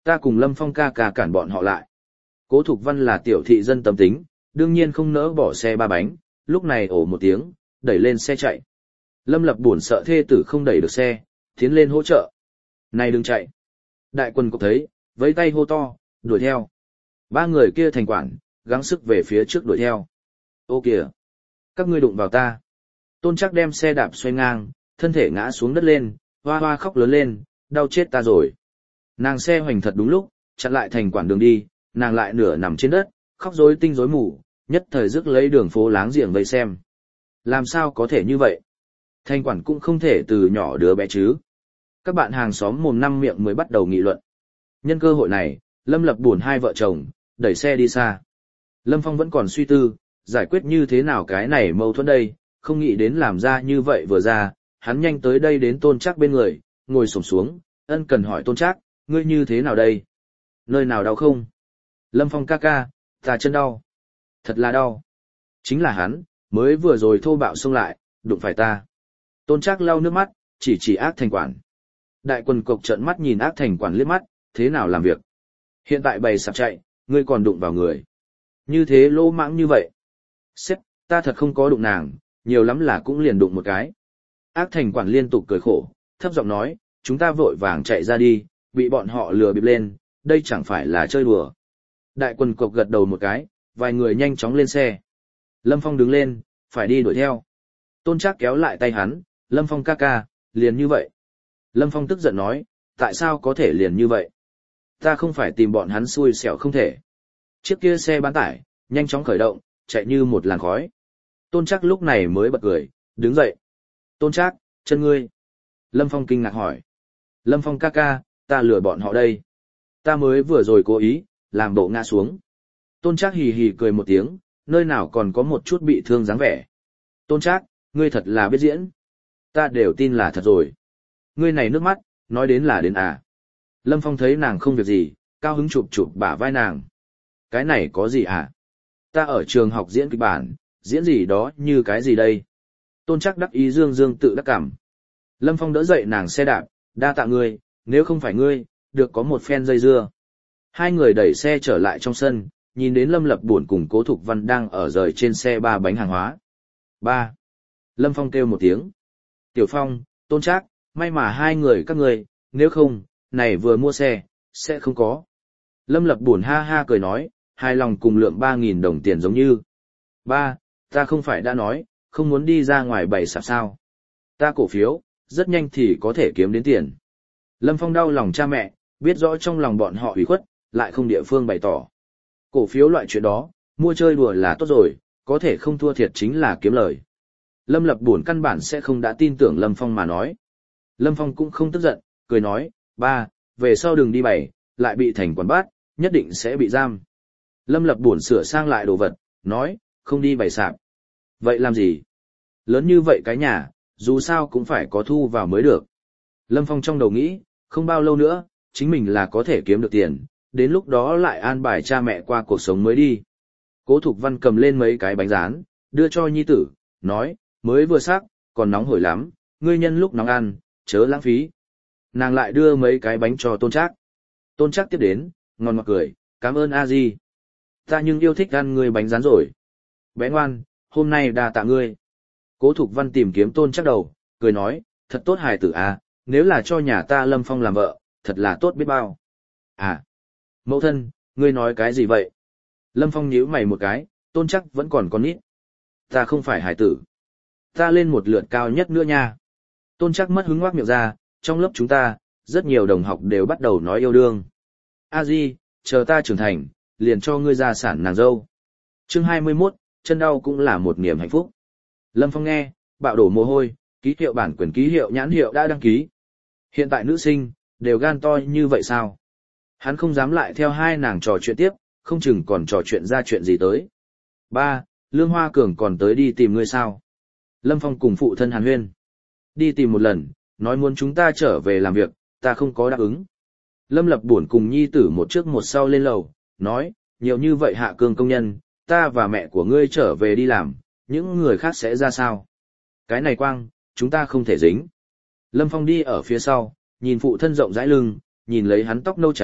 Speaker 1: Ta cùng Lâm Phong ca ca cản bọn họ lại. Cố Thục Văn là tiểu thị dân tâm tính, đương nhiên không nỡ bỏ xe ba bánh, lúc này ồ một tiếng, đẩy lên xe chạy. Lâm Lập buồn sợ thê tử không đẩy được xe, tiến lên hỗ trợ. Này đừng chạy. Đại quân cục thấy, vẫy tay hô to, đuổi theo. Ba người kia thành quản, gắng sức về phía trước đuổi theo. Ô kìa! Các ngươi đụng vào ta. Tôn Trác đem xe đạp xoay ngang, thân thể ngã xuống đất lên, hoa hoa khóc lớn lên, đau chết ta rồi. Nàng xe hoành thật đúng lúc, chặn lại thành quản đường đi, nàng lại nửa nằm trên đất, khóc rối tinh rối mù, nhất thời rước lấy đường phố láng giềng vây xem. Làm sao có thể như vậy? Thành quản cũng không thể từ nhỏ đứa bé chứ. Các bạn hàng xóm mồm năm miệng mới bắt đầu nghị luận. Nhân cơ hội này, Lâm Lập buồn hai vợ chồng, đẩy xe đi xa. Lâm Phong vẫn còn suy tư, giải quyết như thế nào cái này mâu thuẫn đây, không nghĩ đến làm ra như vậy vừa ra, hắn nhanh tới đây đến Tôn Trác bên người, ngồi xổm xuống, ân cần hỏi Tôn Trác, ngươi như thế nào đây? Nơi nào đau không? Lâm Phong ca ca, ta chân đau. Thật là đau. Chính là hắn, mới vừa rồi thô bạo xông lại, đụng phải ta. Tôn Trác lau nước mắt, chỉ chỉ ác thành quản. Đại quần cộc trợn mắt nhìn ác thành quản liếc mắt, thế nào làm việc? Hiện tại bày sạp chạy, ngươi còn đụng vào người. Như thế lỗ mãng như vậy. Sếp, ta thật không có đụng nàng, nhiều lắm là cũng liền đụng một cái. Ác thành quản liên tục cười khổ, thấp giọng nói, chúng ta vội vàng chạy ra đi, bị bọn họ lừa bịp lên, đây chẳng phải là chơi đùa. Đại quần cộc gật đầu một cái, vài người nhanh chóng lên xe. Lâm Phong đứng lên, phải đi đuổi theo. Tôn Trác kéo lại tay hắn, Lâm Phong ca ca, liền như vậy. Lâm Phong tức giận nói, tại sao có thể liền như vậy? Ta không phải tìm bọn hắn xui xẻo không thể. Chiếc kia xe bán tải, nhanh chóng khởi động, chạy như một làn khói. Tôn Trác lúc này mới bật cười, đứng dậy. Tôn Trác, chân ngươi. Lâm Phong kinh ngạc hỏi. Lâm Phong ca ca, ta lừa bọn họ đây. Ta mới vừa rồi cố ý, làm bộ ngã xuống. Tôn Trác hì hì cười một tiếng, nơi nào còn có một chút bị thương dáng vẻ. Tôn Trác, ngươi thật là biết diễn. Ta đều tin là thật rồi. Ngươi này nước mắt, nói đến là đến à. Lâm Phong thấy nàng không việc gì, cao hứng chụp chụp bả vai nàng. Cái này có gì à? Ta ở trường học diễn kịch bản, diễn gì đó như cái gì đây? Tôn Trác đắc ý dương dương tự đắc cảm. Lâm Phong đỡ dậy nàng xe đạp, đa tạ ngươi, nếu không phải ngươi, được có một phen dây dưa. Hai người đẩy xe trở lại trong sân, nhìn đến Lâm Lập buồn cùng Cố Thục Văn đang ở rời trên xe ba bánh hàng hóa. Ba. Lâm Phong kêu một tiếng. Tiểu Phong, Tôn Trác, may mà hai người các ngươi, nếu không, này vừa mua xe, sẽ không có. Lâm Lập buồn ha ha cười nói, hài lòng cùng lượng ba nghìn đồng tiền giống như. Ba, ta không phải đã nói, không muốn đi ra ngoài bày sạp sao. Ta cổ phiếu, rất nhanh thì có thể kiếm đến tiền. Lâm Phong đau lòng cha mẹ, biết rõ trong lòng bọn họ ủy khuất, lại không địa phương bày tỏ. Cổ phiếu loại chuyện đó, mua chơi đùa là tốt rồi, có thể không thua thiệt chính là kiếm lời. Lâm Lập buồn căn bản sẽ không đã tin tưởng Lâm Phong mà nói. Lâm Phong cũng không tức giận, cười nói, ba, về sau đừng đi bày, lại bị thành quản bắt, nhất định sẽ bị giam. Lâm Lập buồn sửa sang lại đồ vật, nói, không đi bày sạp. Vậy làm gì? Lớn như vậy cái nhà, dù sao cũng phải có thu vào mới được. Lâm Phong trong đầu nghĩ, không bao lâu nữa, chính mình là có thể kiếm được tiền, đến lúc đó lại an bài cha mẹ qua cuộc sống mới đi. Cố Thục Văn cầm lên mấy cái bánh rán, đưa cho nhi tử, nói, mới vừa sắc, còn nóng hổi lắm, ngươi nhân lúc nóng ăn, chớ lãng phí. Nàng lại đưa mấy cái bánh cho Tôn Trác. Tôn Trác tiếp đến, ngon ngọt cười, cảm ơn a di. Ta nhưng yêu thích ăn ngươi bánh rán rồi. Bé ngoan, hôm nay đa tạ ngươi. Cố Thục Văn tìm kiếm Tôn Trác đầu, cười nói, thật tốt hài tử à, nếu là cho nhà ta Lâm Phong làm vợ, thật là tốt biết bao. À, mẫu thân, ngươi nói cái gì vậy? Lâm Phong nhíu mày một cái, Tôn Trác vẫn còn con nít. Ta không phải hài tử. Ta lên một lượt cao nhất nữa nha. Tôn Trác mất hứng ngoác miệng ra, trong lớp chúng ta, rất nhiều đồng học đều bắt đầu nói yêu đương. A di, chờ ta trưởng thành, liền cho ngươi ra sản nàng dâu. Chương hai mươi mốt, chân đau cũng là một niềm hạnh phúc. Lâm Phong nghe, bạo đổ mồ hôi, ký hiệu bản quyền ký hiệu nhãn hiệu đã đăng ký. Hiện tại nữ sinh, đều gan to như vậy sao? Hắn không dám lại theo hai nàng trò chuyện tiếp, không chừng còn trò chuyện ra chuyện gì tới. Ba, Lương Hoa Cường còn tới đi tìm ngươi sao? Lâm Phong cùng phụ thân Hàn Huyên. Đi tìm một lần, nói muốn chúng ta trở về làm việc, ta không có đáp ứng. Lâm Lập buồn cùng nhi tử một trước một sau lên lầu, nói, nhiều như vậy Hạ Cương công nhân, ta và mẹ của ngươi trở về đi làm, những người khác sẽ ra sao? Cái này quang, chúng ta không thể dính. Lâm Phong đi ở phía sau, nhìn phụ thân rộng rãi lưng, nhìn lấy hắn tóc nâu trắng,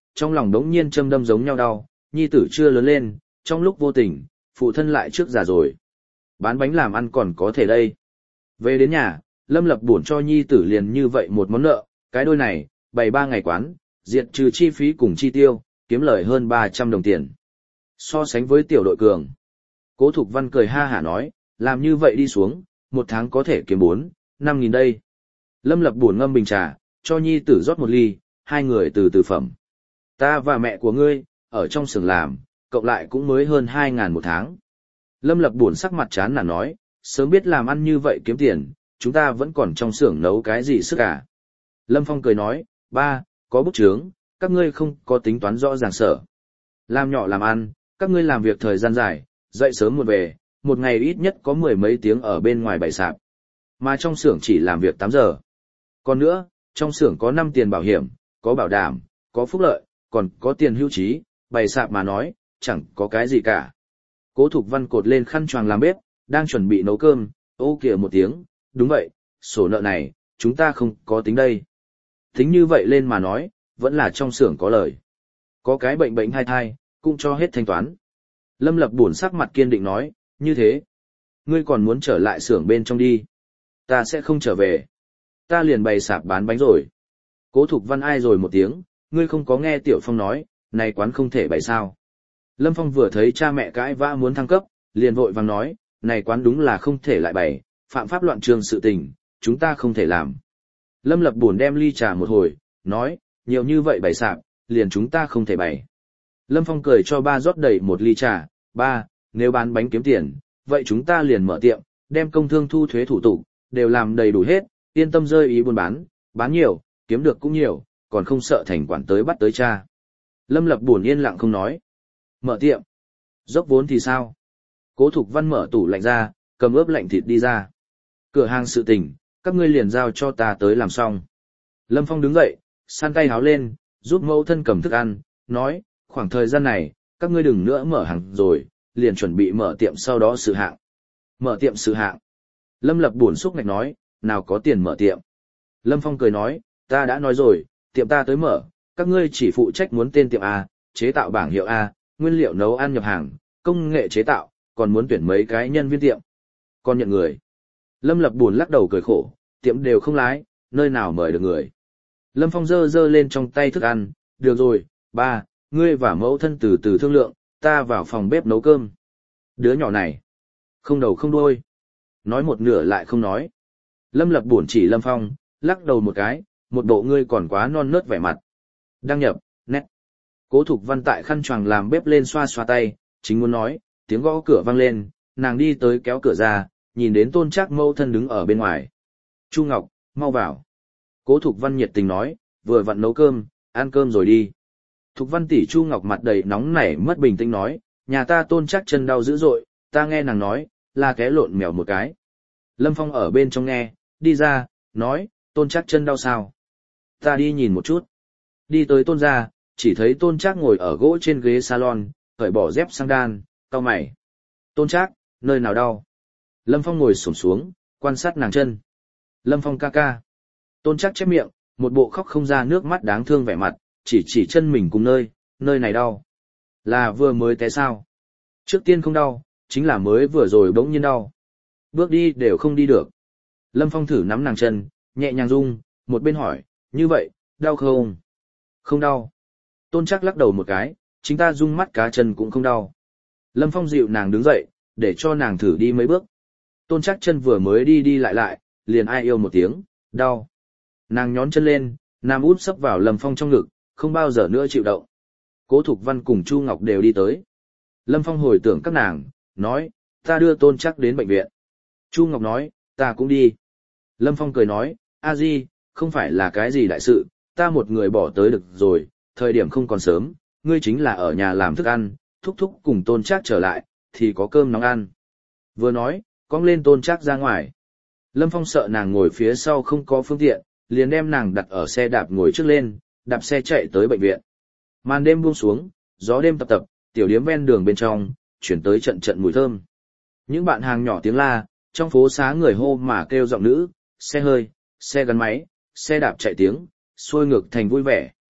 Speaker 1: trong lòng đống nhiên châm đâm giống nhau đau, nhi tử chưa lớn lên, trong lúc vô tình, phụ thân lại trước già rồi. Bán bánh làm ăn còn có thể đây. Về đến nhà, Lâm Lập buồn cho nhi tử liền như vậy một món nợ, cái đôi này, bày ba ngày quán, diệt trừ chi phí cùng chi tiêu, kiếm lời hơn ba trăm đồng tiền. So sánh với tiểu đội cường, Cố Thục Văn cười ha hả nói, làm như vậy đi xuống, một tháng có thể kiếm bốn, năm nghìn đây. Lâm Lập buồn ngâm bình trà, cho nhi tử rót một ly, hai người từ từ phẩm. Ta và mẹ của ngươi, ở trong xưởng làm, cộng lại cũng mới hơn hai ngàn một tháng. Lâm Lập buồn sắc mặt chán nản nói, sớm biết làm ăn như vậy kiếm tiền, chúng ta vẫn còn trong xưởng nấu cái gì sức à. Lâm Phong cười nói, ba, có bút chướng, các ngươi không có tính toán rõ ràng sở. Làm nhỏ làm ăn, các ngươi làm việc thời gian dài, dậy sớm một về, một ngày ít nhất có mười mấy tiếng ở bên ngoài bày sạp. Mà trong xưởng chỉ làm việc tám giờ. Còn nữa, trong xưởng có năm tiền bảo hiểm, có bảo đảm, có phúc lợi, còn có tiền hưu trí, bày sạp mà nói, chẳng có cái gì cả. Cố Thục Văn cột lên khăn choàng làm bếp, đang chuẩn bị nấu cơm, ô kìa một tiếng, đúng vậy, sổ nợ này, chúng ta không có tính đây. Tính như vậy lên mà nói, vẫn là trong xưởng có lời. Có cái bệnh bệnh thai thai, cũng cho hết thanh toán. Lâm Lập buồn sắc mặt kiên định nói, như thế. Ngươi còn muốn trở lại xưởng bên trong đi. Ta sẽ không trở về. Ta liền bày sạp bán bánh rồi. Cố Thục Văn ai rồi một tiếng, ngươi không có nghe Tiểu Phong nói, này quán không thể bày sao. Lâm Phong vừa thấy cha mẹ cãi vã muốn thăng cấp, liền vội vàng nói, này quán đúng là không thể lại bày, phạm pháp loạn trường sự tình, chúng ta không thể làm. Lâm Lập buồn đem ly trà một hồi, nói, nhiều như vậy bày sạp, liền chúng ta không thể bày. Lâm Phong cười cho ba rót đầy một ly trà, ba, nếu bán bánh kiếm tiền, vậy chúng ta liền mở tiệm, đem công thương thu thuế thủ tục, đều làm đầy đủ hết, yên tâm rơi ý buôn bán, bán nhiều, kiếm được cũng nhiều, còn không sợ thành quản tới bắt tới cha. Lâm Lập buồn yên lặng không nói. Mở tiệm. Dốc vốn thì sao? Cố Thục Văn mở tủ lạnh ra, cầm ướp lạnh thịt đi ra. Cửa hàng sự tình, các ngươi liền giao cho ta tới làm xong. Lâm Phong đứng dậy, san tay háo lên, giúp mẫu thân cầm thức ăn, nói, khoảng thời gian này, các ngươi đừng nữa mở hàng rồi, liền chuẩn bị mở tiệm sau đó sự hạng. Mở tiệm sự hạng. Lâm Lập buồn xúc ngạch nói, nào có tiền mở tiệm. Lâm Phong cười nói, ta đã nói rồi, tiệm ta tới mở, các ngươi chỉ phụ trách muốn tên tiệm A, chế tạo bảng hiệu A, nguyên liệu nấu ăn nhập hàng, công nghệ chế tạo, còn muốn tuyển mấy cái nhân viên tiệm. Còn nhận người. Lâm Lập buồn lắc đầu cười khổ, tiệm đều không lái, nơi nào mời được người. Lâm Phong giơ giơ lên trong tay thức ăn, được rồi, ba, ngươi và mẫu thân từ từ thương lượng, ta vào phòng bếp nấu cơm. Đứa nhỏ này, không đầu không đuôi, nói một nửa lại không nói. Lâm Lập buồn chỉ Lâm Phong, lắc đầu một cái, một bộ ngươi còn quá non nớt vẻ mặt. Đăng nhập, nét. Cố Thục Văn tại khăn choàng làm bếp lên xoa xoa tay, chính muốn nói, tiếng gõ cửa vang lên, nàng đi tới kéo cửa ra, nhìn đến Tôn Trác mẫu thân đứng ở bên ngoài. Chu Ngọc, mau vào. Cố Thục Văn nhiệt tình nói, vừa vặn nấu cơm, ăn cơm rồi đi. Thục Văn tỷ Chu Ngọc mặt đầy nóng nảy mất bình tĩnh nói, nhà ta Tôn Trác chân đau dữ dội, ta nghe nàng nói, là cái lộn mèo một cái. Lâm Phong ở bên trong nghe, đi ra, nói, Tôn Trác chân đau sao? Ta đi nhìn một chút. Đi tới Tôn gia, chỉ thấy Tôn Trác ngồi ở gỗ trên ghế salon, cởi bỏ dép sang đan, cau mày. Tôn Trác, nơi nào đau? Lâm Phong ngồi xổm xuống, quan sát nàng chân. Lâm Phong ca ca. Tôn Trác chép miệng, một bộ khóc không ra nước mắt đáng thương vẻ mặt, chỉ chỉ chân mình cùng nơi, nơi này đau. Là vừa mới té sao? Trước tiên không đau, chính là mới vừa rồi bỗng nhiên đau. Bước đi đều không đi được. Lâm Phong thử nắm nàng chân, nhẹ nhàng rung, một bên hỏi, như vậy, đau không? Không đau. Tôn Trác lắc đầu một cái, chính ta rung mắt cá chân cũng không đau. Lâm Phong dịu nàng đứng dậy, để cho nàng thử đi mấy bước. Tôn Trác chân vừa mới đi đi lại lại, liền ai yêu một tiếng, đau. Nàng nhón chân lên, nam út sấp vào Lâm Phong trong ngực, không bao giờ nữa chịu động. Cố Thục Văn cùng Chu Ngọc đều đi tới. Lâm Phong hồi tưởng các nàng, nói, ta đưa Tôn Trác đến bệnh viện. Chu Ngọc nói, ta cũng đi. Lâm Phong cười nói, a di, không phải là cái gì đại sự, ta một người bỏ tới được rồi, thời điểm không còn sớm, ngươi chính là ở nhà làm thức ăn, thúc thúc cùng Tôn Trác trở lại, thì có cơm nóng ăn. Vừa nói, cong lên Tôn Trác ra ngoài. Lâm Phong sợ nàng ngồi phía sau không có phương tiện, liền đem nàng đặt ở xe đạp ngồi trước lên, đạp xe chạy tới bệnh viện. Màn đêm buông xuống, gió đêm tập tập, tiểu điếm ven đường bên trong, chuyển tới trận trận mùi thơm. Những bạn hàng nhỏ tiếng la, trong phố xá người hô mà kêu giọng nữ, xe hơi, xe gắn máy, xe đạp chạy tiếng, xuôi ngược thành vui vẻ.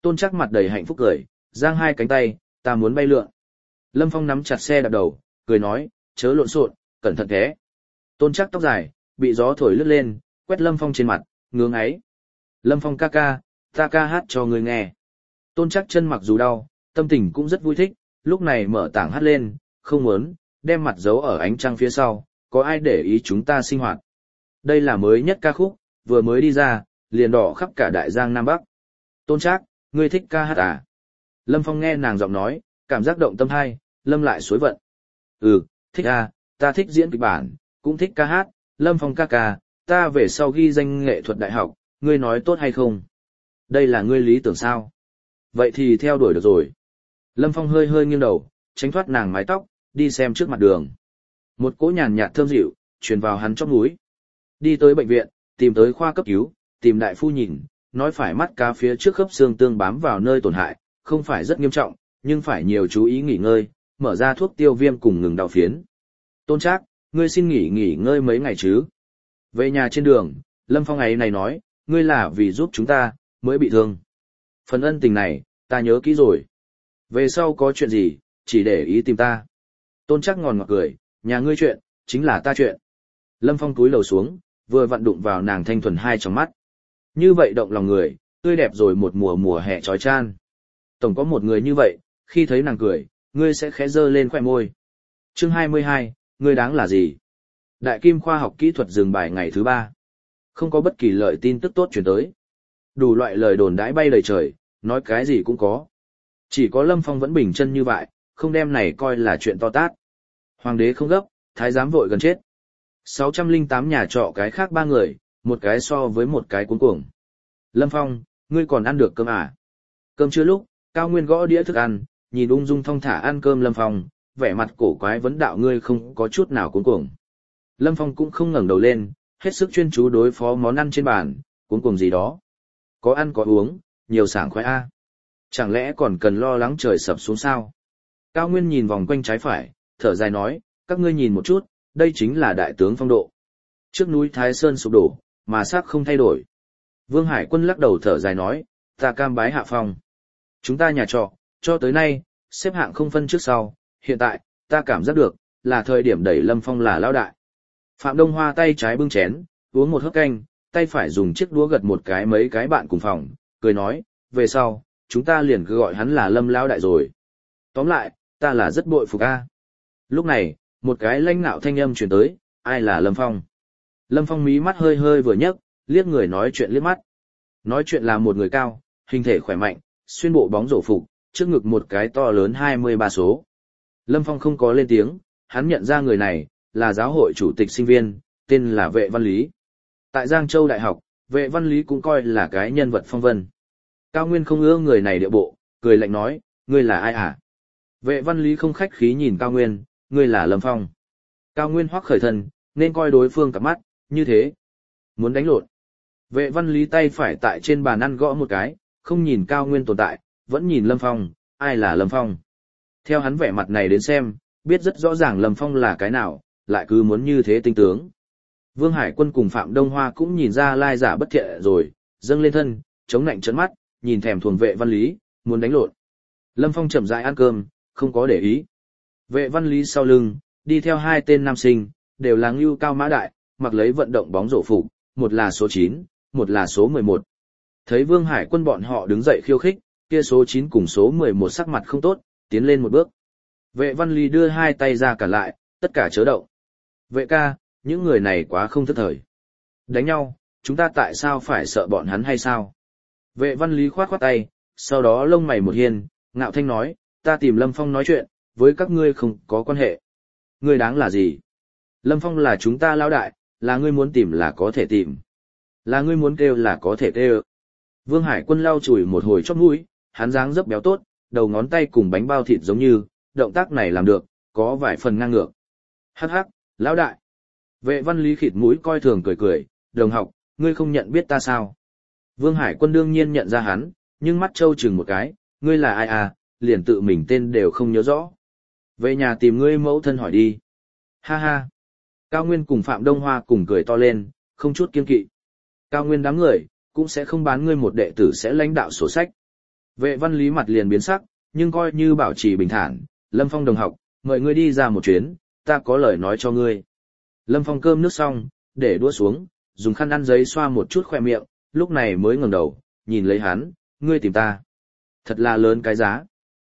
Speaker 1: Tôn Trác mặt đầy hạnh phúc cười, giang hai cánh tay, ta muốn bay lượn. Lâm Phong nắm chặt xe đạp đầu, cười nói, chớ lộn xộn, cẩn thận thế. Tôn Trác tóc dài, bị gió thổi lướt lên, quét Lâm Phong trên mặt, ngưỡng ấy. Lâm Phong ca ca, ta ca hát cho người nghe. Tôn Trác chân mặc dù đau, tâm tình cũng rất vui thích, lúc này mở tảng hát lên, không muốn, đem mặt giấu ở ánh trăng phía sau, có ai để ý chúng ta sinh hoạt. Đây là mới nhất ca khúc, vừa mới đi ra, liền đỏ khắp cả đại giang Nam Bắc. Tôn Trác, ngươi thích ca hát à? Lâm Phong nghe nàng giọng nói, cảm giác động tâm hay, Lâm lại suối vận. Ừ, thích à, ta thích diễn kịch bản, cũng thích ca hát, Lâm Phong ca ca, ta về sau ghi danh nghệ thuật đại học, ngươi nói tốt hay không? Đây là ngươi lý tưởng sao? Vậy thì theo đuổi được rồi. Lâm Phong hơi hơi nghiêng đầu, tránh thoát nàng mái tóc, đi xem trước mặt đường. Một cỗ nhàn nhạt thơm dịu, truyền vào hắn chóp mũi. Đi tới bệnh viện, tìm tới khoa cấp cứu, tìm đại phu nhìn, nói phải mắt cá phía trước khớp xương tương bám vào nơi tổn hại, không phải rất nghiêm trọng, nhưng phải nhiều chú ý nghỉ ngơi, mở ra thuốc tiêu viêm cùng ngừng đau phiến. Tôn Trác, ngươi xin nghỉ nghỉ ngơi mấy ngày chứ? Về nhà trên đường, Lâm Phong ấy này nói, ngươi là vì giúp chúng ta, mới bị thương. Phần ân tình này, ta nhớ kỹ rồi. Về sau có chuyện gì, chỉ để ý tìm ta. Tôn Trác ngòn ngọt cười, nhà ngươi chuyện, chính là ta chuyện. Lâm Phong cúi đầu xuống, vừa vặn đụng vào nàng thanh thuần hai trong mắt. Như vậy động lòng người, tươi đẹp rồi một mùa mùa hè trói chan. Tổng có một người như vậy, khi thấy nàng cười, ngươi sẽ khẽ dơ lên khóe môi. Chương hai mươi hai, ngươi đáng là gì? Đại Kim khoa học kỹ thuật dừng bài ngày thứ ba. Không có bất kỳ lợi tin tức tốt chuyển tới. Đủ loại lời đồn đãi bay đầy trời, nói cái gì cũng có. Chỉ có Lâm Phong vẫn bình chân như vậy, không đem này coi là chuyện to tát. Hoàng đế không gấp, thái giám vội gần chết. sáu trăm lẻ tám nhà trọ cái khác ba người, một cái so với một cái cuống cuồng. Lâm Phong, ngươi còn ăn được cơm à? Cơm chưa lúc, Cao Nguyên gõ đĩa thức ăn, nhìn ung dung thong thả ăn cơm Lâm Phong, vẻ mặt cổ quái vấn đạo ngươi không có chút nào cuống cuồng. Lâm Phong cũng không ngẩng đầu lên, hết sức chuyên chú đối phó món ăn trên bàn, cuống cuồng gì đó. Có ăn có uống, nhiều sảng khoái a. Chẳng lẽ còn cần lo lắng trời sập xuống sao? Cao Nguyên nhìn vòng quanh trái phải, thở dài nói, các ngươi nhìn một chút, đây chính là đại tướng phong độ. Trước núi Thái Sơn sụp đổ, mà xác không thay đổi. Vương Hải Quân lắc đầu thở dài nói, ta cam bái hạ phong. Chúng ta nhà trọ, cho tới nay, xếp hạng không phân trước sau, hiện tại, ta cảm giác được, là thời điểm đẩy Lâm Phong là lão đại. Phạm Đông Hoa tay trái bưng chén, uống một hớp canh, tay phải dùng chiếc đũa gật một cái mấy cái bạn cùng phòng, cười nói, về sau, chúng ta liền cứ gọi hắn là Lâm lão đại rồi. Tóm lại, ta là rất bội phục a. Lúc này, một cái lãnh nạo thanh âm truyền tới, ai là Lâm Phong? Lâm Phong mí mắt hơi hơi vừa nhấc, liếc người nói chuyện liếc mắt. Nói chuyện là một người cao, hình thể khỏe mạnh, xuyên bộ bóng rổ phục, trước ngực một cái to lớn hai mươi ba số. Lâm Phong không có lên tiếng, hắn nhận ra người này, là giáo hội chủ tịch sinh viên, tên là Vệ Văn Lý. Tại Giang Châu Đại học, Vệ Văn Lý cũng coi là cái nhân vật phong vân. Cao Nguyên không ưa người này địa bộ, cười lạnh nói, ngươi là ai à? Vệ Văn Lý không khách khí nhìn Cao Nguyên, ngươi là Lâm Phong. Cao Nguyên hoắc khởi thân, nên coi đối phương cặp mắt, như thế. Muốn đánh lộn. Vệ Văn Lý tay phải tại trên bàn ăn gõ một cái, không nhìn Cao Nguyên tồn tại, vẫn nhìn Lâm Phong, ai là Lâm Phong. Theo hắn vẻ mặt này đến xem, biết rất rõ ràng Lâm Phong là cái nào, lại cứ muốn như thế tinh tướng. Vương Hải Quân cùng Phạm Đông Hoa cũng nhìn ra lai giả bất thiện rồi, dâng lên thân, chống nạnh trấn mắt, nhìn thèm thuồng Vệ Văn Lý, muốn đánh lộn. Lâm Phong chậm rãi ăn cơm, không có để ý. Vệ Văn Lý sau lưng, đi theo hai tên nam sinh, đều là ngưu cao mã đại, mặc lấy vận động bóng rổ phục, một là số chín, một là số mười một. Thấy Vương Hải Quân bọn họ đứng dậy khiêu khích, kia số chín cùng số mười một sắc mặt không tốt, tiến lên một bước. Vệ Văn Lý đưa hai tay ra cản lại, tất cả chớ động. Vệ ca, những người này quá không thức thời. Đánh nhau, chúng ta tại sao phải sợ bọn hắn hay sao? Vệ Văn Lý khoát khoát tay, sau đó lông mày một hiên, ngạo thanh nói, ta tìm Lâm Phong nói chuyện, với các ngươi không có quan hệ. Ngươi đáng là gì? Lâm Phong là chúng ta lão đại, là ngươi muốn tìm là có thể tìm. Là ngươi muốn kêu là có thể kêu. Vương Hải Quân lau chùi một hồi chóp mũi, hắn dáng dấp béo tốt, đầu ngón tay cùng bánh bao thịt giống như, động tác này làm được, có vài phần ngang ngược. Hắc hắc, lão đại. Vệ Văn Lý khịt mũi coi thường cười cười, đồng học, ngươi không nhận biết ta sao? Vương Hải Quân đương nhiên nhận ra hắn, nhưng mắt trâu chừng một cái, ngươi là ai à, liền tự mình tên đều không nhớ rõ. Về nhà tìm ngươi mẫu thân hỏi đi. Ha ha. Cao Nguyên cùng Phạm Đông Hoa cùng cười to lên, không chút kiên kỵ. Cao Nguyên đám người, cũng sẽ không bán ngươi một đệ tử sẽ lãnh đạo sổ sách. Vệ văn lý mặt liền biến sắc, nhưng coi như bảo trì bình thản, Lâm Phong đồng học, mời ngươi đi ra một chuyến, ta có lời nói cho ngươi. Lâm Phong cơm nước xong, để đũa xuống, dùng khăn ăn giấy xoa một chút khoe miệng, lúc này mới ngẩng đầu, nhìn lấy hắn, ngươi tìm ta. Thật là lớn cái giá.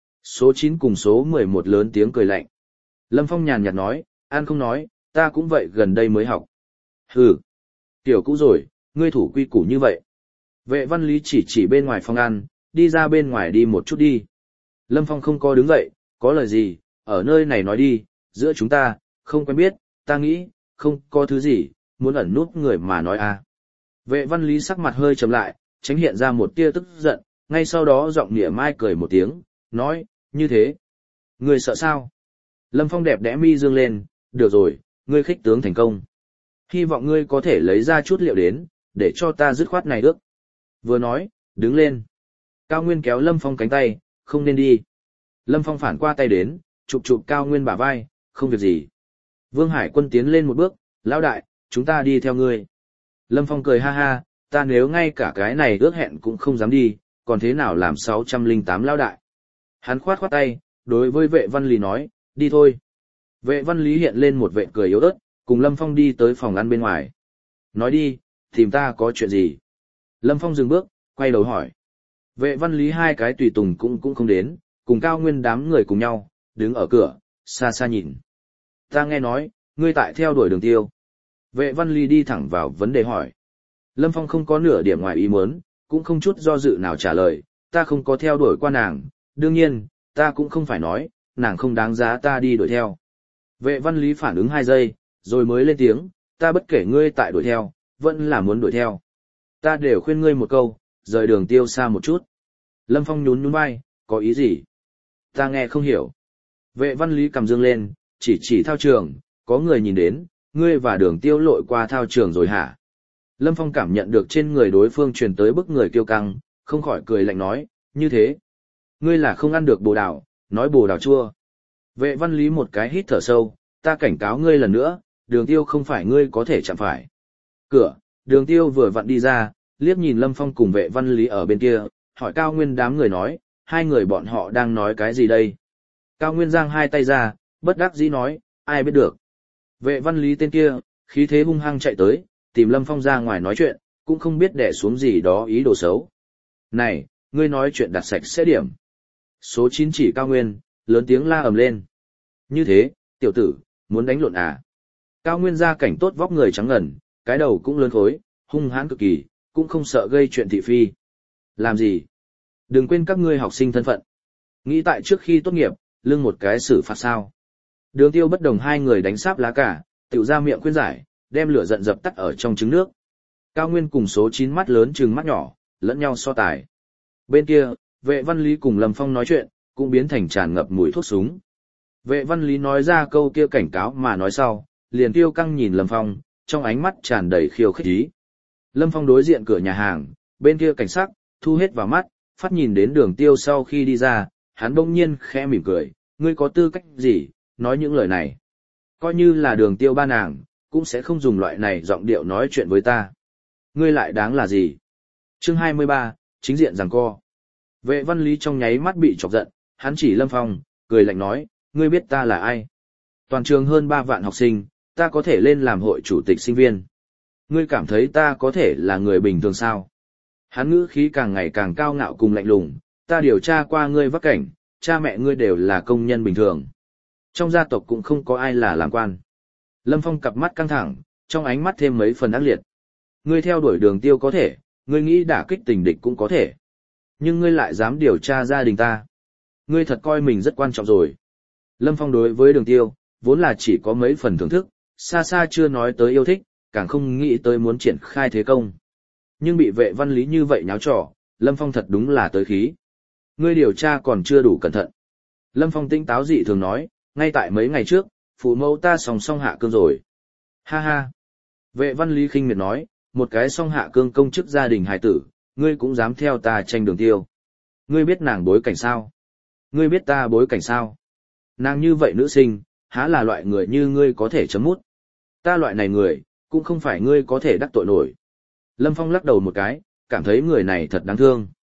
Speaker 1: Số chín cùng số mười một lớn tiếng cười lạnh. Lâm Phong nhàn nhạt nói, ăn không nói, ta cũng vậy gần đây mới học. Hừ, tiểu cũ rồi, ngươi thủ quy củ như vậy. Vệ văn lý chỉ chỉ bên ngoài phòng ăn, đi ra bên ngoài đi một chút đi. Lâm Phong không có đứng dậy, có lời gì, ở nơi này nói đi, giữa chúng ta, không quen biết, ta nghĩ, không có thứ gì, muốn ẩn nút người mà nói à. Vệ văn lý sắc mặt hơi trầm lại, tránh hiện ra một tia tức giận, ngay sau đó giọng nịa mai cười một tiếng, nói, như thế. Ngươi sợ sao? Lâm Phong đẹp đẽ mi dương lên, được rồi, ngươi khích tướng thành công. Hy vọng ngươi có thể lấy ra chút liệu đến, để cho ta dứt khoát này được. Vừa nói, đứng lên. Cao Nguyên kéo Lâm Phong cánh tay, không nên đi. Lâm Phong phản qua tay đến, chụp chụp Cao Nguyên bả vai, không việc gì. Vương Hải Quân tiến lên một bước, lão đại, chúng ta đi theo ngươi. Lâm Phong cười ha ha, ta nếu ngay cả cái này ước hẹn cũng không dám đi, còn thế nào làm sáu trăm lẻ tám lão đại. Hắn khoát khoát tay, đối với vệ văn lý nói, đi thôi. Vệ văn lý hiện lên một vệ cười yếu ớt, cùng Lâm Phong đi tới phòng ăn bên ngoài. Nói đi, tìm ta có chuyện gì? Lâm Phong dừng bước, quay đầu hỏi. Vệ văn lý hai cái tùy tùng cũng cũng không đến, cùng Cao Nguyên đám người cùng nhau, đứng ở cửa, xa xa nhìn. Ta nghe nói, ngươi tại theo đuổi Đường Tiêu. Vệ văn lý đi thẳng vào vấn đề hỏi. Lâm Phong không có nửa điểm ngoài ý muốn, cũng không chút do dự nào trả lời, ta không có theo đuổi qua nàng, đương nhiên, ta cũng không phải nói, nàng không đáng giá ta đi đuổi theo. Vệ văn lý phản ứng hai giây, rồi mới lên tiếng, ta bất kể ngươi tại đuổi theo, vẫn là muốn đuổi theo. Ta đều khuyên ngươi một câu, rời Đường Tiêu xa một chút. Lâm Phong nhún nhún vai, có ý gì? Ta nghe không hiểu. Vệ văn lý cầm dương lên, chỉ chỉ thao trường, có người nhìn đến, ngươi và Đường Tiêu lội qua thao trường rồi hả? Lâm Phong cảm nhận được trên người đối phương truyền tới bức người kiêu căng, không khỏi cười lạnh nói, như thế. Ngươi là không ăn được bồ đào, nói bồ đào chua. Vệ văn lý một cái hít thở sâu, ta cảnh cáo ngươi lần nữa, Đường Tiêu không phải ngươi có thể chạm phải. Cửa, Đường Tiêu vừa vặn đi ra, liếc nhìn Lâm Phong cùng vệ văn lý ở bên kia, hỏi Cao Nguyên đám người nói, hai người bọn họ đang nói cái gì đây? Cao Nguyên giang hai tay ra, bất đắc dĩ nói, ai biết được. Vệ văn lý tên kia, khí thế hung hăng chạy tới, tìm Lâm Phong ra ngoài nói chuyện, cũng không biết đẻ xuống gì đó ý đồ xấu. Này, ngươi nói chuyện đặt sạch sẽ điểm. Số chín chỉ Cao Nguyên, lớn tiếng la ầm lên. Như thế, tiểu tử, muốn đánh lộn à? Cao Nguyên ra cảnh tốt vóc người trắng ngần, cái đầu cũng lớn khối, hung hãn cực kỳ, cũng không sợ gây chuyện thị phi. Làm gì? Đừng quên các ngươi học sinh thân phận. Nghĩ tại trước khi tốt nghiệp, lưng một cái xử phạt sao. Đường Tiêu bất đồng hai người đánh sáp lá cả, tiểu ra miệng khuyên giải, đem lửa giận dập tắt ở trong trứng nước. Cao Nguyên cùng số chín mắt lớn trừng mắt nhỏ, lẫn nhau so tài. Bên kia, vệ văn lý cùng Lâm Phong nói chuyện, cũng biến thành tràn ngập mùi thuốc súng. Vệ văn lý nói ra câu kia cảnh cáo mà nói sau, liền tiêu căng nhìn Lâm Phong, trong ánh mắt tràn đầy khiêu khích ý. Lâm Phong đối diện cửa nhà hàng, bên kia cảnh sắc, thu hết vào mắt, phát nhìn đến Đường Tiêu sau khi đi ra, hắn bỗng nhiên khẽ mỉm cười, ngươi có tư cách gì, nói những lời này. Coi như là Đường Tiêu ba nàng, cũng sẽ không dùng loại này giọng điệu nói chuyện với ta. Ngươi lại đáng là gì? Chương hai mươi ba, chính diện giằng co. Vệ văn lý trong nháy mắt bị chọc giận, hắn chỉ Lâm Phong, cười lạnh nói, ngươi biết ta là ai? Toàn trường hơn ba vạn học sinh, ta có thể lên làm hội chủ tịch sinh viên. Ngươi cảm thấy ta có thể là người bình thường sao? Hắn ngữ khí càng ngày càng cao ngạo cùng lạnh lùng, ta điều tra qua ngươi vắc cảnh, cha mẹ ngươi đều là công nhân bình thường. Trong gia tộc cũng không có ai là làm quan. Lâm Phong cặp mắt căng thẳng, trong ánh mắt thêm mấy phần ác liệt. Ngươi theo đuổi Đường Tiêu có thể, ngươi nghĩ đả kích tình địch cũng có thể. Nhưng ngươi lại dám điều tra gia đình ta. Ngươi thật coi mình rất quan trọng rồi. Lâm Phong đối với Đường Tiêu, vốn là chỉ có mấy phần thưởng thức, xa xa chưa nói tới yêu thích, càng không nghĩ tới muốn triển khai thế công. Nhưng bị vệ văn lý như vậy nháo trò, Lâm Phong thật đúng là tới khí. Ngươi điều tra còn chưa đủ cẩn thận. Lâm Phong tinh táo dị thường nói, ngay tại mấy ngày trước, phụ mẫu ta song song hạ cương rồi. Ha ha. Vệ văn lý khinh miệt nói, một cái song hạ cương công chức gia đình hài tử, ngươi cũng dám theo ta tranh Đường Tiêu. Ngươi biết nàng bối cảnh sao? Ngươi biết ta bối cảnh sao? Nàng như vậy nữ sinh, há là loại người như ngươi có thể chấm mút. Ta loại này người, cũng không phải ngươi có thể đắc tội nổi. Lâm Phong lắc đầu một cái, cảm thấy người này thật đáng thương.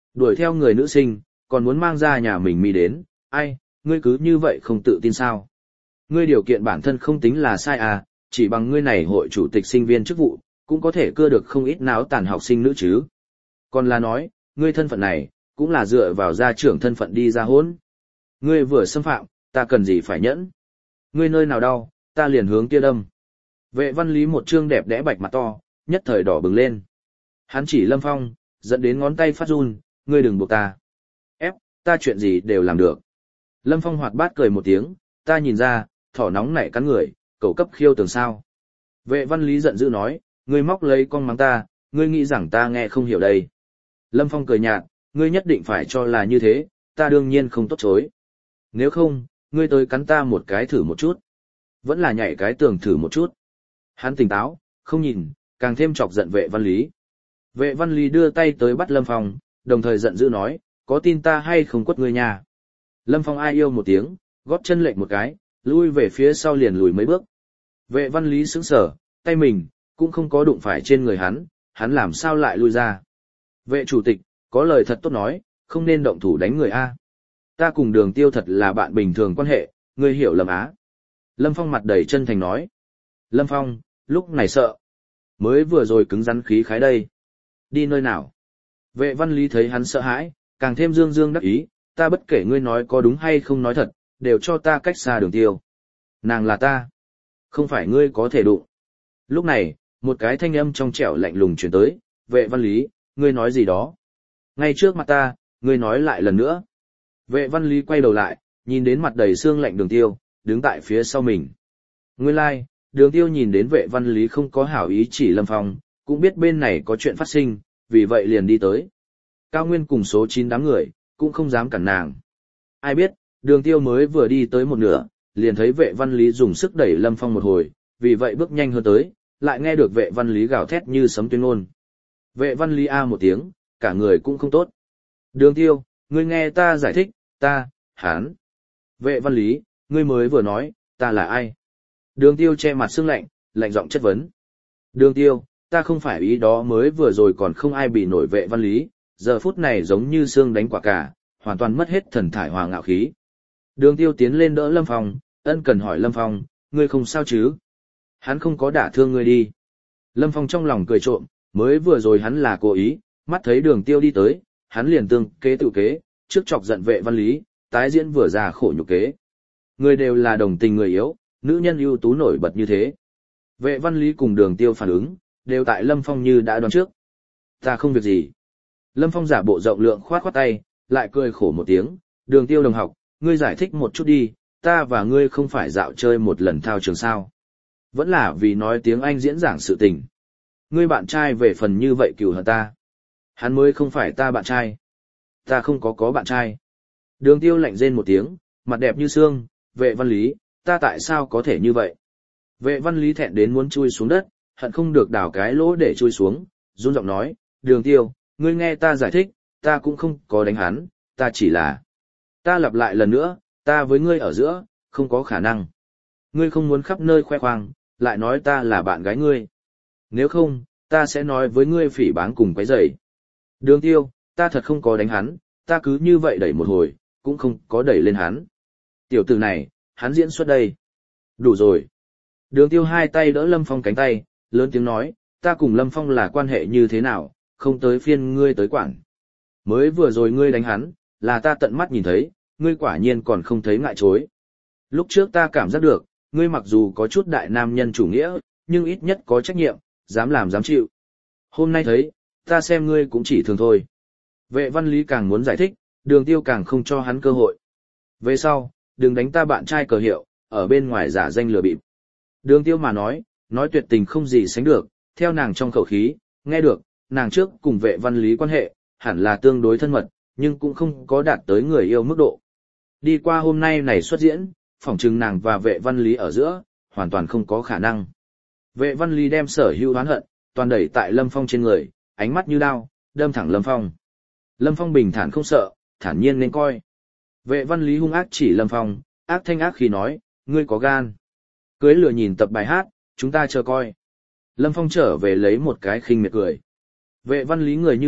Speaker 1: Đuổi theo người nữ sinh, còn muốn mang ra nhà mình mi đến, ai, ngươi cứ như vậy không tự tin sao? Ngươi điều kiện bản thân không tính là sai à, chỉ bằng ngươi này hội chủ tịch sinh viên chức vụ, cũng có thể cưa được không ít náo tàn học sinh nữ chứ. Còn là nói, ngươi thân phận này, cũng là dựa vào gia trưởng thân phận đi ra hôn. Ngươi vừa xâm phạm, ta cần gì phải nhẫn. Ngươi nơi nào đau, ta liền hướng kia đâm. Vệ Văn Lý một trương đẹp đẽ bạch mặt to, nhất thời đỏ bừng lên. Hắn chỉ Lâm Phong, dẫn đến ngón tay phát run, ngươi đừng buộc ta. Ép, ta chuyện gì đều làm được. Lâm Phong hoạt bát cười một tiếng, ta nhìn ra, thỏ nóng nảy cắn người, cậu cấp khiêu tường sao. Vệ Văn Lý giận dữ nói, ngươi móc lấy con mắng ta, ngươi nghĩ rằng ta nghe không hiểu đây. Lâm Phong cười nhạt, ngươi nhất định phải cho là như thế, ta đương nhiên không tốt chối. Nếu không, ngươi tới cắn ta một cái thử một chút. Vẫn là nhảy cái tường thử một chút. Hắn tỉnh táo, không nhìn, càng thêm chọc giận vệ Văn Lý. Vệ Văn Lý đưa tay tới bắt Lâm Phong, đồng thời giận dữ nói, có tin ta hay không quất ngươi nha. Lâm Phong ai yêu một tiếng, gót chân lệch một cái, lui về phía sau liền lùi mấy bước. Vệ Văn Lý sững sờ, tay mình, cũng không có đụng phải trên người hắn, hắn làm sao lại lui ra. Vệ chủ tịch, có lời thật tốt nói, không nên động thủ đánh người A. Ta cùng Đường Tiêu thật là bạn bình thường quan hệ, ngươi hiểu lầm á. Lâm Phong mặt đầy chân thành nói. Lâm Phong, lúc này sợ. Mới vừa rồi cứng rắn khí khái đây. Đi nơi nào? Vệ Văn Lý thấy hắn sợ hãi, càng thêm dương dương đắc ý, ta bất kể ngươi nói có đúng hay không nói thật, đều cho ta cách xa Đường Tiêu. Nàng là ta. Không phải ngươi có thể đụng. Lúc này, một cái thanh âm trong trẻo lạnh lùng truyền tới, vệ Văn Lý, ngươi nói gì đó? Ngay trước mặt ta, ngươi nói lại lần nữa. Vệ Văn Lý quay đầu lại, nhìn đến mặt đầy xương lạnh Đường Tiêu, đứng tại phía sau mình. Nguyên lai, like, Đường Tiêu nhìn đến vệ Văn Lý không có hảo ý chỉ Lâm Phong, cũng biết bên này có chuyện phát sinh, vì vậy liền đi tới. Cao Nguyên cùng số chín đám người, cũng không dám cản nàng. Ai biết, Đường Tiêu mới vừa đi tới một nửa, liền thấy vệ Văn Lý dùng sức đẩy Lâm Phong một hồi, vì vậy bước nhanh hơn tới, lại nghe được vệ Văn Lý gào thét như sấm tuyên ngôn. Vệ Văn Lý a một tiếng, cả người cũng không tốt. Đường Tiêu, ngươi nghe ta giải thích, ta, hán. Vệ Văn Lý, ngươi mới vừa nói, ta là ai? Đường Tiêu che mặt sương lạnh, lạnh giọng chất vấn. Đường Tiêu, ta không phải ý đó, mới vừa rồi còn không ai bị nổi vệ Văn Lý, giờ phút này giống như xương đánh quả cả, hoàn toàn mất hết thần thải hòa ngạo khí. Đường Tiêu tiến lên đỡ Lâm Phong, ân cần hỏi Lâm Phong, ngươi không sao chứ? Hắn không có đả thương ngươi đi. Lâm Phong trong lòng cười trộm, mới vừa rồi hắn là cố ý, mắt thấy Đường Tiêu đi tới, hắn liền tương kế tự kế, trước chọc giận vệ Văn Lý, tái diễn vừa ra khổ nhục kế. Người đều là đồng tình người yếu, nữ nhân ưu tú nổi bật như thế. Vệ Văn Lý cùng Đường Tiêu phản ứng, đều tại Lâm Phong như đã đoán trước. Ta không việc gì. Lâm Phong giả bộ rộng lượng khoát khoát tay, lại cười khổ một tiếng, Đường Tiêu đồng học, ngươi giải thích một chút đi, ta và ngươi không phải dạo chơi một lần thao trường sao. Vẫn là vì nói tiếng Anh diễn giảng sự tình. Ngươi bạn trai về phần như vậy cừu hận ta. Hắn mới không phải ta bạn trai. Ta không có có bạn trai. Đường Tiêu lạnh rên một tiếng, mặt đẹp như xương, vệ Văn Lý, ta tại sao có thể như vậy? Vệ Văn Lý thẹn đến muốn chui xuống đất, hận không được đào cái lỗ để chui xuống, run giọng nói, Đường Tiêu, ngươi nghe ta giải thích, ta cũng không có đánh hắn, ta chỉ là... Ta lặp lại lần nữa, ta với ngươi ở giữa, không có khả năng. Ngươi không muốn khắp nơi khoe khoang, lại nói ta là bạn gái ngươi. Nếu không, ta sẽ nói với ngươi phỉ báng cùng quấy rầy. Đường Tiêu, ta thật không có đánh hắn, ta cứ như vậy đẩy một hồi, cũng không có đẩy lên hắn. Tiểu tử này, hắn diễn xuất đây. Đủ rồi. Đường Tiêu hai tay đỡ Lâm Phong cánh tay, lớn tiếng nói, ta cùng Lâm Phong là quan hệ như thế nào, không tới phiên ngươi tới quản. Mới vừa rồi ngươi đánh hắn, là ta tận mắt nhìn thấy, ngươi quả nhiên còn không thấy ngại chối. Lúc trước ta cảm giác được, ngươi mặc dù có chút đại nam nhân chủ nghĩa, nhưng ít nhất có trách nhiệm, dám làm dám chịu. Hôm nay thấy, ta xem ngươi cũng chỉ thường thôi. Vệ Văn Lý càng muốn giải thích, Đường Tiêu càng không cho hắn cơ hội. Về sau, đừng đánh ta bạn trai cờ hiệu, ở bên ngoài giả danh lừa bịp. Đường Tiêu mà nói, nói tuyệt tình không gì sánh được, theo nàng trong khẩu khí, nghe được, nàng trước cùng vệ Văn Lý quan hệ, hẳn là tương đối thân mật, nhưng cũng không có đạt tới người yêu mức độ. Đi qua hôm nay này xuất diễn, phỏng chừng nàng và vệ Văn Lý ở giữa, hoàn toàn không có khả năng. Vệ Văn Lý đem sở hữu oán hận, toàn đẩy tại Lâm Phong trên người, ánh mắt như đao, đâm thẳng Lâm Phong. Lâm Phong bình thản không sợ, thản nhiên nên coi. Vệ Văn Lý hung ác chỉ Lâm Phong, ác thanh ác khi nói, ngươi có gan. Cưới lửa nhìn tập bài hát, chúng ta chờ coi. Lâm Phong trở về lấy một cái khinh miệt cười. Vệ Văn Lý người như vậy,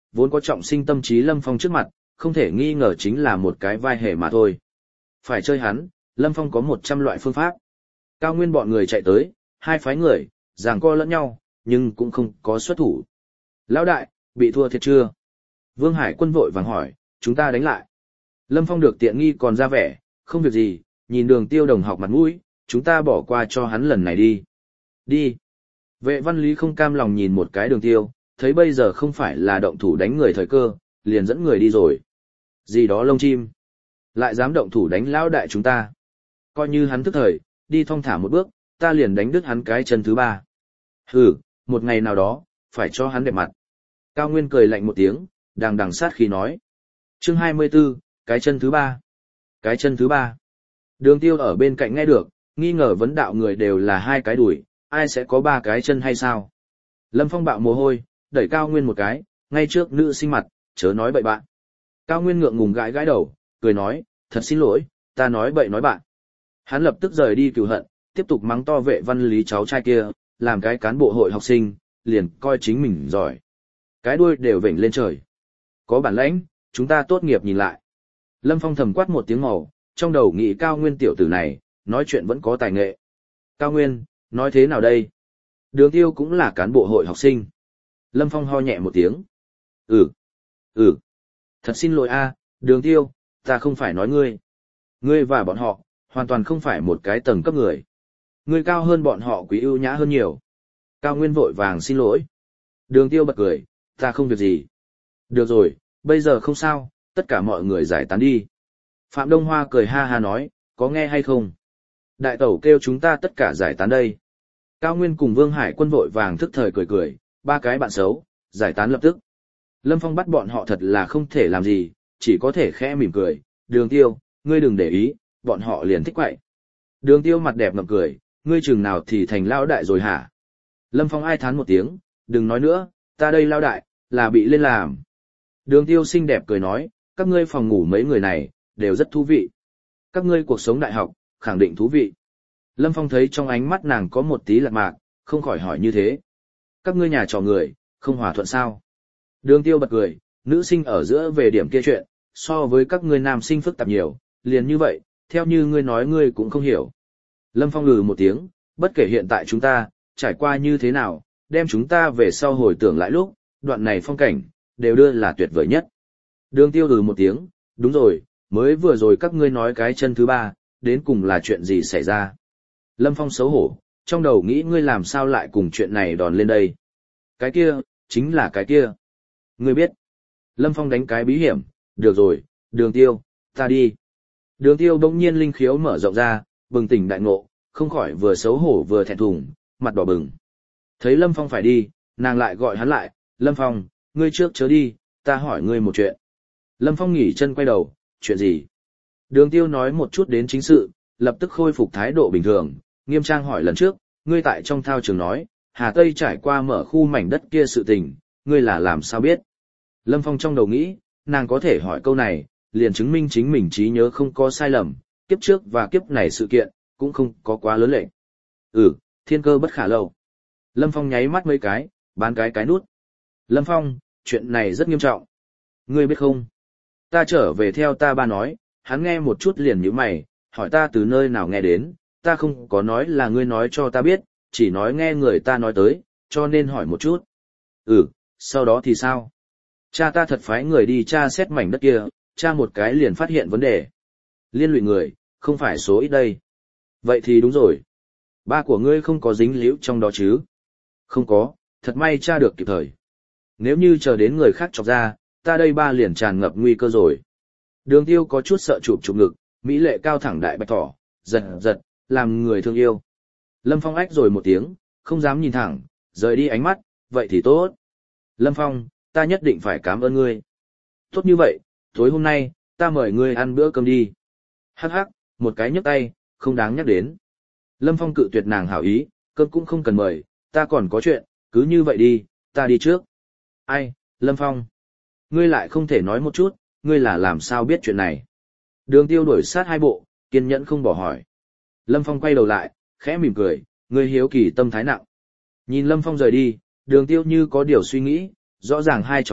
Speaker 1: vốn có trọng sinh tâm trí Lâm Phong trước mặt, không thể nghi ngờ chính là một cái vai hề mà thôi. Phải chơi hắn, Lâm Phong có một trăm loại phương pháp. Cao Nguyên bọn người chạy tới, hai phái người, giằng co lẫn nhau, nhưng cũng không có xuất thủ. Lão đại, bị thua thiệt chưa? Vương Hải Quân vội vàng hỏi, chúng ta đánh lại. Lâm Phong được tiện nghi còn ra vẻ, không việc gì, nhìn Đường Tiêu đồng học mặt mũi, chúng ta bỏ qua cho hắn lần này đi. Đi. Vệ Văn Lý không cam lòng nhìn một cái Đường Tiêu, thấy bây giờ không phải là động thủ đánh người thời cơ, liền dẫn người đi rồi. Gì đó lông chim. Lại dám động thủ đánh lão đại chúng ta. Coi như hắn thức thời, đi thong thả một bước, ta liền đánh đứt hắn cái chân thứ ba. Hừ, một ngày nào đó, phải cho hắn đẹp mặt. Cao Nguyên cười lạnh một tiếng, đằng đằng sát khí nói. Chương hai mươi 24, cái chân thứ ba. Cái chân thứ ba. Đường Tiêu ở bên cạnh nghe được, nghi ngờ vấn đạo người đều là hai cái đùi, ai sẽ có ba cái chân hay sao? Lâm Phong bạo mồ hôi, đẩy Cao Nguyên một cái, ngay trước nữ sinh mặt, chớ nói bậy bạn. Cao Nguyên ngượng ngùng gãi gãi đầu, cười nói, thật xin lỗi, ta nói bậy nói bạn. Hắn lập tức rời đi cừu hận, tiếp tục mắng to Vệ Văn Lý cháu trai kia, làm cái cán bộ hội học sinh, liền coi chính mình giỏi. Cái đuôi đều vểnh lên trời. Có bản lãnh, chúng ta tốt nghiệp nhìn lại. Lâm Phong thầm quát một tiếng màu, trong đầu nghĩ Cao Nguyên tiểu tử này, nói chuyện vẫn có tài nghệ. Cao Nguyên, nói thế nào đây? Đường Tiêu cũng là cán bộ hội học sinh. Lâm Phong ho nhẹ một tiếng. Ừ, ừ, thật xin lỗi a, Đường Tiêu, ta không phải nói ngươi. Ngươi và bọn họ, hoàn toàn không phải một cái tầng cấp người. Ngươi cao hơn bọn họ, quý ưu nhã hơn nhiều. Cao Nguyên vội vàng xin lỗi. Đường Tiêu bật cười, ta không việc gì. Được rồi, bây giờ không sao, tất cả mọi người giải tán đi. Phạm Đông Hoa cười ha ha nói, có nghe hay không? Đại tẩu kêu chúng ta tất cả giải tán đây. Cao Nguyên cùng Vương Hải Quân vội vàng thức thời cười cười, ba cái bạn xấu, giải tán lập tức. Lâm Phong bắt bọn họ thật là không thể làm gì, chỉ có thể khẽ mỉm cười, Đường Tiêu, ngươi đừng để ý, bọn họ liền thích quậy. Đường Tiêu mặt đẹp ngậm cười, ngươi chừng nào thì thành lao đại rồi hả? Lâm Phong ai thán một tiếng, đừng nói nữa, ta đây lao đại, là bị lên làm. Đường Tiêu xinh đẹp cười nói, các ngươi phòng ngủ mấy người này, đều rất thú vị. Các ngươi cuộc sống đại học, khẳng định thú vị. Lâm Phong thấy trong ánh mắt nàng có một tí lạc mạc, không khỏi hỏi như thế. Các ngươi nhà trò người, không hòa thuận sao? Đường Tiêu bật cười, nữ sinh ở giữa về điểm kia chuyện, so với các ngươi nam sinh phức tạp nhiều, liền như vậy, theo như ngươi nói ngươi cũng không hiểu. Lâm Phong ngừ một tiếng, bất kể hiện tại chúng ta, trải qua như thế nào, đem chúng ta về sau hồi tưởng lại lúc, đoạn này phong cảnh, đều đưa là tuyệt vời nhất. Đường Tiêu ừ một tiếng, đúng rồi, mới vừa rồi các ngươi nói cái chân thứ ba, đến cùng là chuyện gì xảy ra. Lâm Phong xấu hổ, trong đầu nghĩ ngươi làm sao lại cùng chuyện này đòn lên đây. Cái kia, chính là cái kia. Ngươi biết. Lâm Phong đánh cái bí hiểm, được rồi, Đường Tiêu, ta đi. Đường Tiêu bỗng nhiên linh khiếu mở rộng ra, bừng tỉnh đại ngộ, không khỏi vừa xấu hổ vừa thẹn thùng, mặt đỏ bừng. Thấy Lâm Phong phải đi, nàng lại gọi hắn lại, Lâm Phong, ngươi trước chớ đi, ta hỏi ngươi một chuyện. Lâm Phong nghỉ chân quay đầu, chuyện gì? Đường Tiêu nói một chút đến chính sự, lập tức khôi phục thái độ bình thường, nghiêm trang hỏi lần trước, ngươi tại trong thao trường nói, Hà Tây trải qua mở khu mảnh đất kia sự tình, ngươi là làm sao biết? Lâm Phong trong đầu nghĩ, nàng có thể hỏi câu này, liền chứng minh chính mình trí nhớ không có sai lầm, kiếp trước và kiếp này sự kiện, cũng không có quá lớn lệch. Ừ, thiên cơ bất khả lâu. Lâm Phong nháy mắt mấy cái, bán cái cái nút. Lâm Phong, chuyện này rất nghiêm trọng. Ngươi biết không? Ta trở về theo ta ba nói, hắn nghe một chút liền nhíu mày, hỏi ta từ nơi nào nghe đến, ta không có nói là ngươi nói cho ta biết, chỉ nói nghe người ta nói tới, cho nên hỏi một chút. Ừ, sau đó thì sao? Cha ta thật phái người đi tra xét mảnh đất kia, tra một cái liền phát hiện vấn đề. Liên lụy người, không phải số ít đây. Vậy thì đúng rồi. Ba của ngươi không có dính líu trong đó chứ? Không có, thật may tra được kịp thời. Nếu như chờ đến người khác chọc ra, ta đây ba liền tràn ngập nguy cơ rồi. Đường Tiêu có chút sợ chụp chụp ngực, mỹ lệ cao thẳng đại bạch thỏ, giật giật, làm người thương yêu. Lâm Phong ách rồi một tiếng, không dám nhìn thẳng, rời đi ánh mắt, vậy thì tốt. Lâm Phong, ta nhất định phải cảm ơn ngươi. Tốt như vậy, tối hôm nay, ta mời ngươi ăn bữa cơm đi. Hắc hắc, một cái nhấc tay, không đáng nhắc đến. Lâm Phong cự tuyệt nàng hảo ý, cơm cũng không cần mời, ta còn có chuyện, cứ như vậy đi, ta đi trước. Ai, Lâm Phong, ngươi lại không thể nói một chút, ngươi là làm sao biết chuyện này. Đường Tiêu đuổi sát hai bộ, kiên nhẫn không bỏ hỏi. Lâm Phong quay đầu lại, khẽ mỉm cười, ngươi hiếu kỳ tâm thái nặng. Nhìn Lâm Phong rời đi, Đường Tiêu như có điều suy nghĩ, rõ ràng hai tròng mắt,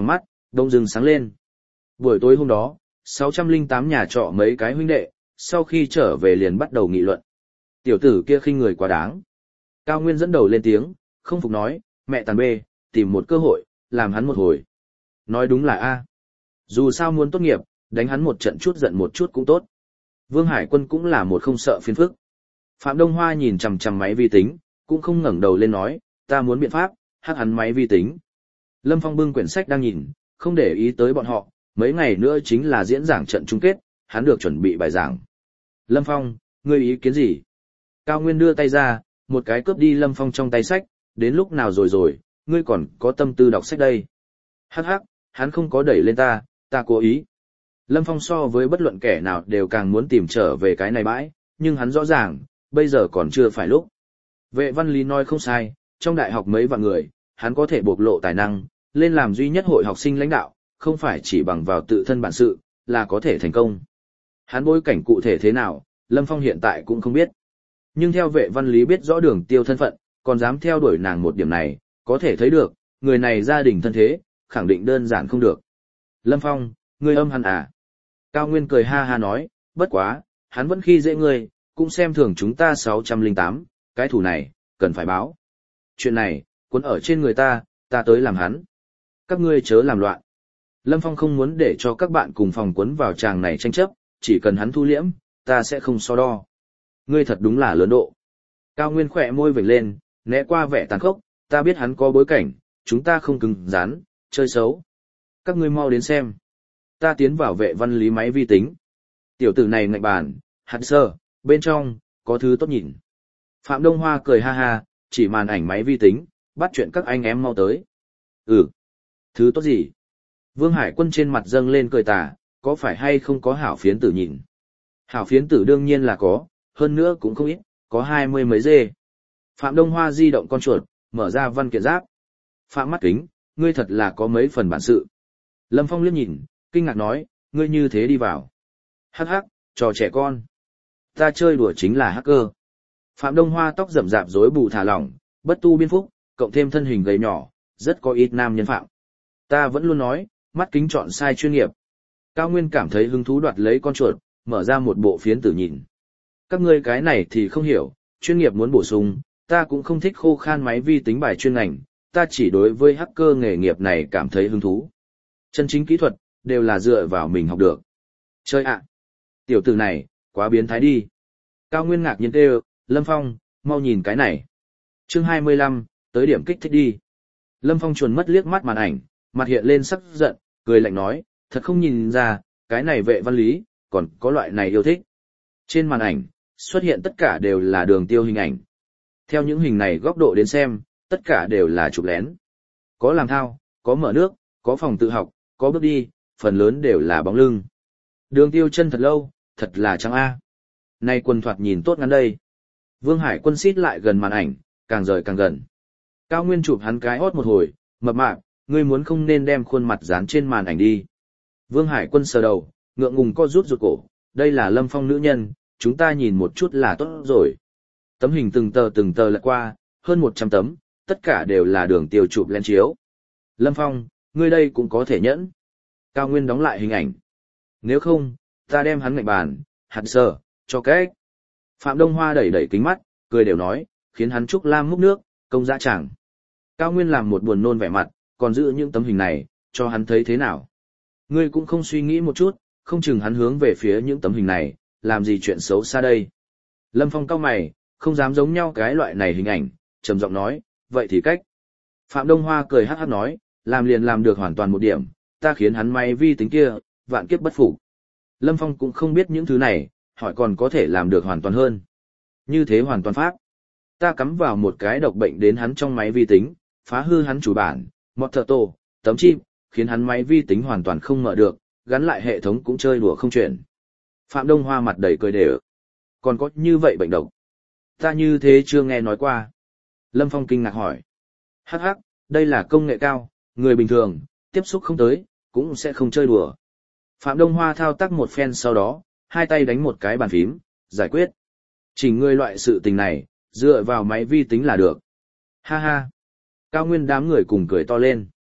Speaker 1: đông rừng sáng lên. Buổi tối hôm đó, sáu trăm lẻ tám nhà trọ mấy cái huynh đệ, sau khi trở về liền bắt đầu nghị luận. Tiểu tử kia khinh người quá đáng. Cao Nguyên dẫn đầu lên tiếng, không phục nói, mẹ tàn bê, tìm một cơ hội, làm hắn một hồi. Nói đúng là A. Dù sao muốn tốt nghiệp, đánh hắn một trận chút giận một chút cũng tốt. Vương Hải Quân cũng là một không sợ phiền phức. Phạm Đông Hoa nhìn chằm chằm máy vi tính, cũng không ngẩng đầu lên nói, ta muốn biện pháp, hắc hắn máy vi tính. Lâm Phong bưng quyển sách đang nhìn, không để ý tới bọn họ, mấy ngày nữa chính là diễn giảng trận chung kết, hắn được chuẩn bị bài giảng. Lâm Phong, ngươi ý kiến gì? Cao Nguyên đưa tay ra, một cái cướp đi Lâm Phong trong tay sách, đến lúc nào rồi rồi, ngươi còn có tâm tư đọc sách đây. Hắc hắc, hắn không có đẩy lên ta, ta cố ý. Lâm Phong so với bất luận kẻ nào đều càng muốn tìm trở về cái này bãi, nhưng hắn rõ ràng, bây giờ còn chưa phải lúc. Vệ Văn Lý nói không sai, trong đại học mấy vạn người, hắn có thể bộc lộ tài năng, lên làm duy nhất hội học sinh lãnh đạo, không phải chỉ bằng vào tự thân bản sự, là có thể thành công. Hắn bối cảnh cụ thể thế nào, Lâm Phong hiện tại cũng không biết. Nhưng theo Vệ Văn Lý biết rõ Đường Tiêu thân phận, còn dám theo đuổi nàng một điểm này, có thể thấy được, người này gia đình thân thế, khẳng định đơn giản không được. Lâm Phong, ngươi âm hắn à? Cao Nguyên cười ha ha nói, bất quá, hắn vẫn khi dễ ngươi, cũng xem thường chúng ta sáu trăm lẻ tám, cái thủ này, cần phải báo. Chuyện này, cuốn ở trên người ta, ta tới làm hắn. Các ngươi chớ làm loạn. Lâm Phong không muốn để cho các bạn cùng phòng cuốn vào tràng này tranh chấp, chỉ cần hắn thu liễm, ta sẽ không so đo. Ngươi thật đúng là lớn độ. Cao Nguyên khỏe môi vểnh lên, né qua vẻ tàn khốc, ta biết hắn có bối cảnh, chúng ta không cứng rắn, chơi xấu. Các ngươi mau đến xem. Ta tiến vào Vệ Văn Lý máy vi tính. Tiểu tử này ngạnh bàn, hạt sơ, bên trong, có thứ tốt nhìn. Phạm Đông Hoa cười ha ha, chỉ màn ảnh máy vi tính, bắt chuyện các anh em mau tới. Ừ, thứ tốt gì? Vương Hải Quân trên mặt dâng lên cười tà, có phải hay không có hảo phiến tử nhìn? Hảo phiến tử đương nhiên là có, hơn nữa cũng không ít, có hai mươi mấy dê. Phạm Đông Hoa di động con chuột, mở ra văn kiện giáp. Phạm mắt kính, ngươi thật là có mấy phần bản sự. Lâm Phong liếc nhìn, kinh ngạc nói, ngươi như thế đi vào. Hắc hắc, trò trẻ con. Ta chơi đùa chính là hacker. Phạm Đông Hoa tóc rậm rạp rối bù thả lỏng, bất tu biên phúc, cộng thêm thân hình gầy nhỏ, rất có ít nam nhân phạm. Ta vẫn luôn nói, mắt kính chọn sai chuyên nghiệp. Cao Nguyên cảm thấy hứng thú đoạt lấy con chuột, mở ra một bộ phiến tử nhìn. Các ngươi cái này thì không hiểu, chuyên nghiệp muốn bổ sung, ta cũng không thích khô khan máy vi tính bài chuyên ngành, ta chỉ đối với hacker nghề nghiệp này cảm thấy hứng thú. Chân chính kỹ thuật, đều là dựa vào mình học được. Chơi ạ! Tiểu tử này, quá biến thái đi. Cao Nguyên ngạc nhiên kêu, Lâm Phong, mau nhìn cái này. Chương hai mươi lăm, tới điểm kích thích đi. Lâm Phong chuồn mất liếc mắt màn ảnh, mặt hiện lên sắc giận, cười lạnh nói, thật không nhìn ra, cái này Vệ Văn Lý, còn có loại này yêu thích. Trên màn ảnh, xuất hiện tất cả đều là Đường Tiêu hình ảnh. Theo những hình này góc độ đến xem, tất cả đều là chụp lén. Có làm thao, có mở nước, có phòng tự học, có bước đi, phần lớn đều là bóng lưng. Đường Tiêu chân thật lâu, thật là trắng a. Nay quần thoạt nhìn tốt ngắn đây. Vương Hải Quân xít lại gần màn ảnh, càng rời càng gần. Cao Nguyên chụp hắn cái hót một hồi, mập mạp, ngươi muốn không nên đem khuôn mặt dán trên màn ảnh đi. Vương Hải Quân sờ đầu, ngượng ngùng co rút ruột cổ, đây là Lâm Phong nữ nhân, chúng ta nhìn một chút là tốt rồi. Tấm hình từng tờ từng tờ lật qua, hơn một trăm tấm, tất cả đều là Đường Tiêu chụp lên chiếu. Lâm Phong, ngươi đây cũng có thể nhẫn. Cao Nguyên đóng lại hình ảnh. Nếu không, ta đem hắn ngạch bàn, hạt sờ, cho cách. Phạm Đông Hoa đẩy đẩy kính mắt, cười đều nói, khiến hắn Trúc Lam múc nước, công dã chẳng. Cao Nguyên làm một buồn nôn vẻ mặt, còn giữ những tấm hình này, cho hắn thấy thế nào. Ngươi cũng không suy nghĩ một chút, không chừng hắn hướng về phía những tấm hình này, làm gì chuyện xấu xa đây. Lâm Phong cau mày, không dám giống nhau cái loại này hình ảnh, trầm giọng nói, vậy thì cách. Phạm Đông Hoa cười hắc hắc nói, làm liền làm được hoàn toàn một điểm, ta khiến hắn máy vi tính kia, vạn kiếp bất phục. Lâm Phong cũng không biết những thứ này, hỏi còn có thể làm được hoàn toàn hơn. Như thế hoàn toàn pháp. Ta cắm vào một cái độc bệnh đến hắn trong máy vi tính, phá hư hắn chủ bản, mọt thợ tổ, tấm chip, khiến hắn máy vi tính hoàn toàn không mở được, gắn lại hệ thống cũng chơi đùa không chuyển. Phạm Đông Hoa mặt đầy cười đều. Còn có như vậy bệnh độc? Ta như thế chưa nghe nói qua. Lâm Phong kinh ngạc hỏi. Hắc hắc, đây là công nghệ cao, người bình thường, tiếp xúc không tới, cũng sẽ không chơi đùa. Phạm Đông Hoa thao tác một phen sau đó, hai tay đánh một cái bàn phím, giải quyết. Chỉnh người loại sự tình này, dựa vào máy vi tính là được. Ha ha. Cao Nguyên đám người cùng cười to lên.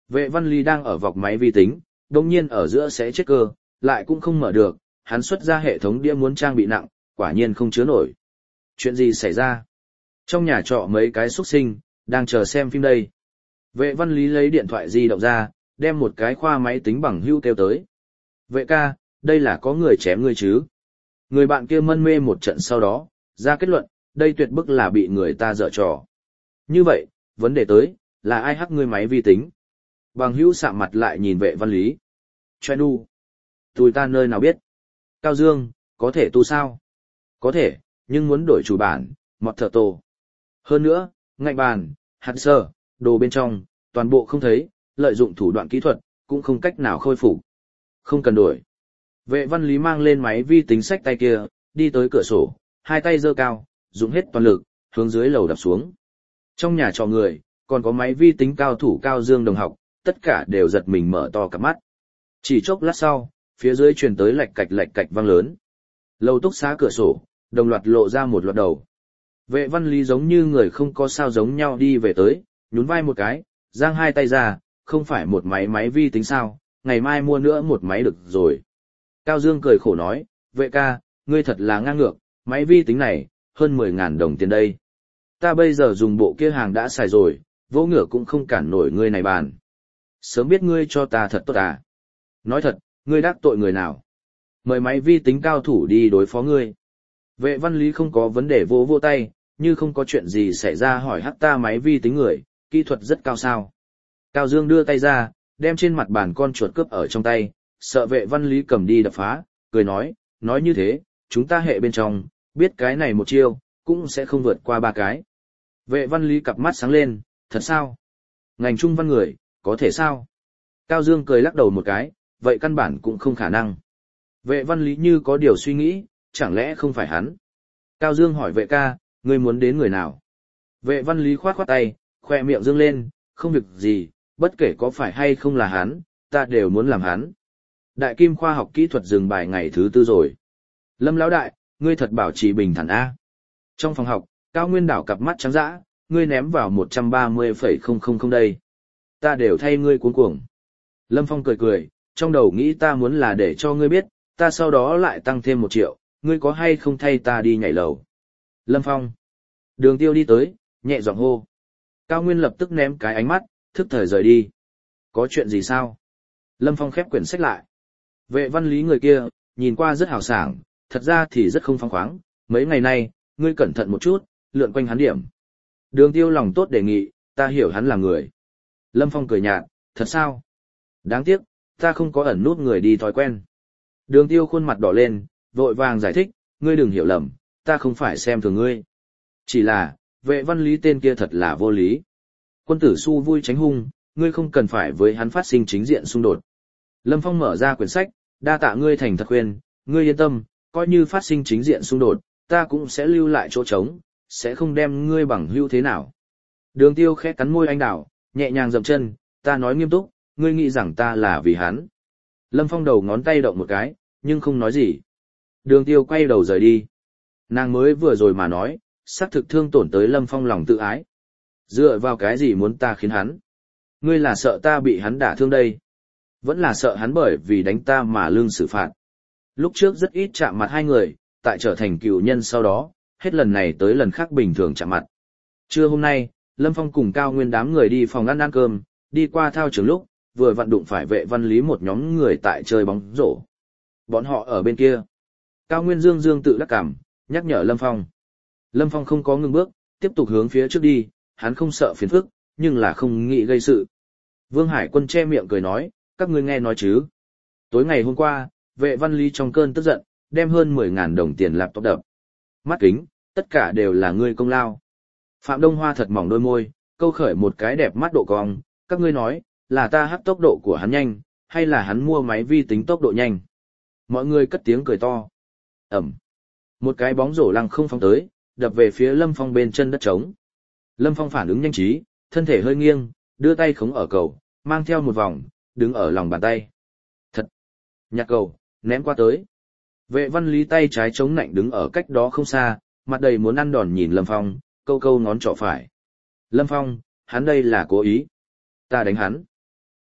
Speaker 1: Vệ Văn Lý đang ở vọc máy vi tính, đồng nhiên ở giữa sẽ chết cơ, lại cũng không mở được, hắn xuất ra hệ thống đĩa muốn trang bị nặng, quả nhiên không chứa nổi. Chuyện gì xảy ra? Trong nhà trọ mấy cái xuất sinh, đang chờ xem phim đây. Vệ Văn Lý lấy điện thoại di động ra, đem một cái khoa máy tính bằng hữu kêu tới. Vệ ca, đây là có người chém ngươi chứ? Người bạn kia mân mê một trận sau đó, ra kết luận, đây tuyệt bức là bị người ta dở trò. Như vậy, vấn đề tới, là ai hack ngươi máy vi tính? Bằng hữu sạm mặt lại nhìn Vệ Văn Lý. Choe nu. Tùi ta nơi nào biết? Cao Dương, có thể tu sao? Có thể, nhưng muốn đổi chủ bản, mọt thở tổ. Hơn nữa, ngạnh bàn, hạt sơ, đồ bên trong, toàn bộ không thấy, lợi dụng thủ đoạn kỹ thuật, cũng không cách nào khôi phục. Không cần đổi. Vệ Văn Lý mang lên máy vi tính sách tay kia, đi tới cửa sổ, hai tay giơ cao, dùng hết toàn lực, hướng dưới lầu đập xuống. Trong nhà trọ người, còn có máy vi tính cao thủ Cao Dương đồng học, tất cả đều giật mình mở to cặp mắt. Chỉ chốc lát sau, phía dưới truyền tới lạch cạch lạch cạch vang lớn. Lầu túc xá cửa sổ, đồng loạt lộ ra một loạt đầu. Vệ Văn Lý giống như người không có sao giống nhau đi về tới, nhún vai một cái, giang hai tay ra, không phải một máy máy vi tính sao, ngày mai mua nữa một máy được rồi. Cao Dương cười khổ nói, vệ ca, ngươi thật là ngang ngược, máy vi tính này, hơn mười ngàn đồng tiền đây. Ta bây giờ dùng bộ kia hàng đã xài rồi, vỗ ngựa cũng không cản nổi ngươi này bàn. Sớm biết ngươi cho ta thật tốt à. Nói thật, ngươi đắc tội người nào? Mời máy vi tính cao thủ đi đối phó ngươi. Vệ Văn Lý không có vấn đề vỗ vỗ tay, như không có chuyện gì xảy ra hỏi hắc ta máy vi tính người, kỹ thuật rất cao sao. Cao Dương đưa tay ra, đem trên mặt bàn con chuột cướp ở trong tay, sợ Vệ Văn Lý cầm đi đập phá, cười nói, nói như thế, chúng ta hệ bên trong, biết cái này một chiêu, cũng sẽ không vượt qua ba cái. Vệ Văn Lý cặp mắt sáng lên, thật sao? Ngành trung văn người, có thể sao? Cao Dương cười lắc đầu một cái, vậy căn bản cũng không khả năng. Vệ Văn Lý như có điều suy nghĩ, chẳng lẽ không phải hắn? Cao Dương hỏi vệ ca, ngươi muốn đến người nào? Vệ Văn Lý khoát khoát tay, khoe miệng dương lên, không việc gì, bất kể có phải hay không là hắn, ta đều muốn làm hắn. Đại Kim khoa học kỹ thuật dừng bài ngày thứ tư rồi. Lâm lão đại, ngươi thật bảo trì bình thản a. Trong phòng học, Cao Nguyên đảo cặp mắt trắng dã, ngươi ném vào một trăm ba mươi phẩy không không không đây. Ta đều thay ngươi cuống cuồng. Lâm Phong cười cười, trong đầu nghĩ ta muốn là để cho ngươi biết, ta sau đó lại tăng thêm một triệu, ngươi có hay không thay ta đi nhảy lầu. Lâm Phong. Đường Tiêu đi tới, nhẹ giọng hô. Cao Nguyên lập tức ném cái ánh mắt, thức thời rời đi. Có chuyện gì sao? Lâm Phong khép quyển sách lại. Vệ Văn Lý người kia, nhìn qua rất hào sảng, thật ra thì rất không phóng khoáng. Mấy ngày nay, ngươi cẩn thận một chút, lượn quanh hắn điểm. Đường Tiêu lòng tốt đề nghị, ta hiểu hắn là người. Lâm Phong cười nhạt, thật sao? Đáng tiếc, ta không có ẩn nút người đi thói quen. Đường Tiêu khuôn mặt đỏ lên, vội vàng giải thích, ngươi đừng hiểu lầm, ta không phải xem thường ngươi. Chỉ là, Vệ Văn Lý tên kia thật là vô lý. Quân tử su vui tránh hung, ngươi không cần phải với hắn phát sinh chính diện xung đột. Lâm Phong mở ra quyển sách, đa tạ ngươi thành thật khuyên, ngươi yên tâm, coi như phát sinh chính diện xung đột, ta cũng sẽ lưu lại chỗ trống, sẽ không đem ngươi bằng hữu thế nào. Đường Tiêu khẽ cắn môi anh đảo, nhẹ nhàng dậm chân, ta nói nghiêm túc, ngươi nghĩ rằng ta là vì hắn. Lâm Phong đầu ngón tay động một cái, nhưng không nói gì. Đường Tiêu quay đầu rời đi. Nàng mới vừa rồi mà nói, xác thực thương tổn tới Lâm Phong lòng tự ái. Dựa vào cái gì muốn ta khiến hắn? Ngươi là sợ ta bị hắn đả thương đây. Vẫn là sợ hắn bởi vì đánh ta mà lương xử phạt. Lúc trước rất ít chạm mặt hai người, tại trở thành cựu nhân sau đó, hết lần này tới lần khác bình thường chạm mặt. Trưa hôm nay, Lâm Phong cùng Cao Nguyên đám người đi phòng ăn ăn cơm, đi qua thao trường lúc, vừa vặn đụng phải Vệ Văn Lý một nhóm người tại chơi bóng rổ. Bọn họ ở bên kia. Cao Nguyên dương dương tự đắc cảm, nhắc nhở Lâm Phong. Lâm Phong không có ngừng bước, tiếp tục hướng phía trước đi, hắn không sợ phiền phức, nhưng là không nghĩ gây sự. Vương Hải Quân che miệng cười nói, các ngươi nghe nói chứ. Tối ngày hôm qua, Vệ Văn Lý trong cơn tức giận, đem hơn mười ngàn đồng tiền laptop đập. Mắt kính, tất cả đều là ngươi công lao. Phạm Đông Hoa thật mỏng đôi môi, câu khởi một cái đẹp mắt độ cong, các ngươi nói, là ta hắc tốc độ của hắn nhanh, hay là hắn mua máy vi tính tốc độ nhanh. Mọi người cất tiếng cười to. Ẩm. Một cái bóng rổ lăng không phóng tới, đập về phía Lâm Phong bên chân đất trống. Lâm Phong phản ứng nhanh trí, thân thể hơi nghiêng, đưa tay khống ở cầu, mang theo một vòng, đứng ở lòng bàn tay. Thật. Nhặt cầu, ném qua tới. Vệ Văn Lý tay trái chống nạnh đứng ở cách đó không xa, mặt đầy muốn ăn đòn nhìn Lâm Phong, câu câu ngón trỏ phải. Lâm Phong, hắn đây là cố ý. Ta đánh hắn.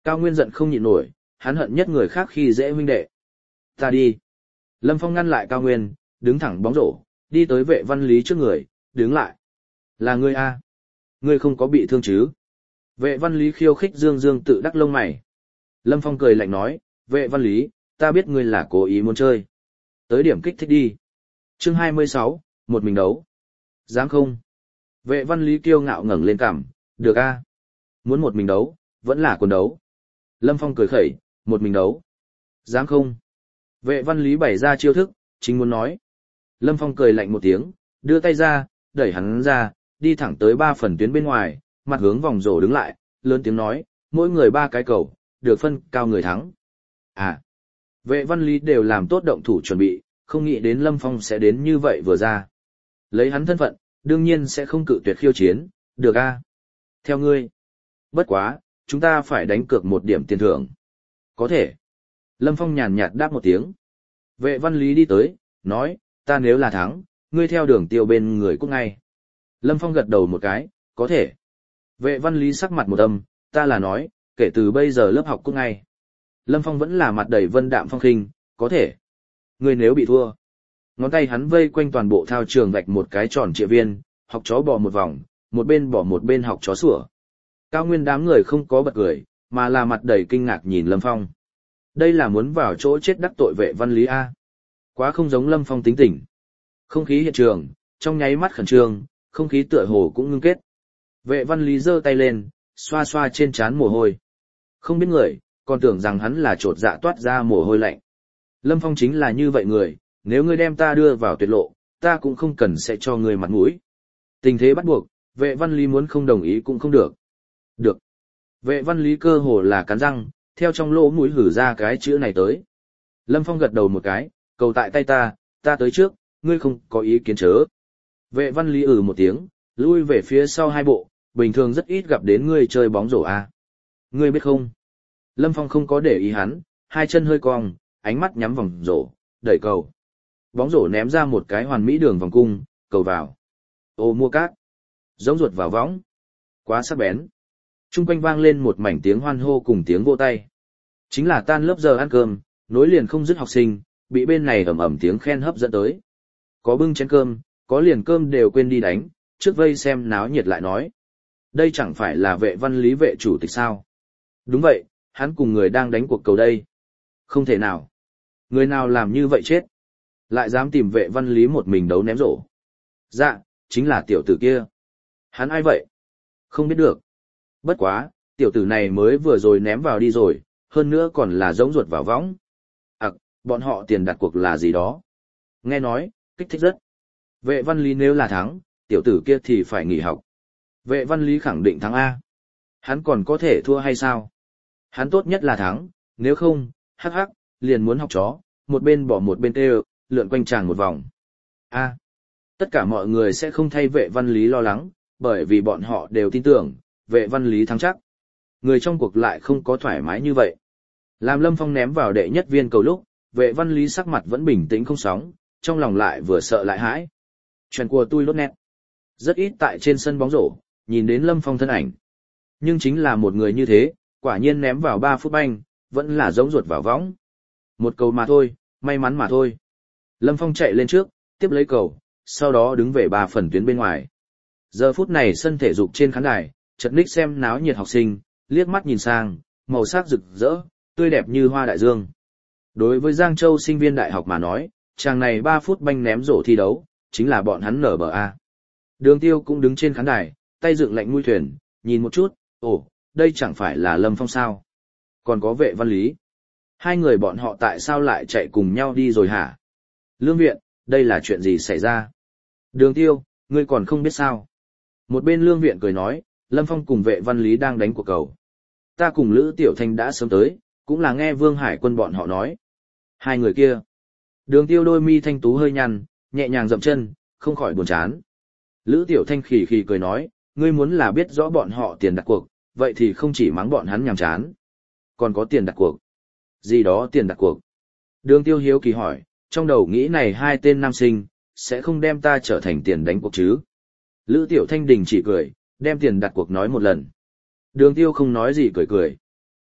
Speaker 1: Cao Nguyên giận không nhịn nổi, hắn hận nhất người khác khi dễ huynh đệ. Ta đi. Lâm Phong ngăn lại Cao Nguyên, đứng thẳng bóng rổ, đi tới Vệ Văn Lý trước người, đứng lại. Là ngươi a? Ngươi không có bị thương chứ? Vệ Văn Lý khiêu khích dương dương tự đắc lông mày. Lâm Phong cười lạnh nói, Vệ Văn Lý, ta biết ngươi là cố ý muốn chơi. Tới điểm kích thích đi. Chương hai mươi sáu, một mình đấu. Dám không? Vệ Văn Lý kiêu ngạo ngẩng lên cằm, được a. Muốn một mình đấu, vẫn là quần đấu. Lâm Phong cười khẩy, một mình đấu. Dám không? Vệ Văn Lý bày ra chiêu thức, chính muốn nói. Lâm Phong cười lạnh một tiếng, đưa tay ra, đẩy hắn ra, đi thẳng tới ba phần tuyến bên ngoài, mặt hướng vòng rổ đứng lại, lớn tiếng nói, mỗi người ba cái cầu, được phân cao người thắng. À, Vệ Văn Lý đều làm tốt động thủ chuẩn bị, không nghĩ đến Lâm Phong sẽ đến như vậy vừa ra. Lấy hắn thân phận, đương nhiên sẽ không cự tuyệt khiêu chiến, được a. Theo ngươi. Bất quá, chúng ta phải đánh cược một điểm tiền thưởng. Có thể. Lâm Phong nhàn nhạt đáp một tiếng. Vệ Văn Lý đi tới, nói, ta nếu là thắng, ngươi theo đường tiêu bên người cút ngay. Lâm Phong gật đầu một cái, có thể. Vệ Văn Lý sắc mặt một âm, ta là nói, kể từ bây giờ lớp học cút ngay. Lâm Phong vẫn là mặt đầy vân đạm phong khinh, có thể. Ngươi nếu bị thua. Ngón tay hắn vây quanh toàn bộ thao trường vạch một cái tròn trịa viên, học chó bò một vòng, một bên bỏ một bên học chó sủa. Cao Nguyên đám người không có bật cười, mà là mặt đầy kinh ngạc nhìn Lâm Phong. Đây là muốn vào chỗ chết đắc tội Vệ Văn Lý A. Quá không giống Lâm Phong tính tình. Không khí hiện trường, trong nháy mắt khẩn trương, không khí tựa hồ cũng ngưng kết. Vệ Văn Lý giơ tay lên, xoa xoa trên trán mồ hôi. Không biết người, còn tưởng rằng hắn là trột dạ toát ra mồ hôi lạnh. Lâm Phong chính là như vậy người, nếu ngươi đem ta đưa vào tuyệt lộ, ta cũng không cần sẽ cho ngươi mặt mũi. Tình thế bắt buộc, Vệ Văn Lý muốn không đồng ý cũng không được. Được. Vệ Văn Lý cơ hồ là cắn răng, theo trong lỗ mũi hử ra cái chữ này tới. Lâm Phong gật đầu một cái, cầu tại tay ta, ta tới trước, ngươi không có ý kiến chớ. Vệ Văn Lý ừ một tiếng, lui về phía sau hai bộ, bình thường rất ít gặp đến ngươi chơi bóng rổ à. Ngươi biết không? Lâm Phong không có để ý hắn, hai chân hơi cong, ánh mắt nhắm vòng rổ, đẩy cầu. Bóng rổ ném ra một cái hoàn mỹ đường vòng cung, cầu vào. Ô mua cát. Giống ruột vào võng. Quá sắc bén. Trung quanh vang lên một mảnh tiếng hoan hô cùng tiếng vỗ tay. Chính là tan lớp giờ ăn cơm, nối liền không dứt học sinh, bị bên này ầm ầm tiếng khen hấp dẫn tới. Có bưng chén cơm, có liền cơm đều quên đi đánh, trước vây xem náo nhiệt lại nói. Đây chẳng phải là Vệ Văn Lý vệ chủ tịch sao? Đúng vậy, hắn cùng người đang đánh cuộc cầu đây. Không thể nào. Người nào làm như vậy chết. Lại dám tìm Vệ Văn Lý một mình đấu ném rổ. Dạ, chính là tiểu tử kia. Hắn ai vậy? Không biết được. Bất quá, tiểu tử này mới vừa rồi ném vào đi rồi, hơn nữa còn là giống ruột vào võng. À, bọn họ tiền đặt cuộc là gì đó? Nghe nói, kích thích rất. Vệ Văn Lý nếu là thắng, tiểu tử kia thì phải nghỉ học. Vệ Văn Lý khẳng định thắng A. Hắn còn có thể thua hay sao? Hắn tốt nhất là thắng, nếu không, hắc hắc, liền muốn học chó, một bên bỏ một bên tê lượn quanh tràng một vòng. A. Tất cả mọi người sẽ không thay Vệ Văn Lý lo lắng, bởi vì bọn họ đều tin tưởng, Vệ Văn Lý thắng chắc. Người trong cuộc lại không có thoải mái như vậy. Làm Lâm Phong ném vào đệ nhất viên cầu lúc, Vệ Văn Lý sắc mặt vẫn bình tĩnh không sóng, trong lòng lại vừa sợ lại hãi. Chuyện của tôi lốt nét. Rất ít tại trên sân bóng rổ, nhìn đến Lâm Phong thân ảnh. Nhưng chính là một người như thế, quả nhiên ném vào ba phút banh, vẫn là giống ruột vào võng. Một cầu mà thôi, may mắn mà thôi. Lâm Phong chạy lên trước, tiếp lấy cầu, sau đó đứng về ba phần tuyến bên ngoài. Giờ phút này sân thể dục trên khán đài, chật ních xem náo nhiệt học sinh, liếc mắt nhìn sang, màu sắc rực rỡ, tươi đẹp như hoa đại dương. Đối với Giang Châu sinh viên đại học mà nói, chàng này ba phút banh ném rổ thi đấu, chính là bọn hắn nở bờ A. Đường Tiêu cũng đứng trên khán đài, tay dựng lạnh mũi thuyền, nhìn một chút, ồ, đây chẳng phải là Lâm Phong sao? Còn có Vệ Văn Lý. Hai người bọn họ tại sao lại chạy cùng nhau đi rồi hả? Lương Viện, đây là chuyện gì xảy ra? Đường Tiêu, ngươi còn không biết sao? Một bên Lương Viện cười nói, Lâm Phong cùng Vệ Văn Lý đang đánh cuộc cầu. Ta cùng Lữ Tiểu Thanh đã sớm tới, cũng là nghe Vương Hải Quân bọn họ nói. Hai người kia. Đường Tiêu đôi mi thanh tú hơi nhăn, nhẹ nhàng dậm chân, không khỏi buồn chán. Lữ Tiểu Thanh khì khì cười nói, ngươi muốn là biết rõ bọn họ tiền đặt cuộc, vậy thì không chỉ mắng bọn hắn nhàm chán. Còn có tiền đặt cuộc. Gì đó tiền đặt cuộc. Đường Tiêu hiếu kỳ hỏi, trong đầu nghĩ này hai tên nam sinh, sẽ không đem ta trở thành tiền đánh cuộc chứ. Lữ Tiểu Thanh đình chỉ cười, đem tiền đặt cuộc nói một lần. Đường Tiêu không nói gì cười cười.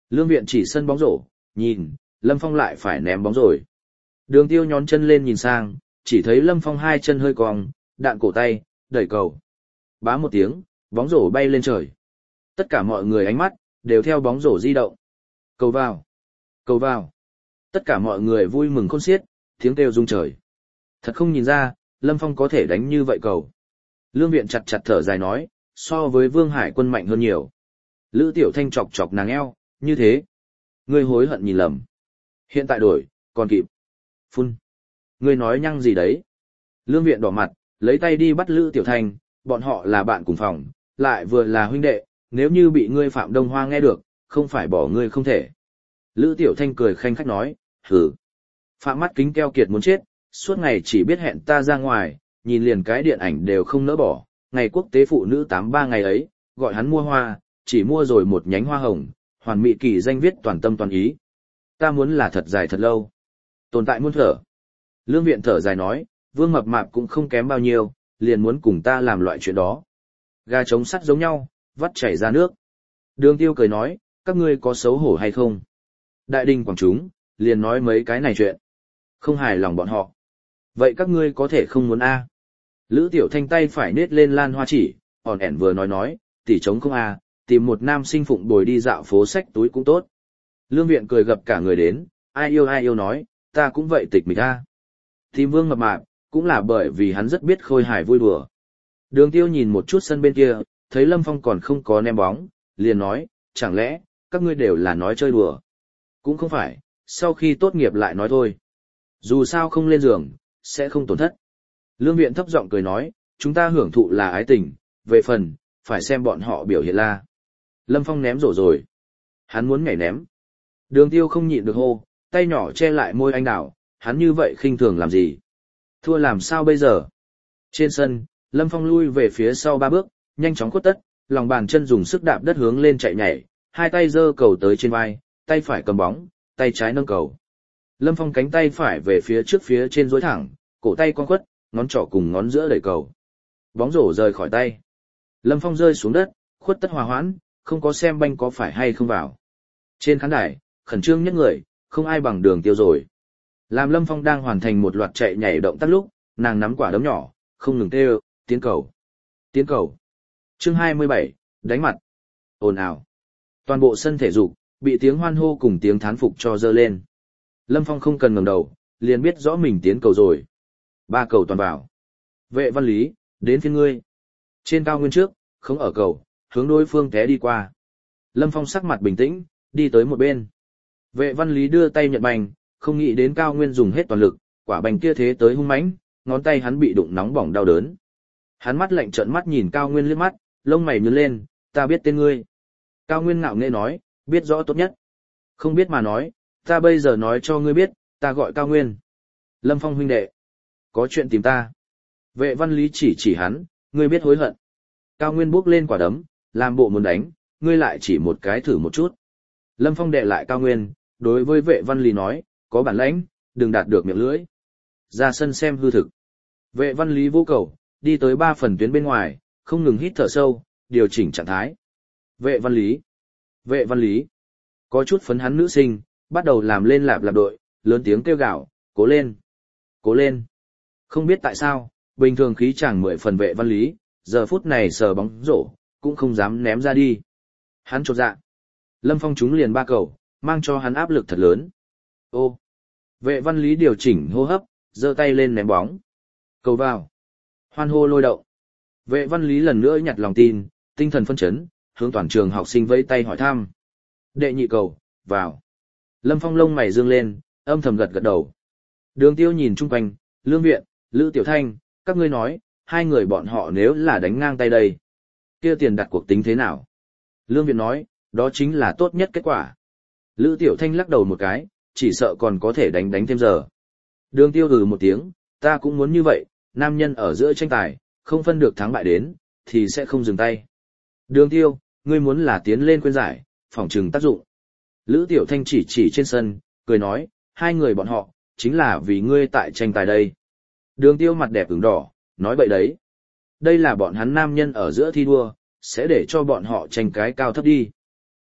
Speaker 1: Lương Viện chỉ sân bóng rổ, nhìn, Lâm Phong lại phải ném bóng rồi. Đường Tiêu nhón chân lên nhìn sang, chỉ thấy Lâm Phong hai chân hơi cong, đạn cổ tay, đẩy cầu. Bá một tiếng, bóng rổ bay lên trời. Tất cả mọi người ánh mắt, đều theo bóng rổ di động. Cầu vào! Cầu vào! Tất cả mọi người vui mừng khôn xiết, tiếng kêu rung trời. Thật không nhìn ra, Lâm Phong có thể đánh như vậy cầu. Lương Viện chặt chặt thở dài nói, so với Vương Hải Quân mạnh hơn nhiều. Lữ Tiểu Thanh chọc chọc nàng eo, như thế. Ngươi hối hận nhìn lầm. Hiện tại đổi, còn kịp. Phun. Ngươi nói nhăng gì đấy? Lương Viện đỏ mặt, lấy tay đi bắt Lữ Tiểu Thanh, bọn họ là bạn cùng phòng, lại vừa là huynh đệ, nếu như bị ngươi Phạm Đông Hoa nghe được, không phải bỏ ngươi không thể. Lữ Tiểu Thanh cười khanh khách nói, hử. Phạm mắt kính keo kiệt muốn chết, suốt ngày chỉ biết hẹn ta ra ngoài, nhìn liền cái điện ảnh đều không nỡ bỏ, ngày quốc tế phụ nữ tám ba ngày ấy, gọi hắn mua hoa, chỉ mua rồi một nhánh hoa hồng, hoàn mỹ kỳ danh viết toàn tâm toàn ý. Ta muốn là thật dài thật lâu. Tồn tại muôn thở. Lương Viện thở dài nói, Vương Mập Mạp cũng không kém bao nhiêu, liền muốn cùng ta làm loại chuyện đó. Gà trống sắt giống nhau, vắt chảy ra nước. Đường Tiêu cười nói, các ngươi có xấu hổ hay không? Đại đình quảng chúng, liền nói mấy cái này chuyện. Không hài lòng bọn họ. Vậy các ngươi có thể không muốn a? Lữ Tiểu Thanh tay phải nết lên lan hoa chỉ, ỏn ẻn vừa nói nói, tỷ trống không a, tìm một nam sinh phụng bồi đi dạo phố sách túi cũng tốt. Lương Viện cười gập cả người đến, ai yêu ai yêu nói, ta cũng vậy tịch mịch a. Tìm Vương Mập Mạp, cũng là bởi vì hắn rất biết khôi hài vui đùa. Đường Tiêu nhìn một chút sân bên kia, thấy Lâm Phong còn không có ném bóng, liền nói, chẳng lẽ, các ngươi đều là nói chơi đùa. Cũng không phải, sau khi tốt nghiệp lại nói thôi. Dù sao không lên giường, sẽ không tổn thất. Lương Viện thấp giọng cười nói, chúng ta hưởng thụ là ái tình, về phần, phải xem bọn họ biểu hiện la. Lâm Phong ném rổ rồi. Hắn muốn nhảy ném. Đường Tiêu không nhịn được hô, tay nhỏ che lại môi anh đào, hắn như vậy khinh thường làm gì. Thua làm sao bây giờ? Trên sân, Lâm Phong lui về phía sau ba bước, nhanh chóng khuất tất, lòng bàn chân dùng sức đạp đất hướng lên chạy nhảy, hai tay giơ cầu tới trên vai, tay phải cầm bóng, tay trái nâng cầu. Lâm Phong cánh tay phải về phía trước phía trên duỗi thẳng, cổ tay cong khuất, ngón trỏ cùng ngón giữa đẩy cầu. Bóng rổ rời khỏi tay. Lâm Phong rơi xuống đất, khuất tất hòa hoãn, không có xem banh có phải hay không vào. Trên khán đài, khẩn trương nhất người, không ai bằng Đường Tiêu rồi. Làm Lâm Phong đang hoàn thành một loạt chạy nhảy động tác lúc, nàng nắm quả đấm nhỏ, không ngừng kêu, tiến cầu. Tiến cầu. Chương hai mươi bảy, đánh mặt. Ồn ào. Toàn bộ sân thể dục, bị tiếng hoan hô cùng tiếng thán phục cho dơ lên. Lâm Phong không cần ngẩng đầu, liền biết rõ mình tiến cầu rồi. Ba cầu toàn vào. Vệ Văn Lý, đến phiên ngươi. Trên cao nguyên trước, không ở cầu, hướng đối phương té đi qua. Lâm Phong sắc mặt bình tĩnh, đi tới một bên. Vệ Văn Lý đưa tay nhận banh, không nghĩ đến cao nguyên dùng hết toàn lực, quả banh kia thế tới hung mãnh, ngón tay hắn bị đụng nóng bỏng đau đớn. Hắn mắt lạnh trợn mắt nhìn cao nguyên liếc mắt, lông mày nhướng lên, ta biết tên ngươi. Cao nguyên ngạo nghễ nói, biết rõ tốt nhất. Không biết mà nói, ta bây giờ nói cho ngươi biết, ta gọi Cao Nguyên. Lâm Phong huynh đệ. Có chuyện tìm ta. Vệ Văn Lý chỉ chỉ hắn, ngươi biết hối hận. Cao Nguyên bước lên quả đấm, làm bộ muốn đánh, ngươi lại chỉ một cái thử một chút. Lâm Phong đệ lại Cao Nguyên, đối với Vệ Văn Lý nói, có bản lãnh, đừng đạt được miệng lưỡi. Ra sân xem hư thực. Vệ Văn Lý vô cầu, đi tới ba phần tuyến bên ngoài, không ngừng hít thở sâu, điều chỉnh trạng thái. Vệ Văn Lý. Vệ Văn Lý. Có chút phấn hắn nữ sinh, bắt đầu làm lên lạp lạp đội, lớn tiếng kêu gào, cố lên, cố lên. Không biết tại sao, bình thường khí chàng mười phần Vệ Văn Lý, giờ phút này sờ bóng rổ, cũng không dám ném ra đi. Hắn chột dạ. Lâm Phong trúng liền ba cầu, mang cho hắn áp lực thật lớn. Ô. Vệ Văn Lý điều chỉnh hô hấp, giơ tay lên ném bóng. Cầu vào. Hoan hô lôi động. Vệ Văn Lý lần nữa nhặt lòng tin, tinh thần phân chấn, hướng toàn trường học sinh vẫy tay hỏi thăm. Đệ nhị cầu, vào. Lâm Phong lông mày dương lên, âm thầm gật gật đầu. Đường Tiêu nhìn chung quanh, Lương Viện, Lữ Tiểu Thanh, các ngươi nói, hai người bọn họ nếu là đánh ngang tay đây, kia tiền đặt cuộc tính thế nào? Lương Viện nói, đó chính là tốt nhất kết quả. Lữ Tiểu Thanh lắc đầu một cái, chỉ sợ còn có thể đánh đánh thêm giờ. Đường Tiêu ừ một tiếng, ta cũng muốn như vậy, nam nhân ở giữa tranh tài, không phân được thắng bại đến, thì sẽ không dừng tay. Đường Tiêu, ngươi muốn là tiến lên khuyên giải, phỏng trừng tác dụng. Lữ Tiểu Thanh chỉ chỉ trên sân, cười nói, hai người bọn họ, chính là vì ngươi tại tranh tài đây. Đường Tiêu mặt đẹp ửng đỏ, nói bậy đấy. Đây là bọn hắn nam nhân ở giữa thi đua, sẽ để cho bọn họ tranh cái cao thấp đi.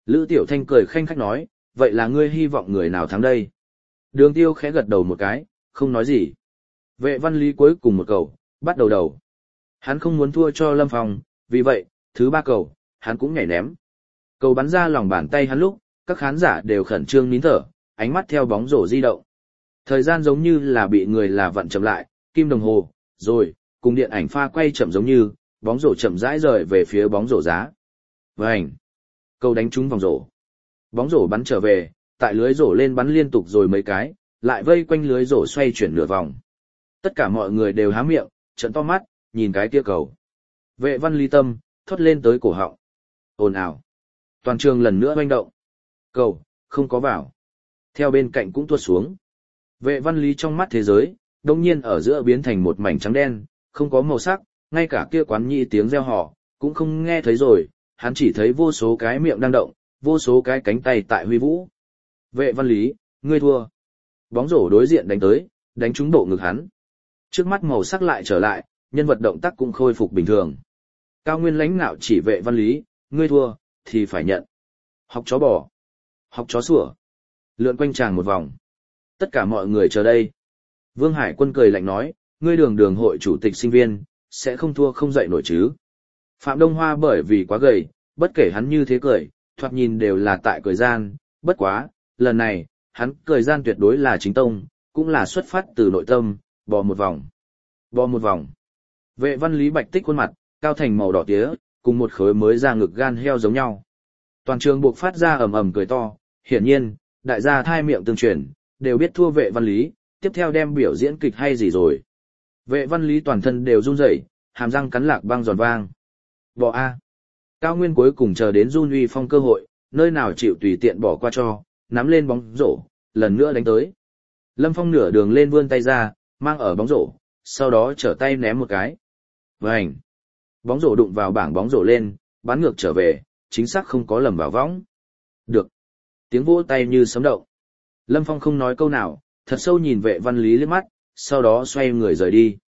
Speaker 1: Lữ Tiểu Thanh cười khanh khách nói, vậy là ngươi hy vọng người nào thắng đây? Đường Tiêu khẽ gật đầu một cái, không nói gì. Vệ Văn Lý cuối cùng một cầu, bắt đầu đầu. Hắn không muốn thua cho Lâm Phong, vì vậy, thứ ba cầu, hắn cũng nhảy ném. Cầu bắn ra lòng bàn tay hắn lúc, các khán giả đều khẩn trương nín thở, ánh mắt theo bóng rổ di động. Thời gian giống như là bị người là vặn chậm lại, kim đồng hồ, rồi, cùng điện ảnh pha quay chậm giống như, bóng rổ chậm rãi rời về phía bóng rổ giá. Vành! Cầu đánh trúng vòng rổ. Bóng rổ bắn trở về, tại lưới rổ lên bắn liên tục rồi mấy cái, lại vây quanh lưới rổ xoay chuyển nửa vòng. Tất cả mọi người đều há miệng, trợn to mắt, nhìn cái kia cầu. Vệ Văn Lý tâm, thoát lên tới cổ họng. Ồn ào. Toàn trường lần nữa hoành động. Cầu, không có vào. Theo bên cạnh cũng tuột xuống. Vệ Văn Lý trong mắt thế giới, đông nhiên ở giữa biến thành một mảnh trắng đen, không có màu sắc, ngay cả kia quán nhị tiếng reo hò, cũng không nghe thấy rồi, hắn chỉ thấy vô số cái miệng đang động, vô số cái cánh tay tại huy vũ. Vệ Văn Lý, ngươi thua. Bóng rổ đối diện đánh tới, đánh trúng bộ ngực hắn. Trước mắt màu sắc lại trở lại, nhân vật động tác cũng khôi phục bình thường. Cao Nguyên lãnh nạo chỉ Vệ Văn Lý, ngươi thua, thì phải nhận. Học chó bò. Học chó sủa. Lượn quanh tràng một vòng. Tất cả mọi người chờ đây. Vương Hải Quân cười lạnh nói, ngươi đường đường hội chủ tịch sinh viên, sẽ không thua không dậy nổi chứ. Phạm Đông Hoa bởi vì quá gầy, bất kể hắn như thế cười, thoạt nhìn đều là tại cười gian, bất quá, lần này, hắn cười gian tuyệt đối là chính tông, cũng là xuất phát từ nội tâm, bò một vòng. Bò một vòng. Vệ Văn Lý bạch tích khuôn mặt, cao thành màu đỏ tía, cùng một khối mới ra ngực gan heo giống nhau. Toàn trường buộc phát ra ầm ầm cười to, hiển nhiên, đại gia thai miệng tương truyền, đều biết thua Vệ Văn Lý, tiếp theo đem biểu diễn kịch hay gì rồi. Vệ Văn Lý toàn thân đều run rẩy, hàm răng cắn lạc băng giòn vang. Bỏ A. Cao Nguyên cuối cùng chờ đến run uy phong cơ hội, nơi nào chịu tùy tiện bỏ qua cho, nắm lên bóng rổ, lần nữa đánh tới. Lâm Phong nửa đường lên vươn tay ra, mang ở bóng rổ, sau đó trở tay ném một cái. Vành. Bóng rổ đụng vào bảng bóng rổ lên, bắn ngược trở về, chính xác không có lầm vào võng. Được. Tiếng vỗ tay như sấm động. Lâm Phong không nói câu nào, thật sâu nhìn Vệ Văn Lý liếc mắt, sau đó xoay người rời đi.